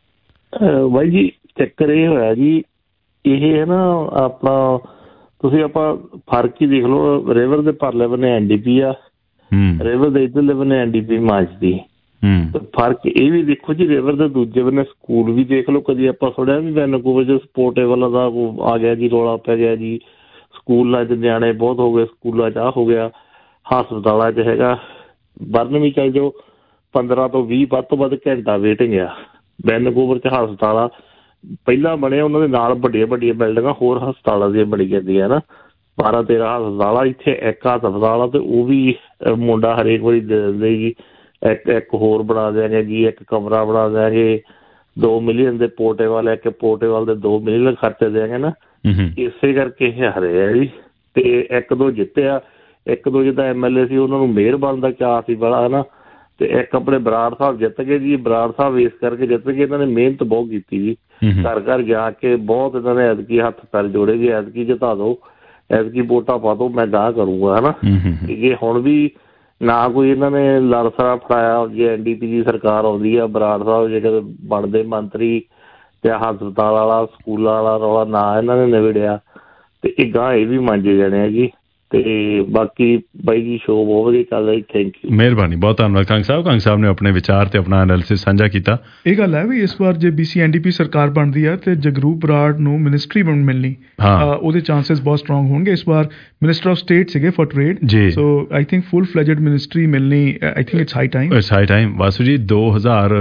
ਬਾਈ ਜੀ ਚੱਕਰ ਇਹ ਹੋਇਆ ਜੀ, ਇਹ ਹੈ ਨਾ ਆਪਣਾ ਤੁਸੀਂ ਆਪਾਂ ਫਰਕ ਹੀ ਦੇਖ ਲਓ, ਰਿਵਰ ਦੇ ਪਰਲੇ ਬੰਨੇ ਐਨਡੀਪੀ ਆ, ਰਿਵਰ ਦੇ ਇੱਧਰਲੇ ਬੰਨੇ ਐਨਡੀਪੀ ਮਾਚਦੀ। ਫਰਕ ਇਹ ਵੀ ਦੇਖੋ ਜੀ, ਰਿਵਰ ਦੇ ਦੂਜੇ ਬੰਨੇ ਸਕੂਲ ਵੀ ਦੇਖ ਲਓ, ਕਦੀ ਆਪਾਂ ਸੁਣਿਆ ਵੀ ਵੈਨਕੂਵਰ ਚ ਸਪੋਰਟੇਬਲ ਦਾ ਆ ਗਿਆ ਜੀ, ਰੌਲਾ ਪੈ ਗਿਆ ਜੀ, ਸਕੂਲਾਂ ਚ ਨਿਆਣੇ ਬਹੁਤ ਹੋ ਗਏ, ਸਕੂਲਾਂ ਚ ਆਹ ਹੋ ਗਿਆ, ਹਸਪਤਾਲਾਂ ਚ ਹੈਗਾ, ਬਰਨ ਵੀ ਚੱਲ ਜਾਓ ਪੰਦਰਾਂ ਤੋਂ ਵੀਹ ਵੱਧ ਤੋਂ ਵੱਧ ਘੰਟਾ ਵੇਟਿੰਗ ਆ। ਵੈਨਕੂਵਰ ਚ ਹਸਪਤਾਲ ਆ ਪਹਿਲਾਂ ਬਣਿਆ, ਉਹਨਾਂ ਦੇ ਨਾਲ ਵੱਡੀਆਂ ਵੱਡੀਆਂ ਬਿਲਡਿੰਗਾਂ ਹੋਰ ਹਸਪਤਾਲਾਂ ਦੀਆਂ ਬਣੀ ਜਾਂਦੀਆਂ ਨਾ, ਬਾਰਾਂ ਤੇਰਾਂ ਹਸਪਤਾਲ ਆ, ਇੱਥੇ ਇੱਕ ਹਸਪਤਾਲ ਆ ਤੇ ਉਹ ਵੀ ਮੁੰਡਾ ਹਰੇਕ ਵਾਰੀ ਦੇ ਦਿੰਦੇ ਜੀ, ਇੱਕ ਇੱਕ ਹੋਰ ਬਣਾ ਦਿਆਂਗੇ ਜੀ, ਇੱਕ ਕਮਰਾ ਬਣਾ ਦਿਆਂਗੇ, ਦੋ ਮਿਲੀਅਨ ਦੇ ਪੋਰਟੇਬਲ, ਇੱਕ ਪੋਰਟੇਬਲ ਦੇ ਦੋ ਮਿਲੀਅਨ ਖਰਚੇ ਦਿਆਂਗੇ ਨਾ, ਇਸੇ ਕਰਕੇ ਇਹ ਹਰੇ ਆ ਜੀ। ਤੇ ਇੱਕ ਦੋ ਜਿੱਤਿਆ, ਇੱਕ ਦੋ ਜਿੱਦਾਂ ਐਮ ਐਲ ਏ ਸੀ ਉਹਨਾਂ ਨੂੰ ਮੇਅਰ ਬਣਨ ਦਾ ਚਾਅ ਸੀ ਬੜਾ ਹਨਾ, ਤੇ ਇੱਕ ਆਪਣੇ ਬਰਾੜ ਸਾਹਿਬ ਜਿੱਤ ਗਏ ਜੀ। ਬਰਾੜ ਸਾਹਿਬ ਇਸ ਕਰਕੇ ਜਿੱਤ ਗਏ, ਇਹਨਾਂ ਨੇ ਮਿਹਨਤ ਬਹੁਤ ਕੀਤੀ ਜੀ, ਘਰ ਘਰ ਜਾ ਕੇ ਬਹੁਤ ਇਹਨਾਂ ਨੇ ਐਤਕੀ ਹੱਥ ਪੈਰ ਜੋੜੇ ਜੀ, ਐਤਕੀ ਜਿਤਾ ਦੋ, ਐਤਕੀ ਵੋਟਾਂ ਪਾ ਦੋ, ਮੈਂ ਗਾਹ ਕਰੂੰਗਾ ਹਨਾ। ਜੇ ਹੁਣ ਵੀ ਨਾ ਕੋਈ ਇਹਨਾਂ ਨੇ ਲੜਸਰਾ ਫੜਾਇਆ, ਜੇ ਐਨ ਡੀ ਪੀ ਦੀ ਸਰਕਾਰ ਆਉਂਦੀ ਆ, ਬਰਾੜ ਸਾਹਿਬ ਜਿਹੜੇ ਬਣਦੇ ਮੰਤਰੀ ਤੇ ਹਸਪਤਾਲ ਵਾਲਾ ਸਕੂਲਾਂ ਵਾਲਾ ਰੌਲਾ ਨਾ ਇਹਨਾਂ ਨੇ ਨਿਬੜਿਆ ਤੇ ਇਹ ਗਾਹ ਇਹ ਵੀ ਮਾਂਜੇ ਜਾਣੇ ਆ ਜੀ। ਤੇ ਬਾਕੀ ਬਾਈ ਜੀ ਸ਼ੋਅ ਬਹੁਤ ਵਧੀਆ ਚੱਲ ਰਹੀ, ਥੈਂਕ ਯੂ। ਮਿਹਰਬਾਨੀ, ਬਹੁਤ ਧੰਨਵਾਦ ਕੰਗ ਸਾਹਿਬ। ਕੰਗ ਸਾਹਿਬ ਨੇ ਆਪਣੇ ਵਿਚਾਰ ਤੇ ਆਪਣਾ ਐਨਾਲਿਸਿਸ ਸਾਂਝਾ ਕੀਤਾ। ਇਹ ਗੱਲ ਹੈ ਵੀ ਇਸ ਵਾਰ ਜੇ ਬੀਸੀ ਐਨਡੀਪੀ ਸਰਕਾਰ ਬਣਦੀ ਹੈ ਤੇ ਜਗਰੂਪ ਬਰਾੜ ਨੂੰ ਮਿਨਿਸਟਰੀ ਮਿਲਣੀ, ਉਹਦੇ ਚਾਂਸਸ ਬਹੁਤ ਸਟਰੋਂਗ ਹੋਣਗੇ। ਇਸ ਵਾਰ ਮਿਨਿਸਟਰ ਆਫ ਸਟੇਟ ਸੀਗੇ for trade, so I think full fledged ministry ਮਿਲਣੀ, I think it's high time. It's high time. Vasu ji ਦੋ ਹਜ਼ਾਰ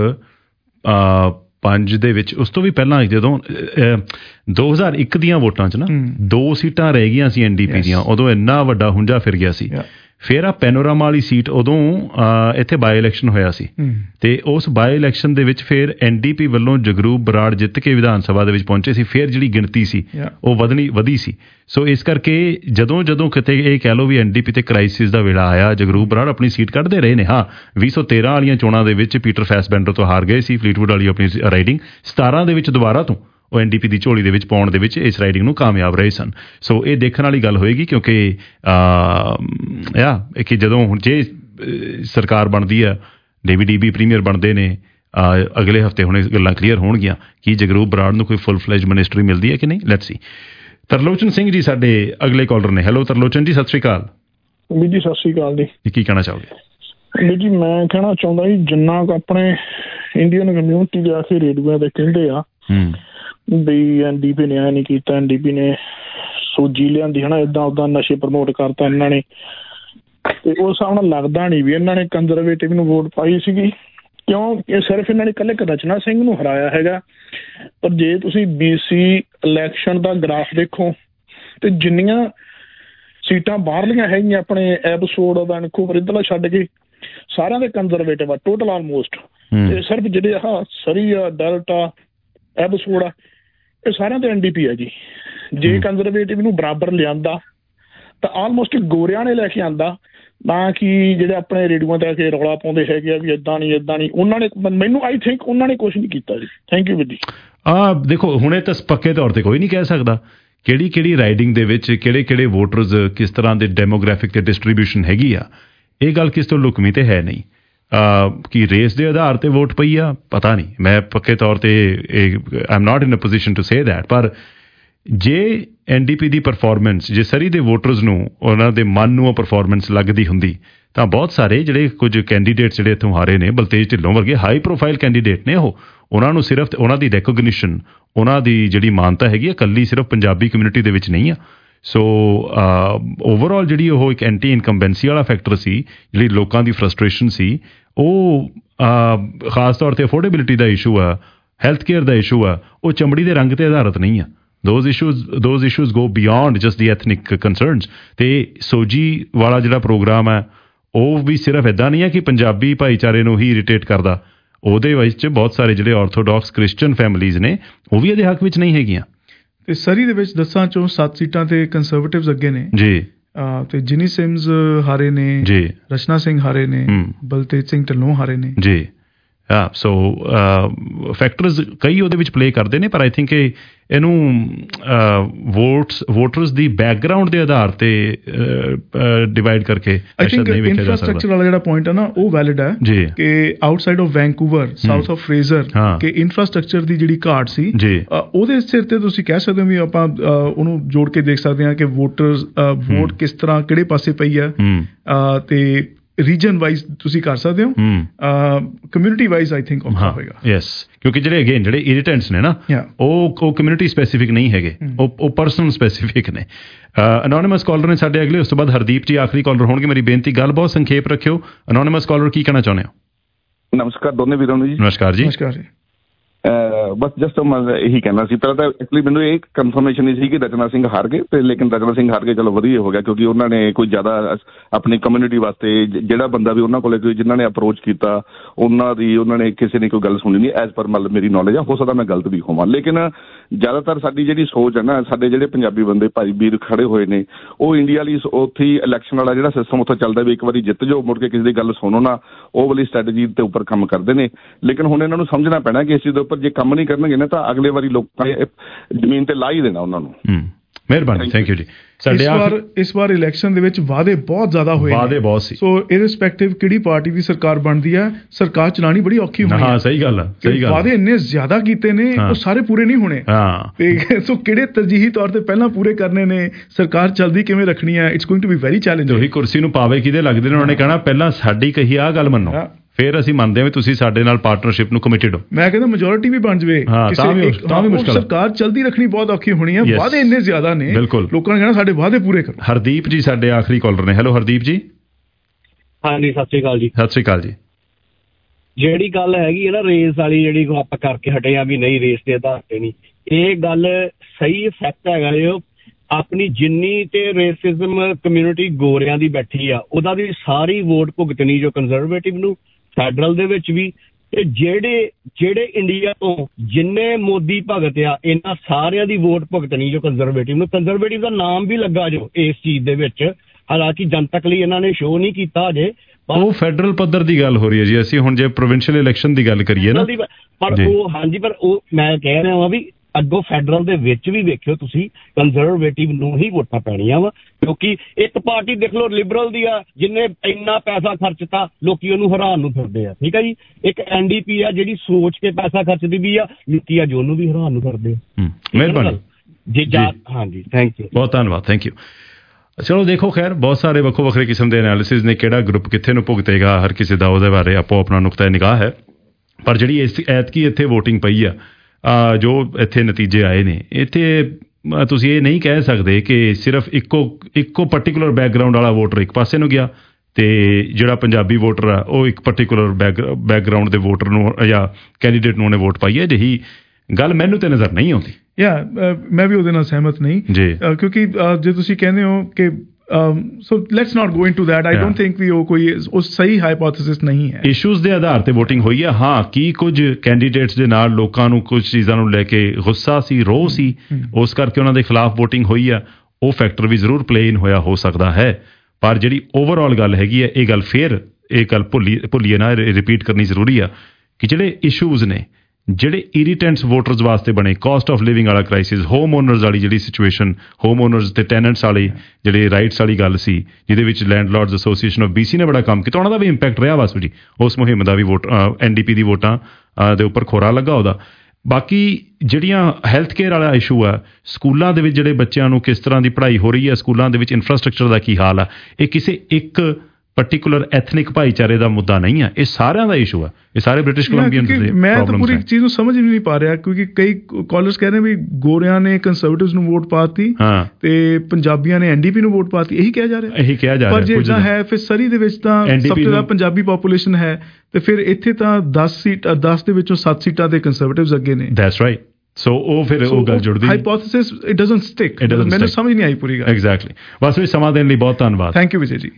ਪੰਜ ਦੇ ਵਿੱਚ, ਉਸ ਤੋਂ ਵੀ ਪਹਿਲਾਂ ਜਦੋਂ ਦੋ ਹਜ਼ਾਰ ਇੱਕ ਦੀਆਂ ਵੋਟਾਂ 'ਚ ਨਾ ਦੋ ਸੀਟਾਂ ਰਹਿ ਗਈਆਂ ਸੀ ਐਨ ਡੀ ਪੀ ਦੀਆਂ, ਉਦੋਂ ਇੰਨਾ ਵੱਡਾ ਹੁੰਜਾ ਫਿਰ ਗਿਆ ਸੀ। ਫਿਰ ਆ ਪੈਨੋਰਾਮਾ ਵਾਲੀ ਸੀਟ ਉਦੋਂ ਇੱਥੇ ਬਾਈ ਇਲੈਕਸ਼ਨ ਹੋਇਆ ਸੀ ਤੇ ਉਸ ਬਾਈ ਇਲੈਕਸ਼ਨ ਦੇ ਵਿੱਚ ਫਿਰ ਐਨ ਡੀ ਪੀ ਵੱਲੋਂ ਜਗਰੂਪ ਬਰਾੜ ਜਿੱਤ ਕੇ ਵਿਧਾਨ ਸਭਾ ਦੇ ਵਿੱਚ ਪਹੁੰਚੇ ਸੀ। ਫਿਰ ਜਿਹੜੀ ਗਿਣਤੀ ਸੀ ਉਹ ਵਧਣੀ ਵਧੀ ਸੀ। ਸੋ ਇਸ ਕਰਕੇ ਜਦੋਂ ਜਦੋਂ ਕਿਤੇ ਇਹ ਕਹਿ ਲਓ ਵੀ ਐਨ ਡੀ ਪੀ ਤੇ ਕ੍ਰਾਈਸਿਸ ਦਾ ਵੇਲਾ ਆਇਆ, ਜਗਰੂਪ ਬਰਾੜ ਆਪਣੀ ਸੀਟ ਕੱਢਦੇ ਰਹੇ ਨੇ। ਹਾਂ, ਵੀਹ ਸੌ ਤੇਰਾਂ ਵਾਲੀਆਂ ਚੋਣਾਂ ਦੇ ਵਿੱਚ ਪੀਟਰ ਫੈਸਬੈਂਡਰ ਤੋਂ ਹਾਰ ਗਏ ਸੀ, ਫਲੀਟਵੁੱਡ ਵਾਲੀ ਆਪਣੀ ਰਾਈਡਿੰਗ। ਸਤਾਰਾਂ ਦੇ ਵਿੱਚ ਦੁਬਾਰਾ ਤੋਂ ਉਹ ਐਨ ਡੀ ਪੀ ਦੀ ਝੋਲੀ ਦੇ ਵਿੱਚ ਪਾਉਣ ਦੇ ਵਿੱਚ ਇਸ ਰਾਈਡਿੰਗ ਨੂੰ ਕਾਮਯਾਬ ਰਹੇ ਸਨ। ਸੋ ਇਹ ਦੇਖਣ ਵਾਲੀ ਗੱਲ ਹੋਏਗੀ, ਕਿਉਂਕਿ ਆ ਕਿ ਜਦੋਂ ਹੁਣ ਜੇ ਸਰਕਾਰ ਬਣਦੀ ਆ, ਡੇਵਿਡ ਡੀਬੀ ਪ੍ਰੀਮੀਅਰ ਬਣਦੇ ਨੇ, ਅਗਲੇ ਹਫ਼ਤੇ ਹੁਣ ਗੱਲਾਂ ਕਲੀਅਰ ਹੋਣਗੀਆਂ ਕਿ ਜਗਰੂਪ ਬਰਾੜ ਨੂੰ ਕੋਈ ਫੁੱਲ ਫਲੈਜ ਮਿਨਿਸਟਰੀ ਮਿਲਦੀ ਹੈ ਕਿ ਨਹੀਂ। Let's see. ਤਰਲੋਚਨ ਸਿੰਘ ਜੀ ਸਾਡੇ ਅਗਲੇ ਕਾਲਰ ਨੇ। ਹੈਲੋ ਤਰਲੋਚਨ ਜੀ, ਸਤਿ ਸ਼੍ਰੀ ਅਕਾਲ। ਵੀਰ ਜੀ ਸਤਿ ਸ਼੍ਰੀ ਅਕਾਲ ਜੀ। ਕੀ ਕਹਿਣਾ ਚਾਹੋਗੇ? ਵੀਰ ਜੀ ਮੈਂ ਕਹਿਣਾ ਚਾਹੁੰਦਾ ਜੀ, ਜਿੰਨਾ ਕੁ ਆਪਣੇ ਇੰਡੀਅਨ ਕਮਿਊਨਿਟੀ ਦੇ ਆ ਕੇ ਰੇਡੀਓ ਤੇ ਕਹਿੰਦੇ ਆ ਵੀ ਐਨ ਡੀ ਪੀ ਨੇ ਐ ਨਹੀਂ ਕੀਤਾ, ਐਨ ਡੀ ਪੀ ਨੇ ਸੂਜੀ ਲਿਆਂਦੀ ਹੈ ਨਾ, ਏਦਾਂ ਉੱਦਾਂ ਨਸ਼ੇ ਪ੍ਰਮੋਟ ਕਰਤਾ ਇਹਨਾਂ ਨੇ, ਤੇ ਉਸ ਹਿਸਾਬ ਨਾਲ ਲੱਗਦਾ ਨਹੀਂ ਵੀ ਇਹਨਾਂ ਨੇ ਕੰਜ਼ਰਵੇਟਿਵ ਨੂੰ ਵੋਟ ਪਾਈ ਸੀਗੀ। ਕਿਉਂ? ਇਹ ਸਿਰਫ ਇਹਨਾਂ ਨੇ ਇਕੱਲੇ ਰਚਨਾ ਸਿੰਘ ਨੂੰ ਹਰਾਇਆ ਹੈਗਾ। ਪਰ ਜੇ ਤੁਸੀਂ ਬੀ ਸੀ ਇਲੈਕਸ਼ਨ ਦਾ ਗ੍ਰਾਫ ਦੇਖੋ ਤੇ ਜਿੰਨੀਆਂ ਸੀਟਾਂ ਬਾਹਰਲੀਆਂ ਹੈਗੀਆਂ ਆਪਣੇ ਐਬਸੋਡ ਵੈਨਕੂਵਰ ਇੱਧਰਲਾ ਛੱਡ ਕੇ ਸਾਰਿਆਂ ਦੇ ਕੰਜ਼ਰਵੇਟਿਵ ਆ ਟੋਟਲ ਆਲਮੋਸਟ। ਤੇ ਸਿਰਫ ਜਿਹੜੇ ਆਹ ਸਰੀ ਆ, ਡੈਲਟਾ, ਐਬਸੋਡ ਆ, ਇਹ ਸਾਰਿਆਂ ਤੇ ਐਨ ਡੀ ਪੀ ਆ ਜੀ। ਜੇ ਕੰਜ਼ਰਵੇਟਿਵ ਨੂੰ ਬਰਾਬਰ ਲਿਆਂਦਾ ਤਾਂ ਆਲਮੋਸਟ ਗੋਰਿਆਂ ਨੇ ਲੈ ਕੇ ਆਂਦਾ, ਨਾ ਕਿ ਜਿਹੜੇ ਆਪਣੇ ਰੇਡੀਓਆਂ ਤੇ ਆ ਕੇ ਰੌਲਾ ਪਾਉਂਦੇ ਹੈਗੇ ਆ ਵੀ ਏਦਾਂ ਨਹੀਂ ਏਦਾਂ ਨਹੀਂ। ਉਹਨਾਂ ਨੇ ਮੈਨੂੰ ਆਈ ਥਿੰਕ ਉਹਨਾਂ ਨੇ ਕੁਛ ਨਹੀਂ ਕੀਤਾ ਜੀ। ਥੈਂਕ ਯੂ ਵੀਰ ਜੀ। ਆ ਦੇਖੋ ਹੁਣੇ ਤਾਂ ਪੱਕੇ ਤੌਰ ਤੇ ਕੋਈ ਨਹੀਂ ਕਹਿ ਸਕਦਾ ਕਿਹੜੀ ਕਿਹੜੀ ਰਾਈਡਿੰਗ ਦੇ ਵਿੱਚ ਕਿਹੜੇ ਕਿਹੜੇ ਵੋਟਰਸ ਕਿਸ ਤਰ੍ਹਾਂ ਦੇ ਡੈਮੋਗ੍ਰਾਫਿਕ ਤੇ ਡਿਸਟਰੀਬਿਊਸ਼ਨ ਹੈਗੀ ਆ। ਇਹ ਗੱਲ ਕਿਸ ਤੋਂ ਲੁਕਵੀਂ ਤੇ ਹੈ ਨਹੀਂ ਕਿ ਰੇਸ ਦੇ ਆਧਾਰ ਤੇ ਵੋਟ ਪਈ ਆ, ਪਤਾ ਨਹੀਂ। ਮੈਂ ਪੱਕੇ ਤੌਰ ਤੇ I am not in a position to say that. ਪਰ ਜੇ ਐਨ ਡੀ ਪੀ ਦੀ ਪਰਫਾਰਮੈਂਸ, ਜੇ ਸਰੀ ਦੇ ਵੋਟਰਸ ਨੂੰ ਉਹਨਾਂ ਦੇ ਮਨ ਨੂੰ ਉਹ ਪਰਫਾਰਮੈਂਸ ਲੱਗਦੀ ਹੁੰਦੀ ਤਾਂ ਬਹੁਤ ਸਾਰੇ ਜਿਹੜੇ ਕੁਝ ਕੈਂਡੀਡੇਟ ਜਿਹੜੇ ਇੱਥੋਂ ਹਾਰੇ ਨੇ, ਬਲਤੇਜ ਢਿੱਲੋਂ ਵਰਗੇ ਹਾਈ ਪ੍ਰੋਫਾਈਲ ਕੈਂਡੀਡੇਟ ਨੇ, ਉਹ ਉਹਨਾਂ ਨੂੰ ਸਿਰਫ ਉਹਨਾਂ ਦੀ ਰੈਕੋਗਨੀਸ਼ਨ, ਉਹਨਾਂ ਦੀ ਜਿਹੜੀ ਮਾਨਤਾ ਹੈਗੀ ਆ ਇਕੱਲੀ ਸਿਰਫ ਪੰਜਾਬੀ ਕਮਿਊਨਿਟੀ ਦੇ ਵਿੱਚ ਨਹੀਂ ਆ। ਸੋ ਓਵਰਆਲ ਜਿਹੜੀ ਉਹ ਇੱਕ ਐਂਟੀ ਇਨਕੰਬੈਂਸੀ ਵਾਲਾ ਫੈਕਟਰ ਸੀ, ਜਿਹੜੀ ਲੋਕਾਂ ਦੀ ਫਰਸਟ੍ਰੇਸ਼ਨ ਸੀ, ਉਹ ਖਾਸ ਤੌਰ ਤੇ ਅਫੋਰਡੇਬਿਲਿਟੀ ਦਾ ਇਸ਼ੂ ਆ, ਹੈਲਥ ਕੇਅਰ ਦਾ ਇਸ਼ੂ ਆ, ਉਹ ਚਮੜੀ ਦੇ ਰੰਗ ਤੇ ਆਧਾਰਿਤ ਨਹੀਂ ਆ। those issues those issues go beyond just the ethnic concerns। ਤੇ ਸੋਜੀ ਵਾਲਾ ਜਿਹੜਾ ਪ੍ਰੋਗਰਾਮ ਹੈ ਉਹ ਵੀ ਸਿਰਫ ਇੱਦਾਂ ਨਹੀਂ ਹੈ ਕਿ ਪੰਜਾਬੀ ਭਾਈਚਾਰੇ ਨੂੰ ਹੀ ਇਰੀਟੇਟ ਕਰਦਾ, ਉਹਦੇ ਵਿੱਚ ਬਹੁਤ ਸਾਰੇ ਜਿਹੜੇ ਆਰਥੋਡਾਕਸ ਕ੍ਰਿਸਚੀਅਨ ਫੈਮਿਲੀਜ਼ ਨੇ ਉਹ ਵੀ ਇਹਦੇ ਹੱਕ ਵਿੱਚ ਨਹੀਂ ਹੈਗੀਆਂ। ਤੇ ਸਰੀ ਦੇ ਵਿੱਚ ਦਸਾਂ ਚੋਂ ਸੱਤ ਸੀਟਾਂ ਤੇ ਕੰਜ਼ਰਵੇਟਿਵਸ ਅੱਗੇ ਨੇ ਜੀ। ਤੇ ਜਿਨੀ ਸਿਮਸ ਹਾਰੇ ਨੇ ਜੀ, ਰਚਨਾ ਸਿੰਘ ਹਾਰੇ ਨੇ, ਬਲਤੇਜ ਸਿੰਘ ਢਿੱਲੋਂ ਹਾਰੇ ਨੇ ਜੀ। ਹਾਂ, ਸੋ ਫੈਕਟਰਸ ਕਈ ਉਹਦੇ ਵਿੱਚ ਪਲੇ ਕਰਦੇ ਨੇ। ਪਰ ਆਈ ਥਿੰਕ ਇਹ ਇਹਨੂੰ ਵੋਟਸ ਵੋਟਰਸ ਦੀ ਬੈਕਗਰਾਊਂਡ ਦੇ ਆਧਾਰ ਤੇ ਡਿਵਾਈਡ ਕਰਕੇ ਇਨਫਰਾਸਟ੍ਰਕਚਰ ਵਾਲਾ ਜਿਹੜਾ ਪੁਆਇੰਟ ਹੈ ਨਾ ਉਹ ਵੈਲਿਡ ਹੈ ਜੀ, ਕਿ outside of Vancouver, south of Fraser, ਕਿ ਇਨਫਰਾਸਟ੍ਰਕਚਰ ਦੀ ਜਿਹੜੀ ਘਾਟ ਸੀ ਉਹਦੇ ਸਿਰ ਤੇ ਤੁਸੀਂ ਕਹਿ ਸਕਦੇ ਹੋ ਵੀ ਆਪਾਂ ਉਹਨੂੰ ਜੋੜ ਕੇ ਦੇਖ ਸਕਦੇ ਹਾਂ ਕਿ ਵੋਟਰਸ ਵੋਟ ਕਿਸ ਤਰ੍ਹਾਂ ਕਿਹੜੇ ਪਾਸੇ ਪਈ ਹੈ। ਤੇ ਰੀਜਨ ਵਾਈਜ਼ ਤੁਸੀਂ ਕਰ ਸਕਦੇ ਹੋ, ਕਮਿਊਨਿਟੀ ਵਾਈਜ਼ ਆਈ ਥਿੰਕ ਔਖਾ ਹੋਏਗਾ। ਯੈਸ, ਕਿਉਂਕਿ ਜਿਹੜੇ ਅਗੇਨ ਜਿਹੜੇ ਇਰੀਟੈਂਟਸ ਨੇ ਨਾ ਉਹ ਉਹ ਕਮਿਊਨਿਟੀ ਸਪੈਸੀਫਿਕ ਨਹੀਂ ਹੈਗੇ, ਉਹ ਉਹ ਪਰਸਨਲ ਸਪੈਸੀਫਿਕ ਨੇ। ਅਨੋਨਿਮਸ ਕਾਲਰ ਨੇ ਸਾਡੇ ਅਗਲੇ, ਉਸ ਤੋਂ ਬਾਅਦ ਹਰਦੀਪ ਜੀ ਆਖਰੀ ਕਾਲਰ ਹੋਣਗੇ। ਮੇਰੀ ਬੇਨਤੀ ਗੱਲ ਬਹੁਤ ਸੰਖੇਪ ਰੱਖਿਓ। ਅਨੋਨਿਮਸ ਕਾਲਰ ਕੀ ਕਹਿਣਾ ਚਾਹੁੰਦੇ ਹੋ? ਨਮਸਕਾਰ ਦੋਨੇ ਵੀਰਾਂ ਨੂੰ ਜੀ। ਨਮਸਕਾਰ ਜੀ। ਨਮਸਕਾਰ ਜੀ। ਬਸ ਜਸਟ ਮੈਂ ਇਹੀ ਕਹਿਣਾ ਸੀ, ਪਹਿਲਾਂ ਤਾਂ ਐਕਚੁਅਲੀ ਮੈਨੂੰ ਇਹ ਕਨਫਰਮੇਸ਼ਨ ਨਹੀਂ ਸੀ ਕਿ ਰਚਨਾ ਸਿੰਘ ਹਾਰ ਗਏ, ਤੇ ਲੇਕਿਨ ਰਚਨਾ ਸਿੰਘ ਹਾਰ ਗਏ ਚਲੋ ਵਧੀਆ ਹੋ ਗਿਆ, ਕਿਉਂਕਿ ਉਹਨਾਂ ਨੇ ਕੋਈ ਜ਼ਿਆਦਾ ਆਪਣੀ ਕਮਿਊਨਿਟੀ ਵਾਸਤੇ ਜਿਹੜਾ ਬੰਦਾ ਵੀ ਉਹਨਾਂ ਕੋਲੇ ਜਿਨ੍ਹਾਂ ਨੇ ਅਪਰੋਚ ਕੀਤਾ ਉਹਨਾਂ ਦੀ ਉਹਨਾਂ ਨੇ ਕਿਸੇ ਨੇ ਕੋਈ ਗੱਲ ਸੁਣੀ ਨਹੀਂ, ਐਜ਼ ਪਰ ਮਤਲਬ ਮੇਰੀ ਨੌਲੇਜ ਆ। ਹੋ ਸਕਦਾ ਮੈਂ ਗਲਤ ਵੀ ਹੋਵਾਂ, ਲੇਕਿਨ ਜ਼ਿਆਦਾਤਰ ਸਾਡੀ ਜਿਹੜੀ ਸੋਚ ਹੈ ਨਾ, ਸਾਡੇ ਜਿਹੜੇ ਪੰਜਾਬੀ ਬੰਦੇ ਭਾਈ ਵੀਰ ਖੜੇ ਹੋਏ ਨੇ, ਉਹ ਇੰਡੀਆ ਲਈ ਉੱਥੇ ਹੀ ਇਲੈਕਸ਼ਨ ਵਾਲਾ ਜਿਹੜਾ ਸਿਸਟਮ ਉੱਥੇ ਚੱਲਦਾ ਵੀ ਇੱਕ ਵਾਰੀ ਜਿੱਤ ਜਾਓ, ਮੁੜ ਕੇ ਕਿਸੇ ਦੀ ਗੱਲ ਸੁਣੋ ਨਾ, ਉਹ ਵਾਲੀ ਸਟ੍ਰੈਟਜੀ ਦੇ ਉੱਪਰ ਕੰਮ ਕਰਦੇ ਨੇ। ਲੇਕਿਨ ਹੁਣ ਇਹਨਾਂ ਨੂੰ ਸਮਝਣਾ ਪੈਣਾ ਕਿ ਇਸ ਚੀਜ਼ ਦੇ ਉੱਪਰ ਜੇ ਕੰਮ ਨਹੀਂ ਕਰਨਗੇ ਨਾ ਤਾਂ ਅਗਲੇ ਵਾਰੀ ਲੋਕਾਂ ਨੇ ਜ਼ਮੀਨ ਤੇ ਲਾ ਹੀ ਦੇਣਾ ਉਹਨਾਂ ਨੂੰ। ਮਿਹਰਬਾਨੀ, ਥੈਂਕ ਯੂ ਜੀ। ਇਸ ਵਾਰ ਇਸ ਵਾਰ ਇਲੈਕਸ਼ਨ ਦੇ ਵਿੱਚ ਵਾਅਦੇ ਬਹੁਤ ਜ਼ਿਆਦਾ ਹੋਏ, ਵਾਅਦੇ ਬਹੁਤ ਸੀ। ਸੋ ਇਰਰਿਸਪੈਕਟਿਵ ਕਿਹੜੀ ਪਾਰਟੀ ਦੀ ਸਰਕਾਰ ਬਣਦੀ ਹੈ, ਸਰਕਾਰ ਚਲਾਉਣੀ ਬੜੀ ਔਖੀ ਹੋਣੀ ਹੈ। ਹਾਂ, ਸਹੀ ਗੱਲ ਹੈ, ਸਹੀ ਗੱਲ। ਵਾਅਦੇ ਇੰਨੇ ਜ਼ਿਆਦਾ ਕੀਤੇ ਨੇ, ਉਹ ਸਾਰੇ ਪੂਰੇ ਨਹੀਂ ਹੋਣੇ। ਹਾਂ, ਤੇ ਸੋ ਕਿਹੜੇ ਤਰਜੀਹੀ ਤੌਰ ਤੇ ਪਹਿਲਾਂ ਪੂਰੇ ਕਰਨੇ ਨੇ, ਸਰਕਾਰ ਚਲਦੀ ਕਿਵੇਂ ਰੱਖਣੀ ਹੈ, it's going to be very challenging. ਉਹੀ ਕੁਰਸੀ ਨੂੰ ਪਾਵੇ ਕਿਹਦੇ ਲੱਗਦੇ ਨੇ, ਉਹਨਾਂ ਨੇ ਕਹਿਣਾ ਪਹਿਲਾਂ ਸਾਡੀ ਕਹੀ ਆਹ ਗੱਲ ਮੰਨੋ, ਫਿਰ ਅਸੀਂ ਮੰਨਦੇ ਹਾਂ ਵੀ ਤੁਸੀਂ ਸਾਡੇ ਨਾਲ ਪਾਰਟਨਰਸ਼ਿਪ ਨੂੰ ਕਮਿਟਡ ਹੋ। ਮੈਂ ਕਹਿੰਦਾ ਮੈਜੋਰਿਟੀ ਵੀ ਬਣ ਜਵੇ, ਤਾਂ ਵੀ ਮੁਸ਼ਕਲ, ਸਰਕਾਰ ਚਲਦੀ ਰੱਖਣੀ ਬਹੁਤ ਔਖੀ ਹੋਣੀ ਹੈ। ਵਾਅਦੇ ਇੰਨੇ ਜ਼ਿਆਦਾ ਨੇ, ਬਿਲਕੁਲ ਲੋਕਾਂ ਨੇ ਕਹਿਣਾ ਸਾਡੇ ਵਾਅਦੇ ਪੂਰੇ ਕਰੋ। ਹਰਦੀਪ ਜੀ ਸਾਡੇ ਆਖਰੀ ਕਾਲਰ ਨੇ। ਹੈਲੋ ਹਰਦੀਪ ਜੀ। ਹਾਂਜੀ, ਸਤਿ ਸ਼੍ਰੀ ਅਕਾਲ ਜੀ। ਸਤਿ ਸ਼੍ਰੀ ਅਕਾਲ ਜੀ। ਜਿਹੜੀ ਗੱਲ ਹੈਗੀ ਹੈ ਨਾ ਰੇਸ ਵਾਲੀ, ਜਿਹੜੀ ਆਪਾਂ ਕਰਕੇ ਹਟੇ ਆ ਵੀ ਨਹੀਂ ਰੇਸ ਦੇ ਆਧਾਰ ਤੇ ਨਹੀਂ, ਇਹ ਗੱਲ ਸਹੀ ਫੈਕਟ ਹੈਗਾ ਜੀ। ਆਪਣੀ ਜਿੰਨੀ ਤੇ ਰੇਸਿਜ਼ਮ ਕਮਿਊਨਿਟੀ ਗੋਰਿਆਂ ਦੀ ਬੈਠੀ ਆ, ਉਹਦਾ ਵੀ ਸਾਰੀ ਵੋਟ ਭੁਗਤਣੀ ਜੋ ਕੰਜ਼ਰਵੇਟਿਵ ਨੂੰ, ਫੈਡਰਲ ਦੇ ਵਿੱਚ ਵੀ। ਤੇ ਜਿਹੜੇ ਜਿਹੜੇ ਇੰਡੀਆ ਤੋਂ ਜਿੰਨੇ ਮੋਦੀ ਭਗਤ ਆ, ਇਹਨਾਂ ਸਾਰਿਆਂ ਦੀ ਵੋਟ ਭੁਗਤਣੀ ਜੋ ਕੰਜ਼ਰਵੇਟਿਵ ਨੂੰ। ਕੰਜ਼ਰਵੇਟਿਵ ਦਾ ਨਾਮ ਵੀ ਲੱਗਾ ਜੋ ਇਸ ਚੀਜ਼ ਦੇ ਵਿੱਚ, ਹਾਲਾਂਕਿ ਜਨਤਕ ਲਈ ਇਹਨਾਂ ਨੇ ਸ਼ੋਅ ਨਹੀਂ ਕੀਤਾ ਅਜੇ। ਉਹ ਫੈਡਰਲ ਪੱਧਰ ਦੀ ਗੱਲ ਹੋ ਰਹੀ ਹੈ ਜੀ। ਅਸੀਂ ਹੁਣ ਜੇ ਪ੍ਰੋਵਿੰਸ਼ੀਅਲ ਇਲੈਕਸ਼ਨ ਦੀ ਗੱਲ ਕਰੀਏ ਨਾ, ਪਰ ਉਹ ਹਾਂਜੀ, ਪਰ ਉਹ ਮੈਂ ਕਹਿ ਰਿਹਾ ਵਾਂ ਵੀ ਅੱਗੋਂ ਫੈਡਰਲ ਦੇ ਵਿੱਚ ਵੀ ਵੇਖਿਓ ਤੁਸੀਂ ਕੰਜ਼ਰਵੇਟਿਵ ਨੂੰ ਹੀ ਵੋਟਾਂ ਪੈਣੀਆਂ ਵਾ, ਕਿਉਂਕਿ ਇੱਕ ਪਾਰਟੀ ਦੇਖ ਲਓ ਲਿਬਰਲ ਦੀ ਆ ਜਿਹਨੇ ਇੰਨਾ ਪੈਸਾ ਖਰਚਤਾ ਲੋਕੀ ਉਹਨੂੰ ਹੈਰਾਨ ਨੂੰ ਫਿਰਦੇ ਆ, ਠੀਕ ਆ ਜੀ। ਇੱਕ ਐਨ ਡੀ ਪੀ ਆ ਜਿਹੜੀ ਸੋਚ ਕੇ ਪੈਸਾ ਖਰਚਦੀ ਵੀ ਆ, ਲੋਕੀ ਅੱਜ ਉਹਨੂੰ ਵੀ ਹੈਰਾਨ ਨੂੰ ਕਰਦੇ ਆ। ਮਿਹਰਬਾਨੀ ਜੀ ਜਾ ਹਾਂਜੀ ਥੈਂਕ ਯੂ, ਬਹੁਤ ਧੰਨਵਾਦ, ਥੈਂਕ ਯੂ। ਚਲੋ ਦੇਖੋ, ਖੈਰ ਬਹੁਤ ਸਾਰੇ ਵੱਖੋ ਵੱਖਰੇ ਕਿਸਮ ਦੇ ਐਨਾਲਿਸਿਸ ਨੇ, ਕਿਹੜਾ ਗਰੁੱਪ ਕਿੱਥੇ ਨੂੰ ਭੁਗਤੇਗਾ ਹਰ ਕਿਸੇ ਦਾ ਉਹਦੇ ਬਾਰੇ ਆਪੋ ਆਪਣਾ ਨੁਕਤਾ ਨਿਗਾਹ ਹੈ। ਪਰ ਜਿਹੜੀ ਇਸ ਐਤਕੀ ਇੱਥੇ ਵੋਟਿੰਗ ਪਈ ਆ, ਜੋ ਇੱਥੇ ਨਤੀਜੇ ਆਏ ਨੇ, ਇੱਥੇ ਤੁਸੀਂ ਇਹ ਨਹੀਂ ਕਹਿ ਸਕਦੇ ਕਿ ਸਿਰਫ ਇੱਕੋ ਇੱਕੋ ਪਰਟੀਕੂਲਰ ਬੈਕਗਰਾਊਂਡ ਵਾਲਾ ਵੋਟਰ ਇੱਕ ਪਾਸੇ ਨੂੰ ਗਿਆ ਅਤੇ ਜਿਹੜਾ ਪੰਜਾਬੀ ਵੋਟਰ ਆ ਉਹ ਇੱਕ ਪਰਟੀਕੂਲਰ ਬੈਕ ਬੈਕਗਰਾਊਂਡ ਦੇ ਵੋਟਰ ਨੂੰ ਜਾਂ ਕੈਂਡੀਡੇਟ ਨੂੰ ਉਹਨੇ ਵੋਟ ਪਾਈ ਹੈ। ਅਜਿਹੀ ਗੱਲ ਮੈਨੂੰ ਤਾਂ ਨਜ਼ਰ ਨਹੀਂ ਆਉਂਦੀ। ਯਾ ਮੈਂ ਵੀ ਉਹਦੇ ਨਾਲ ਸਹਿਮਤ ਨਹੀਂ ਜੀ, ਕਿਉਂਕਿ ਜੇ ਤੁਸੀਂ ਕਹਿੰਦੇ ਹੋ ਕਿ so let's not go into that, I don't think we ਉਹ ਕੋਈ ਉਹ ਸਹੀ ਹਾਈਪੋਥੇਸਿਸ ਨਹੀਂ ਹੈ। ਇਸ਼ੂਜ਼ ਦੇ ਆਧਾਰ ਤੇ ਵੋਟਿੰਗ ਹੋਈ ਹੈ। ਹਾਂ, ਕੀ ਕੁਝ ਕੈਂਡੀਡੇਟਸ ਦੇ ਨਾਲ ਲੋਕਾਂ ਨੂੰ ਕੁਝ ਚੀਜ਼ਾਂ ਨੂੰ ਲੈ ਕੇ ਗੁੱਸਾ ਸੀ, ਰੋਹ ਸੀ, ਉਸ ਕਰਕੇ ਉਹਨਾਂ ਦੇ ਖਿਲਾਫ ਵੋਟਿੰਗ ਹੋਈ ਆ, ਉਹ ਫੈਕਟਰ ਵੀ ਜ਼ਰੂਰ ਪਲੇ ਇਨ ਹੋਇਆ ਹੋ ਸਕਦਾ ਹੈ। ਪਰ ਜਿਹੜੀ ਓਵਰਆਲ ਗੱਲ ਹੈਗੀ ਹੈ, ਇਹ ਗੱਲ ਫਿਰ ਇਹ ਗੱਲ ਭੁੱਲੀ ਭੁੱਲੀਏ ਨਾ, ਰਿਪੀਟ ਕਰਨੀ ਜ਼ਰੂਰੀ ਆ ਕਿ ਜਿਹੜੇ ਇਸ਼ੂਜ਼ ਨੇ, ਜਿਹੜੇ ਇਰੀਟੈਂਟਸ ਵੋਟਰਸ ਵਾਸਤੇ ਬਣੇ, ਕਾਸਟ ਆਫ ਲਿਵਿੰਗ ਵਾਲਾ ਕ੍ਰਾਈਸਿਸ, ਹੋਮ ਓਨਰਸ ਵਾਲੀ ਜਿਹੜੀ ਸਿਚੁਏਸ਼ਨ, ਹੋਮ ਓਨਰਸ ਤੇ ਟੈਨੈਂਟਸ ਵਾਲੀ ਜਿਹੜੇ ਰਾਈਟਸ ਵਾਲੀ ਗੱਲ ਸੀ, ਜਿਹਦੇ ਵਿੱਚ ਲੈਂਡਲਾਰਡਸ ਐਸੋਸੀਏਸ਼ਨ ਆਫ ਬੀਸੀ ਨੇ ਬੜਾ ਕੰਮ ਕੀਤਾ, ਉਹਨਾਂ ਦਾ ਵੀ ਇੰਪੈਕਟ ਰਿਹਾ ਵਾਸੂ ਜੀ। ਉਸ ਮੁਹਿੰਮ ਦਾ ਵੀ ਵੋਟ ਐਨ ਡੀ ਪੀ ਦੀ ਵੋਟਾਂ ਦੇ ਉੱਪਰ ਖੋਰਾ ਲੱਗਾ ਉਹਦਾ। ਬਾਕੀ ਜਿਹੜੀਆਂ ਹੈਲਥ ਕੇਅਰ ਵਾਲਾ ਇਸ਼ੂ ਆ, ਸਕੂਲਾਂ ਦੇ ਵਿੱਚ ਜਿਹੜੇ ਬੱਚਿਆਂ ਨੂੰ ਕਿਸ ਤਰ੍ਹਾਂ ਦੀ ਪੜ੍ਹਾਈ ਹੋ ਰਹੀ ਹੈ, ਸਕੂਲਾਂ ਦੇ ਵਿੱਚ ਇਨਫਰਾਸਟਰਕਚਰ ਦਾ ਕੀ ਹਾਲ ਆ, ਇਹ ਕਿਸੇ ਇੱਕ ਪਰਟੀਕੂਲਰ ਐਥਨਿਕ ਭਾਈਚਾਰੇ ਦਾ ਮੁੱਦਾ ਨਹੀਂ ਹੈ, ਇਹ ਸਾਰਿਆਂ ਦਾ ਇਸ਼ੂ ਹੈ, ਇਹ ਸਾਰੇ ਬ੍ਰਿਟਿਸ਼ ਕੋਲੰਬੀਅਨਸ ਦੇ ਪ੍ਰੋਬਲਮਸ ਨੇ। ਮੈਂ ਤਾਂ ਪੂਰੀ ਚੀਜ਼ ਨੂੰ ਸਮਝ ਨਹੀਂ ਪਾ ਰਿਹਾ, ਕਿਉਂਕਿ ਕਈ ਕਾਲਰਸ ਕਹਿ ਰਹੇ ਵੀ ਗੋਰਿਆਂ ਨੇ ਕੰਜ਼ਰਵੇਟਿਵਸ ਨੂੰ ਵੋਟ ਪਾਤੀ ਤੇ ਪੰਜਾਬੀਆਂ ਨੇ ਐਨ ਡੀ ਪੀ ਨੂੰ ਵੋਟ ਪਾਤੀ, ਇਹੀ ਕਿਹਾ ਜਾ ਰਿਹਾ ਇਹੀ ਕਿਹਾ ਜਾ ਰਿਹਾ। ਪਰ ਜੇ ਇੱਦਾਂ ਹੈ ਫਿਰ ਸਰੀ ਦੇ ਵਿੱਚ ਤਾਂ ਸਭ ਤੋਂ ਜ਼ਿਆਦਾ ਪੰਜਾਬੀ ਪਾਪੂਲੇਸ਼ਨ ਹੈ, ਤੇ ਫਿਰ ਇੱਥੇ ਤਾਂ ਦਸ ਸੀਟ ਦਸ ਦੇ ਵਿੱਚੋਂ ਸੱਤ ਸੀਟਾਂ ਦੇ ਕੰਜ਼ਰਵੇਟਿਵਸ ਅੱਗੇ ਨੇ। That's right. ਸੋ ਉਹ ਫਿਰ ਉਹ ਗੱਲ ਜੁੜਦੀ, ਹਾਈਪੋਥੇਸਿਸ ਇਟ ਡਸਨਟ ਸਟਿਕ, ਮੈਨੂੰ ਸਮਝ ਨਹੀਂ ਆਈ ਪੂਰੀ ਗੱਲ। ਐਗਜ਼ੈਕਟਲੀ। ਬਸ ਵੀ ਸਮਾਂ ਦੇਣ ਲਈ ਬਹੁਤ ਧੰਨਵਾਦ। ਥੈਂਕ ਯੂ ਵਿਜੇ ਜੀ।